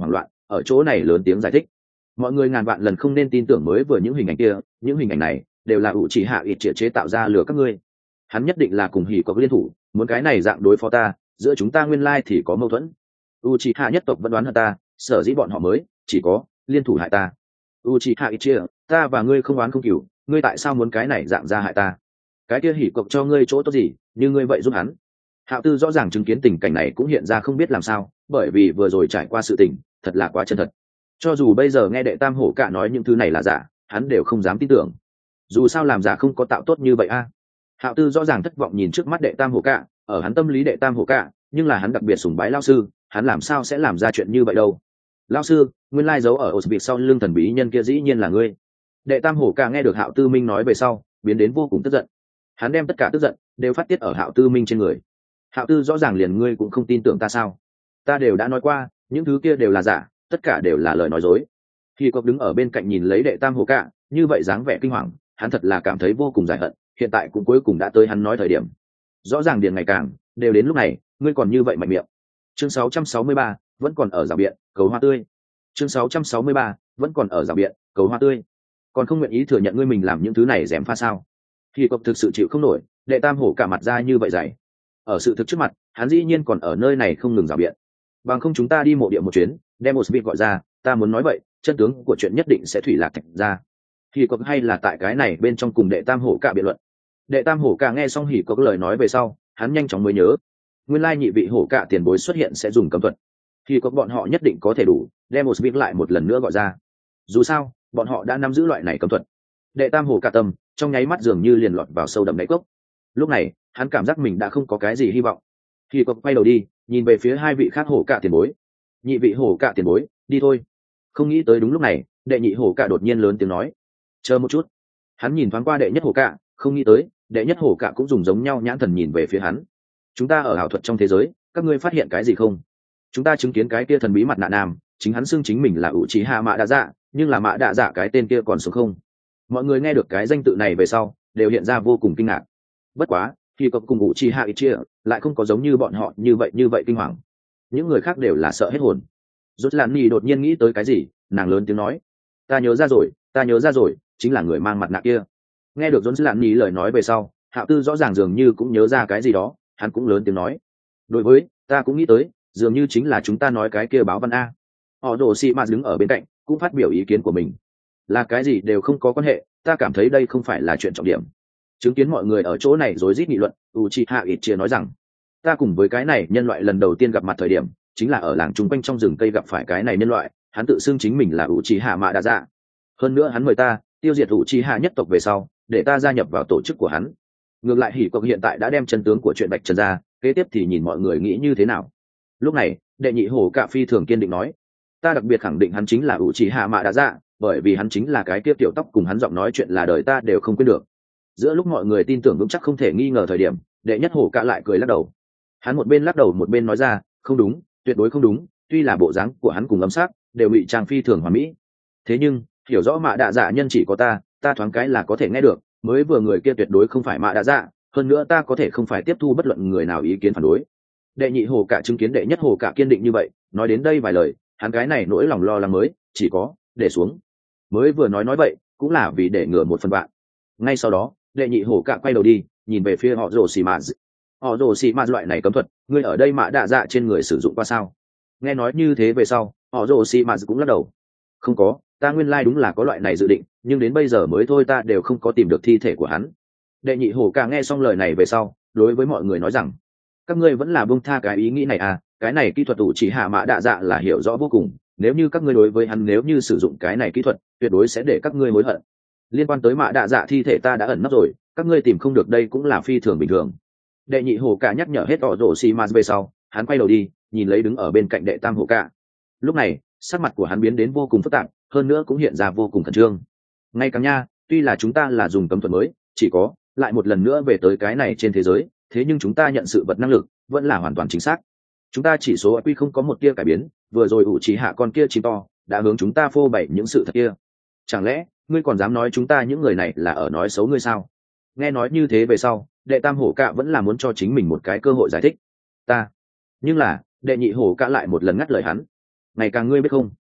ở chỗ này lớn tiếng giải thích. Mọi người ngàn vạn lần không nên tin tưởng mới vừa những hình ảnh kia, những hình ảnh này đều là ủ chỉ hạ ít triệt chế tạo ra lừa các ngươi. Hắn nhất định là cùng hỉ có liên thủ, muốn cái này dạng đối phó ta, giữa chúng ta nguyên lai thì có mâu thuẫn. Uchiha nhất tộc vẫn đoán hơn ta, sở dĩ bọn họ mới chỉ có liên thủ hại ta. Uchiha Itachi, ta và ngươi không oán không cừu, ngươi tại sao muốn cái này dạng ra hại ta? Cái kia hỉ cộc cho ngươi chỗ tốt gì, như ngươi vậy giúp hắn? Hạo Tư rõ ràng chứng kiến tình cảnh này cũng hiện ra không biết làm sao, bởi vì vừa rồi trải qua sự tình, thật là quá chân thật. Cho dù bây giờ nghe đệ tam hổ cả nói những thứ này là giả, hắn đều không dám tin tưởng. Dù sao làm giả không có tạo tốt như vậy a. Hạo Tư rõ ràng thất vọng nhìn trước mắt đệ tam hổ cả, ở hắn tâm lý đệ tam hổ cả, nhưng là hắn đặc biệt sùng bái lão sư, hắn làm sao sẽ làm ra chuyện như vậy đâu? Lão sư, nguyên lai giấu ở ổ vịt sau lưng thần bí nhân kia dĩ nhiên là ngươi. Đệ tam hổ cả nghe được Hạo Tư Minh nói về sau, biến đến vô cùng tức giận. Hắn đem tất cả tức giận đều phát tiết ở Hạo Tư Minh trên người. Hạo Tư rõ ràng liền ngươi cũng không tin tưởng ta sao? Ta đều đã nói qua, những thứ kia đều là giả, tất cả đều là lời nói dối. Khi Cốc đứng ở bên cạnh nhìn lấy đệ tam hổ cả, như vậy dáng vẻ kinh hoàng, hắn thật là cảm thấy vô cùng giải hận, hiện tại cũng cuối cùng đã tới hắn nói thời điểm. Rõ ràng điền ngày càng, đều đến lúc này, ngươi còn như vậy mạnh miệng. Chương 663, vẫn còn ở rào biện, cầu hoa tươi. Chương 663, vẫn còn ở rào biện, cầu hoa tươi. Còn không nguyện ý thừa nhận ngươi mình làm những thứ này dèm pha sao? Khi Cốc thực sự chịu không nổi, đệ tam hổ cả mặt ra như vậy dày. Ở sự thực trước mặt, hắn dĩ nhiên còn ở nơi này không ngừng rào biện. Bằng không chúng ta đi mộ địa một chuyến, đem một vị gọi ra, ta muốn nói vậy, chân tướng của chuyện nhất định sẽ thủy lạc thạch ra. Hỉ Cốc hay là tại cái này bên trong cùng đệ tam hổ cả biện luận. Đệ tam hổ cả nghe xong Hỉ Cốc lời nói về sau, hắn nhanh chóng mới nhớ, nguyên lai nhị vị hổ cả tiền bối xuất hiện sẽ dùng cấm thuật. Hỉ Cốc bọn họ nhất định có thể đủ đem một vị lại một lần nữa gọi ra. Dù sao, bọn họ đã nắm giữ loại này cấm thuật. Đệ tam hổ cả tâm trong nháy mắt dường như liền lọt vào sâu đậm đáy cốc. Lúc này, hắn cảm giác mình đã không có cái gì hy vọng. Hỉ Cốc quay đầu đi, nhìn về phía hai vị khác hổ cả tiền bối. Nhị vị hổ cả tiền bối, đi thôi. Không nghĩ tới đúng lúc này, đệ nhị hổ cả đột nhiên lớn tiếng nói, chờ một chút. Hắn nhìn thoáng qua đệ nhất hổ cả, không nghĩ tới đệ nhất hổ cả cũng dùng giống nhau nhãn thần nhìn về phía hắn. Chúng ta ở ảo thuật trong thế giới, các ngươi phát hiện cái gì không? Chúng ta chứng kiến cái kia thần bí mặt nạ nam, chính hắn xưng chính mình là Uchiha Mạ Đa Dạ, nhưng là Mạ Đa Dạ cái tên kia còn sống không? Mọi người nghe được cái danh tự này về sau, đều hiện ra vô cùng kinh ngạc. Bất quá, khi cậu cùng Uchiha Itachi lại không có giống như bọn họ như vậy kinh hoàng. Những người khác đều là sợ hết hồn. Rốt Lan Nhi đột nhiên nghĩ tới cái gì, nàng lớn tiếng nói, ta nhớ ra rồi, chính là người mang mặt nạ kia. Nghe được Rốt Lan Nhi lời nói về sau, Hạo Tư rõ ràng dường như cũng nhớ ra cái gì đó, hắn cũng lớn tiếng nói, đối với ta cũng nghĩ tới, dường như chính là chúng ta nói cái kia báo văn a. Họ Đồ Sĩ Mạt đứng ở bên cạnh, cũng phát biểu ý kiến của mình. Là cái gì đều không có quan hệ, ta cảm thấy đây không phải là chuyện trọng điểm. Chứng kiến mọi người ở chỗ này rối rít nghị luận, Uchiha Itachi nói rằng, ta cùng với cái này nhân loại lần đầu tiên gặp mặt thời điểm, chính là ở làng chung quanh trong rừng cây gặp phải cái này nhân loại, hắn tự xưng chính mình là Uchiha Mạ Đa Dạ. Hơn nữa hắn mời ta tiêu diệt Uchiha nhất tộc về sau, để ta gia nhập vào tổ chức của hắn. Ngược lại Hỉ Cốc hiện tại đã đem chân tướng của chuyện Bạch Trần ra, kế tiếp thì nhìn mọi người nghĩ như thế nào. Lúc này, đệ nhị hổ cạ phi thường kiên định nói, ta đặc biệt khẳng định hắn chính là Uchiha Mạ Đa Dạ, bởi vì hắn chính là cái tiếp tiểu tóc cùng hắn giọng nói chuyện là đời ta đều không quên được. Giữa lúc mọi người tin tưởng vững chắc không thể nghi ngờ thời điểm, đệ nhất hổ cạ lại cười lắc đầu. Hắn một bên lắc đầu một bên nói ra, không đúng, tuyệt đối không đúng, tuy là bộ dáng của hắn cùng âm sắc đều bị trang phi thường hoàn mỹ, thế nhưng hiểu rõ Mạ Đa Dạ nhân chỉ có ta thoáng cái là có thể nghe được, mới vừa người kia tuyệt đối không phải Mạ Đa Dạ, hơn nữa ta có thể không phải tiếp thu bất luận người nào ý kiến phản đối. Đệ nhị hổ cạ chứng kiến đệ nhất hổ cạ kiên định như vậy, nói đến đây vài lời, hắn cái này nỗi lòng lo lắng mới chỉ có để xuống. Mới vừa nói vậy cũng là vì để ngừa một phần vạn. Ngay sau đó, đệ nhị hổ cạ quay đầu đi, nhìn về phía họ Rồ Xì Mạt. Họ Rồ Xì Mạt loại này cấm thuật, ngươi ở đây Mạ Đa Dạ trên người sử dụng qua sao? Nghe nói như thế về sau, họ Rồ Xì Mạt cũng lắc đầu. Không có, ta nguyên lai đúng là có loại này dự định, nhưng đến bây giờ mới thôi ta đều không có tìm được thi thể của hắn. Đệ nhị hổ cạ nghe xong lời này về sau, đối với mọi người nói rằng, các ngươi vẫn là buông tha cái ý nghĩ này à, cái này kỹ thuật Uchiha Mạ Đa Dạ là hiểu rõ vô cùng, nếu như các ngươi đối với hắn nếu như sử dụng cái này kỹ thuật, tuyệt đối sẽ để các ngươi hối hận. Liên quan tới Mạ Đa Dạ thi thể ta đã ẩn nấp rồi, các ngươi tìm không được đây cũng là phi thường bình thường. Đệ nhị hổ cạ nhắc nhở hết họ Rồ Xì Mạt về sau, hắn quay đầu đi, nhìn lấy đứng ở bên cạnh đệ tam hổ cạ. Lúc này, sắc mặt của hắn biến đến vô cùng phức tạp, hơn nữa cũng hiện ra vô cùng khẩn trương. Ngay càng nha, tuy là chúng ta là dùng cấm thuật mới, chỉ có lại một lần nữa về tới cái này trên thế giới, thế nhưng chúng ta nhận sự vật năng lực vẫn là hoàn toàn chính xác. Chúng ta chỉ số IQ không có một tia cải biến, vừa rồi Uchiha con kia chim to đã hướng chúng ta phô bày những sự thật kia. Chẳng lẽ ngươi còn dám nói chúng ta những người này là ở nói xấu ngươi sao? Nghe nói như thế về sau, đệ tam hổ cạ vẫn là muốn cho chính mình một cái cơ hội giải thích. Nhưng là đệ nhị hổ cạ lại một lần ngắt lời hắn. Ngày càng ngươi biết không,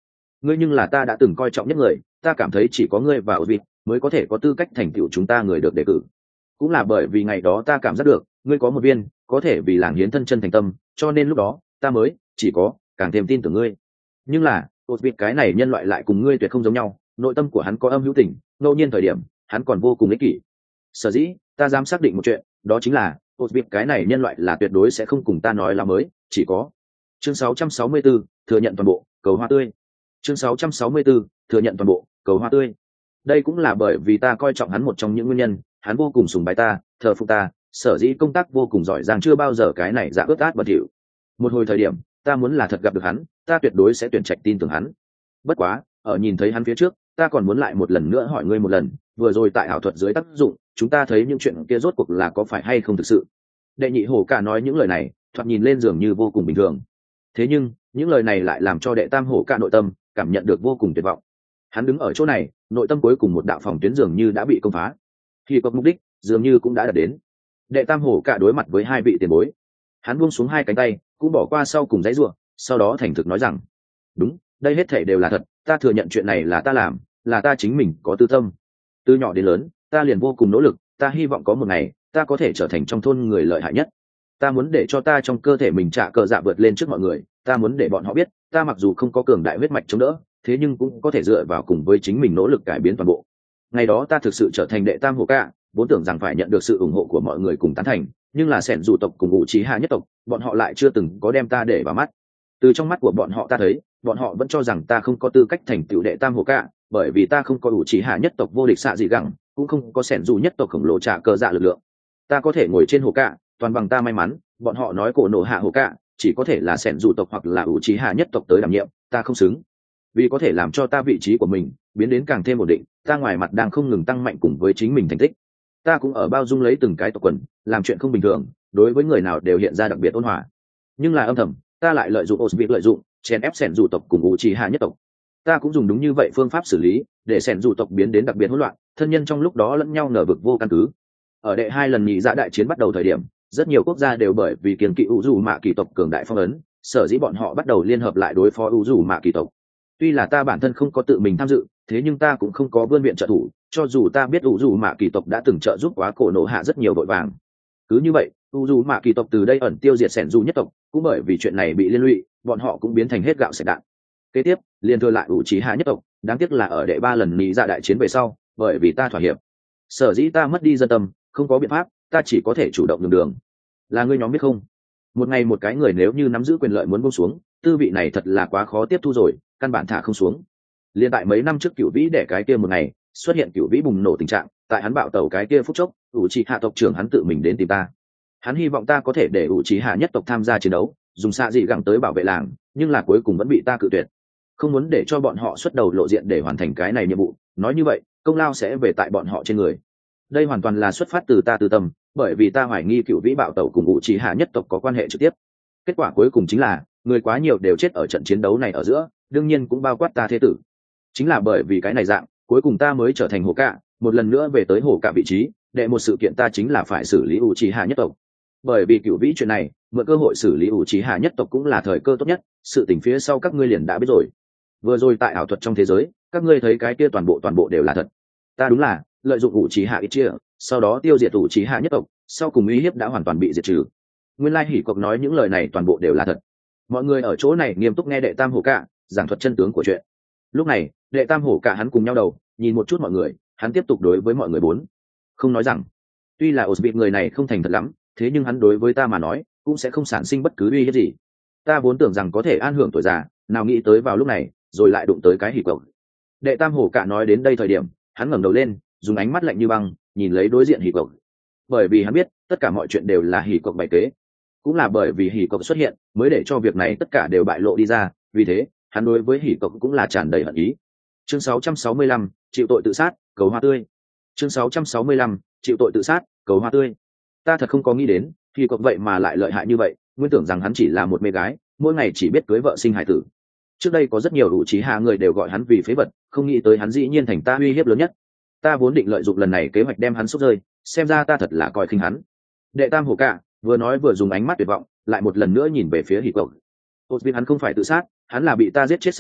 ngươi nhưng là ta đã từng coi trọng nhất người, ta cảm thấy chỉ có ngươi và Ozvik mới có thể có tư cách thành tựu chúng ta người được đề cử. Cũng là bởi vì ngày đó ta cảm giác được ngươi có một viên có thể vì làng hiến thân chân thành tâm, cho nên lúc đó ta mới chỉ có càng thêm tin tưởng ngươi. Nhưng là Ozvik cái này nhân loại lại cùng ngươi tuyệt không giống nhau, nội tâm của hắn có âm hữu tình, ngẫu nhiên thời điểm hắn còn vô cùng ích kỷ. Sở dĩ ta dám xác định một chuyện, đó chính là Ozvik cái này nhân loại là tuyệt đối sẽ không cùng ta nói là mới chỉ có. Chương 664, thừa nhận toàn bộ cầu hoa tươi. Chương 664, thừa nhận toàn bộ cầu hoa tươi. Đây cũng là bởi vì ta coi trọng hắn một trong những nguyên nhân, hắn vô cùng sùng bái ta, thờ phụng ta, sở dĩ công tác vô cùng giỏi giang, chưa bao giờ cái này dạ ướt át bẩn thỉu. Một hồi thời điểm ta muốn là thật gặp được hắn, ta tuyệt đối sẽ tuyển trạch tin tưởng hắn. Bất quá ở nhìn thấy hắn phía trước, ta còn muốn lại một lần nữa hỏi ngươi một lần, vừa rồi tại ảo thuật dưới tác dụng chúng ta thấy những chuyện kia rốt cuộc là có phải hay không thực sự. Đệ nhị hổ cả nói những lời này thoạt nhìn lên dường như vô cùng bình thường, thế nhưng những lời này lại làm cho đệ tam hổ cả nội tâm cảm nhận được vô cùng tuyệt vọng. Hắn đứng ở chỗ này, nội tâm cuối cùng một đạo phòng tuyến dường như đã bị công phá, khi có mục đích dường như cũng đã đạt đến. Đệ tam hổ cả đối mặt với hai vị tiền bối, hắn buông xuống hai cánh tay, cũng bỏ qua sau cùng dãy ruộng, sau đó thành thực nói rằng đúng, đây hết thảy đều là thật, ta thừa nhận chuyện này là ta làm, là ta chính mình có tư tâm. Từ nhỏ đến lớn ta liền vô cùng nỗ lực, ta hy vọng có một ngày ta có thể trở thành trong thôn người lợi hại nhất. Ta muốn để cho ta trong cơ thể mình trả cờ dạ vượt lên trước mọi người, ta muốn để bọn họ biết ta mặc dù không có cường đại huyết mạch chống đỡ, thế nhưng cũng có thể dựa vào cùng với chính mình nỗ lực cải biến toàn bộ. Ngày đó ta thực sự trở thành đệ tam hổ cả, vốn tưởng rằng phải nhận được sự ủng hộ của mọi người cùng tán thành, nhưng là sẻn dù tộc cùng ngụ trí hạ nhất tộc, bọn họ lại chưa từng có đem ta để vào mắt. Từ trong mắt của bọn họ ta thấy, bọn họ vẫn cho rằng ta không có tư cách thành tựu đệ tam hổ cả, bởi vì ta không có ngụ trí hạ nhất tộc vô địch xạ gì gẳng, cũng không có sẻn dù nhất tộc khổng lồ trả cờ dạ lực lượng. Ta có thể ngồi trên hổ cả, toàn bằng ta may mắn. Bọn họ nói cổ nổ hạ hổ cả chỉ có thể là sẻn dù tộc hoặc là ngụ trí hạ nhất tộc tới đảm nhiệm, ta không xứng. Vì có thể làm cho ta vị trí của mình biến đến càng thêm ổn định, ta ngoài mặt đang không ngừng tăng mạnh cùng với chính mình thành tích, ta cũng ở bao dung lấy từng cái tộc quần, làm chuyện không bình thường, đối với người nào đều hiện ra đặc biệt ôn hòa. Nhưng là âm thầm ta lại lợi dụng Ozvik, lợi dụng chèn ép sẻn dù tộc cùng Uchiha nhất tộc. Ta cũng dùng đúng như vậy phương pháp xử lý, để sẻn dù tộc biến đến đặc biệt hỗn loạn, thân nhân trong lúc đó lẫn nhau nở vực vô căn cứ. Ở đệ hai lần nhị dạ đại chiến bắt đầu thời điểm, rất nhiều quốc gia đều bởi vì kiến kỵ Uzu mạ kỳ tộc cường đại phong ấn, sở dĩ bọn họ bắt đầu liên hợp lại đối phó Uzu mạ kỳ tộc. Tuy là ta bản thân không có tự mình tham dự, thế nhưng ta cũng không có vươn viện trợ thủ, cho dù ta biết Uzu mạ kỳ tộc đã từng trợ giúp quá cổ nổ hạ rất nhiều vội vàng. Cứ như vậy Uzu mạ kỳ tộc từ đây ẩn tiêu diệt sẻn dù nhất tộc, cũng bởi vì chuyện này bị liên lụy, bọn họ cũng biến thành hết gạo sạch đạn. Kế tiếp liên thừa lại Uchiha nhất tộc, đáng tiếc là ở đệ ba lần nhị dạ đại chiến về sau, bởi vì ta thỏa hiệp, sở dĩ ta mất đi dân tâm, không có biện pháp, ta chỉ có thể chủ động nhường đường. Là ngươi nhóm biết không, một ngày một cái người nếu như nắm giữ quyền lợi muốn buông xuống, tư vị này thật là quá khó tiếp thu rồi, căn bản thả không xuống. Liên tại mấy năm trước Cửu Vĩ để cái kia một ngày xuất hiện Cửu Vĩ bùng nổ tình trạng, tại hắn bạo tàu cái kia phút chốc, Uchiha tộc trưởng hắn tự mình đến tìm ta. Hắn hy vọng ta có thể để Uchiha nhất tộc tham gia chiến đấu, dùng xạ dị gẳng tới bảo vệ làng, nhưng là cuối cùng vẫn bị ta cự tuyệt. Không muốn để cho bọn họ xuất đầu lộ diện để hoàn thành cái này nhiệm vụ, nói như vậy công lao sẽ về tại bọn họ trên người. Đây hoàn toàn là xuất phát từ ta tư tâm, bởi vì ta hoài nghi Cửu Vĩ bạo tẩu cùng Uchiha nhất tộc có quan hệ trực tiếp. Kết quả cuối cùng chính là người quá nhiều đều chết ở trận chiến đấu này ở giữa, đương nhiên cũng bao quát ta thế tử. Chính là bởi vì cái này dạng, cuối cùng ta mới trở thành hổ cạ, một lần nữa về tới hổ cạ vị trí, đệ một sự kiện ta chính là phải xử lý Uchiha nhất tộc. Bởi vì Cửu Vĩ chuyện này, mượn cơ hội xử lý Uchiha nhất tộc cũng là thời cơ tốt nhất, sự tình phía sau các ngươi liền đã biết rồi. Vừa rồi tại ảo thuật trong thế giới, các ngươi thấy cái kia toàn bộ đều là thật. Ta đúng là lợi dụng Uchiha Itachi, sau đó tiêu diệt Uchiha nhất tộc, sau cùng uy hiếp đã hoàn toàn bị diệt trừ. Nguyên lai hỉ cộc nói những lời này toàn bộ đều là thật. Mọi người ở chỗ này nghiêm túc nghe đệ tam hổ cạ giảng thuật chân tướng của chuyện. Lúc này đệ tam hổ cạ hắn cùng nhau đầu nhìn một chút mọi người, hắn tiếp tục đối với mọi người bốn không nói rằng, tuy là Ozvik người này không thành thật lắm, thế nhưng hắn đối với ta mà nói cũng sẽ không sản sinh bất cứ uy hiếp gì. Ta vốn tưởng rằng có thể an hưởng tuổi già, nào nghĩ tới vào lúc này rồi lại đụng tới cái hỉ cộc. Đệ tam hổ cạ nói đến đây thời điểm, hắn ngẩng đầu lên, dùng ánh mắt lạnh như băng nhìn lấy đối diện hỉ cộc, bởi vì hắn biết tất cả mọi chuyện đều là hỉ cộc bày kế, cũng là bởi vì hỉ cộc xuất hiện mới để cho việc này tất cả đều bại lộ đi ra, vì thế hắn đối với hỉ cộc cũng là tràn đầy hận ý. Chương 665, chịu tội tự sát cầu hoa tươi. Chương 665, chịu tội tự sát cầu hoa tươi. Ta thật không có nghĩ đến hỉ cộc vậy mà lại lợi hại như vậy, nguyên tưởng rằng hắn chỉ là một mê gái, mỗi ngày chỉ biết cưới vợ sinh hải tử. Trước đây có rất nhiều Uchiha người đều gọi hắn vì phế vật, không nghĩ tới hắn dĩ nhiên thành ta uy hiếp lớn nhất. Ta vốn định lợi dụng lần này kế hoạch đem hắn xúc rơi, xem ra ta thật là coi khinh hắn. Đệ tam hổ cạ vừa nói vừa dùng ánh mắt tuyệt vọng lại một lần nữa nhìn về phía hỉ cộc. Ozvik hắn không phải tự sát, hắn là bị ta giết chết sắp chết,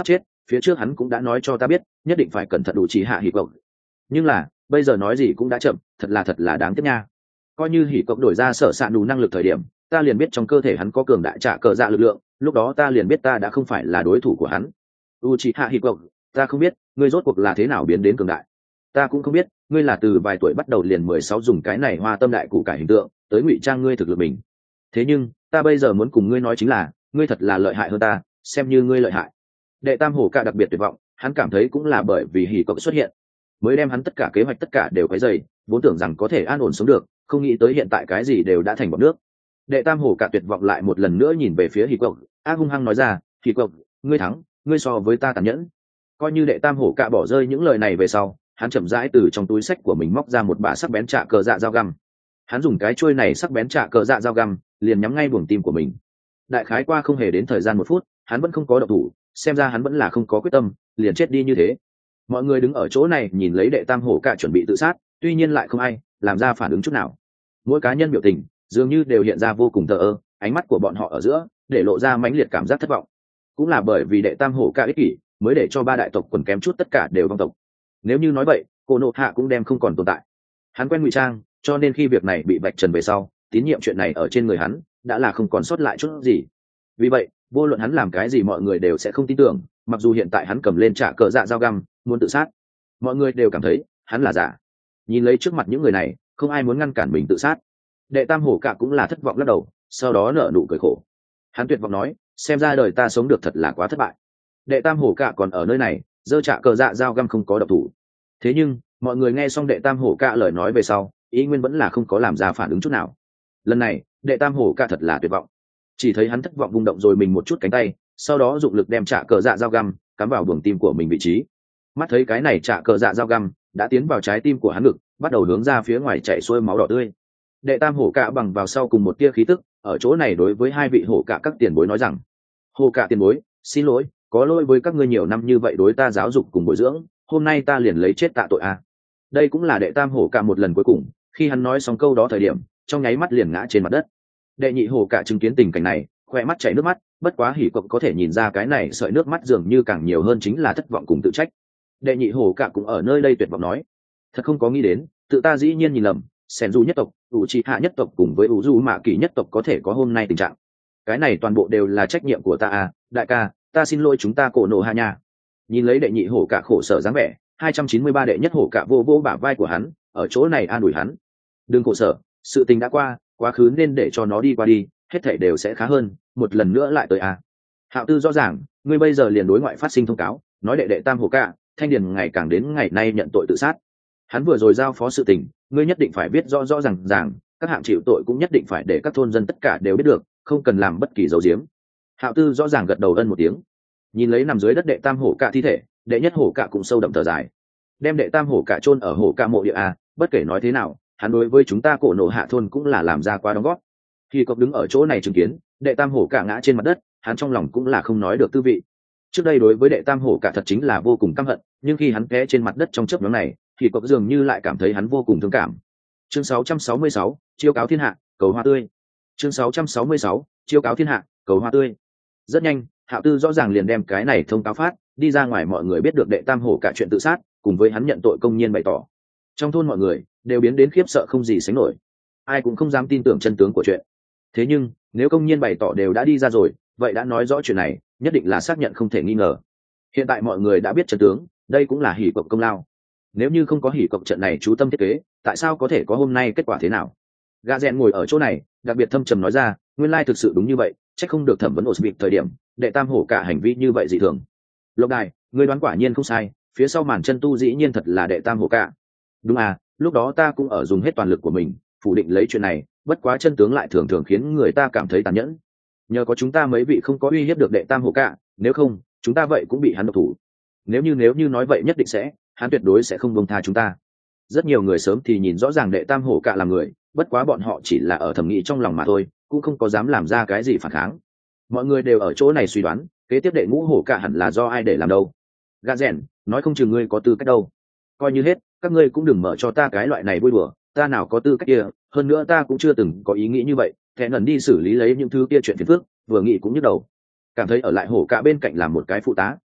phía trước hắn cũng đã nói cho ta biết nhất định phải cẩn thận đủ chỉ hạ hỉ cộc, nhưng là bây giờ nói gì cũng đã chậm, thật là đáng tiếc nha. Coi như hỉ cộc đổi ra sở sạn đủ năng lực thời điểm, ta liền biết trong cơ thể hắn có cường đại trả cờ dạ lực lượng, lúc đó ta liền biết ta đã không phải là đối thủ của hắn. Uchiha Hiko, ta không biết ngươi rốt cuộc là thế nào biến đến cường đại, ta cũng không biết ngươi là từ vài tuổi bắt đầu liền 16 dùng cái này hoa tâm đại củ cải hình tượng tới ngụy trang ngươi thực lực mình. Thế nhưng ta bây giờ muốn cùng ngươi nói chính là ngươi thật là lợi hại hơn ta, xem như ngươi lợi hại. Đệ tam hổ cả đặc biệt tuyệt vọng, hắn cảm thấy cũng là bởi vì Hiko xuất hiện mới đem hắn tất cả kế hoạch tất cả đều quấy rầy, vốn tưởng rằng có thể an ổn sống được, không nghĩ tới hiện tại cái gì đều đã thành bọt nước. Đệ tam hổ cả tuyệt vọng lại một lần nữa nhìn về phía Hiko, ác hung hăng nói ra, Hiko, ngươi thắng, ngươi so với ta tàn nhẫn. Coi như đệ tam hổ cả bỏ rơi những lời này về sau, hắn chậm rãi từ trong túi sách của mình móc ra một bả sắc bén trạ cờ dạ dao găm. Hắn dùng cái chuôi này sắc bén trạ cờ dạ dao găm liền nhắm ngay buồng tim của mình. Đại khái qua không hề đến thời gian 1 phút, hắn vẫn không có động thủ, xem ra hắn vẫn là không có quyết tâm, liền chết đi như thế. Mọi người đứng ở chỗ này nhìn lấy đệ tam hổ cả chuẩn bị tự sát, tuy nhiên lại không ai làm ra phản ứng chút nào. Mỗi cá nhân biểu tình dường như đều hiện ra vô cùng thờ ơ, ánh mắt của bọn họ ở giữa để lộ ra mãnh liệt cảm giác thất vọng. Cũng là bởi vì đệ tam hổ cả ích kỷ mới để cho 3 đại tộc quần kém chút tất cả đều vong tộc. Nếu như nói vậy, cô nộ hạ cũng đem không còn tồn tại. Hắn quen ngụy trang, cho nên khi việc này bị vạch trần về sau, tín nhiệm chuyện này ở trên người hắn đã là không còn sót lại chút gì. Vì vậy vô luận hắn làm cái gì mọi người đều sẽ không tin tưởng, mặc dù hiện tại hắn cầm lên trả cờ dạ dao găm muốn tự sát, mọi người đều cảm thấy hắn là giả. Nhìn lấy trước mặt những người này, không ai muốn ngăn cản mình tự sát. Đệ tam hổ cả cũng là thất vọng lắc đầu, sau đó nở nụ cười khổ. Hắn tuyệt vọng nói, xem ra đời ta sống được thật là quá thất bại. Đệ tam hổ cả còn ở nơi này giơ trả cờ dạ dao găm không có độc thủ. Thế nhưng mọi người nghe xong đệ tam hổ cả lời nói về sau, ý nguyên vẫn là không có làm ra phản ứng chút nào. Lần này đệ tam hổ cả thật là tuyệt vọng, chỉ thấy hắn thất vọng vung động rồi mình một chút cánh tay, sau đó dụng lực đem trả cờ dạ dao găm cắm vào buồng tim của mình vị trí. Mắt thấy cái này trả cờ dạ dao găm đã tiến vào trái tim của hắn ngực, bắt đầu hướng ra phía ngoài chảy xuôi máu đỏ tươi. Đệ tam hổ cả bằng vào sau cùng một tia khí tức ở chỗ này đối với 2 vị hổ cả các tiền bối nói rằng, hổ cả tiền bối, xin lỗi, có lỗi với các ngươi nhiều năm như vậy đối ta giáo dục cùng bồi dưỡng, hôm nay ta liền lấy chết tạ tội a. Đây cũng là đệ tam hổ cả một lần cuối cùng, khi hắn nói xong câu đó thời điểm, trong nháy mắt liền ngã trên mặt đất. Đệ nhị hổ cả chứng kiến tình cảnh này, khoe mắt chảy nước mắt, bất quá hỉ cộc có thể nhìn ra cái này sợi nước mắt dường như càng nhiều hơn chính là thất vọng cùng tự trách. Đệ nhị hổ cả cũng ở nơi đây tuyệt vọng nói, thật không có nghĩ đến, tự ta dĩ nhiên nhìn lầm, Sen Du nhất tộc, Uchiha nhất tộc cùng với Uzumaki nhất tộc có thể có hôm nay tình trạng. Cái này toàn bộ đều là trách nhiệm của ta à, đại ca, ta xin lỗi chúng ta cổ nộ hạ nha. Nhìn lấy đệ nhị hổ cả khổ sở dáng vẻ, 293 đệ nhất hổ cả vô vô bả vai của hắn, ở chỗ này an ủi hắn. Đừng khổ sở, sự tình đã qua, quá khứ nên để cho nó đi qua đi, hết thảy đều sẽ khá hơn, một lần nữa lại tới à. Hạo Tư rõ ràng, ngươi bây giờ liền đối ngoại phát sinh thông cáo, nói đệ đệ tam hổ cả, thanh điền ngày càng đến ngày nay nhận tội tự sát. Hắn vừa rồi giao phó sự tình, ngươi nhất định phải biết rõ rõ ràng, các hạng chịu tội cũng nhất định phải để các thôn dân tất cả đều biết được, không cần làm bất kỳ dấu diếm. Hạo Tư rõ ràng gật đầu ân một tiếng. Nhìn lấy nằm dưới đất đệ tam hổ cả thi thể, đệ nhất hổ cả cũng sâu đậm thở dài. Đem đệ tam hổ cả chôn ở hổ cả mộ địa a, bất kể nói thế nào, hắn đối với chúng ta cổ nộ hạ thôn cũng là làm ra quá đóng góp. Khi cậu đứng ở chỗ này chứng kiến đệ tam hổ cả ngã trên mặt đất, hắn trong lòng cũng là không nói được tư vị. Trước đây đối với đệ tam hổ cả thật chính là vô cùng căm hận, nhưng khi hắn té trên mặt đất trong chớp nhoáng này, thì cậu dường như lại cảm thấy hắn vô cùng thương cảm. Chương 666, chiêu cáo thiên hạ, cầu hoa tươi. Chương 666, chiêu cáo thiên hạ, cầu hoa tươi. Rất nhanh, Hạo Tư rõ ràng liền đem cái này thông cáo phát đi ra ngoài, mọi người biết được đệ tam hổ cả chuyện tự sát cùng với hắn nhận tội công nhiên bày tỏ. Trong thôn mọi người đều biến đến khiếp sợ không gì sánh nổi, ai cũng không dám tin tưởng chân tướng của chuyện. Thế nhưng nếu công nhiên bày tỏ đều đã đi ra rồi, vậy đã nói rõ chuyện này nhất định là xác nhận không thể nghi ngờ. Hiện tại mọi người đã biết chân tướng, đây cũng là hỉ cộc công lao. Nếu như không có hỉ cộc trận này chú tâm thiết kế, tại sao có thể có hôm nay kết quả thế nào? Gã rèn ngồi ở chỗ này đặc biệt thâm trầm nói ra, nguyên lai thực sự đúng như vậy, chắc không được thẩm vấn ổ thời điểm đệ tam hổ cả hành vi như vậy dị thường. Lộc đài, người đoán quả nhiên không sai, phía sau màn chân tu dĩ nhiên thật là đệ tam hổ cả. Đúng à, lúc đó ta cũng ở dùng hết toàn lực của mình phủ định lấy chuyện này, bất quá chân tướng lại thường thường khiến người ta cảm thấy tàn nhẫn. Nhờ có chúng ta mấy vị không có uy hiếp được đệ tam hổ cả, nếu không chúng ta vậy cũng bị hắn độc thủ. Nếu như nói vậy nhất định sẽ, hắn tuyệt đối sẽ không buông tha chúng ta. Rất nhiều người sớm thì nhìn rõ ràng đệ tam hổ cả là người, bất quá bọn họ chỉ là ở thẩm nghĩ trong lòng mà thôi, cũng không có dám làm ra cái gì phản kháng. Mọi người đều ở chỗ này suy đoán kế tiếp đệ ngũ hổ cả hẳn là do ai để làm đâu. Gã rèn nói không chừng ngươi có tư cách đâu. Coi như hết, các ngươi cũng đừng mở cho ta cái loại này vui đùa, ta nào có tư cách kia, hơn nữa ta cũng chưa từng có ý nghĩ như vậy, thẹn lần đi xử lý lấy những thứ kia chuyện phiền phức, vừa nghĩ cũng nhức đầu. Cảm thấy ở lại hổ cả bên cạnh làm một cái phụ tá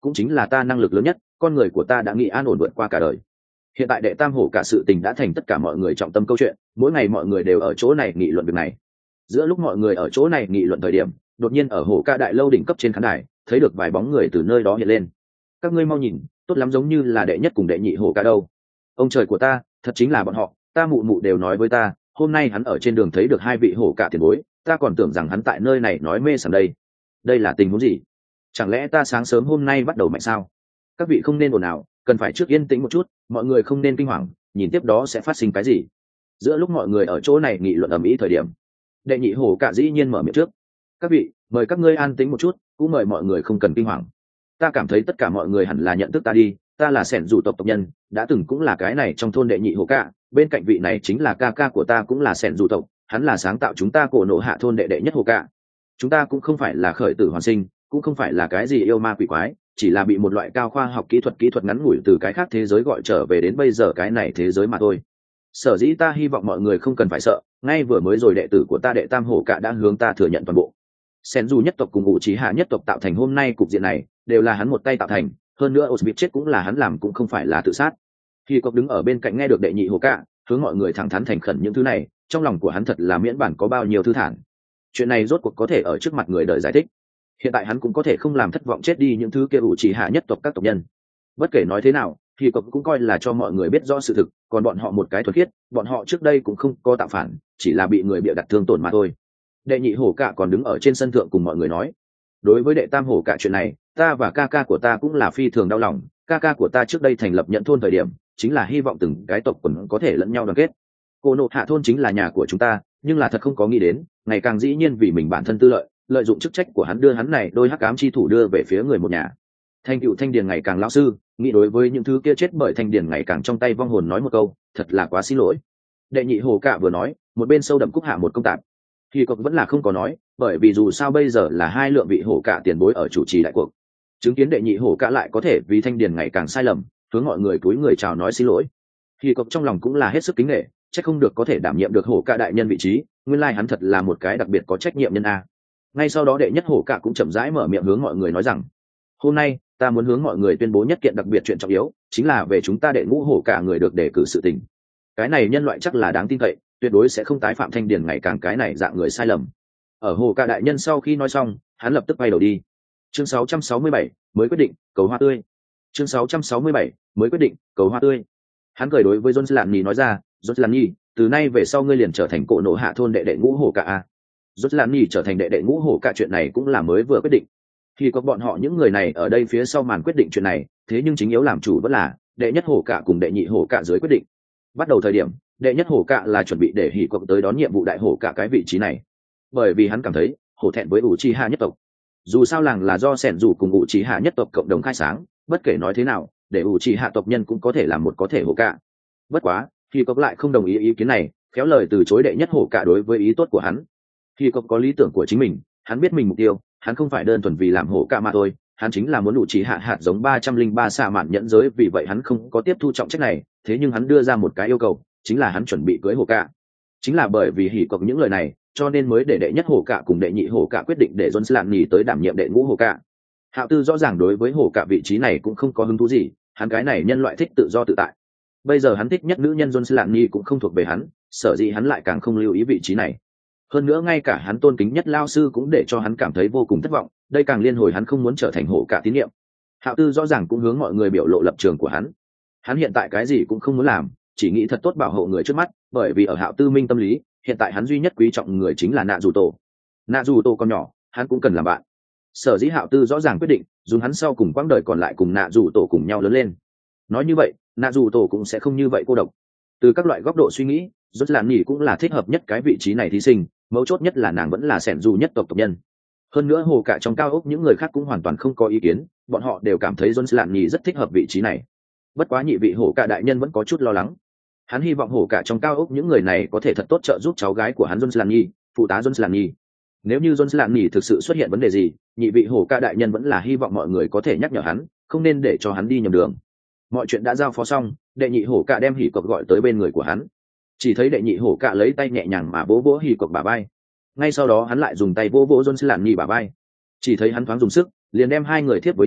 cũng chính là ta năng lực lớn nhất, con người của ta đã nghĩ an ổn vượt qua cả đời. Hiện tại đệ tam hổ cả sự tình đã thành tất cả mọi người trọng tâm câu chuyện, mỗi ngày mọi người đều ở chỗ này nghị luận việc này. Giữa lúc mọi người ở chỗ này nghị luận thời điểm, đột nhiên ở hổ ca đại lâu đỉnh cấp trên khán đài thấy được vài bóng người từ nơi đó hiện lên. Các ngươi mau nhìn, tốt lắm giống như là đệ nhất cùng đệ nhị hổ ca đâu. Ông trời của ta, thật chính là bọn họ, ta mụ mụ đều nói với ta, hôm nay hắn ở trên đường thấy được hai vị hổ cả tiền bối, ta còn tưởng rằng hắn tại nơi này nói mê sảng đây. Đây là tình huống gì? Chẳng lẽ ta sáng sớm hôm nay bắt đầu mạnh sao? Các vị không nên ồn ào, cần phải trước yên tĩnh một chút, mọi người không nên kinh hoàng, nhìn tiếp đó sẽ phát sinh cái gì. Giữa lúc mọi người ở chỗ này nghị luận ầm ĩ thời điểm, đệ nhị hổ cả dĩ nhiên mở miệng trước. Các vị, mời các ngươi an tĩnh một chút, cũng mời mọi người không cần kinh hoàng. Ta cảm thấy tất cả mọi người hẳn là nhận thức ta đi, ta là sẻn dù tộc nhân, đã từng cũng là cái này trong thôn đệ nhị hổ cả, bên cạnh vị này chính là ca ca của ta cũng là sẻn dù tộc, hắn là sáng tạo chúng ta cổ nộ hạ thôn đệ nhất hổ cả. Chúng ta cũng không phải là khởi tử hoàn sinh, cũng không phải là cái gì yêu ma quỷ quái, chỉ là bị một loại cao khoa học kỹ thuật ngắn ngủi từ cái khác thế giới gọi trở về đến bây giờ cái này thế giới mà thôi. Sở dĩ ta hy vọng mọi người không cần phải sợ, ngay vừa mới rồi đệ tử của ta đệ tam hổ cả đã hướng ta thừa nhận toàn bộ. Sen dù nhất tộc cùng ngụ trí hạ nhất tộc tạo thành hôm nay cục diện này đều là hắn một tay tạo thành, hơn nữa Osbit chết cũng là hắn làm, cũng không phải là tự sát. Khi cộc đứng ở bên cạnh nghe được đệ nhị hổ cả hướng mọi người thẳng thắn thành khẩn những thứ này, trong lòng của hắn thật là miễn bản có bao nhiêu thư thản. Chuyện này rốt cuộc có thể ở trước mặt người đời giải thích. Hiện tại hắn cũng có thể không làm thất vọng chết đi những thứ kia ủ chỉ hạ nhất tộc các tộc nhân. Bất kể nói thế nào thì cộc cũng coi là cho mọi người biết rõ sự thực, còn bọn họ một cái thuật khiết, bọn họ trước đây cũng không có tạo phản, chỉ là bị người bịa đặt thương tổn mà thôi. Đệ nhị hổ cả còn đứng ở trên sân thượng cùng mọi người nói, đối với đệ tam hổ cả chuyện này, ta và ca ca của ta cũng là phi thường đau lòng. Ca ca của ta trước đây thành lập nhận thôn thời điểm chính là hy vọng từng cái tộc quần có thể lẫn nhau đoàn kết. Cô nộ hạ thôn chính là nhà của chúng ta, nhưng là thật không có nghĩ đến ngày càng dĩ nhiên vì mình bản thân tư lợi, lợi dụng chức trách của hắn đưa hắn này đôi hắc ám chi thủ đưa về phía người một nhà. Thanh cựu thanh điền ngày càng lão sư nghĩ đối với những thứ kia chết bởi thanh điền ngày càng trong tay vong hồn nói một câu, thật là quá xin lỗi. Đệ nhị hổ cả vừa nói, một bên sâu đậm cúc hạ một công tạp. Thì cộc vẫn là không có nói, bởi vì dù sao bây giờ là hai lượng vị hổ cả tiền bối ở chủ trì đại cuộc. Chứng kiến đệ nhị hổ cả lại có thể vì thanh điền ngày càng sai lầm, hướng mọi người cúi người chào nói xin lỗi. Thì cộc trong lòng cũng là hết sức kính nể, chắc không được có thể đảm nhiệm được hổ cả đại nhân vị trí, nguyên lai hắn thật là một cái đặc biệt có trách nhiệm nhân a. Ngay sau đó đệ nhất hổ cả cũng chậm rãi mở miệng hướng mọi người nói rằng, hôm nay ta muốn hướng mọi người tuyên bố nhất kiện đặc biệt chuyện trọng yếu, chính là về chúng ta đệ ngũ hổ cả người được đề cử sự tình. Cái này nhân loại chắc là đáng tin cậy, tuyệt đối sẽ không tái phạm thanh điền ngày càng cái này dạng người sai lầm. Ở hổ cả đại nhân sau khi nói xong, hắn lập tức quay đầu đi. Chương 667, mới quyết định cầu hoa tươi. Chương 667, mới quyết định cầu hoa tươi. Hắn cười đối với Jones Lạn nói ra, Jones Lạn, từ nay về sau ngươi liền trở thành cổ nộ hạ thôn đệ ngũ hổ cả a. Jones Lạn trở thành đệ ngũ hổ cả chuyện này cũng là mới vừa quyết định. Khi có bọn họ những người này ở đây phía sau màn quyết định chuyện này, thế nhưng chính yếu làm chủ vẫn là đệ nhất hổ cả cùng đệ nhị hổ cả dưới quyết định. Bắt đầu thời điểm, đệ nhất hổ cả là chuẩn bị để hỉ cộc tới đón nhiệm vụ đại hổ cả cái vị trí này, bởi vì hắn cảm thấy hổ thẹn với Uchiha nhất tộc. Dù sao làng là do sẻn dù cùng Uchiha nhất tộc cộng đồng khai sáng, bất kể nói thế nào, để Uchiha tộc nhân cũng có thể làm một có thể hổ cả. Bất quá, hỉ cộc lại không đồng ý kiến này, khéo lời từ chối đệ nhất hổ cả đối với ý tốt của hắn. Hỉ cộc có lý tưởng của chính mình, hắn biết mình mục tiêu, hắn không phải đơn thuần vì làm hổ cả mà thôi, hắn chính là muốn Uchiha hạt giống 303 xạ mạn nhẫn giới, vì vậy hắn không có tiếp thu trọng trách này, thế nhưng hắn đưa ra một cái yêu cầu, chính là hắn chuẩn bị cưới hổ cả. Chính là bởi vì hỉ cộc những lời này, cho nên mới để đệ nhất hổ cả cùng đệ nhị hổ cả quyết định để Jones Lạn nhì tới đảm nhiệm đệ ngũ hổ cả. Hạo Tư rõ ràng đối với hổ cả vị trí này cũng không có hứng thú gì, hắn cái này nhân loại thích tự do tự tại. Bây giờ hắn thích nhất nữ nhân Jones Lạn nhì cũng không thuộc về hắn, sở dĩ hắn lại càng không lưu ý vị trí này. Hơn nữa ngay cả hắn tôn kính nhất lao sư cũng để cho hắn cảm thấy vô cùng thất vọng, đây càng liên hồi hắn không muốn trở thành hổ cả tín nhiệm. Hạo Tư rõ ràng cũng hướng mọi người biểu lộ lập trường của hắn. Hắn hiện tại cái gì cũng không muốn làm, chỉ nghĩ thật tốt bảo hộ người trước mắt, bởi vì ở Hạo Tư minh tâm lý, hiện tại hắn duy nhất quý trọng người chính là Nạ Dù Tổ. Nạ Dù Tổ còn nhỏ, hắn cũng cần làm bạn. Sở dĩ Hạo Tư rõ ràng quyết định dùng hắn sau cùng quãng đời còn lại cùng Nạ Dù Tổ cùng nhau lớn lên. Nói như vậy, Nạ Dù Tổ cũng sẽ không như vậy cô độc. Từ các loại góc độ suy nghĩ, Rốt Lạn Nhỉ cũng là thích hợp nhất cái vị trí này thí sinh, mấu chốt nhất là nàng vẫn là sẻn dù nhất tộc nhân. Hơn nữa hồ cả trong cao ốc những người khác cũng hoàn toàn không có ý kiến, bọn họ đều cảm thấy Rốt Lạn Nhỉ rất thích hợp vị trí này. Bất quá nhị vị hổ cả đại nhân vẫn có chút lo lắng. Hắn hy vọng hổ cả trong cao ốc những người này có thể thật tốt trợ giúp cháu gái của hắn Jones Lạn Nhỉ, phụ tá Jones Lạn Nhỉ. Nếu như Jones Lạn Nhỉ thực sự xuất hiện vấn đề gì, nhị vị hổ cả đại nhân vẫn là hy vọng mọi người có thể nhắc nhở hắn, không nên để cho hắn đi nhầm đường. Mọi chuyện đã giao phó xong, đệ nhị hổ cả đem hỉ cộc gọi tới bên người của hắn. Chỉ thấy đệ nhị hổ cả lấy tay nhẹ nhàng mà vỗ vỗ hỉ cộc bả vai. Ngay sau đó hắn lại dùng tay vỗ vỗ Jones Lạn Nhỉ bả vai. Chỉ thấy hắn thoáng dùng sức, liền đem hai người tiếp với nhau,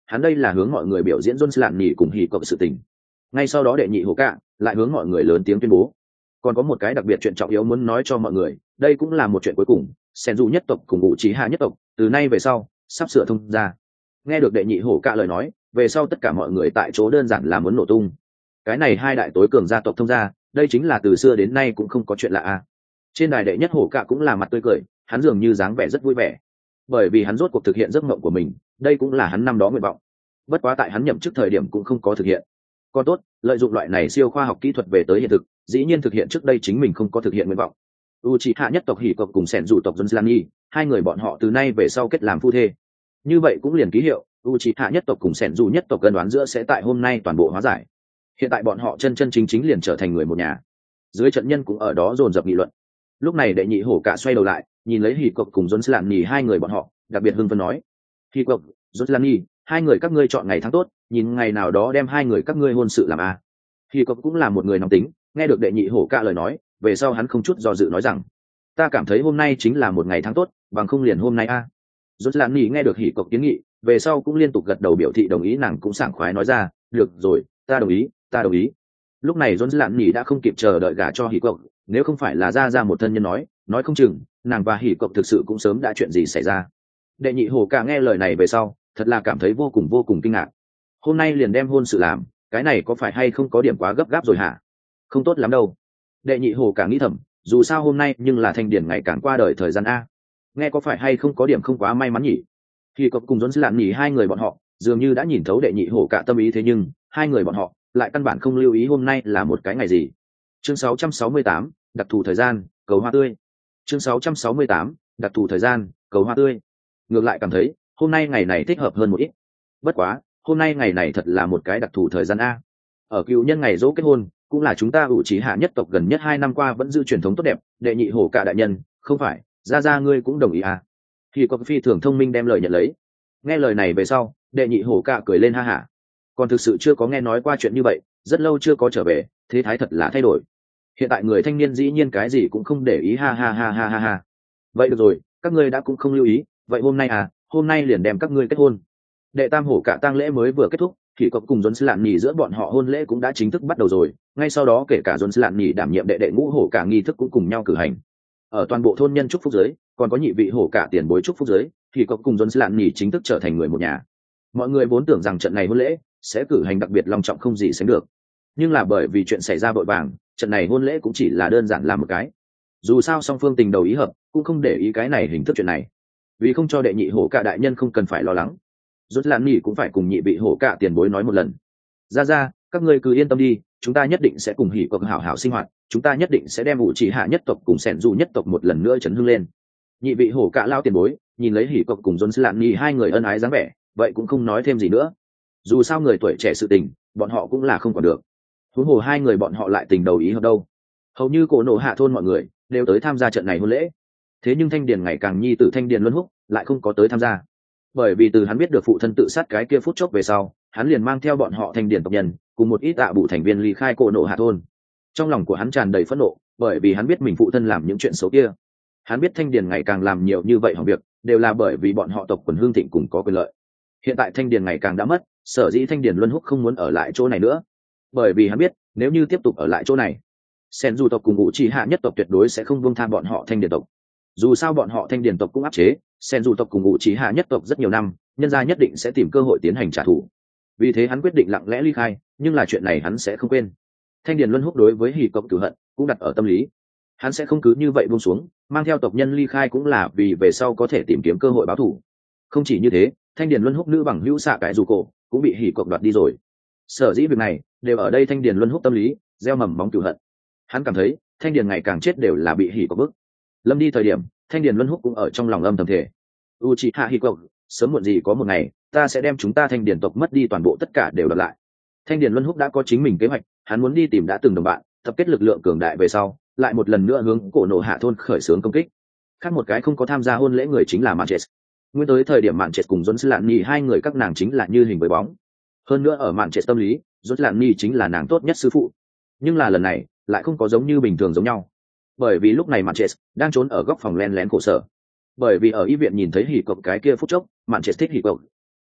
hắn đây là hướng mọi người biểu diễn John Lạn Nhỉ cùng hỉ cộc sự tình. Ngay sau đó đệ nhị hổ cạ lại hướng mọi người lớn tiếng tuyên bố còn có một cái đặc biệt chuyện trọng yếu muốn nói cho mọi người, đây cũng là một chuyện cuối cùng. Sen dù nhất tộc cùng ngụ trí hạ nhất tộc từ nay về sau sắp sửa thông ra. Nghe được đệ nhị hổ cạ lời nói về sau, tất cả mọi người tại chỗ đơn giản là muốn nổ tung. Cái này hai đại tối cường gia tộc thông ra, đây chính là từ xưa đến nay cũng không có chuyện lạ à. Trên đài đệ nhất hổ cạ cũng là mặt tươi cười, hắn dường như dáng vẻ rất vui vẻ, bởi vì hắn rốt cuộc thực hiện giấc mộng của mình, đây cũng là hắn năm đó nguyện vọng. Bất quá tại hắn nhậm chức thời điểm cũng không có thực hiện. Còn tốt, lợi dụng loại này siêu khoa học kỹ thuật về tới hiện thực, dĩ nhiên thực hiện trước đây chính mình không có thực hiện nguyện vọng. Uchiha nhất tộc hỉ cộc cùng sẻn dụ tộc Junlani, hai người bọn họ từ nay về sau kết làm phu thê. Như vậy cũng liền ký hiệu, Uchiha nhất tộc cùng sẻn dụ nhất tộc cân đoán giữa sẽ tại hôm nay toàn bộ hóa giải. Hiện tại bọn họ chân chân chính chính liền trở thành người một nhà. Dưới trận nhân cũng ở đó dồn dập nghị luận. Lúc này đệ nhị hổ cả xoay đầu lại, nhìn lấy hỉ cộc cùng Junlani hai người bọn họ, đặc biệt hưng phấn nói: "Hỉ cộc, Junlani, hai người các ngươi chọn ngày tháng tốt, nhìn ngày nào đó đem hai người các ngươi hôn sự làm a." Hỉ cộc cũng là một người nóng tính, nghe được đệ nhị hổ cả lời nói về sau, hắn không chút do dự nói rằng: "Ta cảm thấy hôm nay chính là một ngày tháng tốt, bằng không liền hôm nay a." Junlani nghe được hỉ cộc kiến nghị về sau cũng liên tục gật đầu biểu thị đồng ý, nàng cũng sảng khoái nói ra: "Được rồi, ta đồng ý, ta đồng ý." Lúc này Junlani đã không kịp chờ đợi gả cho hỉ cộc, nếu không phải là ra một thân nhân nói không chừng nàng và hỉ cộc thực sự cũng sớm đã chuyện gì xảy ra. Đệ nhị hổ cả nghe lời này về sau thật là cảm thấy vô cùng kinh ngạc. Hôm nay liền đem hôn sự làm, cái này có phải hay không có điểm quá gấp gáp rồi hả? Không tốt lắm đâu. Đệ nhị hổ cả nghĩ thầm, dù sao hôm nay nhưng là thanh điển ngày càng qua đời thời gian a, nghe có phải hay không có điểm không quá may mắn nhỉ? Khi cộc cùng John Lạn nhỉ hai người bọn họ dường như đã nhìn thấu đệ nhị hổ cả tâm ý, thế nhưng hai người bọn họ lại căn bản không lưu ý hôm nay là một cái ngày gì. Chương 668, đặc thù thời gian, cầu hoa tươi. Chương 668, đặc thù thời gian, cầu hoa tươi. Ngược lại cảm thấy hôm nay ngày này thích hợp hơn một ít. Bất quá hôm nay ngày này thật là một cái đặc thù thời gian a. Ở cựu nhân ngày dỗ kết hôn, cũng là chúng ta Uchiha nhất tộc gần nhất 2 năm qua vẫn giữ truyền thống tốt đẹp. Đệ nhị hổ cả đại nhân, không phải ra ngươi cũng đồng ý à? Thì có phi thường thông minh đem lời nhận lấy. Nghe lời này về sau, đệ nhị hổ cả cười lên ha hả. Còn thực sự chưa có nghe nói qua chuyện như vậy, rất lâu chưa có trở về, thế thái thật là thay đổi. Hiện tại người thanh niên dĩ nhiên cái gì cũng không để ý, ha ha ha ha ha ha. Vậy được rồi, các ngươi đã cũng không lưu ý, vậy hôm nay liền đem các ngươi kết hôn. Đệ tam hổ cả tang lễ mới vừa kết thúc, thì cộc cùng John Lạn nhỉ giữa bọn họ hôn lễ cũng đã chính thức bắt đầu rồi. Ngay sau đó kể cả John Lạn nhỉ đảm nhiệm đệ ngũ hổ cả nghi thức cũng cùng nhau cử hành. Ở toàn bộ thôn nhân chúc phúc giới, còn có nhị vị hổ cả tiền bối chúc phúc giới, thì cộc cùng John Lạn nhỉ chính thức trở thành người một nhà. Mọi người vốn tưởng rằng trận này hôn lễ sẽ cử hành đặc biệt long trọng không gì sánh được, nhưng là bởi vì chuyện xảy ra vội vàng, trận này hôn lễ cũng chỉ là đơn giản làm một cái. Dù sao song phương tình đầu ý hợp, cũng không để ý cái này hình thức chuyện này, vì không cho đệ nhị hổ cả đại nhân không cần phải lo lắng. Rốt Lan Nhỉ cũng phải cùng nhị vị hổ cả tiền bối nói một lần. Ra, các ngươi cứ yên tâm đi, chúng ta nhất định sẽ cùng hỉ cộc hảo hảo sinh hoạt, chúng ta nhất định sẽ đem Uchiha nhất tộc cùng Sẻn dù nhất tộc một lần nữa chấn hưng lên. Nhị vị hổ cả lao tiền bối nhìn lấy hỉ cộc cùng Rốt Lan Nhỉ hai người ân ái dáng vẻ, vậy cũng không nói thêm gì nữa. Dù sao người tuổi trẻ sự tình, bọn họ cũng là không còn được. Huống hồ hai người bọn họ lại tình đầu ý hợp đâu. Hầu như cổ nổ hạ thôn mọi người đều tới tham gia trận này hôn lễ. Thế nhưng Thanh Điền ngày càng nhi tử Thanh Điền Luân Húc lại không có tới tham gia. Bởi vì từ hắn biết được phụ thân tự sát cái kia phút chốc về sau, hắn liền mang theo bọn họ Thanh Điền tộc nhân cùng một ít ạ bụ thành viên ly khai cổ nổ hạ thôn. Trong lòng của hắn tràn đầy phẫn nộ, bởi vì hắn biết mình phụ thân làm những chuyện xấu kia. Hắn biết Thanh Điền ngày càng làm nhiều như vậy hỏng việc, đều là bởi vì bọn họ tộc quần hương thịnh cùng có quyền lợi. Hiện tại Thanh Điền ngày càng đã mất, sở dĩ Thanh Điền Luân Húc không muốn ở lại chỗ này nữa, bởi vì hắn biết nếu như tiếp tục ở lại chỗ này, Sen dù tộc cùng Uchiha nhất tộc tuyệt đối sẽ không buông tha bọn họ Thanh Điền tộc. Dù sao bọn họ Thanh Điền tộc cũng áp chế Sen dù tộc cùng Uchiha nhất tộc rất nhiều năm, nhân gia nhất định sẽ tìm cơ hội tiến hành trả thù. Vì thế hắn quyết định lặng lẽ ly khai, nhưng là chuyện này hắn sẽ không quên. Thanh Điền Luân Húc đối với hỉ cộc cửu hận cũng đặt ở tâm lý, hắn sẽ không cứ như vậy buông xuống, mang theo tộc nhân ly khai cũng là vì về sau có thể tìm kiếm cơ hội báo thù. Không chỉ như thế, Thanh Điền Luân Húc nữ bằng hữu xạ cái dù cổ cũng bị hỉ cộc đoạt đi rồi. Sở dĩ việc này đều ở đây Thanh Điền Luân Húc tâm lý gieo mầm móng cửu hận. Hắn cảm thấy Thanh Điền ngày càng chết đều là bị hỉ cộc bức. Lâm đi thời điểm, Thanh Điền Luân Húc cũng ở trong lòng âm thầm thể. Uchiha hỉ cộc, sớm muộn gì có một ngày, ta sẽ đem chúng ta Thanh Điền tộc mất đi toàn bộ tất cả đều đoạt lại. Thanh Điền Luân Húc đã có chính mình kế hoạch, hắn muốn đi tìm đã từng đồng bạn, tập kết lực lượng cường đại về sau, lại một lần nữa hướng cổ nổ hạ thôn khởi xướng công kích. Khác một cái không có tham gia hôn lễ người chính là Manches. Nguyên tới thời điểm Manches cùng John Lạn Nhi hai người các nàng chính là như hình với bóng. Hơn nữa ở Manches tâm lý, John Lạn Nhi chính là nàng tốt nhất sư phụ. Nhưng là lần này lại không có giống như bình thường giống nhau, bởi vì lúc này Manches đang trốn ở góc phòng len lén khổ sở. Bởi vì ở y viện nhìn thấy hỉ cộc cái kia phút chốc, Manches thích hỉ cộc.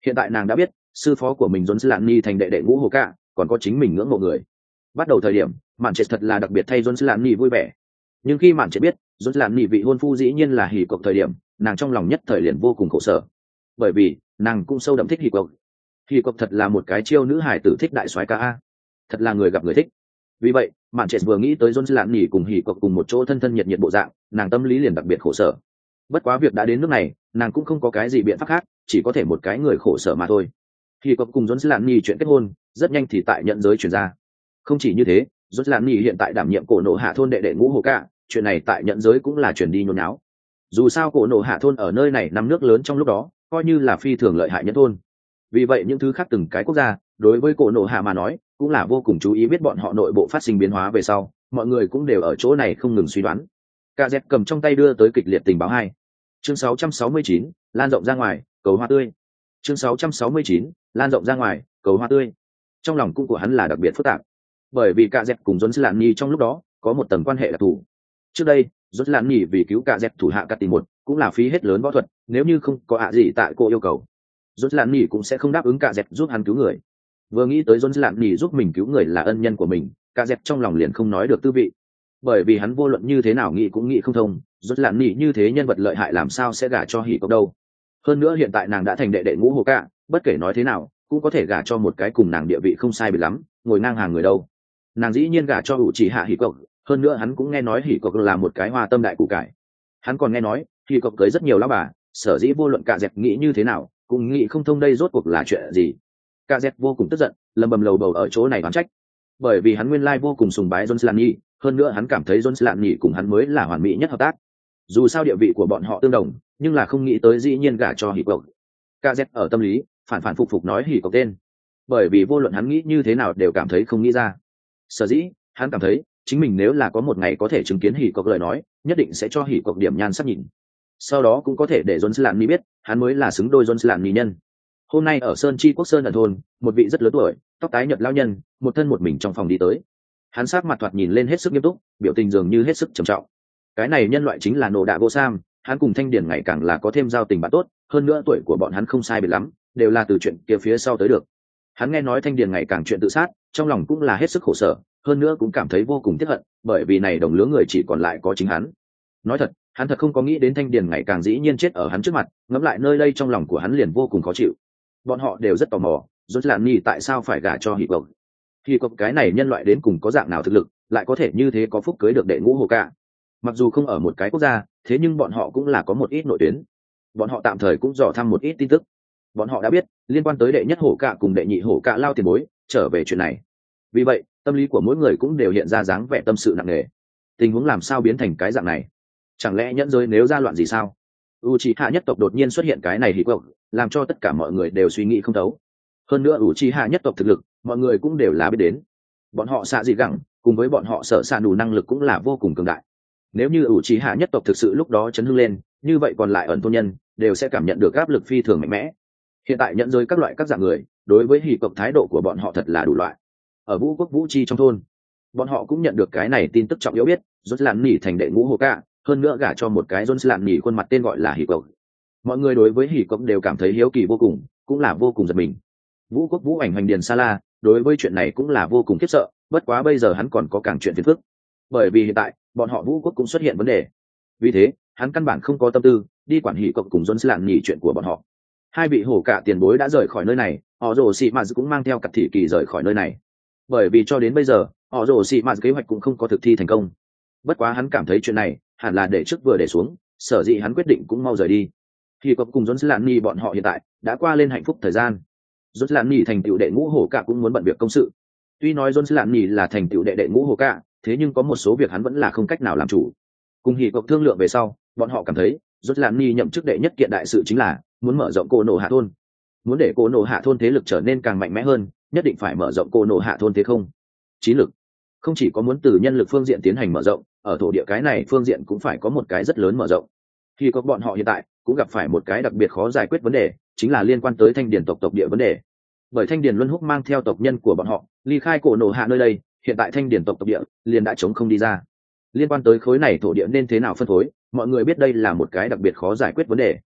Hiện tại nàng đã biết sư phó của mình Jones Lani thành đệ đệ ngũ hồ cạ, còn có chính mình ngưỡng mộ người. Bắt đầu thời điểm mạn trệ thật là đặc biệt thay Jones Lani vui vẻ, nhưng khi mạn trệ biết Jones Lani vị hôn phu dĩ nhiên là hỉ cộc thời điểm, nàng trong lòng nhất thời liền vô cùng khổ sở, bởi vì nàng cũng sâu đậm thích hỉ cộc. Hỉ cộc thật là một cái chiêu nữ hài tử thích đại soái ca a, thật là người gặp người thích. Vì vậy mạn trệ vừa nghĩ tới Jones Lani cùng hỉ cộc cùng một chỗ thân thân nhiệt nhiệt bộ dạng, nàng tâm lý liền đặc biệt khổ sở. Bất quá việc đã đến nước này, nàng cũng không có cái gì biện pháp khác, chỉ có thể một cái người khổ sở mà thôi. Hỉ cộc cùng Jones Lani chuyện kết hôn rất nhanh thì tại nhận giới truyền ra. Không chỉ như thế, Jones Lani hiện tại đảm nhiệm cổ nổ hạ thôn đệ đệ ngũ hồ cạ, chuyện này tại nhận giới cũng là truyền đi nhốn nháo. Dù sao cổ nổ hạ thôn ở nơi này năm nước lớn trong lúc đó coi như là phi thường lợi hại nhất thôn. Vì vậy những thứ khác từng cái quốc gia đối với cổ nổ hạ mà nói cũng là vô cùng chú ý biết bọn họ nội bộ phát sinh biến hóa về sau, mọi người cũng đều ở chỗ này không ngừng suy đoán. Cả dẹp cầm trong tay đưa tới kịch liệt tình báo 2. Chương 669, lan rộng ra ngoài, cầu hoa tươi. Chương 669, lan rộng ra ngoài, cầu hoa tươi. Trong lòng cũng của hắn là đặc biệt phức tạp, bởi vì cả dẹp cùng Jones Lani trong lúc đó có một tầng quan hệ đặc thù. Trước đây Jones Lani vì cứu cả dẹp thủ hạ cắt tìm một cũng là phí hết lớn võ thuật, nếu như không có gì tại cô yêu cầu, Jones Lani cũng sẽ không đáp ứng cả dẹp giúp hắn cứu người. Vừa nghĩ tới Jones Lani giúp mình cứu người là ân nhân của mình, cả dẹp trong lòng liền không nói được tư vị, bởi vì hắn vô luận như thế nào nghĩ cũng nghĩ không thông, Jones Lani như thế nhân vật lợi hại làm sao sẽ gả cho hỉ cốc đâu. Hơn nữa hiện tại nàng đã thành đệ đệ ngũ hồ cạ, bất kể nói thế nào cũng có thể gả cho một cái cùng nàng địa vị không sai biệt lắm, ngồi ngang hàng người đâu. Nàng dĩ nhiên gả cho hữu chỉ hạ hỉ cốc, hơn nữa hắn cũng nghe nói hỉ cốc là một cái hoa tâm đại củ cải. Hắn còn nghe nói hỉ cốc cưới rất nhiều lão bà, sở dĩ vô luận cả dẹp nghĩ như thế nào cũng nghĩ không thông đây rốt cuộc là chuyện gì. Cả dẹp vô cùng tức giận, lầm bầm lầu bầu ở chỗ này oán trách, bởi vì hắn nguyên lai vô cùng sùng bái Jones Lani, hơn nữa hắn cảm thấy Jones Lani cùng hắn mới là hoàn mỹ nhất hợp tác. Dù sao địa vị của bọn họ tương đồng, nhưng là không nghĩ tới dĩ nhiên gả cho hỉ cốc. Cả dẹp ở tâm lý phản phản phục phục nói hỉ cốc tên, bởi vì vô luận hắn nghĩ như thế nào đều cảm thấy không nghĩ ra. Sở dĩ hắn cảm thấy chính mình nếu là có một ngày có thể chứng kiến hỉ cốc lời nói, nhất định sẽ cho hỉ cốc điểm nhan sắc nhìn, sau đó cũng có thể để Jones Lani biết hắn mới là xứng đôi Jones Lani nhân. Hôm nay ở Sơn Chi Quốc Sơn ẩn thôn, một vị rất lớn tuổi, tóc tái nhợt lão nhân, một thân một mình trong phòng đi tới. Hắn sắc mặt thoạt nhìn lên hết sức nghiêm túc, biểu tình dường như hết sức trầm trọng. Cái này nhân loại chính là Nô Đạ Vô Sam, hắn cùng Thanh Điển ngày càng là có thêm giao tình bạn tốt, hơn nữa tuổi của bọn hắn không sai biệt lắm, đều là từ chuyện kia phía sau tới được. Hắn nghe nói Thanh Điển ngày càng chuyện tự sát, trong lòng cũng là hết sức khổ sở, hơn nữa cũng cảm thấy vô cùng tiếc hận, bởi vì này đồng lứa người chỉ còn lại có chính hắn. Nói thật, hắn thật không có nghĩ đến Thanh Điển ngày càng dĩ nhiên chết ở hắn trước mặt, ngẫm lại nơi đây trong lòng của hắn liền vô cùng khó chịu. Bọn họ đều rất tò mò, Jones Lani tại sao phải gả cho hỉ cốc. Hỉ cốc cái này nhân loại đến cùng có dạng nào thực lực, lại có thể như thế có phúc cưới được đệ ngũ hồ cạ. Mặc dù không ở một cái quốc gia, thế nhưng bọn họ cũng là có một ít nội tuyến. Bọn họ tạm thời cũng dò thăm một ít tin tức. Bọn họ đã biết liên quan tới đệ nhất hổ cạ cùng đệ nhị hổ cạ lao tiền bối trở về chuyện này. Vì vậy tâm lý của mỗi người cũng đều hiện ra dáng vẻ tâm sự nặng nề. Tình huống làm sao biến thành cái dạng này? Chẳng lẽ nhẫn giới nếu ra loạn gì sao? Uchiha nhất tộc đột nhiên xuất hiện cái này hỉ cốc, làm cho tất cả mọi người đều suy nghĩ không thấu. Hơn nữa Uchiha nhất tộc thực lực mọi người cũng đều là biết đến, bọn họ xạ dị gẳng cùng với bọn họ sở xạ đủ năng lực cũng là vô cùng cường đại. Nếu như Uchiha nhất tộc thực sự lúc đó chấn hưng lên, như vậy còn lại ẩn thôn nhân đều sẽ cảm nhận được áp lực phi thường mạnh mẽ. Hiện tại nhận giới các loại các dạng người đối với hỉ cốc thái độ của bọn họ thật là đủ loại. Ở Vũ quốc Vũ Chi trong thôn, bọn họ cũng nhận được cái này tin tức trọng yếu biết Jones Lani thành đệ ngũ hồ cạ, hơn nữa gả cho một cái Jones Lani khuôn mặt tên gọi là hỉ cốc. Mọi người đối với hỉ cốc đều cảm thấy hiếu kỳ vô cùng, cũng là vô cùng giật mình. Vũ quốc Vũ ảnh hành điền sa la đối với chuyện này cũng là vô cùng khiếp sợ, bất quá bây giờ hắn còn có càng chuyện phiền phức, bởi vì hiện tại bọn họ Vũ quốc cũng xuất hiện vấn đề, vì thế hắn căn bản không có tâm tư đi quản hỉ cốc cùng Jones Lani chuyện của bọn họ. Hai vị hổ cạ tiền bối đã rời khỏi nơi này, họ rồ xị mạt cũng mang theo cặp thị kỳ rời khỏi nơi này, bởi vì cho đến bây giờ họ rồ xị mạt kế hoạch cũng không có thực thi thành công. Bất quá hắn cảm thấy chuyện này hẳn là để trước vừa để xuống, sở dĩ hắn quyết định cũng mau rời đi. Hỉ cốc cùng Jones Lani bọn họ hiện tại đã qua lên hạnh phúc thời gian. Jones Lani thành tựu đệ ngũ hổ cạ cũng muốn bận việc công sự. Tuy nói Jones Lani là thành tựu đệ ngũ hổ cạ, thế nhưng có một số việc hắn vẫn là không cách nào làm chủ. Cùng hỉ cốc thương lượng về sau, bọn họ cảm thấy Jones Lani nhậm chức đệ nhất kiện đại sự chính là muốn mở rộng cổ nổ hạ thôn. Muốn để cổ nổ hạ thôn thế lực trở nên càng mạnh mẽ hơn, nhất định phải mở rộng cổ nổ hạ thôn thế không trí lực. Không chỉ có muốn từ nhân lực phương diện tiến hành mở rộng, ở thổ địa cái này phương diện cũng phải có một cái rất lớn mở rộng. Khi có bọn họ hiện tại cũng gặp phải một cái đặc biệt khó giải quyết vấn đề, chính là liên quan tới Thanh Điền tộc địa vấn đề. Bởi Thanh Điền Luân Húc mang theo tộc nhân của bọn họ ly khai cổ nổ hạ nơi đây, hiện tại Thanh Điền tộc địa liền đã chống không đi ra. Liên quan tới khối này thổ địa nên thế nào phân phối, mọi người biết đây là một cái đặc biệt khó giải quyết vấn đề.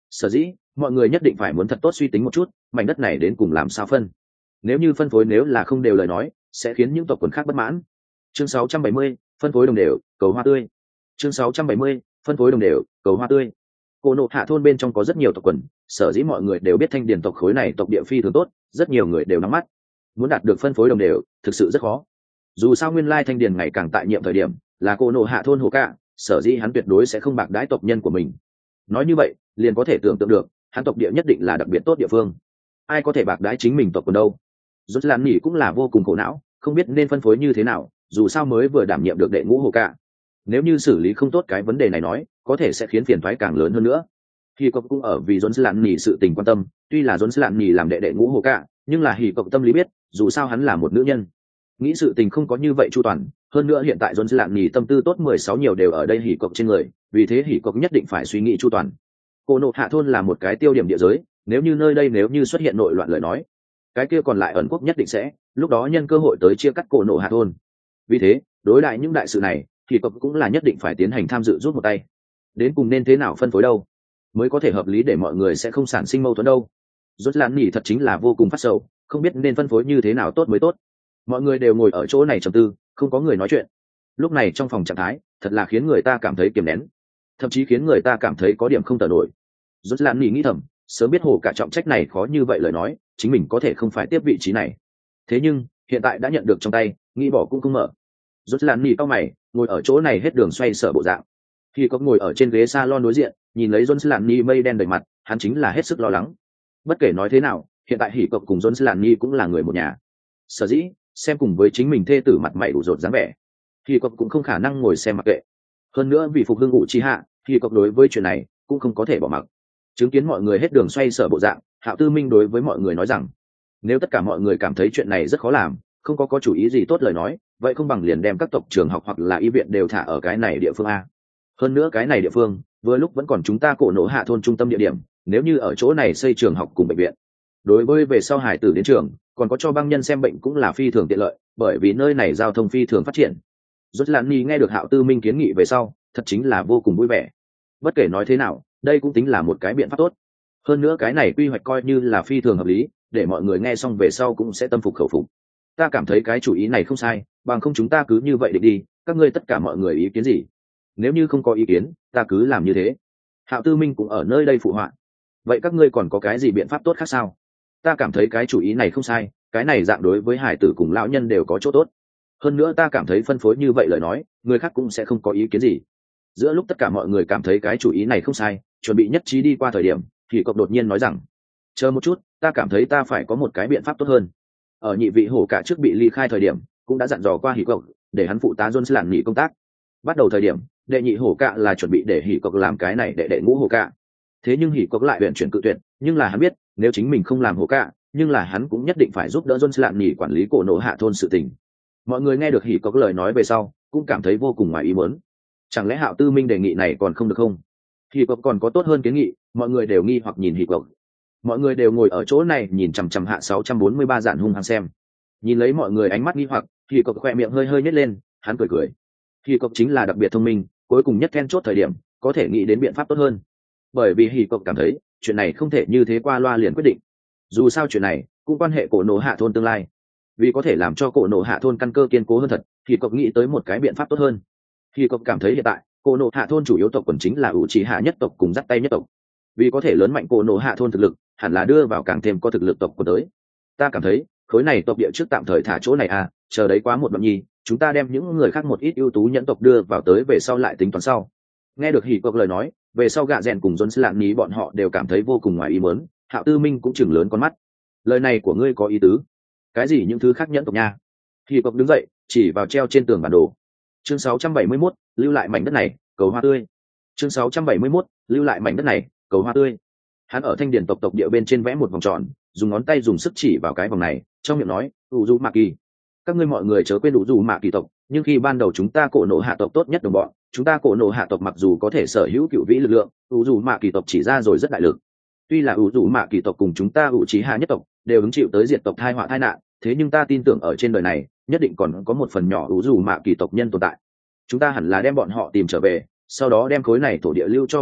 Sở dĩ mọi người nhất định phải muốn thật tốt suy tính một chút mảnh đất này đến cùng làm sao phân. Nếu như phân phối nếu là không đều lời nói sẽ khiến những tộc quần khác bất mãn. Chương 670, phân phối đồng đều, cầu hoa tươi. Chương 670, phân phối đồng đều, cầu hoa tươi. Cô nộ hạ thôn bên trong có rất nhiều tộc quần, sở dĩ mọi người đều biết thanh điền tộc khối này tộc địa phi thường tốt, rất nhiều người đều nắm mắt. Muốn đạt được phân phối đồng đều thực sự rất khó. Dù sao nguyên lai thanh điền ngày càng tại nhiệm thời điểm là cô nộ hạ thôn hồ cạ, sở dĩ hắn tuyệt đối sẽ không bạc đãi tộc nhân của mình. Nói như vậy liền có thể tưởng tượng được hắn tộc địa nhất định là đặc biệt tốt địa phương. Ai có thể bạc đãi chính mình tộc quần đâu. Rốt Lan Nhỉ cũng là vô cùng khổ não, không biết nên phân phối như thế nào, dù sao mới vừa đảm nhiệm được đệ ngũ hồ cạ. Nếu như xử lý không tốt cái vấn đề này nói có thể sẽ khiến phiền toái càng lớn hơn nữa. Hỉ Cốc cũng ở vì Jones Lạn Nhỉ sự tình quan tâm, tuy là Jones Lạn Nhỉ làm đệ ngũ hồ cạ, nhưng là Hỉ Cốc tâm lý biết, dù sao hắn là một nữ nhân, nghĩ sự tình không có như vậy chu toàn. Hơn nữa hiện tại Jones Lạn Nhỉ tâm tư tốt 16 nhiều đều ở đây Hỉ Cốc trên người, vì thế Hỉ Cốc nhất định phải suy nghĩ chu toàn. Cô nộ hạ thôn là một cái tiêu điểm địa giới, nếu như nơi đây nếu như xuất hiện nội loạn lời nói, cái kia còn lại ẩn quốc nhất định sẽ lúc đó nhân cơ hội tới chia cắt cổ nộ hạ thôn. Vì thế đối lại những đại sự này thì cậu cũng là nhất định phải tiến hành tham dự giúp một tay. Đến cùng nên thế nào phân phối đâu mới có thể hợp lý để mọi người sẽ không sản sinh mâu thuẫn đâu. Rốt Lan Nhỉ thật chính là vô cùng phát sầu, không biết nên phân phối như thế nào tốt mới tốt. Mọi người đều ngồi ở chỗ này trầm tư, không có người nói chuyện. Lúc này trong phòng trạng thái thật là khiến người ta cảm thấy kiềm nén, thậm chí khiến người ta cảm thấy có điểm không tở nổi. Rốt Lan Nhỉ nghĩ thầm, sớm biết hồ cả trọng trách này khó như vậy lời nói chính mình có thể không phải tiếp vị trí này. Thế nhưng hiện tại đã nhận được trong tay, nghĩ bỏ cũng không mở. Rốt Lan Nhỉ cao mày, ngồi ở chỗ này hết đường xoay sở bộ dạng. Khi có ngồi ở trên ghế salon đối diện, nhìn lấy Rốt Lan Nhỉ mây đen đầy mặt, hắn chính là hết sức lo lắng. Bất kể nói thế nào, hiện tại Hỉ Cốc cùng Rốt Lan Nhỉ cũng là người một nhà. Sở dĩ, xem cùng với chính mình thê tử mặt mày đủ rột dáng vẻ, Hỉ Cốc cũng không khả năng ngồi xem mặc kệ. Hơn nữa vì phục hưng Uchiha, Hỉ Cốc đối với chuyện này cũng không có thể bỏ mặc. Chứng kiến mọi người hết đường xoay sở bộ dạng, Hạo Tư Minh đối với mọi người nói rằng, nếu tất cả mọi người cảm thấy chuyện này rất khó làm, không có chủ ý gì tốt lời nói, vậy không bằng liền đem các tộc trường học hoặc là y viện đều thả ở cái này địa phương a. Hơn nữa cái này địa phương vừa lúc vẫn còn chúng ta cổ nổ hạ thôn trung tâm địa điểm, nếu như ở chỗ này xây trường học cùng bệnh viện, đối với về sau hải tử đến trường còn có cho băng nhân xem bệnh cũng là phi thường tiện lợi, bởi vì nơi này giao thông phi thường phát triển. Rốt Lan Nhi nghe được Hạo Tư Minh kiến nghị về sau thật chính là vô cùng vui vẻ. Bất kể nói thế nào đây cũng tính là một cái biện pháp tốt. Hơn nữa cái này quy hoạch coi như là phi thường hợp lý, để mọi người nghe xong về sau cũng sẽ tâm phục khẩu phục. Ta cảm thấy cái chủ ý này không sai, bằng không chúng ta cứ như vậy định đi, các ngươi tất cả mọi người ý kiến gì? Nếu như không có ý kiến ta cứ làm như thế. Hạo Tư Minh cũng ở nơi đây phụ họa. Vậy các ngươi còn có cái gì biện pháp tốt khác sao? Ta cảm thấy cái chủ ý này không sai, cái này dạng đối với hải tử cùng lão nhân đều có chỗ tốt. Hơn nữa ta cảm thấy phân phối như vậy lời nói người khác cũng sẽ không có ý kiến gì. Giữa lúc tất cả mọi người cảm thấy cái chủ ý này không sai, chuẩn bị nhất trí đi qua thời điểm thì cậu đột nhiên nói rằng, chờ một chút, ta cảm thấy ta phải có một cái biện pháp tốt hơn. Ở nhị vị hổ cả trước bị ly khai thời điểm cũng đã dặn dò qua Hỉ Cốc để hắn phụ tá Jones làm nghỉ công tác. Bắt đầu thời điểm đệ nhị hổ cả là chuẩn bị để Hỉ Cốc làm cái này để đệ ngũ hổ cả, thế nhưng Hỉ Cốc lại huyện chuyển cự tuyệt. Nhưng là hắn biết nếu chính mình không làm hổ cả, nhưng là hắn cũng nhất định phải giúp đỡ Jones làm nghỉ quản lý cổ nổ hạ thôn sự tình. Mọi người nghe được Hỉ Cốc lời nói về sau cũng cảm thấy vô cùng ngoài ý muốn. Chẳng lẽ Hạo Tư Minh đề nghị này còn không được không? Hỉ Cốc còn có tốt hơn kiến nghị, mọi người đều nghi hoặc nhìn Hỉ Cốc. Mọi người đều ngồi ở chỗ này nhìn chằm chằm hạ 643 dạn hung hăng xem. Nhìn lấy mọi người ánh mắt nghi hoặc, Hỉ Cốc khỏe miệng hơi hơi nhếch lên, hắn cười cười. Hỉ Cốc chính là đặc biệt thông minh, cuối cùng nhất then chốt thời điểm có thể nghĩ đến biện pháp tốt hơn. Bởi vì Hỉ Cốc cảm thấy chuyện này không thể như thế qua loa liền quyết định. Dù sao chuyện này cũng quan hệ cổ nổ hạ thôn tương lai, vì có thể làm cho cổ nổ hạ thôn căn cơ kiên cố hơn thật, Hỉ Cốc nghĩ tới một cái biện pháp tốt hơn. Hỉ Cốc cảm thấy hiện tại cổ nổ hạ thôn chủ yếu tộc quần chính là Uchiha nhất tộc cùng dắt tay nhất tộc, vì có thể lớn mạnh cổ nổ hạ thôn thực lực hẳn là đưa vào càng thêm có thực lực tộc của tới. Ta cảm thấy khối này tộc địa trước tạm thời thả chỗ này à, chờ đấy quá một đoạn nhi chúng ta đem những người khác một ít ưu tú nhẫn tộc đưa vào tới về sau lại tính toán sau. Nghe được Hỉ Cốc lời nói về sau, gạ rèn cùng Jones lạng ní bọn họ đều cảm thấy vô cùng ngoài ý muốn. Hạo Tư Minh cũng chừng lớn con mắt. Lời này của ngươi có ý tứ? Cái gì những thứ khác nhẫn tộc nha? Hỉ Cốc đứng dậy chỉ vào treo trên tường bản đồ. Chương 671, lưu lại mảnh đất này, cầu hoa tươi. Chương 671, lưu lại mảnh đất này, cầu hoa tươi. Hắn ở thanh điển tộc địa bên trên vẽ một vòng tròn, dùng ngón tay dùng sức chỉ vào cái vòng này, trong miệng nói, ủ dù mạ kỳ. Các ngươi mọi người chớ quên ủ dù mạ kỳ tộc, nhưng khi ban đầu chúng ta cổ nổ hạ tộc tốt nhất đồng bọn, chúng ta cổ nổ hạ tộc mặc dù có thể sở hữu cựu vĩ lực lượng, ủ dù mạ kỳ tộc chỉ ra rồi rất đại lực. Tuy là ủ dù mạ kỳ tộc cùng chúng ta ủ trí hạ nhất tộc đều hứng chịu tới diệt tộc tai họa tai nạn, thế nhưng ta tin tưởng ở trên đời này nhất định còn có một phần nhỏ ủ dù mạ kỳ tộc nhân tồn tại. Chúng ta hẳn là đem bọn họ tìm trở về, sau đó đem khối này thổ địa lưu cho bọn họ,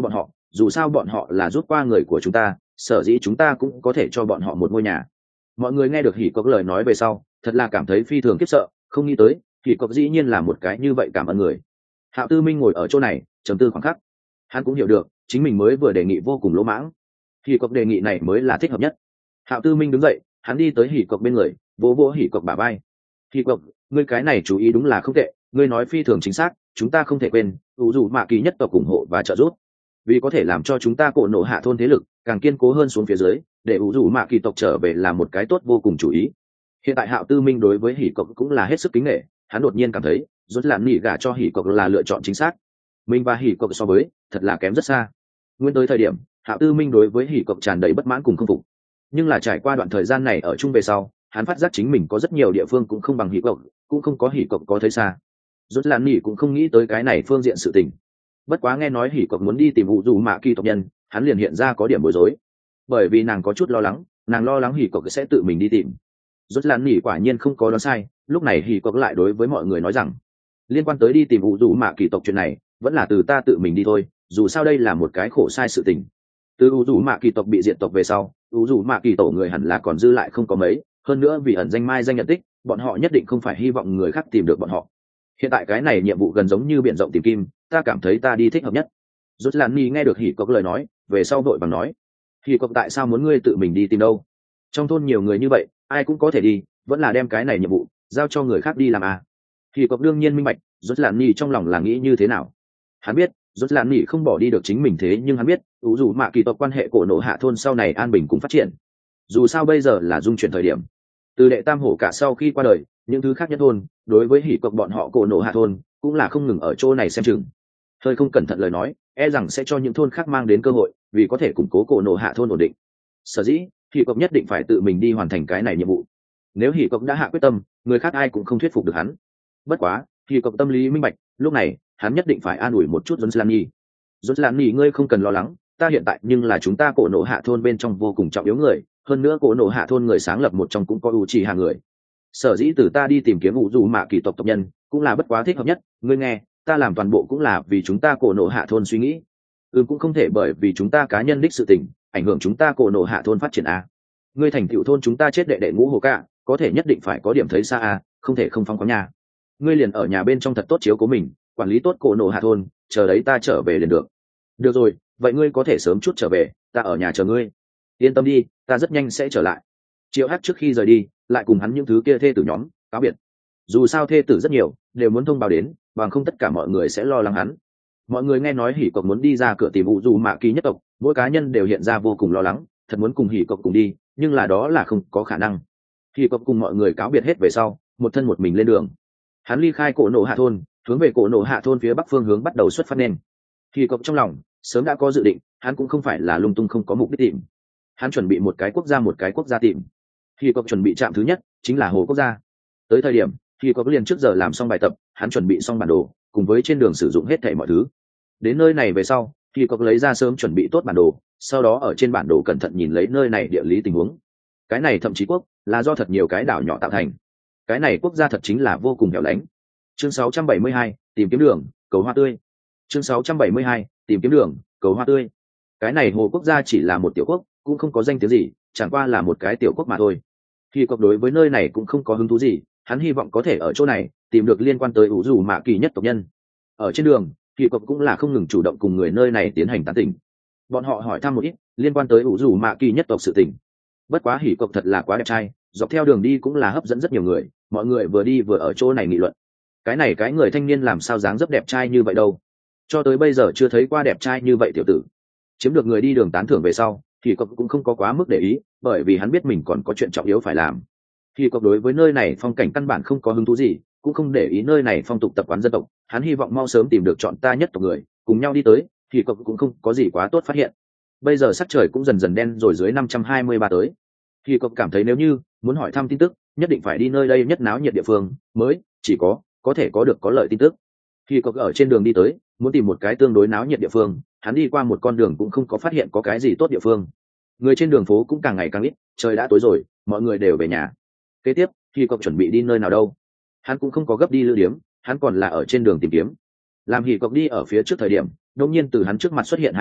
dù sao bọn họ là rút qua người của chúng ta, sở dĩ chúng ta cũng có thể cho bọn họ một ngôi nhà. Mọi người nghe được hỉ cốc lời nói về sau thật là cảm thấy phi thường khiếp sợ, không nghĩ tới hỉ cốc dĩ nhiên là một cái như vậy cảm ơn người. Hạo Tư Minh ngồi ở chỗ này trầm tư khoảng khắc, hắn cũng hiểu được chính mình mới vừa đề nghị vô cùng lỗ mãng, hỉ cốc đề nghị này mới là thích hợp nhất. Hạo Tư Minh đứng dậy, hắn đi tới hỉ cốc bên người, vỗ vỗ hỉ cốc bả vai. Hỉ cốc, ngươi cái này chú ý đúng là không tệ, ngươi nói phi thường chính xác, chúng ta không thể quên ủ dù mạ kỳ nhất tộc ủng hộ và trợ giúp, vì có thể làm cho chúng ta cổ nổ hạ thôn thế lực càng kiên cố hơn xuống phía dưới, để ủ dù mạ kỳ tộc trở về là một cái tốt vô cùng chủ ý. Hiện tại Hạo Tư Minh đối với hỉ cốc cũng là hết sức kính nể, hắn đột nhiên cảm thấy rốt lạn nỉ gả cho hỉ cốc là lựa chọn chính xác. Mình và hỉ cốc so với thật là kém rất xa. Nguyên tới thời điểm Hạo Tư Minh đối với hỉ cốc tràn đầy bất mãn cùng không phục, nhưng là trải qua đoạn thời gian này ở chung về sau, hắn phát giác chính mình có rất nhiều địa phương cũng không bằng hỉ cốc, cũng không có hỉ cốc có thấy xa. Rốt lạn nỉ cũng không nghĩ tới cái này phương diện sự tình. Bất quá nghe nói hỉ cốc muốn đi tìm ủ dù mạ kỳ tộc nhân, hắn liền hiện ra có điểm bối rối, bởi vì nàng có chút lo lắng, nàng lo lắng hỉ cốc sẽ tự mình đi tìm. Rốt lạn nỉ quả nhiên không có đoán sai, lúc này hỉ cốc lại đối với mọi người nói rằng liên quan tới đi tìm ủ dù mạ kỳ tộc chuyện này vẫn là từ ta tự mình đi thôi, dù sao đây là một cái khổ sai sự tình. Từ ủ dù mạ kỳ tộc bị diệt tộc về sau, ủ dù mạ kỳ tổ người hẳn là còn dư lại không có mấy, hơn nữa vì ẩn danh mai danh nhận tích, bọn họ nhất định không phải hy vọng người khác tìm được bọn họ. Hiện tại cái này nhiệm vụ gần giống như biển rộng tìm kim, ta cảm thấy ta đi thích hợp nhất. Rốt Lan Nhi nghe được hỉ cốc lời nói về sau vội vàng nói, hỉ cốc tại sao muốn ngươi tự mình đi tìm đâu? Trong thôn nhiều người như vậy, ai cũng có thể đi, vẫn là đem cái này nhiệm vụ giao cho người khác đi làm à? Hỉ cốc đương nhiên minh bạch Rốt Lan Nhi trong lòng là nghĩ như thế nào. Hắn biết Rốt Lan Nhi không bỏ đi được chính mình, thế nhưng hắn biết ủ dù mạ kỳ tộc quan hệ cổ nổ hạ thôn sau này an bình cùng phát triển. Dù sao bây giờ là dung chuyển thời điểm, từ đệ tam hổ cả sau khi qua đời, những thứ khác nhất thôn đối với hỉ cốc bọn họ cổ nổ hạ thôn cũng là không ngừng ở chỗ này xem chừng. Hơi không cẩn thận lời nói e rằng sẽ cho những thôn khác mang đến cơ hội, vì có thể củng cố cổ nổ hạ thôn ổn định. Sở dĩ hỉ cốc nhất định phải tự mình đi hoàn thành cái này nhiệm vụ. Nếu hỉ cốc đã hạ quyết tâm, người khác ai cũng không thuyết phục được hắn. Bất quá hỉ cốc tâm lý minh bạch, lúc này hắn nhất định phải an ủi một chút Jones Lan Nhi. Jones Lan Nhi, ngươi không cần lo lắng, ta hiện tại nhưng là chúng ta cổ nổ hạ thôn bên trong vô cùng trọng yếu người, hơn nữa cổ nổ hạ thôn người sáng lập một trong cũng có Uchiha người. Sở dĩ từ ta đi tìm kiếm ủ dù mạ kỳ tộc tộc nhân cũng là bất quá thích hợp nhất. Ngươi nghe, ta làm toàn bộ cũng là vì chúng ta cổ nổ hạ thôn suy nghĩ, cũng không thể bởi vì chúng ta cá nhân đích sự tình ảnh hưởng chúng ta cổ nổ hạ thôn phát triển a. Ngươi thành tựu thôn chúng ta chết đệ đệ ngũ hồ cả, có thể nhất định phải có điểm thấy xa a, không thể không phóng khoáng nhà. Ngươi liền ở nhà bên trong thật tốt chiếu cố mình, quản lý tốt cổ nổ hạ thôn, chờ đấy ta trở về liền được. Được rồi, vậy ngươi có thể sớm chút trở về, ta ở nhà chờ ngươi. Yên tâm đi, ta rất nhanh sẽ trở lại. Triệu Hắc trước khi rời đi lại cùng hắn những thứ kia thê tử nhóm cáo biệt. Dù sao thê tử rất nhiều, đều muốn thông báo đến, bằng không tất cả mọi người sẽ lo lắng hắn. Mọi người nghe nói hỉ cốc muốn đi ra cửa tìm ủ dù mạ kỳ nhất tộc, mỗi cá nhân đều hiện ra vô cùng lo lắng, thật muốn cùng hỉ cốc cùng đi, nhưng là đó là không có khả năng. Hỉ cốc cùng mọi người cáo biệt hết về sau, một thân một mình lên đường. Hắn ly khai cổ nổ hạ thôn, hướng về cổ nổ hạ thôn phía bắc phương hướng bắt đầu xuất phát nên. Hỉ cốc trong lòng sớm đã có dự định, hắn cũng không phải là lung tung không có mục đích tìm. Hắn chuẩn bị một cái quốc gia tìm. Hỉ cốc chuẩn bị trạm thứ nhất chính là hồ quốc gia. Tới thời điểm Hỉ cốc liền trước giờ làm xong bài tập, hắn chuẩn bị xong bản đồ cùng với trên đường sử dụng hết thảy mọi thứ. Đến nơi này về sau Hỉ cốc lấy ra sớm chuẩn bị tốt bản đồ, sau đó ở trên bản đồ cẩn thận nhìn lấy nơi này địa lý tình huống. Cái này thậm chí quốc là do thật nhiều cái đảo nhỏ tạo thành. Cái này quốc gia thật chính là vô cùng hẻo lánh. Chương 672, tìm kiếm đường cầu hoa tươi. Chương 672, tìm kiếm đường cầu hoa tươi. Cái này hồ quốc gia chỉ là một tiểu quốc, cũng không có danh tiếng gì, chẳng qua là một cái tiểu quốc mà thôi. Hỉ cốc đối với nơi này cũng không có hứng thú gì, hắn hy vọng có thể ở chỗ này tìm được liên quan tới ủ dù mạ kỳ nhất tộc nhân. Ở trên đường Hỉ cốc cũng là không ngừng chủ động cùng người nơi này tiến hành tán tỉnh. Bọn họ hỏi thăm một ít liên quan tới ủ dù mạ kỳ nhất tộc sự tình. Bất quá Hỉ cốc thật là quá đẹp trai, dọc theo đường đi cũng là hấp dẫn rất nhiều người, mọi người vừa đi vừa ở chỗ này nghị luận. Cái này cái người thanh niên làm sao dáng dấp đẹp trai như vậy đâu, cho tới bây giờ chưa thấy qua đẹp trai như vậy tiểu tử. Chiếm được người đi đường tán thưởng về sau Hỉ cốc cũng không có quá mức để ý, bởi vì hắn biết mình còn có chuyện trọng yếu phải làm. Hỉ cốc đối với nơi này phong cảnh căn bản không có hứng thú gì, cũng không để ý nơi này phong tục tập quán dân tộc, hắn hy vọng mau sớm tìm được chọn ta nhất tộc người cùng nhau đi tới. Hỉ cốc cũng không có gì quá tốt phát hiện. Bây giờ sắc trời cũng dần dần đen rồi, dưới 523 tới. Hỉ cốc cảm thấy nếu như muốn hỏi thăm tin tức nhất định phải đi nơi đây nhất náo nhiệt địa phương mới chỉ có thể có được có lợi tin tức. Hỉ cốc ở trên đường đi tới, muốn tìm một cái tương đối náo nhiệt địa phương, hắn đi qua một con đường cũng không có phát hiện có cái gì tốt địa phương. Người trên đường phố cũng càng ngày càng ít, trời đã tối rồi, mọi người đều về nhà. Kế tiếp Hỉ cốc chuẩn bị đi nơi nào đâu? Hắn cũng không có gấp đi lữ điếm, hắn còn là ở trên đường tìm kiếm. Làm Hỉ cốc đi ở phía trước thời điểm, đột nhiên từ hắn trước mặt xuất hiện hai cái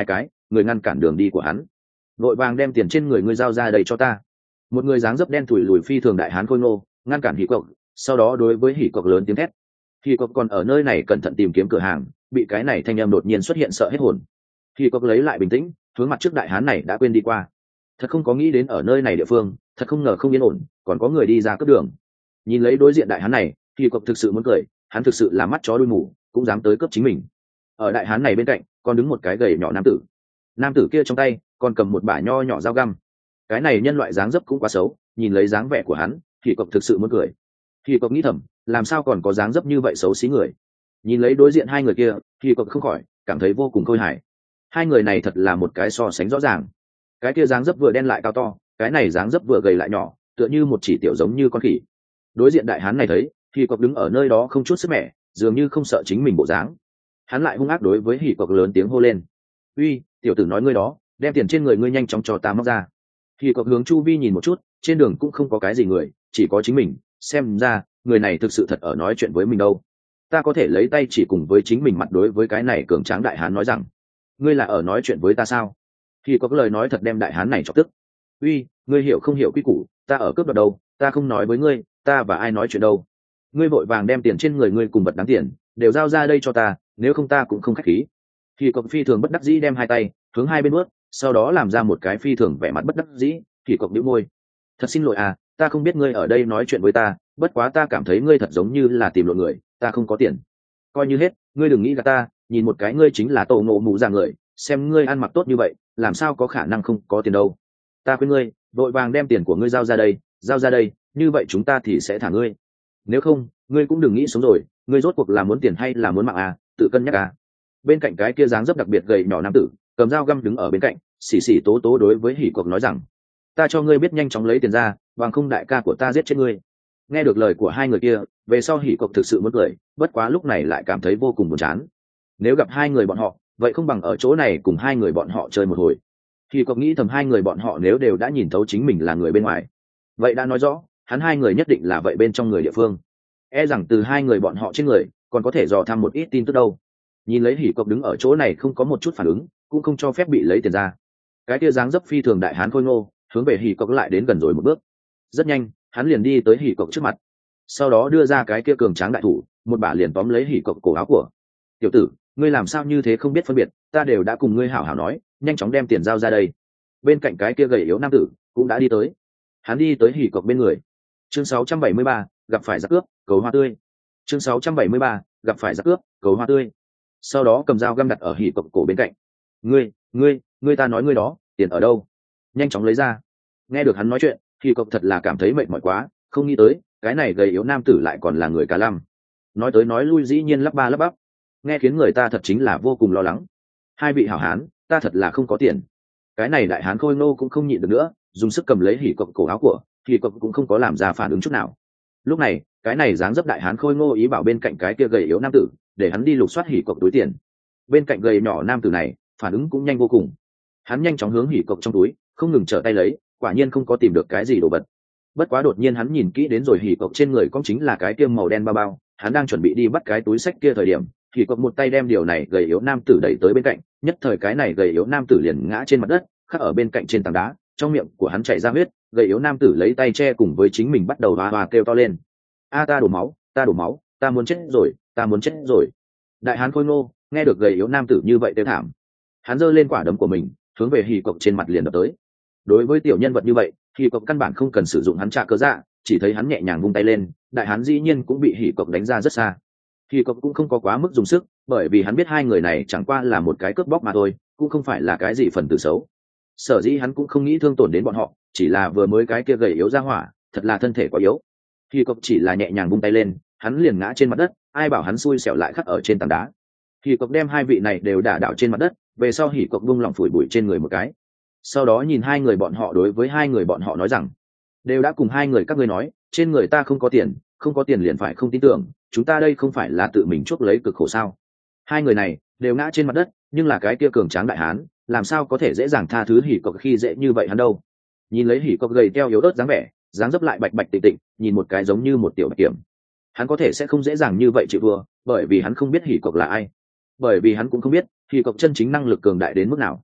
người ngăn cản đường đi của hắn. Vội vàng đem tiền trên người ngươi giao ra đây cho ta. Một người dáng dấp đen thủi lùi phi thường đại hán khôi ngô ngăn cản hỉ cộc, sau đó đối với hỉ cộc lớn tiếng thét. Hỉ cộc còn ở nơi này cẩn thận tìm kiếm cửa hàng, bị cái này thanh âm đột nhiên xuất hiện sợ hết hồn. Hỉ cộc lấy lại bình tĩnh, hướng mặt trước đại hán này đã quên đi qua. Thật không có nghĩ đến ở nơi này địa phương, thật không ngờ không yên ổn, còn có người đi ra cướp đường. Nhìn lấy đối diện đại hán này, Hỉ cộc thực sự muốn cười, hắn thực sự là mắt chó đuôi mù, cũng dám tới cướp chính mình. Ở đại hán này bên cạnh, còn đứng một cái gầy nhỏ nam tử. Nam tử kia trong tay còn cầm một bả nho nhỏ dao găm. Cái này nhân loại dáng dấp cũng quá xấu, nhìn lấy dáng vẻ của hắn, Hỉ cộc thực sự muốn cười. Hỉ cộc nghĩ thầm, làm sao còn có dáng dấp như vậy xấu xí người. Nhìn lấy đối diện hai người kia, Hỉ cộc không khỏi cảm thấy vô cùng khôi hài. Hai người này thật là một cái so sánh rõ ràng. Cái kia dáng dấp vừa đen lại cao to, cái này dáng dấp vừa gầy lại nhỏ, tựa như một chỉ tiểu giống như con khỉ. Đối diện đại hán này thấy, Hỉ cộc đứng ở nơi đó không chút sức mẻ, dường như không sợ chính mình bộ dáng. Hắn lại hung ác đối với Hỉ cộc lớn tiếng hô lên: "Uy, tiểu tử nói ngươi đó, đem tiền trên người ngươi nhanh chóng cho ta móc ra." Hỉ cộc hướng chu vi nhìn một chút, trên đường cũng không có cái gì người, chỉ có chính mình, xem ra người này thực sự thật ở nói chuyện với mình đâu. Ta có thể lấy tay chỉ cùng với chính mình mặt đối với cái này cường tráng đại hán nói rằng: "Ngươi là ở nói chuyện với ta sao?" Hỉ cộc lời nói thật đem đại hán này chọc tức. "Uy, ngươi hiểu không hiểu quy củ, ta ở cướp đoạt đâu, ta không nói với ngươi, ta và ai nói chuyện đâu. Ngươi vội vàng đem tiền trên người ngươi cùng vật đáng tiền đều giao ra đây cho ta, nếu không ta cũng không khách khí." Hỉ cộc phi thường bất đắc dĩ đem hai tay hướng hai bên bước, sau đó làm ra một cái phi thường vẻ mặt bất đắc dĩ. Hỉ cộc bĩu môi: "Thật xin lỗi à, ta không biết ngươi ở đây nói chuyện với ta, bất quá ta cảm thấy ngươi thật giống như là tìm lộn người, ta không có tiền. Coi như hết, ngươi đừng nghĩ gạt ta, nhìn một cái ngươi chính là tổ ngộ mù già người, xem ngươi ăn mặc tốt như vậy, làm sao có khả năng không có tiền đâu. Ta khuyên ngươi, vội vàng đem tiền của ngươi giao ra đây, như vậy chúng ta thì sẽ thả ngươi. Nếu không, ngươi cũng đừng nghĩ sống rồi, ngươi rốt cuộc là muốn tiền hay là muốn mạng à, tự cân nhắc à." Bên cạnh cái kia dáng dấp đặc biệt gầy nhỏ nam tử, cầm dao găm đứng ở bên cạnh, xì xì tố tố đối với Hỉ cộc nói rằng: "Ta cho ngươi biết nhanh chóng lấy tiền ra, bằng không đại ca của ta giết chết ngươi." Nghe được lời của hai người kia, về sau Hỉ cộc thực sự muốn cười, bất quá lúc này lại cảm thấy vô cùng buồn chán. Nếu gặp hai người bọn họ, vậy không bằng ở chỗ này cùng hai người bọn họ chơi một hồi. Hỉ cộc nghĩ thầm hai người bọn họ nếu đều đã nhìn thấu chính mình là người bên ngoài, vậy đã nói rõ hắn hai người nhất định là vậy bên trong người địa phương. E rằng từ hai người bọn họ trên người còn có thể dò thăm một ít tin tức đâu. Nhìn lấy Hỉ cộc đứng ở chỗ này không có một chút phản ứng, cũng không cho phép bị lấy tiền ra. Cái kia dáng dấp phi thường đại hán khôi ngô hướng về Hỉ cộc lại đến gần rồi một bước. Rất nhanh hắn liền đi tới Hỉ cộc trước mặt, sau đó đưa ra cái kia cường tráng đại thủ, một bả liền tóm lấy Hỉ cộc cổ áo của. "Tiểu tử, ngươi làm sao như thế không biết phân biệt, ta đều đã cùng ngươi hảo hảo nói, nhanh chóng đem tiền giao ra đây." Bên cạnh cái kia gầy yếu nam tử cũng đã đi tới. Hắn đi tới Hỉ cộc bên người. Chương 673, gặp phải giặc cướp, cầu hoa tươi. Chương 673, gặp phải giặc cướp, cầu hoa tươi. Sau đó cầm dao găm đặt ở Hỉ cộc cổ bên cạnh. Ngươi ta nói ngươi đó, tiền ở đâu? Nhanh chóng lấy ra." Nghe được hắn nói chuyện, Hỉ cộc thật là cảm thấy mệt mỏi quá, không nghĩ tới cái này gầy yếu nam tử lại còn là người Cả Lam. Nói tới nói lui dĩ nhiên lắp ba lắp bắp, nghe khiến người ta thật chính là vô cùng lo lắng. "Hai vị hảo hán, ta thật là không có tiền." Cái này đại hán khôi ngô cũng không nhịn được nữa, dùng sức cầm lấy Hỉ cộc cổ áo của. Hỉ cộc cũng không có làm ra phản ứng chút nào. Lúc này cái này dáng dấp đại hán khôi ngô ý bảo bên cạnh cái kia gầy yếu nam tử để hắn đi lục soát Hỉ cộc túi tiền. Bên cạnh gầy nhỏ nam tử này phản ứng cũng nhanh vô cùng, hắn nhanh chóng hướng Hỉ cộc trong túi không ngừng trở tay lấy, quả nhiên không có tìm được cái gì đồ vật. Bất quá đột nhiên hắn nhìn kỹ đến rồi Hỉ cộc trên người cũng chính là cái kia màu đen bao bao, hắn đang chuẩn bị đi bắt cái túi xách kia thời điểm, Hỉ cộc một tay đem điều này gầy yếu nam tử đẩy tới bên cạnh, nhất thời cái này gầy yếu nam tử liền ngã trên mặt đất, khắc ở bên cạnh trên tảng đá, trong miệng của hắn chảy ra huyết. Gầy yếu nam tử lấy tay che cùng với chính mình bắt đầu hoa hoa kêu to lên: "A, ta đổ máu, ta đổ máu, ta muốn chết rồi, ta muốn chết rồi." Đại hán khôi ngô nghe được gầy yếu nam tử như vậy kêu thảm, hắn giơ lên quả đấm của mình hướng về Hỉ cộc trên mặt liền đập tới. Đối với tiểu nhân vật như vậy, Hỉ cộc căn bản không cần sử dụng hắn trả cơ dạ, chỉ thấy hắn nhẹ nhàng vung tay lên, đại hán dĩ nhiên cũng bị Hỉ cộc đánh ra rất xa. Hỉ cộc cũng không có quá mức dùng sức, bởi vì hắn biết hai người này chẳng qua là một cái cướp bóc mà thôi, cũng không phải là cái gì phần tử xấu. Sở dĩ hắn cũng không nghĩ thương tổn đến bọn họ, chỉ là vừa mới cái kia gầy yếu ra hỏa thật là thân thể quá yếu. Hỉ cộc chỉ là nhẹ nhàng vung tay lên, hắn liền ngã trên mặt đất, ai bảo hắn xui xẻo lại khắc ở trên tảng đá. Hỉ cộc đem hai vị này đều đả đảo trên mặt đất, về sau Hỉ cộc buông lỏng phủi bụi trên người một cái, sau đó nhìn hai người bọn họ đối với hai người bọn họ nói rằng: "Đều đã cùng hai người các ngươi nói, trên người ta không có tiền liền phải không tin tưởng, chúng ta đây không phải là tự mình chuốc lấy cực khổ sao?" Hai người này đều ngã trên mặt đất, nhưng là cái kia cường tráng đại hán làm sao có thể dễ dàng tha thứ Hỉ cộc khi dễ như vậy hắn đâu. Nhìn lấy Hỉ cộc gầy teo yếu ớt dáng vẻ, dáng dấp lại bạch bạch tịnh tịnh, nhìn một cái giống như một tiểu bạch kiểm, hắn có thể sẽ không dễ dàng như vậy chịu thua, bởi vì hắn không biết Hỉ cộc là ai, bởi vì hắn cũng không biết Hỉ cộc chân chính năng lực cường đại đến mức nào.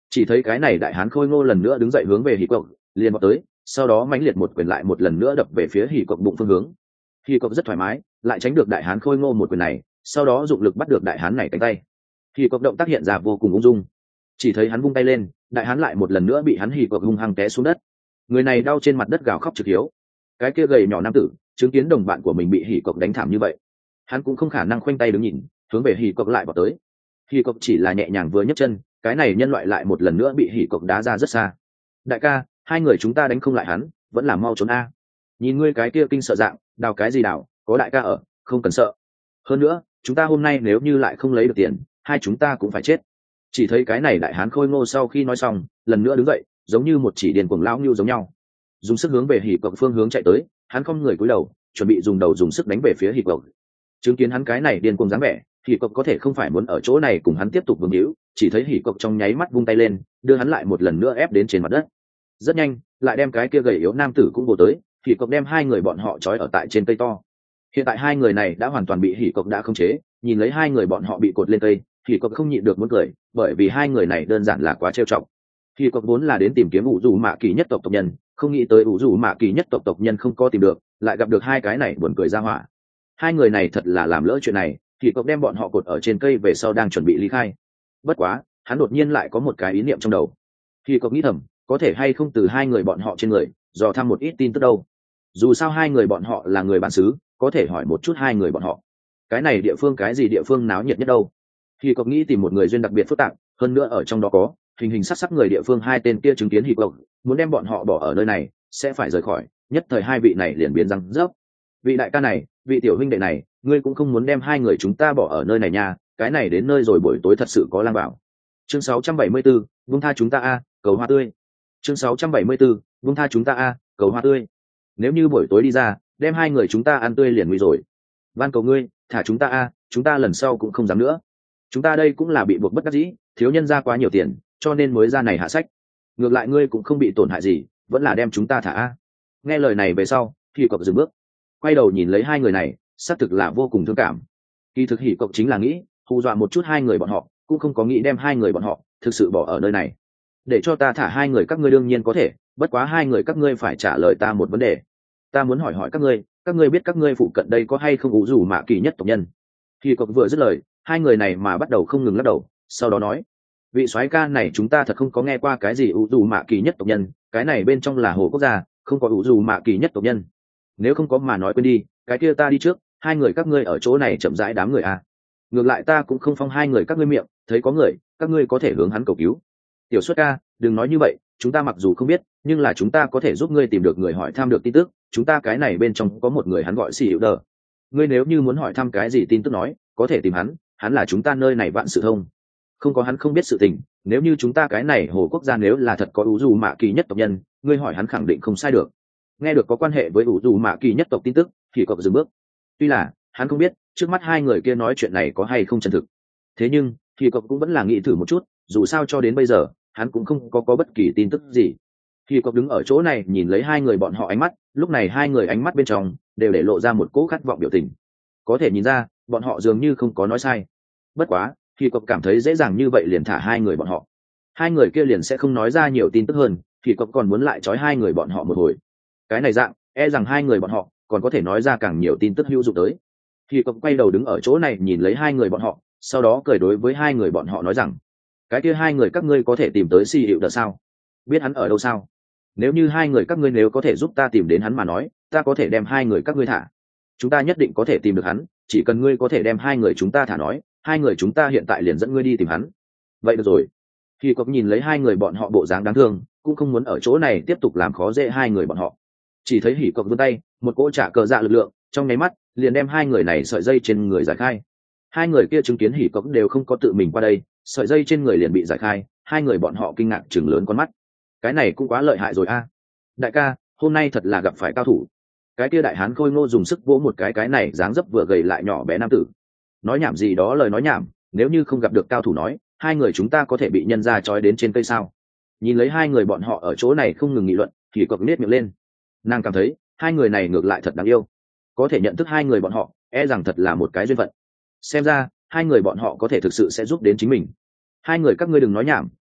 Chỉ thấy cái này đại hán khôi ngô lần nữa đứng dậy hướng về hỉ cộc liền vào tới, sau đó mãnh liệt một quyền lại một lần nữa đập về phía hỉ cộc bụng phương hướng. Hỉ cộc rất thoải mái, lại tránh được đại hán khôi ngô một quyền này, sau đó dụng lực bắt được đại hán này cánh tay. Hỉ cộc động tác hiện ra vô cùng ung dung, chỉ thấy hắn vung tay lên, đại hán lại một lần nữa bị hắn hỉ cộc hung hăng té xuống đất. Người này đau trên mặt đất gào khóc trực hiếu. Cái kia gầy nhỏ nam tử chứng kiến đồng bạn của mình bị hỉ cộc đánh thảm như vậy, hắn cũng không khả năng khoanh tay đứng nhìn, hướng về hỉ cộc lại vào tới. Hỉ cộc chỉ là nhẹ nhàng vừa nhấc chân, cái này nhân loại lại một lần nữa bị hỉ cộc đá ra rất xa. Đại ca, hai người chúng ta đánh không lại hắn, vẫn là mau trốn a. Nhìn ngươi cái kia kinh sợ dạng, đào cái gì đào, có đại ca ở, không cần sợ. Hơn nữa, chúng ta hôm nay nếu như lại không lấy được tiền, hai chúng ta cũng phải chết. Chỉ thấy cái này đại hán khôi ngô sau khi nói xong, lần nữa đứng dậy, giống như một chỉ điên cuồng lão nhu giống nhau, dùng sức hướng về hỉ cộc phương hướng chạy tới. Hắn không người cúi đầu, chuẩn bị dùng đầu dùng sức đánh về phía hỉ cộc. Chứng kiến hắn cái này điên cuồng dáng vẻ, hỉ cộc có thể không phải muốn ở chỗ này cùng hắn tiếp tục vương hữu, chỉ thấy hỉ cộc trong nháy mắt vung tay lên, đưa hắn lại một lần nữa ép đến trên mặt đất. Rất nhanh, lại đem cái kia gầy yếu nam tử cũng bổ tới, hỉ cộc đem hai người bọn họ trói ở tại trên cây to. Hiện tại hai người này đã hoàn toàn bị hỉ cộc đã khống chế, nhìn lấy hai người bọn họ bị cột lên cây, hỉ cộc không nhịn được muốn cười, bởi vì hai người này đơn giản là quá trêu chọc. Hỉ cộc vốn là đến tìm kiếm ủ dù mạ kỳ nhất tộc tộc nhân, không nghĩ tới ủ dù mạ kỳ nhất tộc nhân không có tìm được, lại gặp được hai cái này buồn cười ra hỏa. Hai người này thật là làm lỡ chuyện này, hỉ cộc đem bọn họ cột ở trên cây về sau đang chuẩn bị ly khai. Bất quá, hắn đột nhiên lại có một cái ý niệm trong đầu. Hỉ cộc nghĩ thầm, có thể hay không từ hai người bọn họ trên người dò thăm một ít tin tức đâu. Dù sao hai người bọn họ là người bản xứ, có thể hỏi một chút hai người bọn họ cái này địa phương cái gì địa phương náo nhiệt nhất đâu. Hỉ cộc nghĩ tìm một người duyên đặc biệt phức tạp, hơn nữa ở trong đó có hình hình sắc sắc người địa phương. Hai tên kia chứng kiến hỉ cộc muốn đem bọn họ bỏ ở nơi này, sẽ phải rời khỏi, nhất thời hai vị này liền biến răng rớp. Vị đại ca này, vị tiểu huynh đệ này, ngươi cũng không muốn đem hai người chúng ta bỏ ở nơi này nha, cái này đến nơi rồi buổi tối thật sự có lang bảo. Chương 674, vung tha chúng ta a, cầu hoa tươi. Chương 674, vung tha chúng ta a, cầu hoa tươi. Nếu như buổi tối đi ra, đem hai người chúng ta ăn tươi liền nguy rồi. Van cầu ngươi, thả chúng ta a, chúng ta lần sau cũng không dám nữa. Chúng ta đây cũng là bị buộc bất đắc dĩ, thiếu nhân ra quá nhiều tiền, cho nên mới ra này hạ sách. Ngược lại ngươi cũng không bị tổn hại gì, vẫn là đem chúng ta thả a. Nghe lời này về sau, Hỉ cộc dừng bước, quay đầu nhìn lấy hai người này, xác thực là vô cùng thương cảm. Kỳ thực Hỉ cộc chính là nghĩ hù dọa một chút hai người bọn họ, cũng không có nghĩ đem hai người bọn họ thực sự bỏ ở nơi này. Để cho ta thả hai người các ngươi đương nhiên có thể, bất quá hai người các ngươi phải trả lời ta một vấn đề. Ta muốn hỏi hỏi các ngươi biết các ngươi phụ cận đây có hay không ủ dù mạ kỳ nhất tộc nhân? Hỉ cộc vừa dứt lời, hai người này mà bắt đầu không ngừng lắc đầu, sau đó nói: vị soái ca này chúng ta thật không có nghe qua cái gì ủ dù mạ kỳ nhất tộc nhân, cái này bên trong là hồ quốc gia, không có ủ dù mạ kỳ nhất tộc nhân. Nếu không có mà nói quên đi, cái kia ta đi trước, hai người các ngươi ở chỗ này chậm rãi đám người a. Ngược lại ta cũng không phong hai người các ngươi miệng, thấy có người, các ngươi có thể hướng hắn cầu cứu. Tiểu Xuất ca, đừng nói như vậy, chúng ta mặc dù không biết, nhưng là chúng ta có thể giúp ngươi tìm được người hỏi thăm được tin tức. Chúng ta cái này bên trong có một người hắn gọi Sĩ Hữu Đờ. Ngươi nếu như muốn hỏi thăm cái gì tin tức nói, có thể tìm hắn là chúng ta nơi này vạn sự thông. Không có hắn không biết sự tình, nếu như chúng ta cái này hồ quốc gia nếu là thật có ủ dù mạ kỳ nhất tộc nhân, ngươi hỏi hắn khẳng định không sai được. Nghe được có quan hệ với ủ dù mạ kỳ nhất tộc tin tức, thì cậu dừng bước. Tuy là hắn không biết trước mắt hai người kia nói chuyện này có hay không chân thực, thế nhưng thì cậu cũng vẫn là nghĩ thử một chút, dù sao cho đến bây giờ hắn cũng không có bất kỳ tin tức gì. Thì cậu đứng ở chỗ này nhìn lấy hai người bọn họ ánh mắt, lúc này hai người ánh mắt bên trong đều để lộ ra một cỗ khát vọng biểu tình, có thể nhìn ra bọn họ dường như không có nói sai. Bất quá thì cậu cảm thấy dễ dàng như vậy liền thả hai người bọn họ, hai người kia liền sẽ không nói ra nhiều tin tức hơn, thì cậu còn muốn lại trói hai người bọn họ một hồi. Cái này dạng e rằng hai người bọn họ còn có thể nói ra càng nhiều tin tức hữu dụng tới. Thì cậu quay đầu đứng ở chỗ này nhìn lấy hai người bọn họ, sau đó cười đối với hai người bọn họ nói rằng: cái kia hai người các ngươi có thể tìm tới Si Hữu Đờ sao? Biết hắn ở đâu sao? Nếu như hai người các ngươi nếu có thể giúp ta tìm đến hắn mà nói, ta có thể đem hai người các ngươi thả. Chúng ta nhất định có thể tìm được hắn, chỉ cần ngươi có thể đem hai người chúng ta thả nói, hai người chúng ta hiện tại liền dẫn ngươi đi tìm hắn. Vậy được rồi. Thì cậu nhìn lấy hai người bọn họ bộ dáng đáng thương, cũng không muốn ở chỗ này tiếp tục làm khó dễ hai người bọn họ. Chỉ thấy Hỉ Cộc vươn tay, một cỗ trả cờ dạ lực lượng trong nháy mắt liền đem hai người này sợi dây trên người giải khai. Hai người kia chứng kiến Hỉ Cộc đều không có tự mình qua đây, sợi dây trên người liền bị giải khai, hai người bọn họ kinh ngạc chừng lớn con mắt. Cái này cũng quá lợi hại rồi a. Đại ca, hôm nay thật là gặp phải cao thủ. Cái kia đại hán khôi ngô dùng sức vỗ một cái này dáng dấp vừa gầy lại nhỏ bé nam tử. Nói nhảm gì đó lời nói nhảm, nếu như không gặp được cao thủ nói, hai người chúng ta có thể bị nhân ra trói đến trên cây sao? Nhìn lấy hai người bọn họ ở chỗ này không ngừng nghị luận, Hỉ Cộc nết miệng lên. Nàng cảm thấy hai người này ngược lại thật đáng yêu, có thể nhận thức hai người bọn họ e rằng thật là một cái duyên phận. Xem ra hai người bọn họ có thể thực sự sẽ giúp đến chính mình. Hai người các ngươi đừng nói nhảm,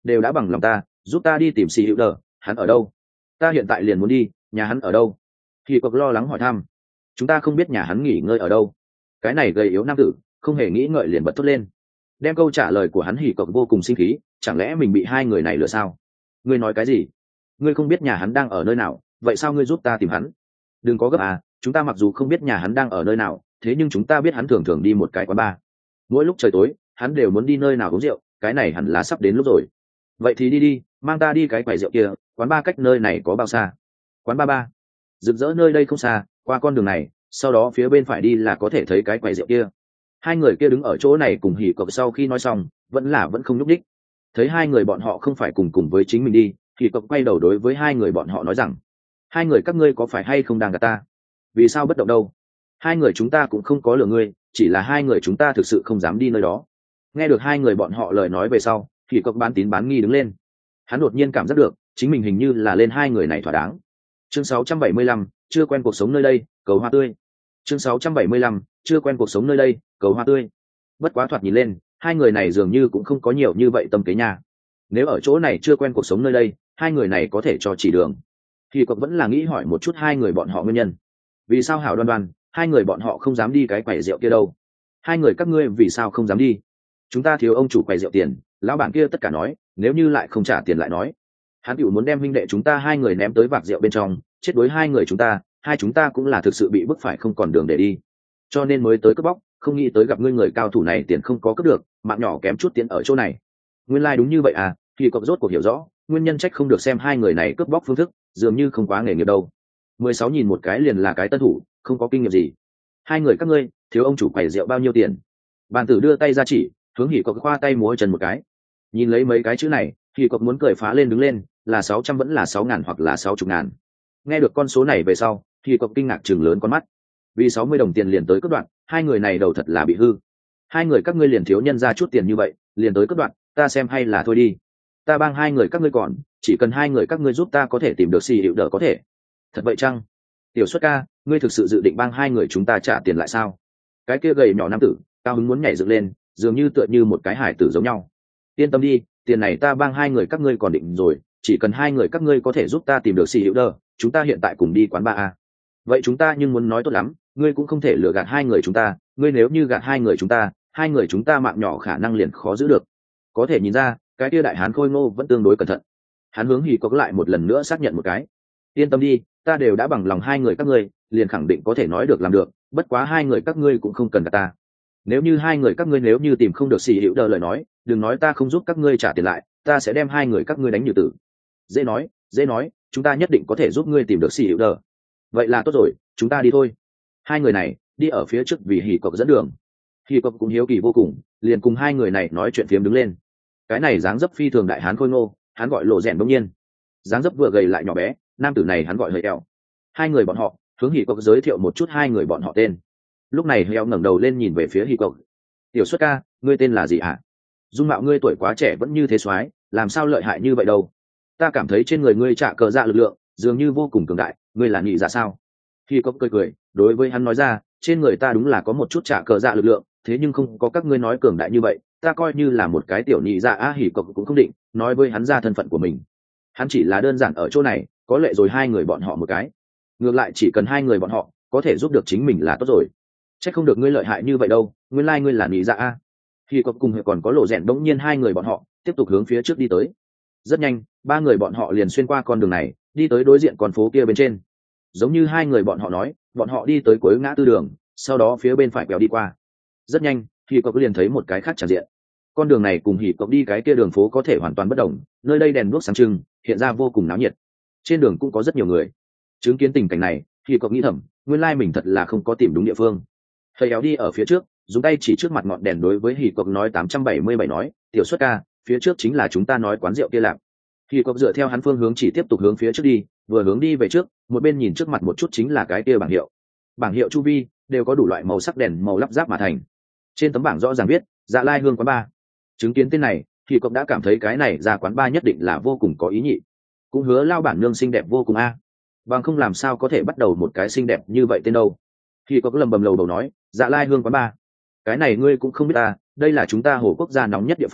đều đã bằng lòng ta, giúp ta đi tìm xì hữu đờ, hắn ở đâu? Ta hiện tại liền muốn đi, nhà hắn ở đâu? Hỉ cộc lo lắng hỏi thăm. Chúng ta không biết nhà hắn nghỉ ngơi ở đâu. Cái này gầy yếu nam tử không hề nghĩ ngợi liền bật thốt lên. Đem câu trả lời của hắn Hỉ cộc vô cùng sinh khí, chẳng lẽ mình bị hai người này lừa sao? Ngươi nói cái gì? Ngươi không biết nhà hắn đang ở nơi nào, vậy sao ngươi giúp ta tìm hắn? Đừng có gấp à, chúng ta mặc dù không biết nhà hắn đang ở nơi nào, thế nhưng chúng ta biết hắn thường thường đi một cái quán bar. Mỗi lúc trời tối hắn đều muốn đi nơi nào uống rượu, cái này hẳn là sắp đến lúc rồi. Vậy thì đi đi, mang ta đi cái quầy rượu kia, quán bar cách nơi này có bao xa? Quán bar ba. Rực rỡ nơi đây không xa, qua con đường này, sau đó phía bên phải đi là có thể thấy cái quầy rượu kia. Hai người kia đứng ở chỗ này cùng Hỉ cộc sau khi nói xong, vẫn không nhúc đích. Thấy hai người bọn họ không phải cùng với chính mình đi, Hỉ cộc quay đầu đối với hai người bọn họ nói rằng: hai người các ngươi có phải hay không đang gạt ta? Vì sao bất động đâu? Hai người chúng ta cũng không có lừa ngươi, chỉ là hai người chúng ta thực sự không dám đi nơi đó. Nghe được hai người bọn họ lời nói về sau, Hỉ cộc bán tín bán nghi đứng lên. Hắn đột nhiên cảm giác được chính mình hình như là lên hai người này thỏa đáng. Chương 675, chưa quen cuộc sống nơi đây, cầu hoa tươi. Chương 675, chưa quen cuộc sống nơi đây, cầu hoa tươi. Bất quá thoạt nhìn lên, hai người này dường như cũng không có nhiều như vậy tâm kế nha. Nếu ở chỗ này chưa quen cuộc sống nơi đây, hai người này có thể cho chỉ đường. Thì cậu vẫn là nghĩ hỏi một chút hai người bọn họ nguyên nhân. Vì sao hảo đoan đoan, hai người bọn họ không dám đi cái quầy rượu kia đâu? Hai người các ngươi vì sao không dám đi? Chúng ta thiếu ông chủ quầy rượu tiền, lão bản kia tất cả nói, nếu như lại không trả tiền lại nói. Hắn tiểu muốn đem huynh đệ chúng ta hai người ném tới vạc rượu bên trong, chết đối hai người chúng ta, hai chúng ta cũng là thực sự bị bức phải không còn đường để đi. Cho nên mới tới cướp bóc, không nghĩ tới gặp ngươi người cao thủ này tiền không có cướp được, mạng nhỏ kém chút tiền ở chỗ này. Nguyên lai đúng như vậy à, thì cậu rốt cuộc hiểu rõ, nguyên nhân trách không được xem hai người này cướp bóc phương thức, dường như không quá nghề nghiệp đâu. 16 nhìn một cái liền là cái tân thủ, không có kinh nghiệm gì. Hai người các ngươi, thiếu ông chủ quầy rượu bao nhiêu tiền? Bàn tử đưa tay ra chỉ, hướng Hỉ cậu khoa tay múa chân một cái. Nhìn lấy mấy cái chữ này, Hỉ cậu muốn cười phá lên đứng lên, là 600 vẫn là 6.000 hoặc là 60.000. Nghe được con số này về sau, Hỉ cậu kinh ngạc trừng lớn con mắt. Vì 60 đồng tiền liền tới cướp đoạn, hai người này đầu thật là bị hư. Hai người các ngươi liền thiếu nhân ra chút tiền như vậy, liền tới cướp đoạn, ta xem hay là thôi đi. Ta bang hai người các ngươi còn, chỉ cần hai người các ngươi giúp ta có thể tìm được xì hiệu đỡ có thể. Thật vậy chăng? Tiểu Xuất ca, ngươi thực sự dự định bang hai người chúng ta trả tiền lại sao? Cái kia gầy nhỏ nam tử, cao hứng muốn nhảy dựng lên, dường như tựa như một cái hải tử giống nhau. Yên tâm đi, tiền này ta bang hai người các ngươi còn định rồi, chỉ cần hai người các ngươi có thể giúp ta tìm được xì hiệu đỡ, chúng ta hiện tại cùng đi quán bar a. Vậy chúng ta nhưng muốn nói tốt lắm, ngươi cũng không thể lừa gạt hai người chúng ta, ngươi nếu như gạt hai người chúng ta mạng nhỏ khả năng liền khó giữ được. Có thể nhìn ra, cái kia đại hán khôi ngô vẫn tương đối cẩn thận. Hắn hướng Hỉ cốc lại một lần nữa xác nhận một cái. Yên tâm đi, ta đều đã bằng lòng hai người các ngươi, liền khẳng định có thể nói được làm được, bất quá hai người các ngươi cũng không cần gạt ta. Nếu như hai người các ngươi nếu như tìm không được xì hữu đờ lời nói, đừng nói ta không giúp các ngươi trả tiền lại, ta sẽ đem hai người các ngươi đánh như tử. Dễ nói, chúng ta nhất định có thể giúp ngươi tìm được xì hữu đờ. Vậy là tốt rồi, chúng ta đi thôi. Hai người này đi ở phía trước vì Hỉ cốc dẫn đường. Hỉ cốc cũng hiếu kỳ vô cùng, liền cùng hai người này nói chuyện phiếm đứng lên. Cái này dáng dấp phi thường đại hán khôi ngô, hắn gọi Lộ Rèn bỗng nhiên. Dáng dấp vừa gầy lại nhỏ bé, nam tử này hắn gọi hơi eo. Hai người bọn họ hướng Hỉ cốc giới thiệu một chút hai người bọn họ tên. Lúc này hơi eo ngẩng đầu lên nhìn về phía Hỉ cốc. Tiểu Xuất ca, ngươi tên là gì hả? Dung mạo ngươi tuổi quá trẻ vẫn như thế soái, làm sao lợi hại như vậy đâu? Ta cảm thấy trên người ngươi trả cờ dạ lực lượng dường như vô cùng cường đại, ngươi là nhị dạ sao? Hỉ cốc cười, đối với hắn nói ra, trên người ta đúng là có một chút trả cờ dạ lực lượng, thế nhưng không có các ngươi nói cường đại như vậy, ta coi như là một cái tiểu nhị dạ á. Hỉ cốc cũng không định nói với hắn ra thân phận của mình. Hắn chỉ là đơn giản ở chỗ này có lệ rồi hai người bọn họ một cái, ngược lại chỉ cần hai người bọn họ có thể giúp được chính mình là tốt rồi. Chắc không được ngươi lợi hại như vậy đâu, nguyên lai ngươi là nhị dạ a. Hỉ cốc cùng còn có Lộ Rèn bỗng nhiên hai người bọn họ tiếp tục hướng phía trước đi tới. Rất nhanh ba người bọn họ liền xuyên qua con đường này đi tới đối diện con phố kia bên trên. Giống như hai người bọn họ nói, bọn họ đi tới cuối ngã tư đường, sau đó phía bên phải quẹo đi qua. Rất nhanh Hỉ cốc liền thấy một cái khác tràn diện. Con đường này cùng Hỉ cốc đi cái kia đường phố có thể hoàn toàn bất đồng, nơi đây đèn đuốc sáng trưng, hiện ra vô cùng náo nhiệt. Trên đường cũng có rất nhiều người. Chứng kiến tình cảnh này, Hỉ cốc nghĩ thầm, nguyên lai mình thật là không có tìm đúng địa phương. Thầy éo đi ở phía trước, dùng tay chỉ trước mặt ngọn đèn đối với Hỉ cốc nói 877 nói, Tiểu Xuất ca, phía trước chính là chúng ta nói quán rượu kia lạc. Hỉ cốc dựa theo hắn phương hướng chỉ tiếp tục hướng phía trước đi, vừa hướng đi về trước, một bên nhìn trước mặt một chút chính là cái kia bảng hiệu. Bảng hiệu chu vi đều có đủ loại màu sắc đèn màu lắp ráp mà thành. Trên tấm bảng rõ ràng viết Dạ Lai Hương quán bar. Chứng kiến tên này thì cậu đã cảm thấy cái này ra quán bar nhất định là vô cùng có ý nhị, cũng hứa lao bản nương xinh đẹp vô cùng a. Bằng không làm sao có thể bắt đầu một cái xinh đẹp như vậy tên đâu. Thì cậu lầm bầm lầu đầu nói, Dạ Lai Hương quán bar, cái này ngươi cũng không biết ta, đây là chúng ta Hồ Quốc gia nóng nhất địa phương,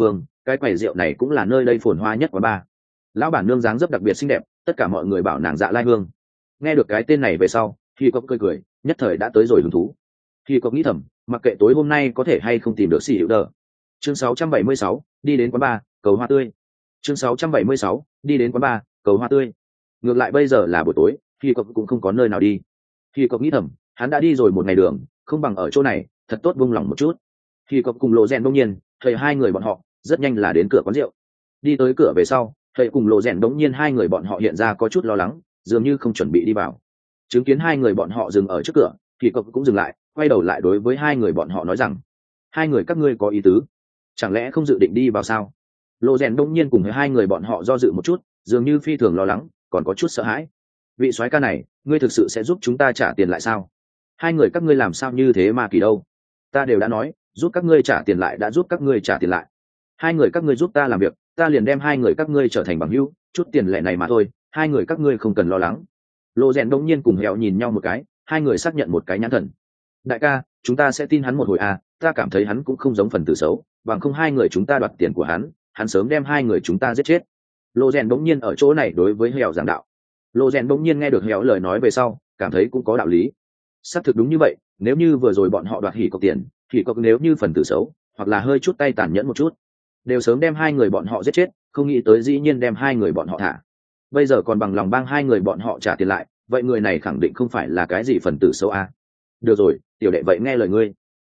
cái quầy rượu này cũng là nơi đây phồn hoa nhất quán bar. Lão bản nương dáng dấp đặc biệt xinh đẹp, tất cả mọi người bảo nàng Dạ Lai Hương. Nghe được cái tên này về sau, khi cậu cười cười, nhất thời đã tới rồi hứng thú. Khi cậu nghĩ thầm, mặc kệ tối hôm nay có thể hay không tìm được xì hiệu đờ. Chương 676, đi đến quán bar, cầu hoa tươi. Chương 676, đi đến quán bar, cầu hoa tươi. Ngược lại bây giờ là buổi tối, khi cậu cũng không có nơi nào đi. Khi cậu nghĩ thầm, hắn đã đi rồi một ngày đường, không bằng ở chỗ này, thật tốt buông lòng một chút. Khi cậu cùng Lộ Rèn đông nhiên, thầy hai người bọn họ rất nhanh là đến cửa quán rượu. Đi tới cửa về sau, thầy cùng Lộ Rèn đống nhiên hai người bọn họ hiện ra có chút lo lắng, dường như không chuẩn bị đi vào. Chứng kiến hai người bọn họ dừng ở trước cửa, thì cậu cũng dừng lại, quay đầu lại đối với hai người bọn họ nói rằng: hai người các ngươi có ý tứ, chẳng lẽ không dự định đi vào sao? Lộ Rèn đống nhiên cùng hai người bọn họ do dự một chút, dường như phi thường lo lắng, còn có chút sợ hãi. Vị soái ca này, ngươi thực sự sẽ giúp chúng ta trả tiền lại sao? Hai người các ngươi làm sao như thế mà kỳ đâu? Ta đều đã nói, giúp các ngươi trả tiền lại đã giúp các ngươi trả tiền lại. Hai người các ngươi giúp ta làm việc, ta liền đem hai người các ngươi trở thành bằng hữu, chút tiền lẻ này mà thôi, hai người các ngươi không cần lo lắng. Lộ Rèn đông nhiên cùng Hẹo nhìn nhau một cái, hai người xác nhận một cái nhãn thần. Đại ca, chúng ta sẽ tin hắn một hồi à, ta cảm thấy hắn cũng không giống phần tử xấu, bằng không hai người chúng ta đoạt tiền của hắn sớm đem hai người chúng ta giết chết. Lộ Rèn đông nhiên ở chỗ này đối với Hẹo giảng đạo. Lộ Rèn đông nhiên nghe được Hẹo lời nói về sau, cảm thấy cũng có đạo lý. Xác thực đúng như vậy, nếu như vừa rồi bọn họ đoạt hỉ cọc tiền, hỉ cọc nếu như phần tử xấu, hoặc là hơi chút tay tàn nhẫn một chút, đều sớm đem hai người bọn họ giết chết, không nghĩ tới dĩ nhiên đem hai người bọn họ thả. Bây giờ còn bằng lòng bang hai người bọn họ trả tiền lại, vậy người này khẳng định không phải là cái gì phần tử xấu à. Được rồi, tiểu đệ vậy nghe lời ngươi.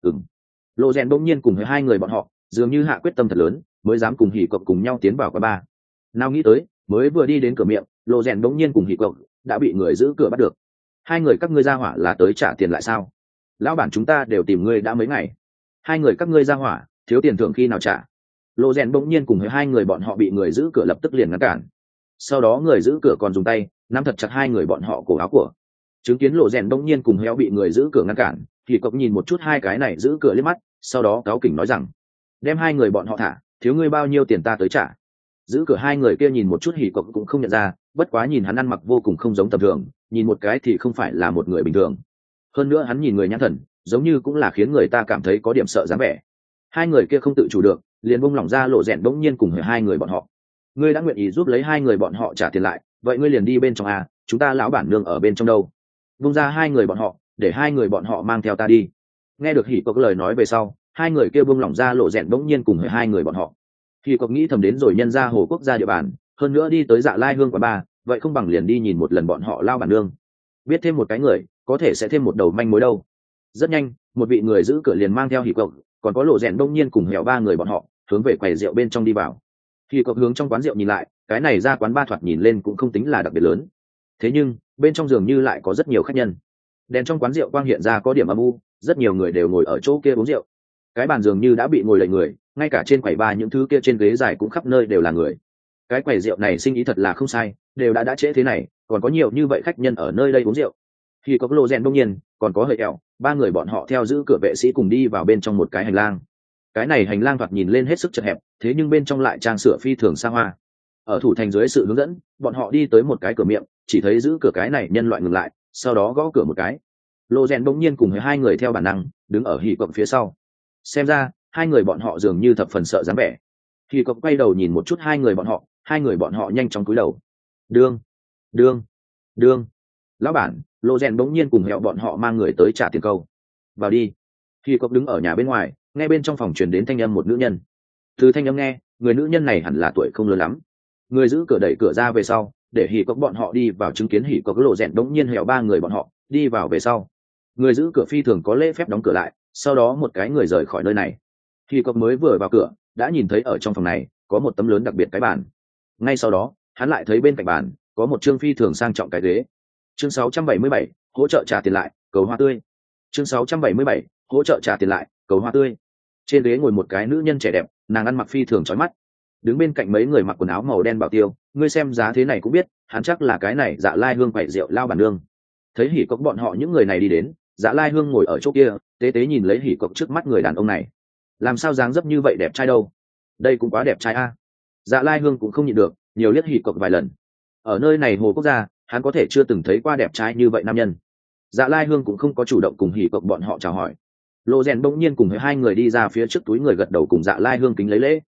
Lộ Rèn bỗng nhiên cùng với hai người bọn họ dường như hạ quyết tâm thật lớn, mới dám cùng hỉ cọc cùng nhau tiến vào quán bar. Nào nghĩ tới, mới vừa đi đến cửa miệng, Lộ Rèn bỗng nhiên cùng hỉ cọc đã bị người giữ cửa bắt được. Hai người các ngươi ra hỏa là tới trả tiền lại sao? Lão bản chúng ta đều tìm ngươi đã mấy ngày. Hai người các ngươi ra hỏa, thiếu tiền thưởng khi nào trả? Lộ Rèn bỗng nhiên cùng với hai người bọn họ bị người giữ cửa lập tức liền ngăn cản. Sau đó người giữ cửa còn dùng tay nắm thật chặt hai người bọn họ cổ áo của. Chứng kiến Lộ Rèn bỗng nhiên cùng Héo bị người giữ cửa ngăn cản, thì cậu nhìn một chút hai cái này giữ cửa liếc mắt, sau đó cáu kỉnh nói rằng: đem hai người bọn họ thả, thiếu ngươi bao nhiêu tiền ta tới trả. Giữ cửa hai người kia nhìn một chút hỉ cậu cũng không nhận ra, bất quá nhìn hắn ăn mặc vô cùng không giống tầm thường, nhìn một cái thì không phải là một người bình thường. Hơn nữa hắn nhìn người nhãn thần, giống như cũng là khiến người ta cảm thấy có điểm sợ dáng vẻ. Hai người kia không tự chủ được, liền buông lỏng ra Lộ Rèn bỗng nhiên cùng hai người bọn họ. Ngươi đã nguyện ý giúp lấy hai người bọn họ trả tiền lại, vậy ngươi liền đi bên trong à, chúng ta lão bản nương ở bên trong đâu. Buông ra hai người bọn họ, để hai người bọn họ mang theo ta đi. Nghe được hỉ cộc lời nói về sau, hai người kia buông lỏng ra Lộ Rèn bỗng nhiên cùng hai người bọn họ. Hỉ cộc nghĩ thầm đến rồi nhân ra Hồ Quốc gia địa bàn, hơn nữa đi tới Dạ Lai Hương quán bar, vậy không bằng liền đi nhìn một lần bọn họ lao bản nương. Biết thêm một cái người, có thể sẽ thêm một đầu manh mối đâu. Rất nhanh, một vị người giữ cửa liền mang theo hỉ cộc, còn có Lộ Rèn đông nhiên cùng Hẹo ba người bọn họ hướng về quầy rượu bên trong đi vào. Hỉ cộc hướng trong quán rượu nhìn lại, cái này ra quán ba thoạt nhìn lên cũng không tính là đặc biệt lớn. Thế nhưng bên trong dường như lại có rất nhiều khách nhân. Đèn trong quán rượu quang hiện ra có điểm âm u, rất nhiều người đều ngồi ở chỗ kia uống rượu. Cái bàn dường như đã bị ngồi lầy người, ngay cả trên quầy ba những thứ kia trên ghế dài cũng khắp nơi đều là người. Cái quầy rượu này sinh ý thật là không sai, đều đã trễ thế này, còn có nhiều như vậy khách nhân ở nơi đây uống rượu. Thì có Lộ Rèn đông nhiên, còn có Hợi Ẻo, ba người bọn họ theo giữ cửa vệ sĩ cùng đi vào bên trong một cái hành lang. Cái này hành lang thoạt nhìn lên hết sức chật hẹp, thế nhưng bên trong lại trang sửa phi thường xa hoa. Ở thủ thành dưới sự hướng dẫn, bọn họ đi tới một cái cửa miệng, chỉ thấy giữ cửa cái này nhân loại ngừng lại, sau đó gõ cửa một cái. Lộ Rèn bỗng nhiên cùng với hai người theo bản năng đứng ở hỉ cộc phía sau. Xem ra hai người bọn họ dường như thập phần sợ dáng vẻ. Hỉ cộc quay đầu nhìn một chút hai người bọn họ nhanh chóng cúi đầu. Đương. Lão bản, Lộ Rèn bỗng nhiên cùng Hẹo bọn họ mang người tới trả tiền câu. Vào đi. Hỉ cộc đứng ở nhà bên ngoài, nghe bên trong phòng truyền đến thanh âm một nữ nhân. Từ thanh âm nghe, người nữ nhân này hẳn là tuổi không lớn lắm. Người giữ cửa đẩy cửa ra về sau, để hỉ cộc bọn họ đi vào chứng kiến hỉ cộc Lộ Rèn bỗng nhiên Hẹo ba người bọn họ đi vào về sau. Người giữ cửa phi thường có lễ phép đóng cửa lại, sau đó một cái người rời khỏi nơi này. Hỉ cộc mới vừa vào cửa, đã nhìn thấy ở trong phòng này có một tấm lớn đặc biệt cái bàn. Ngay sau đó, hắn lại thấy bên cạnh bàn có một chương phi thường sang trọng cái ghế. Chương 677, hỗ trợ trả tiền lại, cầu hoa tươi. Chương 677, hỗ trợ trả tiền lại, cầu hoa tươi. Trên ghế ngồi một cái nữ nhân trẻ đẹp, nàng ăn mặc phi thường chói mắt. Đứng bên cạnh mấy người mặc quần áo màu đen bảo tiêu, ngươi xem giá thế này cũng biết, hắn chắc là cái này Dạ Lai Hương quẩy rượu lao bản nương. Thấy hỉ cộc bọn họ những người này đi đến, Dạ Lai Hương ngồi ở chỗ kia, tế tế nhìn lấy hỉ cộc trước mắt người đàn ông này. Làm sao dáng dấp như vậy đẹp trai đâu? Đây cũng quá đẹp trai a. Dạ Lai Hương cũng không nhịn được, nhiều liếc hỉ cộc vài lần. Ở nơi này Hồ Quốc gia, hắn có thể chưa từng thấy qua đẹp trai như vậy nam nhân. Dạ Lai Hương cũng không có chủ động cùng hỉ cộc bọn họ chào hỏi. Lộ Rèn bỗng nhiên cùng hai người đi ra phía trước túi người gật đầu cùng Dạ Lai Hương kính lấy lễ.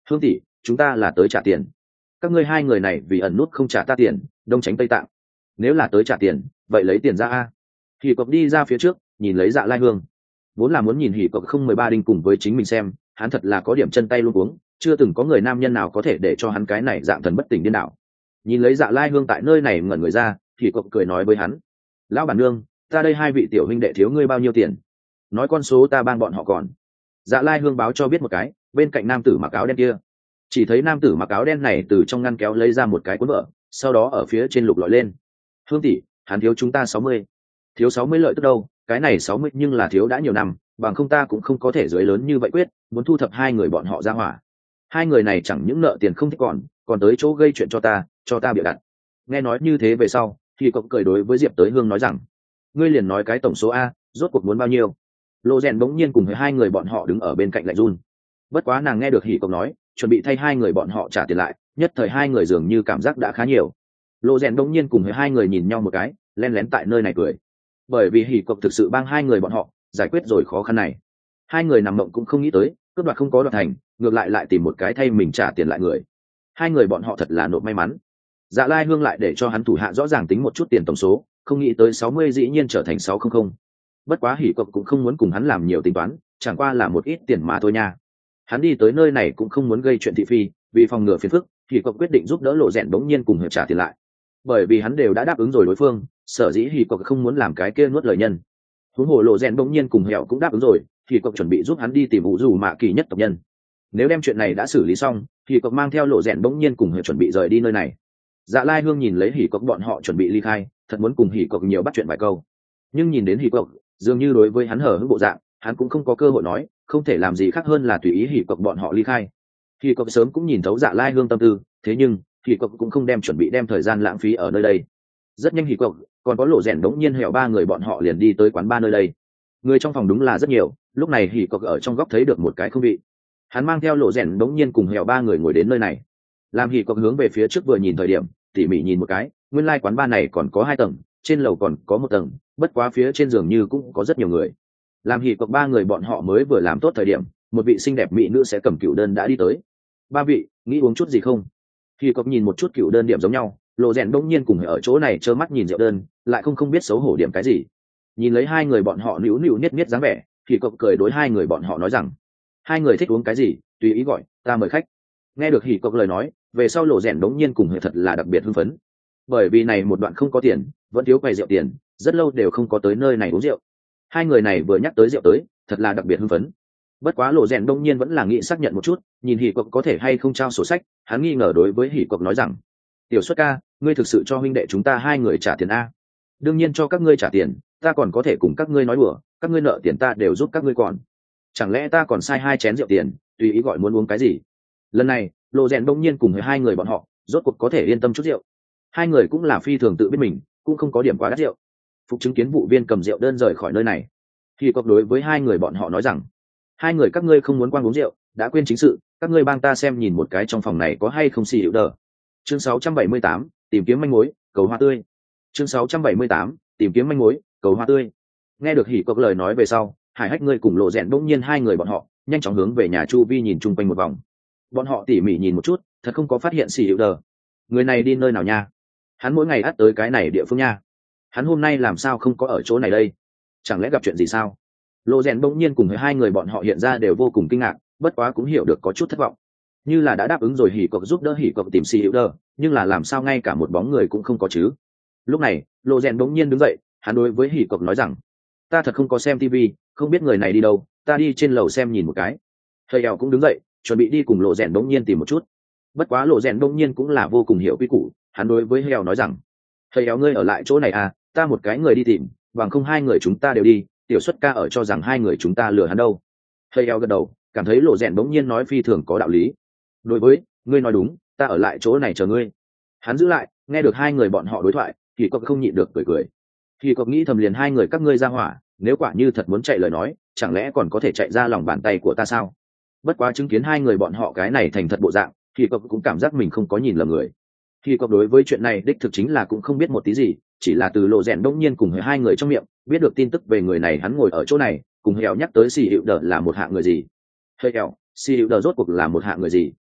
Hương tỷ, chúng ta là tới trả tiền. Các ngươi hai người này vì ẩn nút không trả ta tiền, đông tránh tây tạng. Nếu là tới trả tiền, vậy lấy tiền ra a. Hỉ cộc đi ra phía trước, nhìn lấy Dạ Lai Hương. Vốn là muốn nhìn Hỉ cộc không 13 đinh cùng với chính mình xem, hắn thật là có điểm chân tay luống cuống, chưa từng có người nam nhân nào có thể để cho hắn cái này dạng thần bất tỉnh điên đảo. Nhìn lấy Dạ Lai Hương tại nơi này ngẩn người ra, Hỉ cộc cười nói với hắn: "Lão bản nương, ta đây hai vị tiểu huynh đệ thiếu ngươi bao nhiêu tiền? Nói con số ta bang bọn họ còn." Dạ Lai Hương báo cho biết một cái, bên cạnh nam tử mặc áo đen kia. Chỉ thấy nam tử mặc áo đen này từ trong ngăn kéo lấy ra một cái cuốn vở, sau đó ở phía trên lục lọi lên. "Hương tỷ, hắn thiếu chúng ta 60. Thiếu 60 lợi tức đâu, cái này 60 nhưng là thiếu đã nhiều năm, bằng không ta cũng không có thể dưới lớn như vậy quyết, muốn thu thập hai người bọn họ ra hỏa. Hai người này chẳng những nợ tiền không thích còn tới chỗ gây chuyện cho ta bịa đặt." Nghe nói như thế về sau, thì cậu cười đối với Diệp Tới Hương nói rằng: "Ngươi liền nói cái tổng số a, rốt cuộc muốn bao nhiêu?" Lộ Rèn bỗng nhiên cùng với hai người bọn họ đứng ở bên cạnh lạnh run. Bất quá nàng nghe được Hỉ Cộc nói, chuẩn bị thay hai người bọn họ trả tiền lại, nhất thời hai người dường như cảm giác đã khá nhiều. Lộ Rèn bỗng nhiên cùng với hai người nhìn nhau một cái, lén lén tại nơi này cười. Bởi vì Hỉ Cộc thực sự bang hai người bọn họ giải quyết rồi khó khăn này. Hai người nằm mộng cũng không nghĩ tới, cướp đoạt không có đoạt thành, ngược lại tìm một cái thay mình trả tiền lại người. Hai người bọn họ thật là nộp may mắn. Dạ Lai Hương lại để cho hắn thủ hạ rõ ràng tính một chút tiền tổng số, không nghĩ tới 60 dĩ nhiên trở thành 600. Bất quá Hỉ Cộc cũng không muốn cùng hắn làm nhiều tính toán, chẳng qua là một ít tiền mà thôi nha. Hắn đi tới nơi này cũng không muốn gây chuyện thị phi, vì phòng ngừa phiền phức, Hỉ Cộc quyết định giúp đỡ Lộ Rèn bỗng nhiên cùng hiệp trả tiền lại. Bởi vì hắn đều đã đáp ứng rồi đối phương, sở dĩ Hỉ Cộc không muốn làm cái kia nuốt lời nhân. Huống hồ Lộ Rèn bỗng nhiên cùng hẹo cũng đáp ứng rồi, Hỉ Cộc chuẩn bị giúp hắn đi tìm Vũ Dù Mạ Kỳ nhất tộc nhân. Nếu đem chuyện này đã xử lý xong, Hỉ Cộc mang theo Lộ Rèn bỗng nhiên cùng hiệp chuẩn bị rời đi nơi này. Dạ Lai Hương nhìn lấy Hỉ Cộc bọn họ chuẩn bị ly khai, thật muốn cùng Hỉ Cộc nhiều bắt chuyện vài câu. Nhưng nhìn đến Hỉ Cộc, dường như đối với hắn hở hững bộ dạng, hắn cũng không có cơ hội nói, không thể làm gì khác hơn là tùy ý Hỉ Cộc bọn họ ly khai. Hỉ Cộc sớm cũng nhìn thấu Dạ Lai Hương tâm tư, thế nhưng Hỉ Cộc cũng không đem chuẩn bị đem thời gian lãng phí ở nơi đây. Rất nhanh Hỉ Cộc còn có Lộ Rèn đống nhiên hẻo ba người bọn họ liền đi tới quán ba nơi đây. Người trong phòng đúng là rất nhiều, lúc này Hỉ Cộc ở trong góc thấy được một cái không vị. Hắn mang theo Lộ Rèn đống nhiên cùng hẻo ba người ngồi đến nơi này. Làm Hỉ Cộc hướng về phía trước vừa nhìn thời điểm, tỉ mỉ nhìn một cái, nguyên lai quán ba này còn có 2 tầng, trên lầu còn có 1 tầng, bất quá phía trên giường như cũng có rất nhiều người. Làm Hỉ Cộc ba người bọn họ mới vừa làm tốt thời điểm, một vị xinh đẹp mỹ nữ sẽ cầm cựu đơn đã đi tới. "Ba vị, nghĩ uống chút gì không?" Hỉ Cộc nhìn một chút cựu đơn điểm giống nhau, Lộ Rèn bỗng nhiên cùng ở chỗ này trơ mắt nhìn rượu đơn, lại không biết xấu hổ điểm cái gì. Nhìn lấy hai người bọn họ nữu nữu niết niết dáng vẻ, Hỉ Cộc cười đối hai người bọn họ nói rằng: "Hai người thích uống cái gì, tùy ý gọi, ta mời khách." Nghe được Hỉ Cộc lời nói, về sau Lộ Rèn bỗng nhiên cùng thật là đặc biệt hưng phấn. Bởi vì này một đoạn không có tiền, vẫn thiếu quầy rượu tiền, rất lâu đều không có tới nơi này uống rượu. Hai người này vừa nhắc tới rượu tới, thật là đặc biệt hưng phấn. Bất quá Lộ Rèn bỗng nhiên vẫn là nghĩ xác nhận một chút, nhìn Hỉ Cộc có thể hay không trao sổ sách, hắn nghi ngờ đối với Hỉ Cộc nói rằng: "Tiểu Xuất ca, ngươi thực sự cho huynh đệ chúng ta hai người trả tiền a?" "Đương nhiên cho các ngươi trả tiền, ta còn có thể cùng các ngươi nói đùa, các ngươi nợ tiền ta đều giúp các ngươi còn. Chẳng lẽ ta còn sai 2 chén rượu tiền, tùy ý gọi muốn uống cái gì?" Lần này, Lộ Rèn bỗng nhiên cùng với hai người bọn họ, rốt cuộc có thể yên tâm chút rượu. Hai người cũng là phi thường tự biết mình, cũng không có điểm quá đắt rượu. Phục chứng kiến vụ viên cầm rượu đơn rời khỏi nơi này. Thì cộc đối với hai người bọn họ nói rằng: "Hai người các ngươi không muốn quang uống rượu, đã quên chính sự, các ngươi bang ta xem nhìn một cái trong phòng này có hay không xì hiệu đờ." Chương 678, tìm kiếm manh mối, cầu hoa tươi. Chương 678, tìm kiếm manh mối, cầu hoa tươi. Nghe được Hỉ Cộc lời nói về sau, Hải Hách ngươi cùng Lộ Rèn bỗng nhiên hai người bọn họ nhanh chóng hướng về nhà chu vi nhìn chung quanh một vòng. Bọn họ tỉ mỉ nhìn một chút, thật không có phát hiện xì hiệu đờ. Người này đi nơi nào nha? Hắn mỗi ngày ắt tới cái này địa phương nha. Hắn hôm nay làm sao không có ở chỗ này đây? Chẳng lẽ gặp chuyện gì sao? Lộ Rèn bỗng nhiên cùng với hai người bọn họ hiện ra đều vô cùng kinh ngạc, bất quá cũng hiểu được có chút thất vọng. Như là đã đáp ứng rồi Hỉ Cộc giúp đỡ Hỉ Cộc tìm xì hiệu đờ, nhưng là làm sao ngay cả một bóng người cũng không có chứ? Lúc này, Lộ Rèn bỗng nhiên đứng dậy, hắn đối với Hỉ Cộc nói rằng: "Ta thật không có xem tivi, không biết người này đi đâu, ta đi trên lầu xem nhìn một cái." Thầy eo cũng đứng dậy, chuẩn bị đi cùng Lộ Rèn bỗng nhiên tìm một chút. Bất quá Lộ Rèn bỗng nhiên cũng là vô cùng hiểu quy củ, hắn đối với Heo nói rằng: "Thầy eo ngươi ở lại chỗ này à, ta một cái người đi tìm, bằng không hai người chúng ta đều đi, Tiểu Xuất ca ở cho rằng hai người chúng ta lừa hắn đâu." Thầy eo gật đầu, cảm thấy Lộ Rèn bỗng nhiên nói phi thường có đạo lý. "Đối với, ngươi nói đúng, ta ở lại chỗ này chờ ngươi." Hắn giữ lại, nghe được hai người bọn họ đối thoại, thì Cộc không nhịn được cười. Thì Cộc nghĩ thầm liền hai người các ngươi ra hỏa, nếu quả như thật muốn chạy lời nói, chẳng lẽ còn có thể chạy ra lòng bàn tay của ta sao? Bất quá chứng kiến hai người bọn họ cái này thành thật bộ dạng, thì Cộc cũng cảm giác mình không có nhìn lầm người. Thì Cộc đối với chuyện này đích thực chính là cũng không biết một tí gì, chỉ là từ Lộ Rèn đông nhiên cùng hai người trong miệng biết được tin tức về người này hắn ngồi ở chỗ này, cùng Hẻo nhắc tới xì hiệu đờ là một hạng người gì. Hẻo, xì hiệu đờ rốt cuộc là một hạng người gì?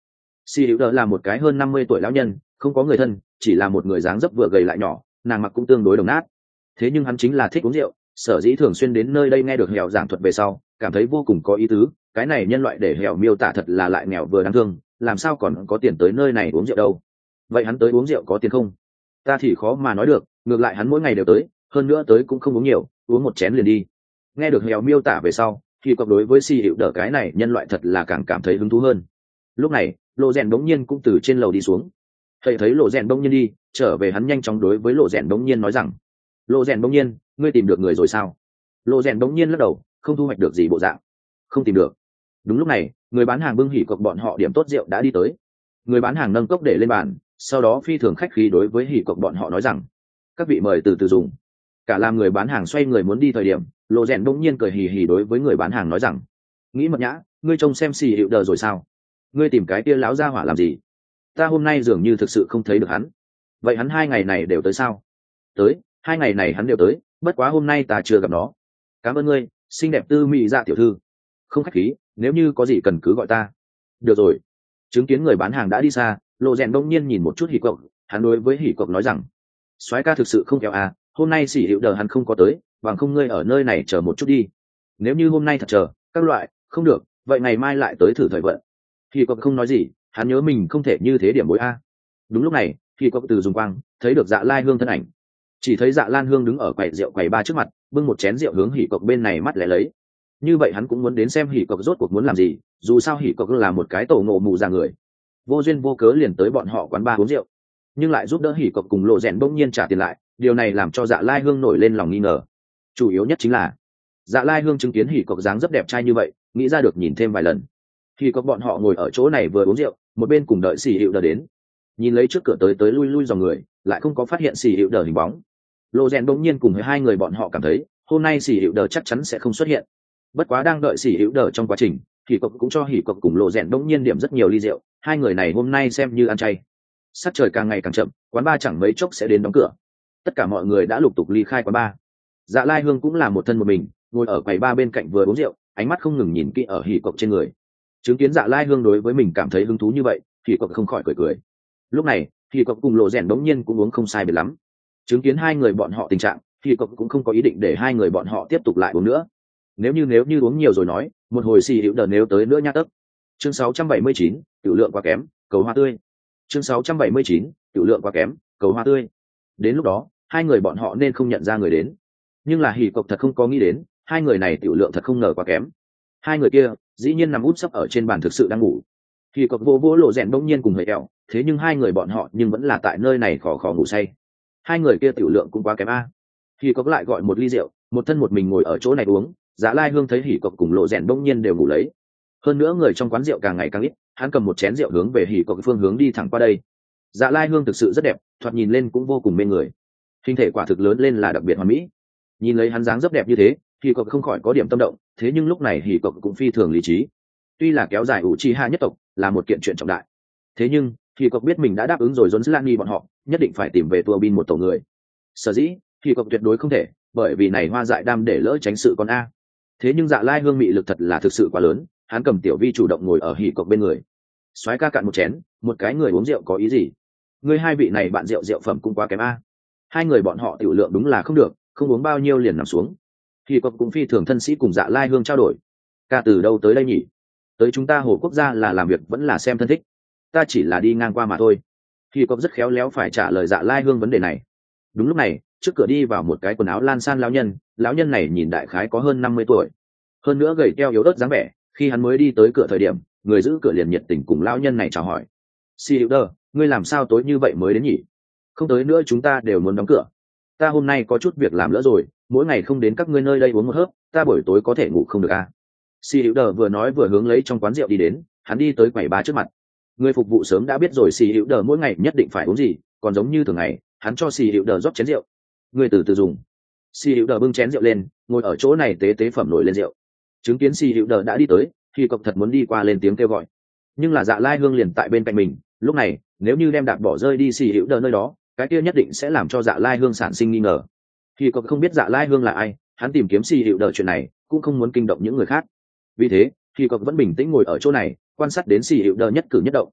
Si hữu đờ là một cái hơn 50 tuổi lão nhân, không có người thân, chỉ là một người dáng dấp vừa gầy lại nhỏ, nàng mặc cũng tương đối đồng nát. Thế nhưng hắn chính là thích uống rượu, sở dĩ thường xuyên đến nơi đây nghe được Hẻo giảng thuật về sau, cảm thấy vô cùng có ý tứ. Cái này nhân loại để Hẻo miêu tả thật là lại nghèo vừa đáng thương, làm sao còn có tiền tới nơi này uống rượu đâu? Vậy hắn tới uống rượu có tiền không? Ta thì khó mà nói được, ngược lại hắn mỗi ngày đều tới, hơn nữa tới cũng không uống nhiều, uống một chén liền đi. Nghe được Hẻo miêu tả về sau, thì cọc đối với Si hữu đờ cái này nhân loại thật là càng cảm thấy hứng thú hơn. Lúc này, Lộ Rèn đống nhiên cũng từ trên lầu đi xuống. Thấy Lộ Rèn đống nhiên đi, trở về hắn nhanh chóng đối với Lộ Rèn đống nhiên nói rằng: Lộ Rèn đống nhiên, ngươi tìm được người rồi sao? Lộ Rèn đống nhiên lắc đầu, không thu hoạch được gì bộ dạng. Không tìm được. Đúng lúc này, người bán hàng bưng hỉ cọc bọn họ điểm tốt rượu đã đi tới. Người bán hàng nâng cốc để lên bàn, sau đó phi thường khách khí đối với hỉ cọc bọn họ nói rằng: các vị mời từ từ dùng. Cả làm người bán hàng xoay người muốn đi thời điểm, Lộ Rèn đống nhiên cười hì hì đối với người bán hàng nói rằng: nghĩ mật nhã, ngươi trông xem Si hữu đờ rồi sao? Ngươi tìm cái kia lão gia hỏa làm gì? Ta hôm nay dường như thực sự không thấy được hắn. Vậy hắn 2 ngày này đều tới sao? Tới, 2 ngày này hắn đều tới, bất quá hôm nay ta chưa gặp nó. Cảm ơn ngươi, xinh đẹp tư mỹ dạ tiểu thư. Không khách khí, nếu như có gì cần cứ gọi ta. Được rồi. Chứng kiến người bán hàng đã đi xa, Lộ Rèn đông nhiên nhìn một chút hỉ cộc, hắn đối với hỉ cộc nói rằng: soái ca thực sự không kéo à, hôm nay Si hữu đờ hắn không có tới, bằng không ngươi ở nơi này chờ một chút đi. Nếu như hôm nay thật chờ, các loại, không được, vậy ngày mai lại tới thử thời vận. Hỉ cộc không nói gì, hắn nhớ mình không thể như thế điểm bối a. Đúng lúc này, hỉ cộc từ dùng quang thấy được Dạ Lai Hương thân ảnh. Chỉ thấy Dạ Lan Hương đứng ở quầy rượu quầy ba trước mặt, bưng một chén rượu hướng hỉ cộc bên này mắt lẽ lấy. Như vậy hắn cũng muốn đến xem hỉ cộc rốt cuộc muốn làm gì, dù sao hỉ cộc là một cái tổ ngộ mù già người, vô duyên vô cớ liền tới bọn họ quán bar uống rượu, nhưng lại giúp đỡ hỉ cộc cùng Lộ Rèn bỗng nhiên trả tiền lại, điều này làm cho Dạ Lai Hương nổi lên lòng nghi ngờ. Chủ yếu nhất chính là Dạ Lai Hương chứng kiến hỉ cộc dáng rất đẹp trai như vậy, nghĩ ra được nhìn thêm vài lần. Hỉ cộc bọn họ ngồi ở chỗ này vừa uống rượu, một bên cùng đợi Si hữu đờ đến. Nhìn lấy trước cửa tới lui lui dòng người, lại không có phát hiện Si hữu đờ hình bóng. Lộ Rèn bỗng nhiên cùng với hai người bọn họ cảm thấy hôm nay Si hữu đờ chắc chắn sẽ không xuất hiện. Bất quá đang đợi Si hữu đờ trong quá trình, hỉ cộc cũng cho hỉ cộc cùng Lộ Rèn bỗng nhiên điểm rất nhiều ly rượu, hai người này hôm nay xem như ăn chay. Sắc trời càng ngày càng chậm, quán bar chẳng mấy chốc sẽ đến đóng cửa. Tất cả mọi người đã lục tục ly khai quán bar. Dạ Lai Hương cũng là một thân một mình, ngồi ở quầy bar bên cạnh vừa uống rượu, ánh mắt không ngừng nhìn kỹ ở hỉ cộc trên người. Chứng kiến Dạ Lai Hương đối với mình cảm thấy hứng thú như vậy, hỉ cộc không khỏi cười cười. Lúc này, hỉ cộc cùng Lộ Rèn đống nhiên cũng uống không sai biệt lắm. Chứng kiến hai người bọn họ tình trạng, hỉ cộc cũng không có ý định để hai người bọn họ tiếp tục lại uống nữa. Nếu như uống nhiều rồi nói, một hồi Si hữu đờ nếu tới nữa nha tấc. Chương 679, tiểu lượng quá kém, cầu hoa tươi. Chương 679, tiểu lượng quá kém, cầu hoa tươi. Đến lúc đó, hai người bọn họ nên không nhận ra người đến. Nhưng là hỉ cộc thật không có nghĩ đến, hai người này tiểu lượng thật không ngờ quá kém. Hai người kia, dĩ nhiên nằm úp sấp ở trên bàn thực sự đang ngủ. Hỉ cộc vô Lộ Rèn bỗng nhiên cùng hơi kẹo, thế nhưng hai người bọn họ nhưng vẫn là tại nơi này khò khò ngủ say. Hai người kia tiểu lượng cũng quá kém a. Hỉ cộc lại gọi một ly rượu, một thân một mình ngồi ở chỗ này uống. Dạ Lai Hương thấy hỉ cộc cùng Lộ Rèn bỗng nhiên đều ngủ lấy. Hơn nữa người trong quán rượu càng ngày càng ít, hắn cầm một chén rượu hướng về hỉ cộc phương hướng đi thẳng qua đây. Dạ Lai Hương thực sự rất đẹp, thoạt nhìn lên cũng vô cùng mê người. Hình thể quả thực lớn lên là đặc biệt hoàn mỹ. Nhìn lấy hắn dáng rất đẹp như thế, hỉ cộc không khỏi có điểm tâm động, thế nhưng lúc này hỉ cộc cũng phi thường lý trí. Tuy là kéo dài Uchiha nhất tộc là một kiện chuyện trọng đại, thế nhưng hỉ cộc biết mình đã đáp ứng rồi Johnslani bọn họ, nhất định phải tìm về tua bin một tổ người. Sở dĩ hỉ cộc tuyệt đối không thể, bởi vì này Hoa Dại Đam để lỡ tránh sự con a. Thế nhưng Dạ Lai Hương mị lực thật là thực sự quá lớn, hắn cầm tiểu vi chủ động ngồi ở hỉ cộc bên người. Soái ca cạn một chén, một cái người uống rượu có ý gì? Ngươi hai vị này bạn rượu phẩm cũng quá kém a. Hai người bọn họ tiểu lượng đúng là không được, không uống bao nhiêu liền nằm xuống. Hỉ cộc cũng phi thường thân sĩ cùng Dạ Lai Hương trao đổi. Ca từ đâu tới đây nhỉ? Tới chúng ta Hồ Quốc gia là làm việc vẫn là xem thân thích. Ta chỉ là đi ngang qua mà thôi. Hỉ cộc rất khéo léo phải trả lời Dạ Lai Hương vấn đề này. Đúng lúc này, trước cửa đi vào một cái quần áo lan san lão nhân này nhìn đại khái có hơn 50 tuổi. Hơn nữa gầy teo yếu ớt dáng vẻ, khi hắn mới đi tới cửa thời điểm, người giữ cửa liền nhiệt tình cùng lão nhân này chào hỏi. Si hữu đờ, ngươi làm sao tối như vậy mới đến nhỉ? Không tới nữa chúng ta đều muốn đóng cửa. Ta hôm nay có chút việc làm lỡ rồi, mỗi ngày không đến các ngươi nơi đây uống một hớp, ta buổi tối có thể ngủ không được à? Si hữu đờ vừa nói vừa hướng lấy trong quán rượu đi đến, hắn đi tới quầy ba trước mặt. Người phục vụ sớm đã biết rồi Si hữu đờ mỗi ngày nhất định phải uống gì, còn giống như thường ngày, hắn cho Si hữu đờ rót chén rượu. Người từ từ dùng. Si hữu đờ bưng chén rượu lên, ngồi ở chỗ này tế phẩm nổi lên rượu. Chứng kiến Si hữu đờ đã đi tới, thì cộc thật muốn đi qua lên tiếng kêu gọi, nhưng là Dạ Lai Hương liền tại bên cạnh mình. Lúc này nếu như đem đạp bỏ rơi đi Si hữu đờ nơi đó, cái kia nhất định sẽ làm cho Dạ Lai Hương sản sinh nghi ngờ. Thì cộc không biết Dạ Lai Hương là ai, hắn tìm kiếm Si hữu đờ chuyện này cũng không muốn kinh động những người khác, vì thế thì cộc vẫn bình tĩnh ngồi ở chỗ này quan sát đến Si hữu đờ nhất cử nhất động.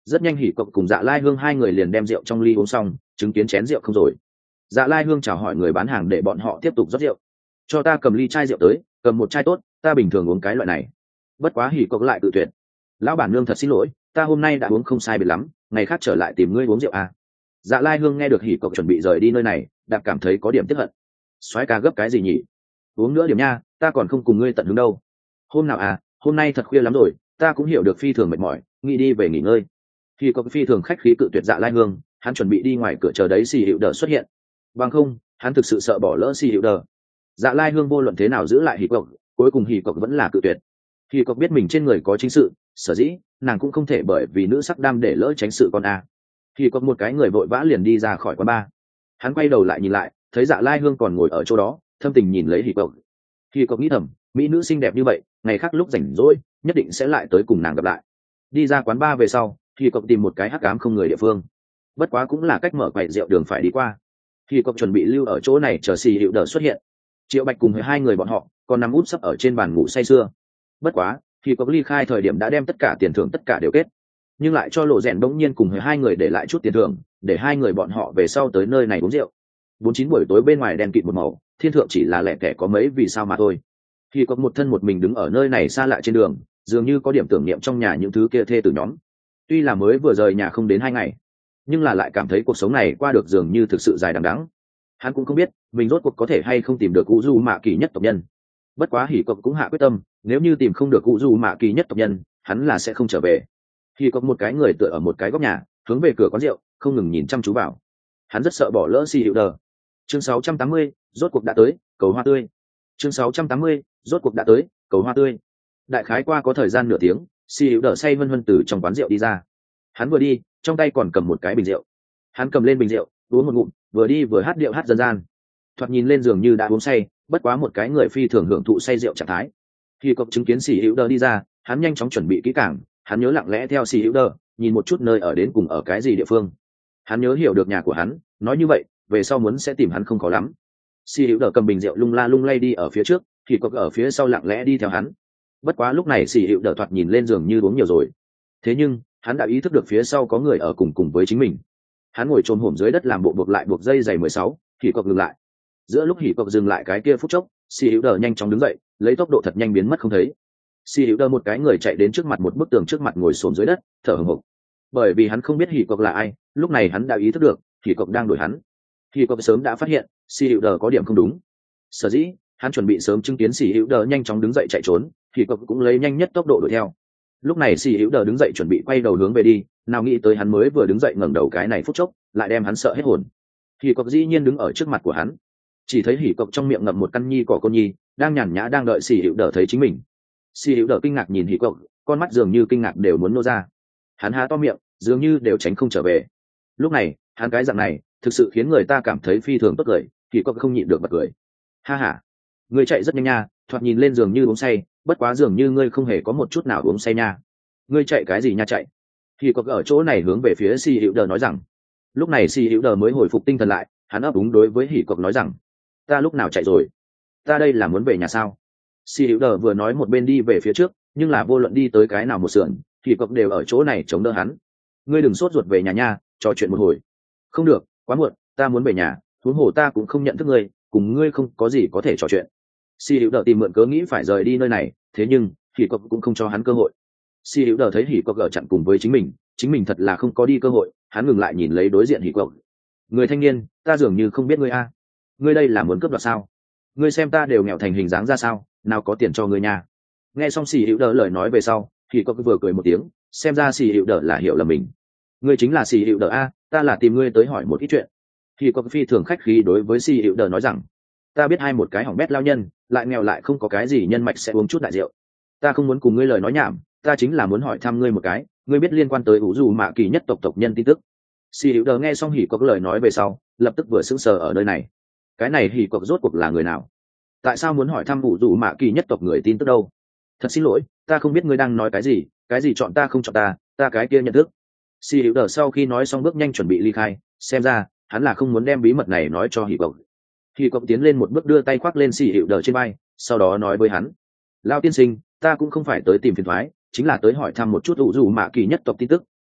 rất nhanh hỉ cộc cùng Dạ Lai Hương hai người liền đem rượu trong ly uống xong, chứng kiến chén rượu không rồi. Dạ Lai Hương chào hỏi người bán hàng để bọn họ tiếp tục rót rượu. Cho ta cầm ly chai rượu tới, cầm một chai tốt, ta bình thường uống cái loại này. Bất quá hỉ cộc lại tự tuyệt. Lão bản nương thật xin lỗi, ta hôm nay đã uống không sai biệt lắm, ngày khác trở lại tìm ngươi uống rượu à. Dạ Lai Hương nghe được hỉ cộc chuẩn bị rời đi nơi này, đạp cảm thấy có điểm tiếc hận. Soái ca gấp cái gì nhỉ? Uống nữa điểm nha, ta còn không cùng ngươi tận hứng đâu. Hôm nào à, hôm nay thật khuya lắm rồi, ta cũng hiểu được phi thường mệt mỏi, nghĩ đi về nghỉ ngơi. Hỉ cộc phi thường khách khí cự tuyệt Dạ Lai Hương, hắn chuẩn bị đi ngoài cửa chờ đấy xì hiệu đờ xuất hiện. Bằng không, hắn thực sự sợ bỏ lỡ xì hiệu đờ. Dạ Lai Hương vô luận thế nào giữ lại hỉ cộc, cuối cùng hỉ cộc vẫn là cự tuyệt. Hỉ cộc biết mình trên người có chính sự, sở dĩ nàng cũng không thể bởi vì nữ sắc đam để lỡ tránh sự con a. Hỉ cộc một cái người vội vã liền đi ra khỏi quán bar. Hắn quay đầu lại nhìn lại, thấy Dạ Lai Hương còn ngồi ở chỗ đó, thâm tình nhìn lấy hỉ cộc. Hỉ cộc nghĩ thầm, mỹ nữ xinh đẹp như vậy, ngày khác lúc rảnh rỗi nhất định sẽ lại tới cùng nàng gặp lại. Đi ra quán bar về sau, hỉ cộc tìm một cái hắc ám không người địa phương. Bất quá cũng là cách mở quầy rượu đường phải đi qua. Hỉ cộc chuẩn bị lưu ở chỗ này chờ xì hiệu đờ xuất hiện. Triệu Bạch cùng với hai người bọn họ còn nằm úp sấp ở trên bàn ngủ say sưa. Bất quá hỉ cộc ly khai thời điểm đã đem tất cả tiền thưởng tất cả đều kết, nhưng lại cho lộ rèn bỗng nhiên cùng với hai người để lại chút tiền thưởng để hai người bọn họ về sau tới nơi này uống rượu. 49 buổi tối bên ngoài đèn kịt một màu, thiên thượng chỉ là lẻ tẻ có mấy vì sao mà thôi. Hỉ cộc một thân một mình đứng ở nơi này xa lạ trên đường, dường như có điểm tưởng niệm trong nhà những thứ kia thê tử nhóm. Tuy là mới vừa rời nhà không đến 2 ngày, nhưng là lại cảm thấy cuộc sống này qua được dường như thực sự dài đằng đẵng. Hắn cũng không biết mình rốt cuộc có thể hay không tìm được cụ du mạ kỳ nhất tộc nhân. Bất quá hỉ cộc cũng hạ quyết tâm, nếu như tìm không được cụ du mạ kỳ nhất tộc nhân, hắn là sẽ không trở về. Hỉ cộc một cái người tựa ở một cái góc nhà, hướng về cửa quán rượu, không ngừng nhìn chăm chú vào. Hắn rất sợ bỏ lỡ xì hiệu đờ. Chương 680, rốt cuộc đã tới, cầu hoa tươi. Chương 680, rốt cuộc đã tới, cầu hoa tươi. Đại khái qua có thời gian nửa tiếng, xì hiệu đờ say vân vân từ trong quán rượu đi ra. Hắn vừa đi, trong tay còn cầm một cái bình rượu. Hắn cầm lên bình rượu, uống một ngụm, vừa đi vừa hát điệu hát dân gian. Thoạt nhìn lên giường như đã uống say, bất quá một cái người phi thường hưởng thụ say rượu trạng thái. Khi cậu chứng kiến xì hữu đờ đi ra, hắn nhanh chóng chuẩn bị kỹ càng. Hắn nhớ lặng lẽ theo xì hữu đờ, nhìn một chút nơi ở đến cùng ở cái gì địa phương. Hắn nhớ hiểu được nhà của hắn, nói như vậy về sau muốn sẽ tìm hắn không khó lắm. Xì hữu đờ cầm bình rượu lung la lung lay đi ở phía trước, thì cậu ở phía sau lặng lẽ đi theo hắn. Bất quá lúc này xì hữu đờ thoạt nhìn lên giường như uống nhiều rồi. Thế nhưng hắn đã ý thức được phía sau có người ở cùng với chính mình. Hắn ngồi chồm hổm dưới đất làm bộ buộc lại buộc dây giày 16, hỉ cộc ngừng lại. Giữa lúc hỉ cộc dừng lại cái kia phút chốc, xì hữu đờ nhanh chóng đứng dậy, lấy tốc độ thật nhanh biến mất không thấy. Xì hữu đờ một cái người chạy đến trước mặt một bức tường trước mặt ngồi xổm dưới đất, thở hổn hộc. Bởi vì hắn không biết hỉ cộc là ai, lúc này hắn đã ý thức được hỉ cộc đang đuổi hắn. Hỉ cộc sớm đã phát hiện xì hữu đờ có điểm không đúng, sở dĩ hắn chuẩn bị sớm chứng kiến xì hữu đờ nhanh chóng đứng dậy chạy trốn, hỉ cộc cũng lấy nhanh nhất tốc độ đuổi theo. Lúc này xì hữu đờ đứng dậy chuẩn bị quay đầu hướng về đi, nào nghĩ tới hắn mới vừa đứng dậy ngẩng đầu cái này phút chốc lại đem hắn sợ hết hồn. Hỉ cộc dĩ nhiên đứng ở trước mặt của hắn, chỉ thấy hỉ cộc trong miệng ngậm một căn nhi cỏ cô nhi, đang nhàn nhã đang đợi xì hữu đờ thấy chính mình. Xì hữu đờ kinh ngạc nhìn hỉ cộc, con mắt dường như kinh ngạc đều muốn nô ra. Hắn há to miệng, dường như đều tránh không trở về. Lúc này hắn cái dạng này thực sự khiến người ta cảm thấy phi thường tốt cười. Hỉ cộc không nhịn được bật cười. Ha ha, ngươi chạy rất nhanh nha, thoạt nhìn lên dường như uống say, bất quá dường như ngươi không hề có một chút nào uống say nha. Ngươi chạy cái gì nha chạy? Hỉ cộc ở chỗ này hướng về phía xì hữu đờ nói rằng. Lúc này xì hữu đờ mới hồi phục tinh thần lại, hắn ấp úng đối với hỉ cộc nói rằng, ta lúc nào chạy rồi? Ta đây là muốn về nhà sao? Xì hữu đờ vừa nói một bên đi về phía trước, nhưng là vô luận đi tới cái nào một sườn, hỉ cộc đều ở chỗ này chống đỡ hắn. Ngươi đừng sốt ruột về nhà nha, trò chuyện một hồi. Không được, quá muộn, ta muốn về nhà, huống hồ ta cũng không nhận thức ngươi, cùng ngươi không có gì có thể trò chuyện. Xì hữu đờ tìm mượn cớ nghĩ phải rời đi nơi này, thế nhưng hỉ cộc cũng không cho hắn cơ hội. Xì hữu đờ thấy hỉ cộc ở chặn cùng với chính mình thật là không có đi cơ hội, hắn ngừng lại nhìn lấy đối diện hỉ cộc. Người thanh niên, ta dường như không biết ngươi a. Ngươi đây là muốn cướp đoạt sao? Ngươi xem ta đều nghèo thành hình dáng ra sao, nào có tiền cho ngươi nha. Nghe xong xì hữu đờ lời nói về sau, hỉ cộc vừa cười một tiếng, xem ra xì hữu đờ là hiểu là mình. Ngươi chính là xì hữu đờ a, ta là tìm ngươi tới hỏi một ít chuyện. Hỉ cộc phi thường khách khí đối với xì hữu đờ nói rằng, ta biết hai một cái hỏng bét lao nhân, lại nghèo lại không có cái gì nhân mạch sẽ uống chút đại rượu. Ta không muốn cùng ngươi lời nói nhảm, ta chính là muốn hỏi thăm ngươi một cái, ngươi biết liên quan tới ủ dù mạ kỳ nhất tộc nhân tin tức. Xì hữu đờ nghe xong hỉ cộc lời nói về sau, lập tức vừa sững sờ ở nơi này. Cái này hỉ cộc rốt cuộc là người nào? Tại sao muốn hỏi thăm ủ dù mạ kỳ nhất tộc người tin tức đâu? Thật xin lỗi, ta không biết ngươi đang nói cái gì chọn ta không chọn ta cái kia nhận thức. Xì hữu đờ sau khi nói xong bước nhanh chuẩn bị ly khai, xem ra hắn là không muốn đem bí mật này nói cho hỉ cộc. Hỉ cộc tiến lên một bước đưa tay khoác lên xì hữu đờ trên vai, sau đó nói với hắn, lao tiên sinh, ta cũng không phải tới tìm phiền thoái, chính là tới hỏi thăm một chút ủ dù mạ kỳ nhất tộc tin tức,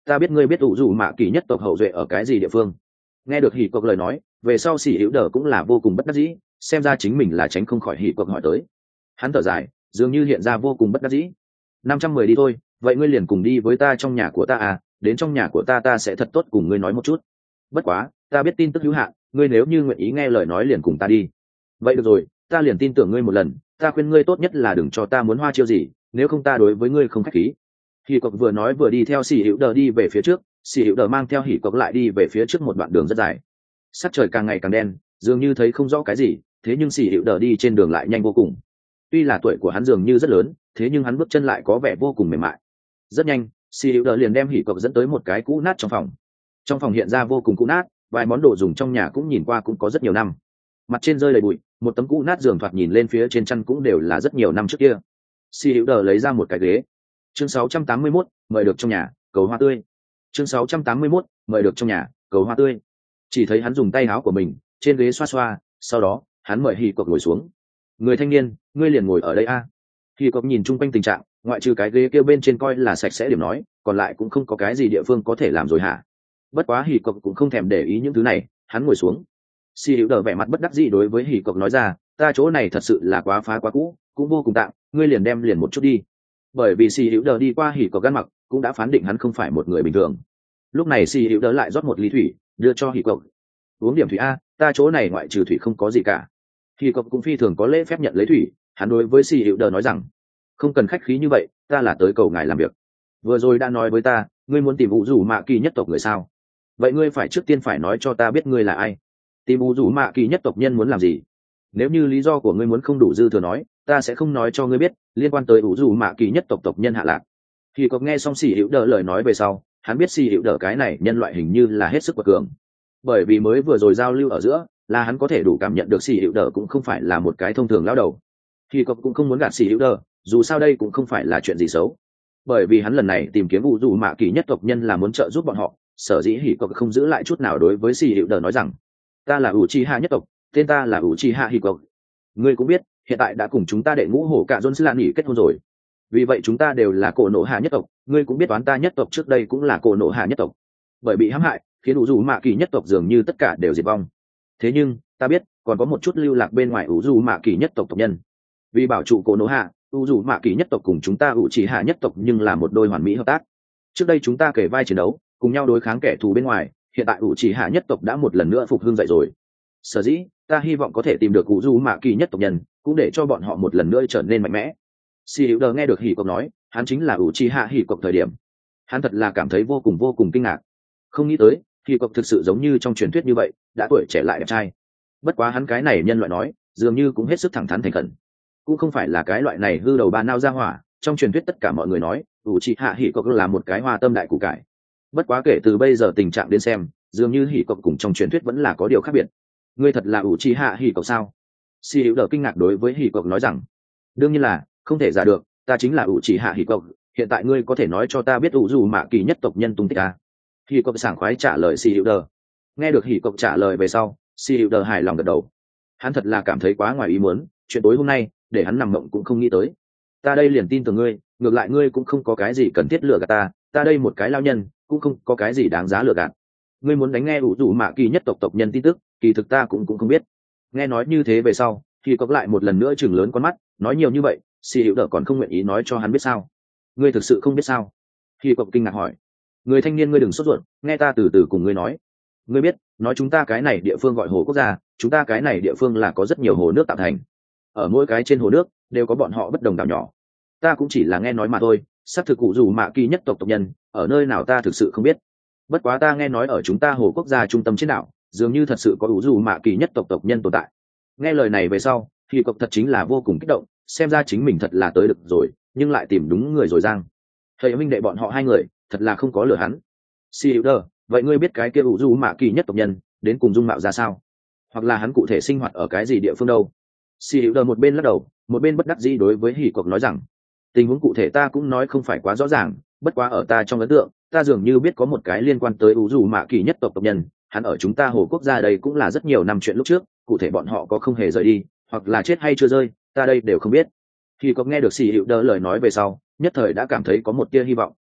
ta biết ngươi biết ủ dù mạ kỳ nhất tộc hậu duệ ở cái gì địa phương. Nghe được hỉ cộc lời nói về sau, xì hữu đờ cũng là vô cùng bất đắc dĩ, xem ra chính mình là tránh không khỏi hỉ cộc hỏi tới. Hắn thở dài, dường như hiện ra vô cùng bất đắc dĩ. 510 đi thôi, vậy ngươi liền cùng đi với ta trong nhà của ta à, đến trong nhà của ta sẽ thật tốt cùng ngươi nói một chút. Bất quá ta biết tin tức hữu hạn, ngươi nếu như nguyện ý nghe lời nói liền cùng ta đi. Vậy được rồi, ta liền tin tưởng ngươi một lần, ta khuyên ngươi tốt nhất là đừng cho ta muốn hoa chiêu gì, nếu không ta đối với ngươi không khách khí. Hỉ cộc vừa nói vừa đi theo xì hữu đờ đi về phía trước, xì hữu đờ mang theo hỉ cộc lại đi về phía trước một đoạn đường rất dài. Sắc trời càng ngày càng đen, dường như thấy không rõ cái gì, thế nhưng xì hữu đờ đi trên đường lại nhanh vô cùng. Tuy là tuổi của hắn dường như rất lớn, thế nhưng hắn bước chân lại có vẻ vô cùng mềm mại. Rất nhanh, xì hữu đờ liền đem hỉ cộc dẫn tới một cái cũ nát trong phòng. Trong phòng hiện ra vô cùng cũ nát, vài món đồ dùng trong nhà cũng nhìn qua cũng có rất nhiều năm. Mặt trên rơi đầy bụi, một tấm cũ nát giường thoạt nhìn lên phía trên chăn cũng đều là rất nhiều năm trước kia. Xì hữu đờ lấy ra một cái ghế. Chương 681, mời được trong nhà, cầu hoa tươi. Chương 681, mời được trong nhà, cầu hoa tươi. Chỉ thấy hắn dùng tay áo của mình trên ghế xoa xoa, sau đó hắn mời hỉ cộc ngồi xuống. Người thanh niên, ngươi liền ngồi ở đây a. Hỉ cộc nhìn chung quanh tình trạng, ngoại trừ cái ghế kia bên trên coi là sạch sẽ điểm nói, còn lại cũng không có cái gì địa phương có thể làm rồi hả? Bất quá hỉ cộc cũng không thèm để ý những thứ này, hắn ngồi xuống. Xì hữu đờ vẻ mặt bất đắc dĩ đối với hỉ cộc nói ra, ta chỗ này thật sự là quá phá quá cũ, cũng vô cùng tạm, ngươi liền đem liền một chút đi. Bởi vì xì hữu đờ đi qua hỉ cộc gan mặc cũng đã phán định hắn không phải một người bình thường. Lúc này xì hữu đờ lại rót một ly thủy đưa cho hỉ cộc. Uống điểm thủy a, ta chỗ này ngoại trừ thủy không có gì cả. Hỉ cộc cũng phi thường có lễ phép nhận lấy thủy, hắn đối với xì hữu đờ nói rằng, không cần khách khí như vậy, ta là tới cầu ngài làm việc. Vừa rồi đã nói với ta, ngươi muốn tìm vũ rủ mạ kỳ nhất tộc người sao? Vậy ngươi phải trước tiên phải nói cho ta biết ngươi là ai. Tìm vũ rủ mạ kỳ nhất tộc nhân muốn làm gì? Nếu như lý do của ngươi muốn không đủ dư thừa nói, ta sẽ không nói cho ngươi biết liên quan tới vũ rủ mạ kỳ nhất tộc tộc nhân hạ lạc. Khi có nghe xong xì hữu đờ lời nói về sau, hắn biết xì hữu đờ cái này nhân loại hình như là hết sức quật cường, bởi vì mới vừa rồi giao lưu ở giữa là hắn có thể đủ cảm nhận được xì hữu đờ cũng không phải là một cái thông thường lao đầu. Khi có cũng không muốn gạt xì hữu đờ, dù sao đây cũng không phải là chuyện gì xấu, bởi vì hắn lần này tìm kiếm vũ rủ mạ kỳ nhất tộc nhân là muốn trợ giúp bọn họ. Sở dĩ hỉ cộc không giữ lại chút nào đối với xì hữu đờ nói rằng, ta là Uchiha nhất tộc, tên ta là Uchiha Hiko. Ngươi cũng biết, hiện tại đã cùng chúng ta đệ ngũ hổ cả John Lan nghỉ kết hôn rồi. Vì vậy chúng ta đều là cổ nộ hạ nhất tộc, ngươi cũng biết toán ta nhất tộc trước đây cũng là cổ nộ hạ nhất tộc. Bởi bị hãm hại, khiến ủ dù mạ kỳ nhất tộc dường như tất cả đều diệt vong. Thế nhưng, ta biết, còn có một chút lưu lạc bên ngoài ủ dù mạ kỳ nhất tộc tộc nhân. Vì bảo trụ cổ nộ hạ, ủ dù mạ kỳ nhất tộc cùng chúng ta Uchiha nhất tộc nhưng là một đôi hoàn mỹ hợp tác. Trước đây chúng ta kể vai chiến đấu, cùng nhau đối kháng kẻ thù bên ngoài, hiện tại Uchiha nhất tộc đã một lần nữa phục hưng dậy rồi. Sở dĩ ta hy vọng có thể tìm được cụ du mạ kỳ nhất tộc nhân, cũng để cho bọn họ một lần nữa trở nên mạnh mẽ. Si hữu đờ nghe được hỉ cộc nói, hắn chính là Uchiha hỉ cộc thời điểm, hắn thật là cảm thấy vô cùng kinh ngạc. Không nghĩ tới hỉ cộc thực sự giống như trong truyền thuyết như vậy, đã tuổi trẻ lại đẹp trai. Bất quá hắn cái này nhân loại nói dường như cũng hết sức thẳng thắn thành khẩn, cũng không phải là cái loại này hư đầu ba nao ra hỏa. Trong truyền thuyết tất cả mọi người nói Uchiha hỉ cộc là một cái hoa tâm đại củ cải. Bất quá kể từ bây giờ tình trạng đến xem, dường như hỉ cộc cùng trong truyền thuyết vẫn là có điều khác biệt. Ngươi thật là Uchiha hỉ cộc sao? Si hữu đờ kinh ngạc đối với hỉ cộc nói rằng, đương nhiên là không thể giả được, ta chính là Uchiha hỉ cộc. Hiện tại ngươi có thể nói cho ta biết ủ dù mạ kỳ nhất tộc nhân tung tích à? Hỉ cộc sảng khoái trả lời Si hữu đờ. Nghe được hỉ cộc trả lời về sau, Si hữu đờ hài lòng gật đầu. Hắn thật là cảm thấy quá ngoài ý muốn, chuyện tối hôm nay để hắn nằm mộng cũng không nghĩ tới. Ta đây liền tin tưởng ngươi, ngược lại ngươi cũng không có cái gì cần thiết lừa gạt ta, ta đây một cái lao nhân cũng không có cái gì đáng giá lừa gạt. Ngươi muốn đánh nghe ủ dù mạ kỳ nhất tộc tộc nhân tin tức, kỳ thực ta cũng không biết. Nghe nói như thế về sau, thì có lại một lần nữa chừng lớn con mắt, nói nhiều như vậy, Si hữu đờ còn không nguyện ý nói cho hắn biết sao? Ngươi thực sự không biết sao? Khi cậu kinh ngạc hỏi. Người thanh niên, ngươi đừng sốt ruột, nghe ta từ từ cùng ngươi nói. Ngươi biết, nói chúng ta cái này địa phương gọi hồ quốc gia, chúng ta cái này địa phương là có rất nhiều hồ nước tạo thành. Ở mỗi cái trên hồ nước đều có bọn họ bất đồng đảo nhỏ. Ta cũng chỉ là nghe nói mà thôi, xác thực cụ dù mạ kỳ nhất tộc tộc nhân ở nơi nào ta thực sự không biết. Bất quá ta nghe nói ở chúng ta hồ quốc gia trung tâm trên đảo, dường như thật sự có ủ dù mạ kỳ nhất tộc tộc nhân tồn tại. Nghe lời này về sau, thì cộc thật chính là vô cùng kích động, xem ra chính mình thật là tới được rồi, nhưng lại tìm đúng người rồi giang. Thầy huynh đệ bọn họ hai người thật là không có lừa hắn. Si hữu đờ, vậy ngươi biết cái kia ủ dù mạ kỳ nhất tộc nhân đến cùng dung mạo ra sao, hoặc là hắn cụ thể sinh hoạt ở cái gì địa phương đâu? Si hữu đờ một bên lắc đầu, một bên bất đắc dĩ đối với hỉ cộc nói rằng, tình huống cụ thể ta cũng nói không phải quá rõ ràng, bất quá ở ta trong ấn tượng, ta dường như biết có một cái liên quan tới ủ dù mạ kỳ nhất tộc tộc nhân, hắn ở chúng ta hồ quốc gia đây cũng là rất nhiều năm chuyện lúc trước, cụ thể bọn họ có không hề rời đi, hoặc là chết hay chưa rơi, ta đây đều không biết. Khi có nghe được Si hữu đờ lời nói về sau, nhất thời đã cảm thấy có một tia hy vọng.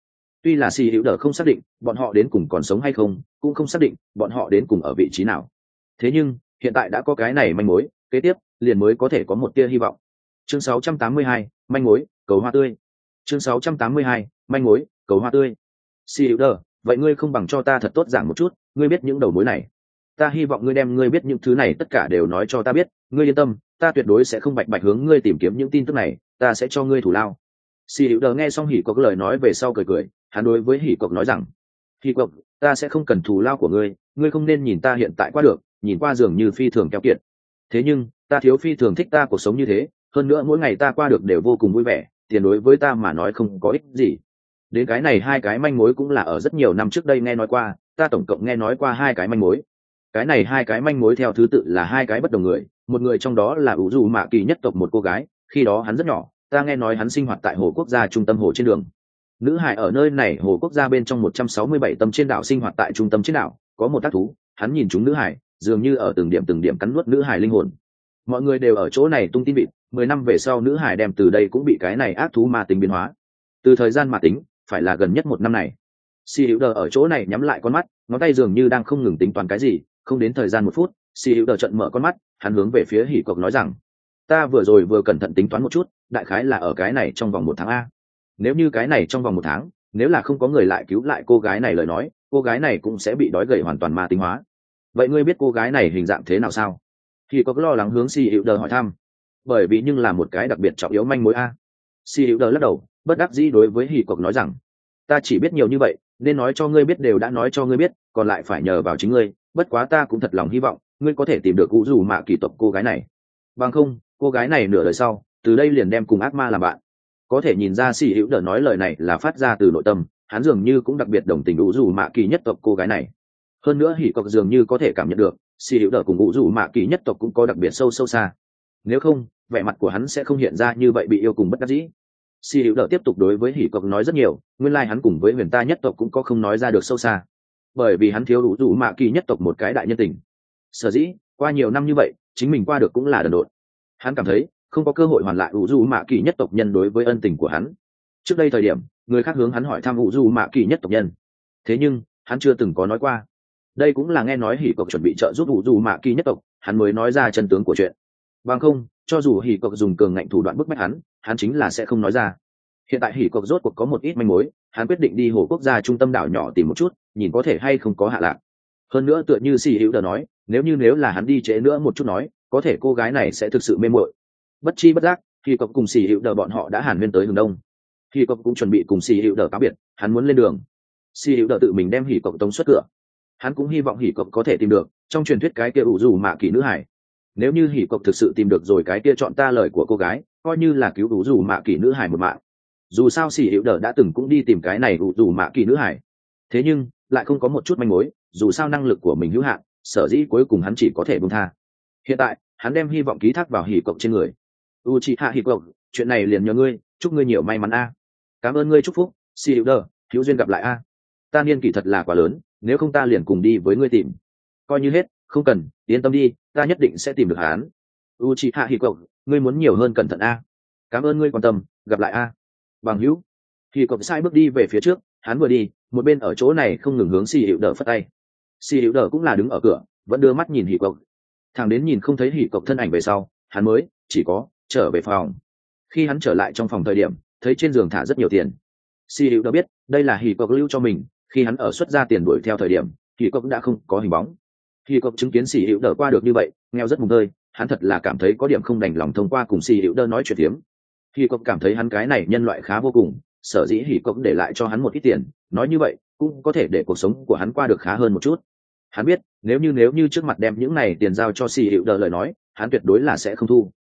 Tuy là Si Hữu Đờ không xác định bọn họ đến cùng còn sống hay không, cũng không xác định bọn họ đến cùng ở vị trí nào. Thế nhưng hiện tại đã có cái này manh mối, kế tiếp liền mới có thể có một tia hy vọng. Chương 682, manh mối, cầu hoa tươi. Chương 682, manh mối, cầu hoa tươi. Si Hữu Đờ, vậy ngươi không bằng cho ta thật tốt giảng một chút, ngươi biết những đầu mối này. Ta hy vọng ngươi đem ngươi biết những thứ này tất cả đều nói cho ta biết, ngươi yên tâm, ta tuyệt đối sẽ không bạch bạch hướng ngươi tìm kiếm những tin tức này, ta sẽ cho ngươi thủ lao. Si Hữu Đờ nghe xong Hỉ Cộc lời nói về sau cười cười, hắn đối với Hỉ Cộc nói rằng: Hỉ Cộc, ta sẽ không cần thù lao của ngươi, ngươi không nên nhìn ta hiện tại qua được, nhìn qua dường như phi thường keo kiệt. Thế nhưng ta thiếu phi thường thích ta cuộc sống như thế, hơn nữa mỗi ngày ta qua được đều vô cùng vui vẻ, tiền đối với ta mà nói không có ích gì. Đến cái này hai cái manh mối cũng là ở rất nhiều năm trước đây nghe nói qua, ta tổng cộng nghe nói qua hai cái manh mối. Cái này hai cái manh mối theo thứ tự là hai cái bất đồng người, một người trong đó là ủ dù mạ kỳ nhất tộc một cô gái, khi đó hắn rất nhỏ, ta nghe nói hắn sinh hoạt tại hồ quốc gia trung tâm hồ trên đường. Nữ hải ở nơi này hồ quốc gia bên trong 167 tâm trên đảo sinh hoạt tại trung tâm trên đảo, có một tác thú, hắn nhìn chúng nữ hải, dường như ở từng điểm cắn nuốt nữ hải linh hồn. Mọi người đều ở chỗ này tung tin vịt, 10 năm về sau nữ hải đem từ đây cũng bị cái này ác thú ma tính biến hóa. Từ thời gian mà tính, phải là gần nhất một năm này. Si Hữu Đờ ở chỗ này nhắm lại con mắt, ngón tay dường như đang không ngừng tính toán cái gì, không đến thời gian 1 phút, Si Hữu Đờ trận mở con mắt, hắn hướng về phía Hỉ Cộc nói rằng: ta vừa cẩn thận tính toán một chút, đại khái là ở cái này trong vòng 1 tháng a. Nếu như cái này trong vòng 1 tháng, nếu là không có người lại cứu lại cô gái này lời nói, cô gái này cũng sẽ bị đói gầy hoàn toàn ma tính hóa. Vậy ngươi biết cô gái này hình dạng thế nào sao? Hỉ Cộc lo lắng hướng Si Hữu Đờ hỏi thăm. Bởi vì nhưng là một cái đặc biệt trọng yếu manh mối a. Si Hữu Đờ lắc đầu, bất đắc dĩ đối với Hỉ Cộc nói rằng: ta chỉ biết nhiều như vậy, nên nói cho ngươi biết đều đã nói cho ngươi biết, còn lại phải nhờ vào chính ngươi, bất quá ta cũng thật lòng hy vọng ngươi có thể tìm được cụ dù mạ kỳ tộc cô gái này. Bằng không, cô gái này nửa đời sau, từ đây liền đem cùng ác ma làm bạn. Có thể nhìn ra Si Hữu Đờ nói lời này là phát ra từ nội tâm, hắn dường như cũng đặc biệt đồng tình cụ dù mạ kỳ nhất tộc cô gái này. Hơn nữa Hỉ Cộc dường như có thể cảm nhận được, Si Hữu Đờ cùng cụ dù mạ kỳ nhất tộc cũng có đặc biệt sâu xa. Nếu không, vẻ mặt của hắn sẽ không hiện ra như vậy bị yêu cùng bất đắc dĩ. Si Hữu Đờ tiếp tục đối với Hỉ Cộc nói rất nhiều, nguyên lai hắn cùng với huyền ta nhất tộc cũng có không nói ra được sâu xa, bởi vì hắn thiếu đủ dù mạ kỳ nhất tộc một cái đại nhân tình. Sở dĩ qua nhiều năm như vậy, chính mình qua được cũng là đần độn. Hắn cảm thấy không có cơ hội hoàn lại đủ dù mạ kỳ nhất tộc nhân đối với ân tình của hắn. Trước đây thời điểm, người khác hướng hắn hỏi thăm đủ dù mạ kỳ nhất tộc nhân, thế nhưng hắn chưa từng có nói qua. Đây cũng là nghe nói Hỉ Cộc chuẩn bị trợ giúp đủ dù mạ kỳ nhất tộc, hắn mới nói ra chân tướng của chuyện. Bằng không, cho dù Hỉ Cộc dùng cường ngạnh thủ đoạn bức bách hắn chính là sẽ không nói ra. Hiện tại Hỉ Cộc rốt cuộc có một ít manh mối, hắn quyết định đi hồ quốc gia trung tâm đảo nhỏ tìm một chút, nhìn có thể hay không có hạ lạc. Hơn nữa tựa như Si Hữu Đờ nói, nếu là hắn đi trễ nữa một chút nói, có thể cô gái này sẽ thực sự mê muội. Bất chi bất giác, Hỉ Cộc cùng Si Hữu Đờ bọn họ đã hàn huyên tới hướng đông. Hỉ Cộc cũng chuẩn bị cùng Si Hữu Đờ cáo biệt, hắn muốn lên đường. Si Hữu Đờ tự mình đem Hỉ Cộc tống xuất cửa. Hắn cũng hy vọng Hỉ Cộc có thể tìm được trong truyền thuyết cái kia ủ dù mạ kỳ nữ hải. Nếu như Hỉ Cộc thực sự tìm được rồi cái kia chọn ta lời của cô gái, coi như là cứu ủ dù mạ kỳ nữ hải một mạng. Dù sao Si Hữu Đờ đã từng cũng đi tìm cái này ủ dù mạ kỳ nữ hải, thế nhưng lại không có một chút manh mối. Dù sao năng lực của mình hữu hạn, sở dĩ cuối cùng hắn chỉ có thể buông tha. Hiện tại hắn đem hy vọng ký thác vào Hỉ Cộc trên người. Uchiha Hỉ Cộc, chuyện này liền nhờ ngươi, chúc ngươi nhiều may mắn a. Cảm ơn ngươi chúc phúc, Si Hữu Đờ, hữu duyên gặp lại a. Ta niên kỷ thật là quá lớn, nếu không ta liền cùng đi với ngươi tìm. Coi như hết, không cần, yên tâm đi, ta nhất định sẽ tìm được hắn. Uchiha Hỉ Cộc, ngươi muốn nhiều hơn cẩn thận a. Cảm ơn ngươi quan tâm, gặp lại a. Bằng hữu. Hỉ Cộc sai bước đi về phía trước, hắn vừa đi, một bên ở chỗ này không ngừng hướng Si Hữu Đờ phất tay. Si Hữu Đờ cũng là đứng ở cửa, vẫn đưa mắt nhìn Hỉ Cộc. Thằng đến nhìn không thấy Hỉ Cộc thân ảnh về sau, hắn mới chỉ có trở về phòng. Khi hắn trở lại trong phòng thời điểm, thấy trên giường thả rất nhiều tiền. Si Hữu Đờ biết đây là Hỉ Cộc lưu cho mình, khi hắn ở xuất ra tiền đuổi theo thời điểm, Hỉ Cộc đã không có hình bóng. Hỉ Cộc chứng kiến Si Hữu Đờ qua được như vậy, nghèo rất mùng tơi, hắn thật là cảm thấy có điểm không đành lòng thông qua cùng Si Hữu Đờ nói chuyện tiếm. Hỉ Cộc cảm thấy hắn cái này nhân loại khá vô cùng, sở dĩ Hỉ Cộc để lại cho hắn một ít tiền, nói như vậy cũng có thể để cuộc sống của hắn qua được khá hơn một chút. Hắn biết nếu như trước mặt đem những này tiền giao cho Si Hữu Đờ lời nói, hắn tuyệt đối là sẽ không thu.